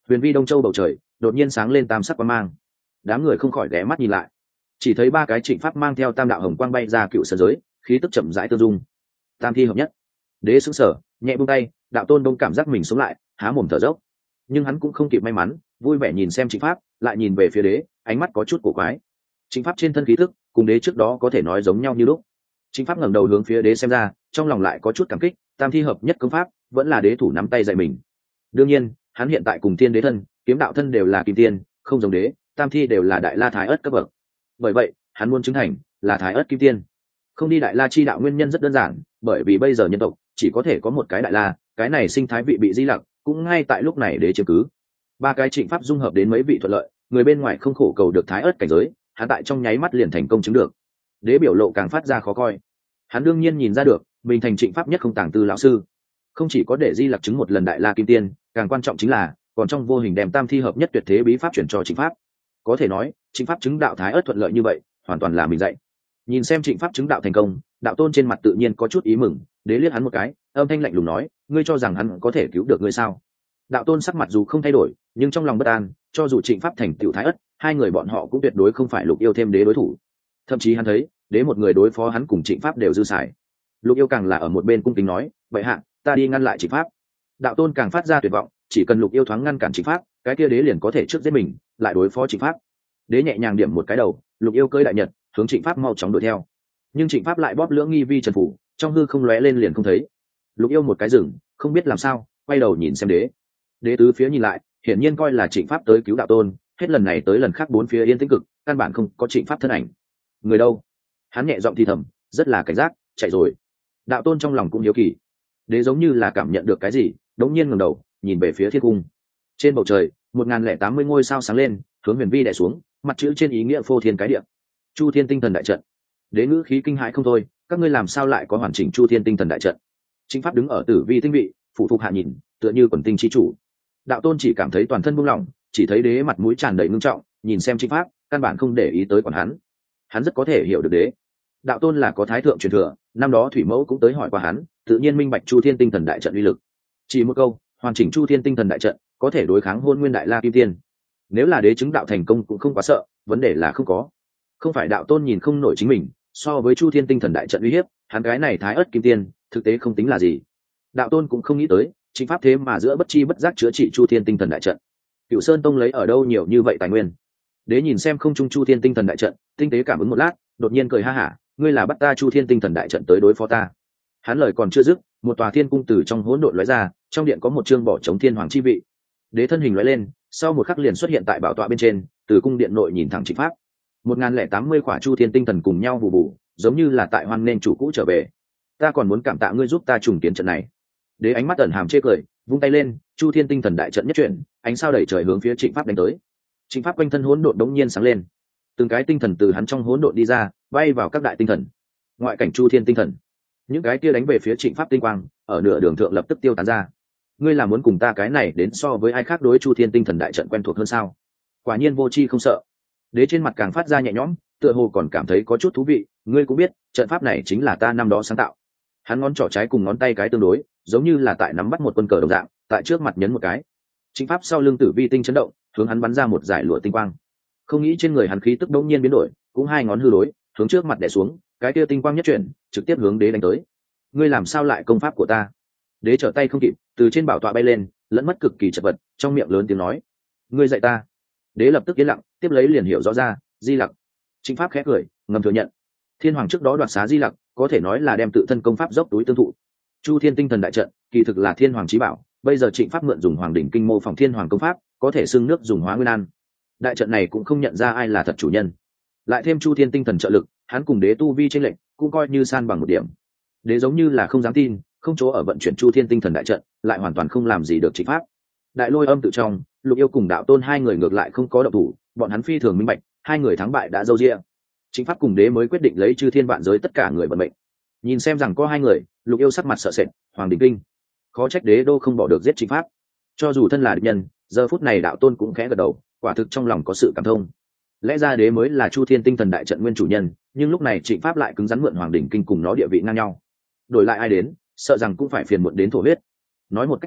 huyền vi đông châu bầu trời đột nhiên sáng lên tam sắc quang mang, đám người không khỏi ghé mắt nhìn lại, chỉ thấy ba cái trịnh pháp mang theo tam đạo hồng quang bay ra cựu sơn giới, khí tức chậm rãi tương dung, tam thi hợp nhất. Đế sững sờ, nhẹ buông tay, đạo tôn đông cảm giác mình sống lại, há mồm thở dốc, nhưng hắn cũng không kịp may mắn, vui vẻ nhìn xem trịnh pháp, lại nhìn về phía đế, ánh mắt có chút cổ quái. Trịnh pháp trên thân khí tức cùng đế trước đó có thể nói giống nhau như lúc. Trịnh pháp ngẩng đầu hướng phía đế xem ra, trong lòng lại có chút cảm kích, tam thi hợp nhất công pháp vẫn là đế thủ nắm tay dạy mình. Đương nhiên hắn hiện tại cùng thiên đế thân, kiếm đạo thân đều là kim tiên, không giống đế, tam thi đều là đại la thái ớt cấp bậc. Bởi vậy hắn muốn chứng thành là thái ớt kim tiên. Không đi đại la chi đạo nguyên nhân rất đơn giản, bởi vì bây giờ nhân tộc chỉ có thể có một cái đại la, cái này sinh thái vị bị di lặc, cũng ngay tại lúc này đế chiếm cứ. Ba cái trịnh pháp dung hợp đến mấy vị thuận lợi, người bên ngoài không khổ cầu được thái ớt cảnh giới, hắn tại trong nháy mắt liền thành công chứng được. Đế biểu lộ càng phát ra khó coi. Hắn đương nhiên nhìn ra được mình thành trịnh pháp nhất không tàng tư lão sư, không chỉ có để di lặc chứng một lần đại la kim tiên, càng quan trọng chính là còn trong vô hình đem tam thi hợp nhất tuyệt thế bí pháp chuyển cho trịnh pháp. Có thể nói trịnh pháp chứng đạo thái ớt thuận lợi như vậy hoàn toàn là mình dạy. Nhìn xem trịnh pháp chứng đạo thành công, đạo tôn trên mặt tự nhiên có chút ý mừng, đế liếc hắn một cái, âm thanh lạnh lùng nói, ngươi cho rằng hắn có thể cứu được ngươi sao? Đạo tôn sắc mặt dù không thay đổi, nhưng trong lòng bất an, cho dù trịnh pháp thành tựu thái ất, hai người bọn họ cũng tuyệt đối không phải Lục Yêu thêm đế đối thủ. Thậm chí hắn thấy đế một người đối phó hắn cùng trịnh pháp đều dư xài. Lục Yêu càng là ở một bên cung kính nói, vậy hạ, ta đi ngăn lại trịnh pháp. Đạo tôn càng phát ra tuyệt vọng, chỉ cần Lục Yêu thoáng ngăn cản trịnh pháp, cái kia đế liền có thể trước giết mình, lại đối phó trịnh pháp. Đế nhẹ nhàng điểm một cái đầu, Lục Yêu cơi đại nhật hướng trịnh pháp mau chóng đuổi theo, nhưng trịnh pháp lại bóp lưỡng nghi vi trần phủ, trong hư không lóe lên liền không thấy. Lục Yêu một cái rừng, không biết làm sao, quay đầu nhìn xem đế. Đế tứ phía nhìn lại, hiển nhiên coi là trịnh pháp tới cứu đạo tôn, hết lần này tới lần khác bốn phía yên tĩnh cực, căn bản không có trịnh pháp thân ảnh. Người đâu? Hắn nhẹ giọng thì thầm, rất là cảnh giác, chạy rồi. Đạo tôn trong lòng cũng hiếu kỳ. Đế giống như là cảm nhận được cái gì, đống nhiên ngẩng đầu, nhìn về phía thiên cung. Trên bầu trời, một ngàn lẻ tám mươi ngôi sao sáng lên, hướng huyền vi đè xuống, mặt chữ trên ý nghĩa phô thiên cái địa. Chu Thiên tinh thần đại trận. Đế ngữ khí kinh hãi không thôi, các ngươi làm sao lại có hoàn chỉnh Chu Thiên tinh thần đại trận? Trịnh pháp đứng ở tử vi tinh vị, phụ phục hạ nhìn, tựa như quần tinh chi chủ. Đạo tôn chỉ cảm thấy toàn thân buông lỏng, chỉ thấy đế mặt mũi tràn đầy ngưng trọng, nhìn xem trịnh pháp, căn bản không để ý tới còn hắn. Hắn rất có thể hiểu được đế. Đạo tôn là có thái thượng truyền thừa, năm đó thủy mẫu cũng tới hỏi qua hắn, tự nhiên minh bạch Chu Thiên tinh thần đại trận uy lực. Chỉ một câu, hoàn chỉnh Chu Thiên tinh thần đại trận, có thể đối kháng Hôn Nguyên Đại La Kim Tiên. Nếu là đế chứng đạo thành công cũng không quá sợ, vấn đề là không có. Không phải đạo tôn nhìn không nổi chính mình, so với Chu Thiên tinh thần đại trận uy hiếp, hắn cái này thái ớt kim tiên, thực tế không tính là gì. Đạo tôn cũng không nghĩ tới, chính pháp thế mà giữa bất chi bất giác chữa trị Chu Thiên tinh thần đại trận. Cửu Sơn tông lấy ở đâu nhiều như vậy tài nguyên? Đế nhìn xem không trung Chu Thiên tinh thần đại trận, tinh tế cảm ứng một lát, đột nhiên cười ha hả, ngươi là bắt ta Chu Thiên tinh thần đại trận tới đối phó ta. Hắn lời còn chưa dứt, một tòa thiên cung từ trong hỗn độn lóe ra, trong điện có một chương bỏ trống thiên hoàng chi vị. Đế thân hình lóe lên, sau một khắc liền xuất hiện tại bảo tọa bên trên, từ cung điện nội nhìn thẳng Trịnh pháp. Một ngàn lẻ tám mươi khỏa Chu Thiên tinh thần cùng nhau bù bù, giống như là tại hoan nên chủ cũ trở về. Ta còn muốn cảm tạ ngươi giúp ta trùng kiến trận này. Đế ánh mắt ẩn hàm chê cười, vung tay lên, Chu Thiên tinh thần đại trận nhất chuyển, ánh sao đẩy trời hướng phía Trịnh pháp đánh tới. Trịnh pháp quanh thân hỗn độn đống nhiên sáng lên, từng cái tinh thần từ hắn trong hỗn độn đi ra, bay vào các đại tinh thần. Ngoại cảnh Chu Thiên tinh thần, những cái kia đánh về phía Trịnh pháp tinh quang, ở nửa đường thượng lập tức tiêu tán ra. Ngươi là muốn cùng ta cái này đến so với ai khác đối Chu Thiên tinh thần đại trận quen thuộc hơn sao? Quả nhiên vô tri không sợ. Đế trên mặt càng phát ra nhẹ nhõm, tựa hồ còn cảm thấy có chút thú vị. Ngươi cũng biết, trận pháp này chính là ta năm đó sáng tạo. Hắn ngón trỏ trái cùng ngón tay cái tương đối, giống như là tại nắm bắt một quân cờ đồng dạng, tại trước mặt nhấn một cái. Trịnh pháp sau lưng tử vi tinh chấn động, hướng hắn bắn ra một giải lụa tinh quang. Không nghĩ trên người hắn khí tức đống nhiên biến đổi, cũng hai ngón hư đối, hướng trước mặt đè xuống, cái kia tinh quang nhất chuyển, trực tiếp hướng đế đánh tới. Ngươi làm sao lại công pháp của ta? Đế trở tay không kịp, từ trên bảo tọa bay lên, lẫn mất cực kỳ chật vật, trong miệng lớn tiếng nói: ngươi dạy ta. Đế lập tức yên lặng, tiếp lấy liền hiểu rõ ra, Di Lặc. Trịnh pháp khẽ cười, ngầm thừa nhận. Thiên hoàng trước đó đoạt xá Di Lặc, có thể nói là đem tự thân công pháp dốc túi tương thụ. Chu Thiên tinh thần đại trận, kỳ thực là thiên hoàng chí bảo, bây giờ Trịnh pháp mượn dùng hoàng đỉnh kinh mô phỏng thiên hoàng công pháp, có thể xưng nước dùng hóa nguyên an. Đại trận này cũng không nhận ra ai là thật chủ nhân. Lại thêm Chu Thiên tinh thần trợ lực, hắn cùng đế tu vi chênh lệch, cũng coi như san bằng một điểm. Đế giống như là không dám tin, không chỗ ở vận chuyển Chu Thiên tinh thần đại trận, lại hoàn toàn không làm gì được Trịnh pháp. Đại lôi âm tự trong, Lục Yêu cùng đạo tôn hai người ngược lại không có động thủ, bọn hắn phi thường minh bạch, hai người thắng bại đã dâu dịa. Trịnh pháp cùng đế mới quyết định lấy chư thiên vạn giới tất cả người vận mệnh. Nhìn xem rằng có hai người, Lục Yêu sắc mặt sợ sệt, hoàng đỉnh kinh, khó trách đế đô không bỏ được giết Trịnh pháp. Cho dù thân là địch nhân, giờ phút này đạo tôn cũng khẽ gật đầu, quả thực trong lòng có sự cảm thông. Lẽ ra đế mới là Chu Thiên tinh thần đại trận nguyên chủ nhân, nhưng lúc này Trịnh pháp lại cứng rắn mượn hoàng đỉnh kinh cùng nó địa vị ngang nhau. Đổi lại ai đến, sợ rằng cũng phải phiền muộn đến thổ huyết. Nói một cách khác,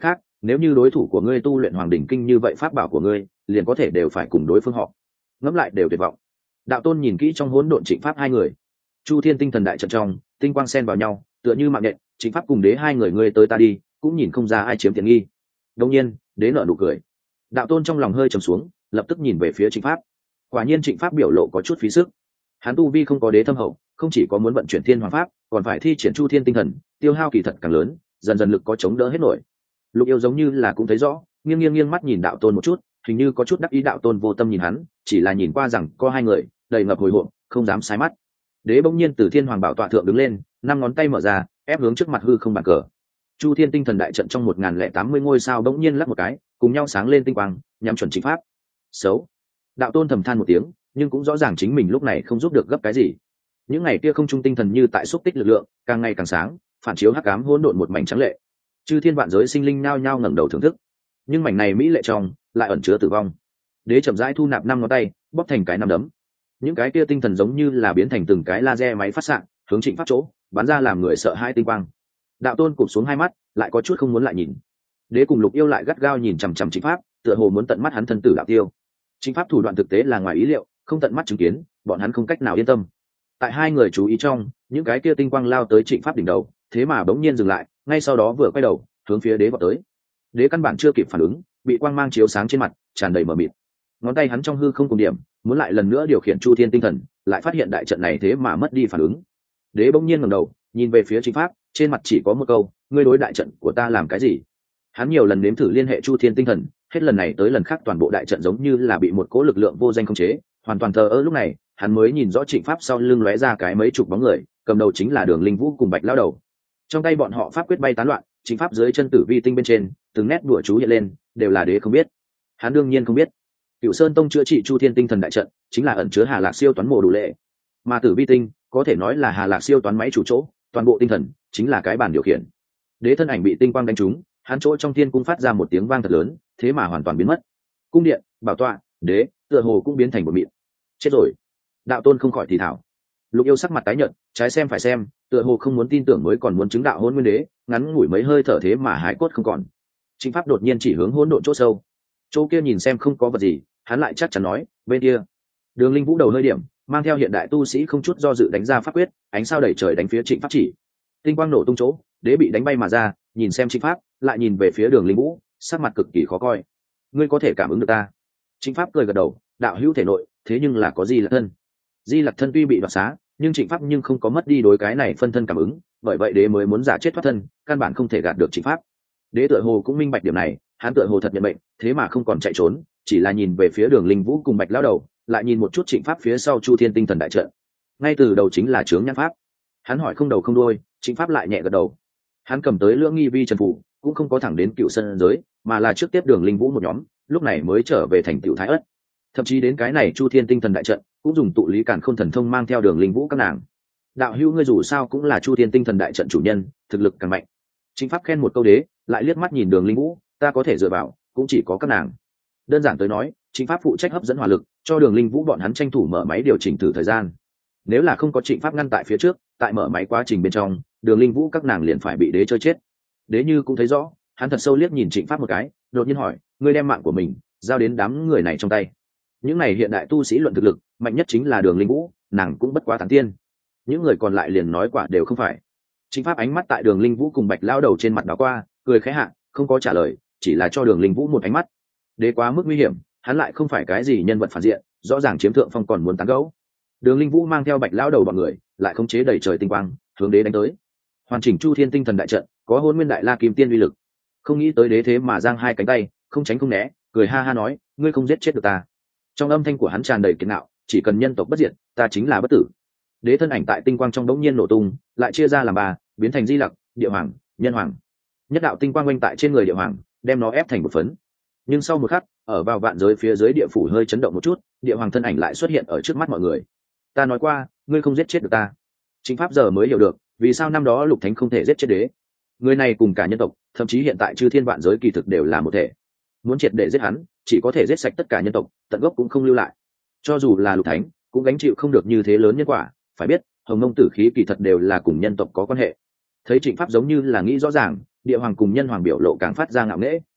nếu như đối thủ của ngươi tu luyện hoàng đỉnh kinh như vậy pháp bảo của ngươi liền có thể đều phải cùng đối phương họ ngẫm lại đều tuyệt vọng. Đạo tôn nhìn kỹ trong hỗn độn trịnh pháp hai người, chu thiên tinh thần đại trận trong tinh quang xen vào nhau tựa như mạng nhện, trịnh pháp cùng đế hai người ngươi tới ta đi cũng nhìn không ra ai chiếm tiện nghi. Đông nhiên đế nở nụ cười. Đạo tôn trong lòng hơi trầm xuống, lập tức nhìn về phía trịnh pháp. Quả nhiên trịnh pháp biểu lộ có chút phí sức. Hắn tu vi không có đế thâm hậu, không chỉ có muốn vận chuyển thiên hoàng pháp còn phải thi triển chu thiên tinh thần, tiêu hao kỳ thật càng lớn, dần dần lực có chống đỡ hết nổi. Lục Yêu giống như là cũng thấy rõ, nghiêng nghiêng nghiêng mắt nhìn đạo tôn một chút, hình như có chút đắc ý. Đạo tôn vô tâm nhìn hắn, chỉ là nhìn qua rằng có hai người đầy ngập hồi hộp, không dám sai mắt. Đế bỗng nhiên từ thiên hoàng bảo tọa thượng đứng lên, năm ngón tay mở ra ép hướng trước mặt hư không bàn cờ. Chu thiên tinh thần đại trận trong một nghìn lẻ tám mươi ngôi sao bỗng nhiên lắc một cái, cùng nhau sáng lên tinh quang, nhắm chuẩn Trịnh pháp. Xấu. Đạo tôn thầm than một tiếng, nhưng cũng rõ ràng chính mình lúc này không giúp được gấp cái gì. Những ngày kia không trung tinh thần như tại xúc tích lực lượng, càng ngày càng sáng, phản chiếu hắc ám hỗn độn một mảnh trắng lệ. Chư thiên vạn giới sinh linh nhao nhao ngẩng đầu thưởng thức, nhưng mảnh này mỹ lệ trong lại ẩn chứa tử vong. Đế chậm rãi thu nạp năm ngón tay, bóp thành cái năm đấm. Những cái kia tinh thần giống như là biến thành từng cái laser máy phát xạ, hướng Trịnh pháp chỗ bắn ra làm người sợ hai tinh quang. Đạo tôn cụp xuống hai mắt, lại có chút không muốn lại nhìn. Đế cùng Lục Yêu lại gắt gao nhìn chằm chằm Trịnh pháp, tựa hồ muốn tận mắt hắn thân tử đạo tiêu. Trịnh pháp thủ đoạn thực tế là ngoài ý liệu, không tận mắt chứng kiến, bọn hắn không cách nào yên tâm. Tại hai người chú ý trong, những cái kia tinh quang lao tới Trịnh pháp đỉnh đầu, thế mà bỗng nhiên dừng lại, ngay sau đó vừa quay đầu hướng phía đế vọt tới. Đế căn bản chưa kịp phản ứng, bị quang mang chiếu sáng trên mặt, tràn đầy mờ mịt. Ngón tay hắn trong hư không cùng điểm, muốn lại lần nữa điều khiển chu thiên tinh thần, lại phát hiện đại trận này thế mà mất đi phản ứng. Đế bỗng nhiên ngẩng đầu nhìn về phía Trịnh pháp, trên mặt chỉ có một câu: ngươi đối đại trận của ta làm cái gì? Hắn nhiều lần nếm thử liên hệ chu thiên tinh thần, hết lần này tới lần khác toàn bộ đại trận giống như là bị một cỗ lực lượng vô danh khống chế, hoàn toàn thờ ơ. Lúc này hắn mới nhìn rõ Trịnh pháp sau lưng lóe ra cái mấy chục bóng người, cầm đầu chính là Đường Linh Vũ cùng Bạch Lão Đầu. Trong tay bọn họ pháp quyết bay tán loạn, Trịnh pháp dưới chân tử vi tinh bên trên từng nét đùa chú hiện lên, đều là đế không biết. Hắn đương nhiên không biết, Cửu Sơn Tông chữa trị chu thiên tinh thần đại trận chính là ẩn chứa Hà Lạc siêu toán mộ đủ lệ, mà tử vi tinh có thể nói là Hà Lạc siêu toán máy chủ chỗ, toàn bộ tinh thần chính là cái bàn điều khiển. Đế thân ảnh bị tinh quang đánh trúng, hắn chỗ trong thiên cung phát ra một tiếng vang thật lớn, thế mà hoàn toàn biến mất. Cung điện, bảo tọa, đế tựa hồ cũng biến thành một mịn. Chết rồi. Đạo tôn không khỏi thì thảo. Lục Yêu sắc mặt tái nhợt, trái xem phải xem, tựa hồ không muốn tin tưởng mới còn muốn chứng đạo hôn nguyên đế, ngắn ngủi mấy hơi thở thế mà hải cốt không còn. Trịnh pháp đột nhiên chỉ hướng hỗn độn chỗ sâu. Chỗ kia nhìn xem không có vật gì, hắn lại chắc chắn nói, bên kia. Đường Linh Vũ đầu hơi điểm, mang theo hiện đại tu sĩ không chút do dự đánh ra pháp quyết, ánh sao đẩy trời đánh phía Trịnh pháp chỉ. Tinh quang nổ tung chỗ, đế bị đánh bay mà ra, nhìn xem Trịnh pháp, lại nhìn về phía Đường Linh Vũ, sắc mặt cực kỳ khó coi. Ngươi có thể cảm ứng được ta? Trịnh pháp cười gật đầu, đạo hữu thể nội thế nhưng là có Di Lặc thân. Di Lặc thân tuy bị đoạt xá, nhưng Trịnh pháp nhưng không có mất đi đối cái này phân thân cảm ứng, bởi vậy đế mới muốn giả chết thoát thân, căn bản không thể gạt được Trịnh pháp. Đế tựa hồ cũng minh bạch điểm này, hắn tựa hồ thật nhận bệnh, thế mà không còn chạy trốn, chỉ là nhìn về phía Đường Linh Vũ cùng Bạch Lão Đầu, lại nhìn một chút Trịnh pháp phía sau chu thiên tinh thần đại trận. Ngay từ đầu chính là chướng nhãn pháp. Hắn hỏi không đầu không đuôi, Trịnh pháp lại nhẹ gật đầu. Hắn cầm tới lưỡng nghi vi trần phủ, cũng không có thẳng đến Cựu Sơn giới, mà là trước tiếp Đường Linh Vũ một nhóm, lúc này mới trở về thành Cựu Thái Ất. Thậm chí đến cái này chu thiên tinh thần đại trận cũng dùng tụ lý càn khôn thần thông mang theo Đường Linh Vũ các nàng. Đạo hữu ngươi dù sao cũng là chu thiên tinh thần đại trận chủ nhân, thực lực càng mạnh. Trịnh pháp khen một câu đế, lại liếc mắt nhìn Đường Linh Vũ, ta có thể dựa vào, cũng chỉ có các nàng. Đơn giản tới nói, Trịnh pháp phụ trách hấp dẫn hỏa lực, cho Đường Linh Vũ bọn hắn tranh thủ mở máy điều chỉnh thử thời gian. Nếu là không có Trịnh pháp ngăn tại phía trước, tại mở máy quá trình bên trong, Đường Linh Vũ các nàng liền phải bị đế chơi chết. Đế như cũng thấy rõ, hắn thật sâu liếc nhìn Trịnh pháp một cái, đột nhiên hỏi, ngươi đem mạng của mình giao đến đám người này trong tay. Những này hiện đại tu sĩ luận thực lực, mạnh nhất chính là Đường Linh Vũ, nàng cũng bất quá tán tiên. Những người còn lại liền nói quả đều không phải. Trịnh pháp ánh mắt tại Đường Linh Vũ cùng Bạch Lão Đầu trên mặt đảo qua, cười khẽ hạ, không có trả lời, chỉ là cho Đường Linh Vũ một ánh mắt. Đế quá mức nguy hiểm, hắn lại không phải cái gì nhân vật phản diện, rõ ràng chiếm thượng phong còn muốn tán gẫu. Đường Linh Vũ mang theo Bạch Lão Đầu bọn người, lại khống chế đẩy trời tinh quang, hướng đế đánh tới. Hoàn chỉnh chu thiên tinh thần đại trận, có Hôn Nguyên Đại La Kim Tiên uy lực. Không nghĩ tới đế thế mà giang hai cánh tay, không tránh không né, cười ha ha nói, ngươi không giết chết được ta. Trong âm thanh của hắn tràn đầy kiệt ngạo, chỉ cần nhân tộc bất diệt, ta chính là bất tử. Đế thân ảnh tại tinh quang trong đống nhiên nổ tung, lại chia ra làm ba, biến thành Di Lặc, Địa Hoàng, Nhân Hoàng. Nhất đạo tinh quang quanh tại trên người Địa Hoàng, đem nó ép thành một phấn. Nhưng sau một khắc, ở vào vạn giới phía dưới địa phủ hơi chấn động một chút, Địa Hoàng thân ảnh lại xuất hiện ở trước mắt mọi người. Ta nói qua, ngươi không giết chết được ta. Chính pháp giờ mới hiểu được, vì sao năm đó Lục Thánh không thể giết chết đế. Người này cùng cả nhân tộc, thậm chí hiện tại chư thiên vạn giới kỳ thực đều là một thể. Muốn triệt để giết hắn, chỉ có thể giết sạch tất cả nhân tộc, tận gốc cũng không lưu lại. Cho dù là Lục Thánh, cũng gánh chịu không được như thế lớn nhân quả. Phải biết, Hồng Mông tử khí kỳ thật đều là cùng nhân tộc có quan hệ. Thấy Trịnh pháp giống như là nghĩ rõ ràng, Địa Hoàng cùng Nhân Hoàng biểu lộ càng phát ra ngạo nghễ,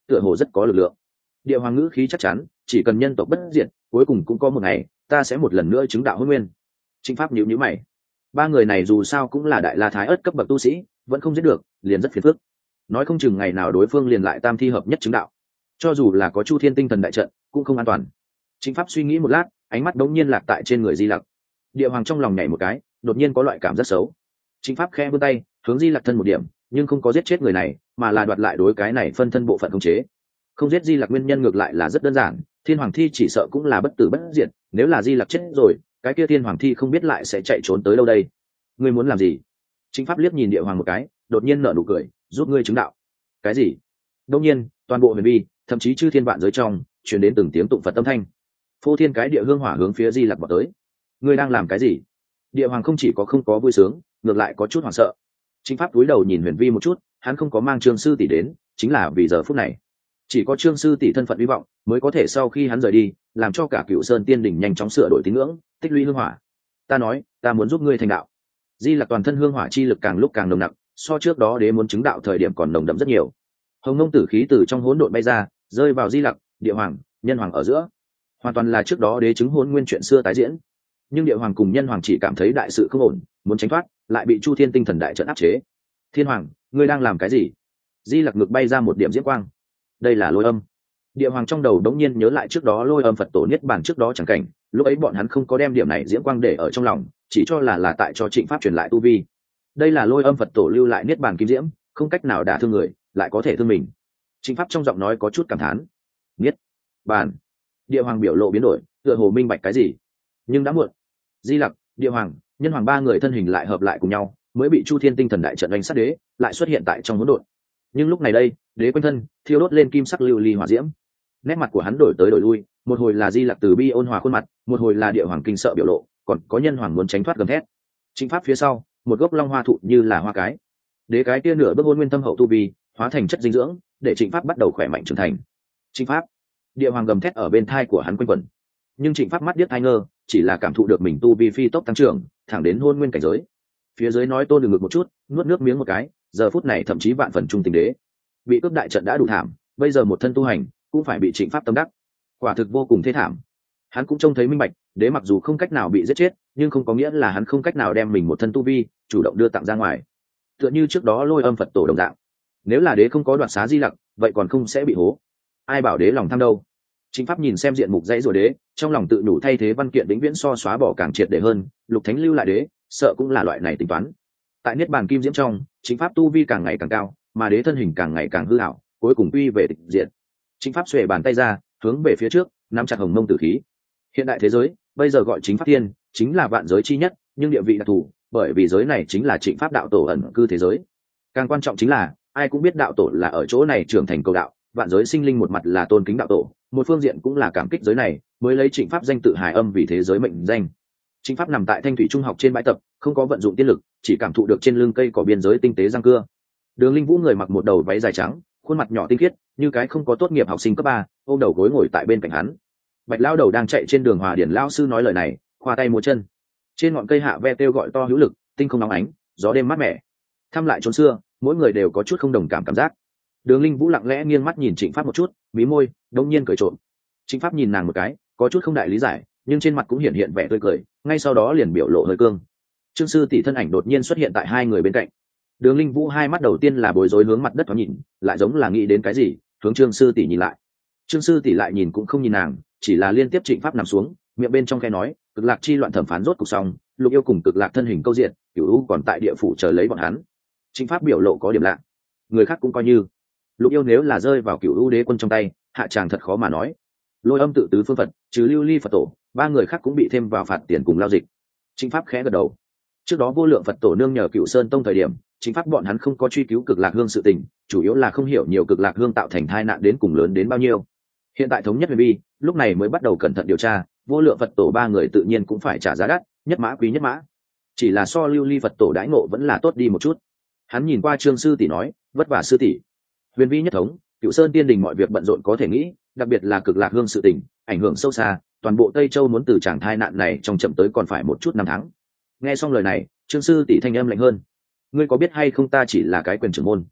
tựa hồ rất có lực lượng. Địa hoàng ngữ khí chắc chắn, chỉ cần nhân tộc bất diệt, cuối cùng cũng có một ngày ta sẽ một lần nữa chứng đạo hôn nguyên. Trịnh Pháp nhíu nhíu mày, ba người này dù sao cũng là đại la thái ớt cấp bậc tu sĩ, vẫn không giết được liền rất phiền phức, nói không chừng ngày nào đối phương liền lại tam thi hợp nhất chứng đạo, cho dù là có Chu Thiên tinh thần đại trận cũng không an toàn. Trịnh Pháp suy nghĩ một lát, ánh mắt đống nhiên lạc tại trên người Di Lặc. Địa hoàng trong lòng nhảy một cái, đột nhiên có loại cảm rất xấu. Trịnh Pháp khẽ vươn tay hướng Di Lặc thân một điểm, nhưng không có giết chết người này, mà là đoạt lại đối cái này phân thân bộ phận khống chế. Không giết Di Lặc nguyên nhân ngược lại là rất đơn giản, thiên hoàng thi chỉ sợ cũng là bất tử bất diệt, nếu là Di Lặc chết rồi, cái kia thiên hoàng thi không biết lại sẽ chạy trốn tới đâu đây. Ngươi muốn làm gì? Trịnh Pháp liếc nhìn địa hoàng một cái, đột nhiên nở nụ cười, giúp ngươi chứng đạo. Cái gì? Đương nhiên, toàn bộ huyền vi, thậm chí chư thiên vạn giới trong, truyền đến từng tiếng tụng Phật âm thanh. Phô thiên cái địa hương hỏa hướng phía Di Lặc vọt tới. Ngươi đang làm cái gì? Địa hoàng không chỉ có không có vui sướng, ngược lại có chút hoảng sợ. Trịnh Pháp cúi đầu nhìn huyền vi một chút, hắn không có mang Trương sư tỷ đến, chính là vì giờ phút này. Chỉ có Trương sư tỷ thân phận hy vọng, mới có thể sau khi hắn rời đi, làm cho cả Cựu Sơn Tiên đỉnh nhanh chóng sửa đổi tín ngưỡng, tích lũy hương hỏa. Ta nói, ta muốn giúp ngươi thành đạo. Di Lặc toàn thân hương hỏa chi lực càng lúc càng nồng nặc, so trước đó đế muốn chứng đạo thời điểm còn nồng đậm rất nhiều. Hồng Nông tử khí từ trong hỗn độn bay ra, rơi vào Di Lặc, Địa Hoàng, Nhân Hoàng ở giữa. Hoàn toàn là trước đó đế chứng hỗn nguyên chuyện xưa tái diễn. Nhưng Địa Hoàng cùng Nhân Hoàng chỉ cảm thấy đại sự không ổn, muốn tránh thoát, lại bị Chu Thiên tinh thần đại trận áp chế. Thiên Hoàng, ngươi đang làm cái gì? Di Lặc ngực bay ra một điểm diễm quang. Đây là lôi âm. Địa Hoàng trong đầu đống nhiên nhớ lại trước đó lôi âm Phật tổ niết bàn trước đó chẳng cảnh, lúc ấy bọn hắn không có đem điểm này diễm quang để ở trong lòng, chỉ cho là là tại cho Trịnh Pháp truyền lại tu vi. Đây là lôi âm Phật tổ lưu lại niết bàn kim diễm, không cách nào đả thương người, lại có thể thương mình. Trịnh Pháp trong giọng nói có chút cảm thán. Niết bàn. Địa Hoàng biểu lộ biến đổi, tựa hồ minh bạch cái gì, nhưng đã muộn. Di Lặc, Địa Hoàng, Nhân Hoàng ba người thân hình lại hợp lại cùng nhau, mới bị Chu Thiên tinh thần đại trận đánh sát đế, lại xuất hiện tại trong hỗn độn. Nhưng lúc này đây, đế quanh thân thiêu đốt lên kim sắc lưu ly hỏa diễm, nét mặt của hắn đổi tới đổi lui, một hồi là Di Lặc từ bi ôn hòa khuôn mặt, một hồi là Địa Hoàng kinh sợ biểu lộ, còn có Nhân Hoàng muốn tránh thoát gầm thét. Trịnh Pháp phía sau, một gốc long hoa thụ như là hoa cái, đế cái kia nửa bước hôn nguyên thâm hậu tu vi, hóa thành chất dinh dưỡng, để Trịnh Pháp bắt đầu khỏe mạnh trưởng thành. Trịnh Pháp, Địa Hoàng gầm thét ở bên thai của hắn quanh quẩn, nhưng Trịnh Pháp mắt điếc tai ngơ, chỉ là cảm thụ được mình tu vi phi tốc tăng trưởng, thẳng đến hôn nguyên cảnh giới. Phía dưới nói tôn đường ngực một chút, nuốt nước miếng một cái, giờ phút này thậm chí vạn phần trung tình đế, bị cướp đại trận đã đủ thảm, bây giờ một thân tu hành cũng phải bị Trịnh Pháp tâm đắc, quả thực vô cùng thê thảm. Hắn cũng trông thấy minh bạch, đế mặc dù không cách nào bị giết chết, nhưng không có nghĩa là hắn không cách nào đem mình một thân tu vi chủ động đưa tặng ra ngoài, tựa như trước đó lôi âm Phật tổ đồng dạng. Nếu là đế không có đoạt xá Di Lặc, vậy còn không sẽ bị hố. Ai bảo đế lòng tham đâu. Trịnh Pháp nhìn xem diện mục dãy rồi đế, trong lòng tự đủ thay thế văn kiện vĩnh viễn so xóa bỏ càng triệt để hơn, lục thánh lưu lại đế, sợ cũng là loại này tính toán. Tại niết bàn kim diễm trong, Trịnh Pháp tu vi càng ngày càng cao, mà đế thân hình càng ngày càng hư hảo, cuối cùng quy về tịch diệt. Trịnh Pháp xuề bàn tay ra, hướng về phía trước, nắm chặt hồng mông tử khí. Hiện đại thế giới, bây giờ gọi chính pháp thiên, chính là vạn giới chi nhất, nhưng địa vị đặc thù, bởi vì giới này chính là Trịnh Pháp đạo tổ ẩn cư thế giới. Càng quan trọng chính là, ai cũng biết đạo tổ là ở chỗ này trưởng thành cầu đạo, vạn giới sinh linh một mặt là tôn kính đạo tổ, một phương diện cũng là cảm kích giới này, mới lấy Trịnh Pháp danh tự hài âm vì thế giới mệnh danh. Trịnh Pháp nằm tại Thanh thủy trung học trên bãi tập, không có vận dụng tiên lực, chỉ cảm thụ được trên lưng cây cỏ biên giới tinh tế răng cưa. Đường Linh Vũ người mặc một đầu váy dài trắng, khuôn mặt nhỏ tinh khiết, như cái không có tốt nghiệp học sinh cấp ba, ôm đầu gối ngồi tại bên cạnh hắn. Bạch lão đầu đang chạy trên đường Hòa Điển lão sư nói lời này, khoa tay múa chân. Trên ngọn cây hạ ve kêu gọi to hữu lực, tinh không nóng ánh, gió đêm mát mẻ. Thăm lại chốn xưa, mỗi người đều có chút không đồng cảm cảm giác. Đường Linh Vũ lặng lẽ nghiêng mắt nhìn Trịnh Pháp một chút, mí môi, đống nhiên cười trộm. Trịnh Pháp nhìn nàng một cái, có chút không đại lý giải, nhưng trên mặt cũng hiện hiện vẻ tươi cười, ngay sau đó liền biểu lộ hơi cương. Trương sư tỷ thân ảnh đột nhiên xuất hiện tại hai người bên cạnh. Đường Linh Vũ hai mắt đầu tiên là bối rối hướng mặt đất thoáng nhìn, lại giống là nghĩ đến cái gì, hướng Trương sư tỷ nhìn lại. Trương sư tỷ lại nhìn cũng không nhìn nàng, chỉ là liên tiếp Trịnh Pháp nằm xuống, miệng bên trong khe nói, cực lạc chi loạn thẩm phán rốt cục xong, Lục Yêu cùng cực lạc thân hình câu diện, Cửu U còn tại địa phủ chờ lấy bọn hắn. Trịnh Pháp biểu lộ có điểm lạ, người khác cũng coi như. Lục Yêu nếu là rơi vào Cửu U đế quân trong tay, hạ tràng thật khó mà nói. Lôi âm tự tứ phương Phật, trừ Lưu Ly Phật tổ, ba người khác cũng bị thêm vào phạt tiền cùng lao dịch. Trịnh Pháp khẽ gật đầu. Trước đó vô lượng Phật tổ nương nhờ Cửu Sơn tông thời điểm, Trịnh Pháp bọn hắn không có truy cứu cực lạc hương sự tình, chủ yếu là không hiểu nhiều cực lạc hương tạo thành tai nạn đến cùng lớn đến bao nhiêu. Hiện tại thống nhất huyền vi, lúc này mới bắt đầu cẩn thận điều tra, vô lượng Phật tổ ba người tự nhiên cũng phải trả giá đắt, nhất mã quý nhất mã. Chỉ là so Lưu Ly Phật tổ đãi ngộ vẫn là tốt đi một chút. Hắn nhìn qua Trương sư tỷ nói, vất vả sư tỷ. Huyền vi nhất thống, Cửu Sơn tiên đình mọi việc bận rộn có thể nghĩ, đặc biệt là cực lạc hương sự tình, ảnh hưởng sâu xa, toàn bộ Tây Châu muốn từ tràng thai nạn này trong chậm tới còn phải một chút năm tháng. Nghe xong lời này, Trương sư tỷ thanh âm lạnh hơn. Ngươi có biết hay không ta chỉ là cái quyền trưởng môn.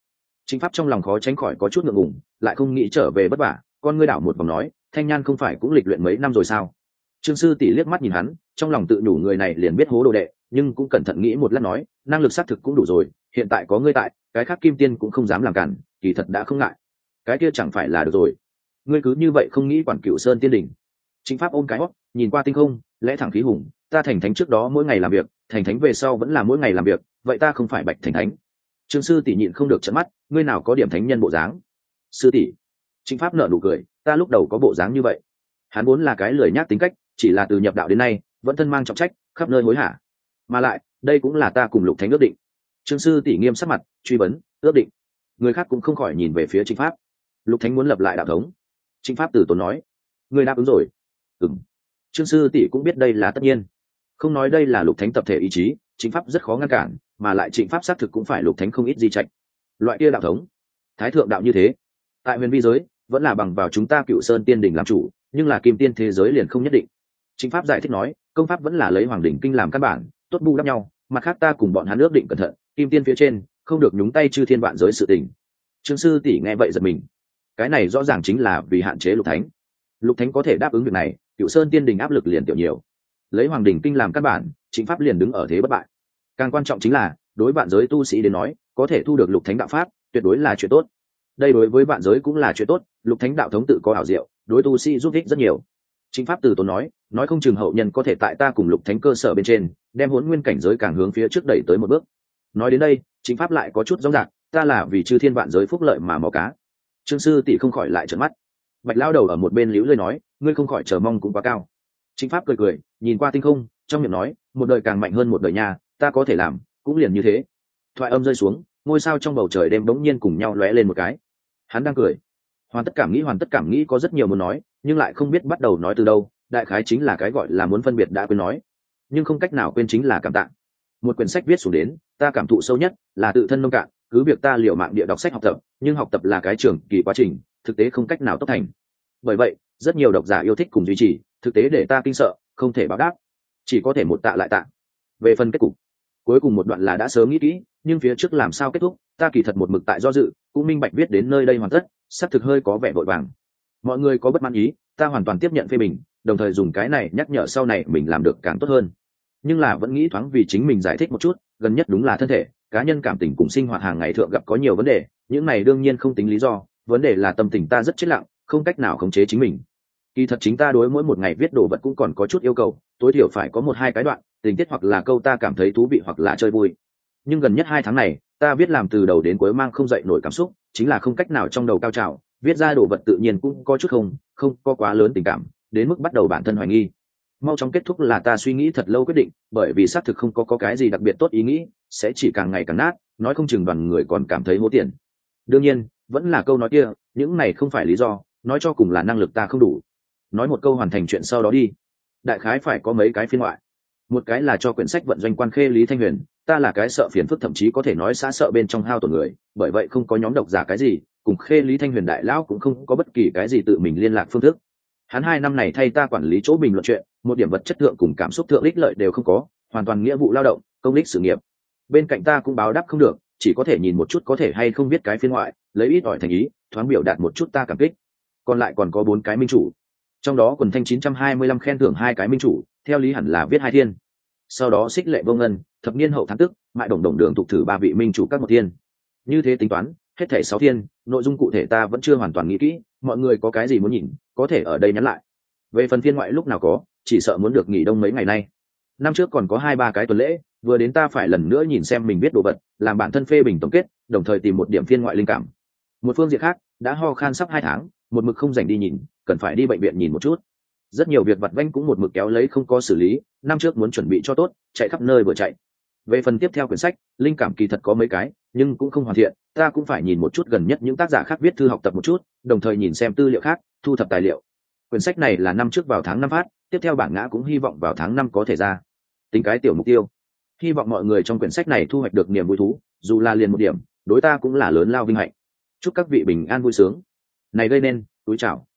Chính pháp trong lòng khó tránh khỏi có chút ngượng ngùng, lại không nghĩ trở về bất vả, con ngươi đảo một vòng nói, Thanh Nhan không phải cũng lịch luyện mấy năm rồi sao? Trương sư tỷ liếc mắt nhìn hắn, trong lòng tự nhủ người này liền biết hố đồ đệ, nhưng cũng cẩn thận nghĩ một lát nói, năng lực xác thực cũng đủ rồi, hiện tại có ngươi tại, cái khác kim tiên cũng không dám làm cản, kỳ thật đã không ngại. Cái kia chẳng phải là được rồi. Ngươi cứ như vậy không nghĩ quản Cửu Sơn tiên đỉnh. Chính pháp ôm cái hót, nhìn qua tinh không, lẽ thẳng khí hùng, ta thành thánh trước đó mỗi ngày làm việc, thành thánh về sau vẫn là mỗi ngày làm việc, vậy ta không phải bạch thành thánh. Trương sư tỷ nhịn không được trợn mắt, ngươi nào có điểm thánh nhân bộ dáng? Sư tỷ. Chính pháp nở nụ cười, ta lúc đầu có bộ dáng như vậy. Hắn vốn là cái lười nhác tính cách, chỉ là từ nhập đạo đến nay, vẫn thân mang trọng trách, khắp nơi hối hả. Mà lại, đây cũng là ta cùng Lục Thánh ước định. Trương sư tỷ nghiêm sắc mặt, truy vấn, ước định? Người khác cũng không khỏi nhìn về phía Chính pháp. Lục Thánh muốn lập lại đạo thống. Chính pháp từ tốn nói, ngươi đáp ứng rồi. Ừm. Trương sư tỷ cũng biết đây là tất nhiên. Không nói đây là Lục Thánh tập thể ý chí, Chính pháp rất khó ngăn cản, mà lại Trịnh pháp xác thực cũng phải Lục Thánh không ít di trạch. Loại kia đạo thống, thái thượng đạo như thế, tại huyền vi giới vẫn là bằng vào chúng ta Cựu Sơn tiên đỉnh làm chủ, nhưng là kim tiên thế giới liền không nhất định. Trịnh pháp giải thích nói, công pháp vẫn là lấy hoàng đỉnh kinh làm căn bản, tốt bù đắp nhau, mặt khác ta cùng bọn hắn ước định cẩn thận, kim tiên phía trên không được nhúng tay chư thiên vạn giới sự tình. Trương sư tỷ nghe vậy giật mình, cái này rõ ràng chính là vì hạn chế Lục Thánh. Lục Thánh có thể đáp ứng việc này, Cựu Sơn tiên đỉnh áp lực liền tiểu nhiều. Lấy hoàng đỉnh kinh làm căn bản, Trịnh pháp liền đứng ở thế bất bại. Càng quan trọng chính là, đối vạn giới tu sĩ đến nói, có thể thu được Lục Thánh đạo pháp, tuyệt đối là chuyện tốt. Đây đối với vạn giới cũng là chuyện tốt, Lục Thánh đạo thống tự có ảo diệu, đối tu sĩ giúp ích rất nhiều. Chính pháp từ tốn nói, nói không chừng hậu nhân có thể tại ta cùng Lục Thánh cơ sở bên trên, đem Hỗn Nguyên cảnh giới càng hướng phía trước đẩy tới một bước. Nói đến đây, chính pháp lại có chút rõ ràng, ta là vì chư thiên vạn giới phúc lợi mà mò cá. Trương sư tỷ không khỏi lại trợn mắt. Bạch lão đầu ở một bên liễu lơi nói, ngươi không khỏi chờ mong cũng quá cao. Chính pháp cười cười, nhìn qua tinh không, trong miệng nói, một đời càng mạnh hơn một đời nhà, ta có thể làm, cũng liền như thế. Thoại âm rơi xuống, ngôi sao trong bầu trời đêm bỗng nhiên cùng nhau lóe lên một cái. Hắn đang cười. Hoàn tất cảm nghĩ hoàn tất cảm nghĩ có rất nhiều muốn nói, nhưng lại không biết bắt đầu nói từ đâu, đại khái chính là cái gọi là muốn phân biệt đã quên nói, nhưng không cách nào quên chính là cảm tạ. Một quyển sách viết xuống đến, ta cảm thụ sâu nhất là tự thân nông cạn, cứ việc ta liều mạng địa đọc sách học tập, nhưng học tập là cái trường kỳ quá trình, thực tế không cách nào tốc thành. Bởi vậy, rất nhiều độc giả yêu thích cùng duy trì, thực tế để ta kinh sợ, không thể báo đáp, chỉ có thể một tạ lại tạ. Về phần kết cục, cuối cùng một đoạn là đã sớm nghĩ kỹ, nhưng phía trước làm sao kết thúc, ta kỳ thật một mực tại do dự, cũng minh bạch viết đến nơi đây hoàn tất, xác thực hơi có vẻ vội vàng. Mọi người có bất mãn ý, ta hoàn toàn tiếp nhận phê bình, đồng thời dùng cái này nhắc nhở sau này mình làm được càng tốt hơn. Nhưng là vẫn nghĩ thoáng vì chính mình giải thích một chút, gần nhất đúng là thân thể, cá nhân cảm tình cùng sinh hoạt hàng ngày thượng gặp có nhiều vấn đề, những này đương nhiên không tính lý do, vấn đề là tâm tình ta rất chết lặng, không cách nào khống chế chính mình. Kỳ thật chính ta đối mỗi một ngày viết đồ vật cũng còn có chút yêu cầu, tối thiểu phải có một hai cái đoạn, tình tiết hoặc là câu ta cảm thấy thú vị hoặc là chơi vui. Nhưng gần nhất hai tháng này, ta viết làm từ đầu đến cuối mang không dậy nổi cảm xúc, chính là không cách nào trong đầu cao trào, viết ra đồ vật tự nhiên cũng có chút không, không có quá lớn tình cảm, đến mức bắt đầu bản thân hoài nghi. Mau chóng kết thúc là ta suy nghĩ thật lâu quyết định, bởi vì xác thực không có có cái gì đặc biệt tốt ý nghĩ, sẽ chỉ càng ngày càng nát, nói không chừng đoàn người còn cảm thấy hố tiền. Đương nhiên, vẫn là câu nói kia, những này không phải lý do, nói cho cùng là năng lực ta không đủ. Nói một câu hoàn thành chuyện sau đó đi. Đại khái phải có mấy cái phiên ngoại. Một cái là cho quyển sách vận doanh quan khê Lý Thanh Huyền, ta là cái sợ phiền phức thậm chí có thể nói xã sợ bên trong hao tổn người, bởi vậy không có nhóm độc giả cái gì, cùng khê Lý Thanh Huyền đại lão cũng không có bất kỳ cái gì tự mình liên lạc phương thức. Hắn hai năm này thay ta quản lý chỗ bình luận chuyện, một điểm vật chất thượng cùng cảm xúc thượng ích lợi đều không có, hoàn toàn nghĩa vụ lao động, công ích sự nghiệp. Bên cạnh ta cũng báo đáp không được, chỉ có thể nhìn một chút có thể hay không biết cái phiên ngoại, lấy ít ỏi thành ý, thoáng biểu đạt một chút ta cảm kích. Còn lại còn có bốn cái minh chủ, trong đó quần thanh chín trăm hai mươi lăm khen thưởng hai cái minh chủ, theo lý hẳn là viết hai thiên. Sau đó xích lệ vô ngân, thập niên hậu tháng tức, mại đồng đồng đường thuộc thử ba vị minh chủ các một thiên. Như thế tính toán, hết thảy sáu thiên, nội dung cụ thể ta vẫn chưa hoàn toàn nghĩ kỹ, mọi người có cái gì muốn nhìn, có thể ở đây nhắn lại. Về phần phiên ngoại lúc nào có, chỉ sợ muốn được nghỉ đông mấy ngày nay. Năm trước còn có hai ba cái tuần lễ, vừa đến ta phải lần nữa nhìn xem mình viết đồ vật, làm bản thân phê bình tổng kết, đồng thời tìm một điểm phiên ngoại linh cảm. Một phương diện khác, đã ho khan sắp hai tháng, một mực không dành đi nhìn, cần phải đi bệnh viện nhìn một chút. Rất nhiều việc vặt vãnh cũng một mực kéo lấy không có xử lý, năm trước muốn chuẩn bị cho tốt, chạy khắp nơi vừa chạy. Về phần tiếp theo quyển sách, linh cảm kỳ thật có mấy cái, nhưng cũng không hoàn thiện, ta cũng phải nhìn một chút gần nhất những tác giả khác viết thư học tập một chút, đồng thời nhìn xem tư liệu khác, thu thập tài liệu. Quyển sách này là năm trước vào tháng năm phát, tiếp theo bản ngã cũng hy vọng vào tháng năm có thể ra. Tính cái tiểu mục tiêu, hy vọng mọi người trong quyển sách này thu hoạch được niềm vui thú, dù là liền một điểm, đối ta cũng là lớn lao vinh hạnh. Chúc các vị bình an vui sướng. Này gây nên, túi chào.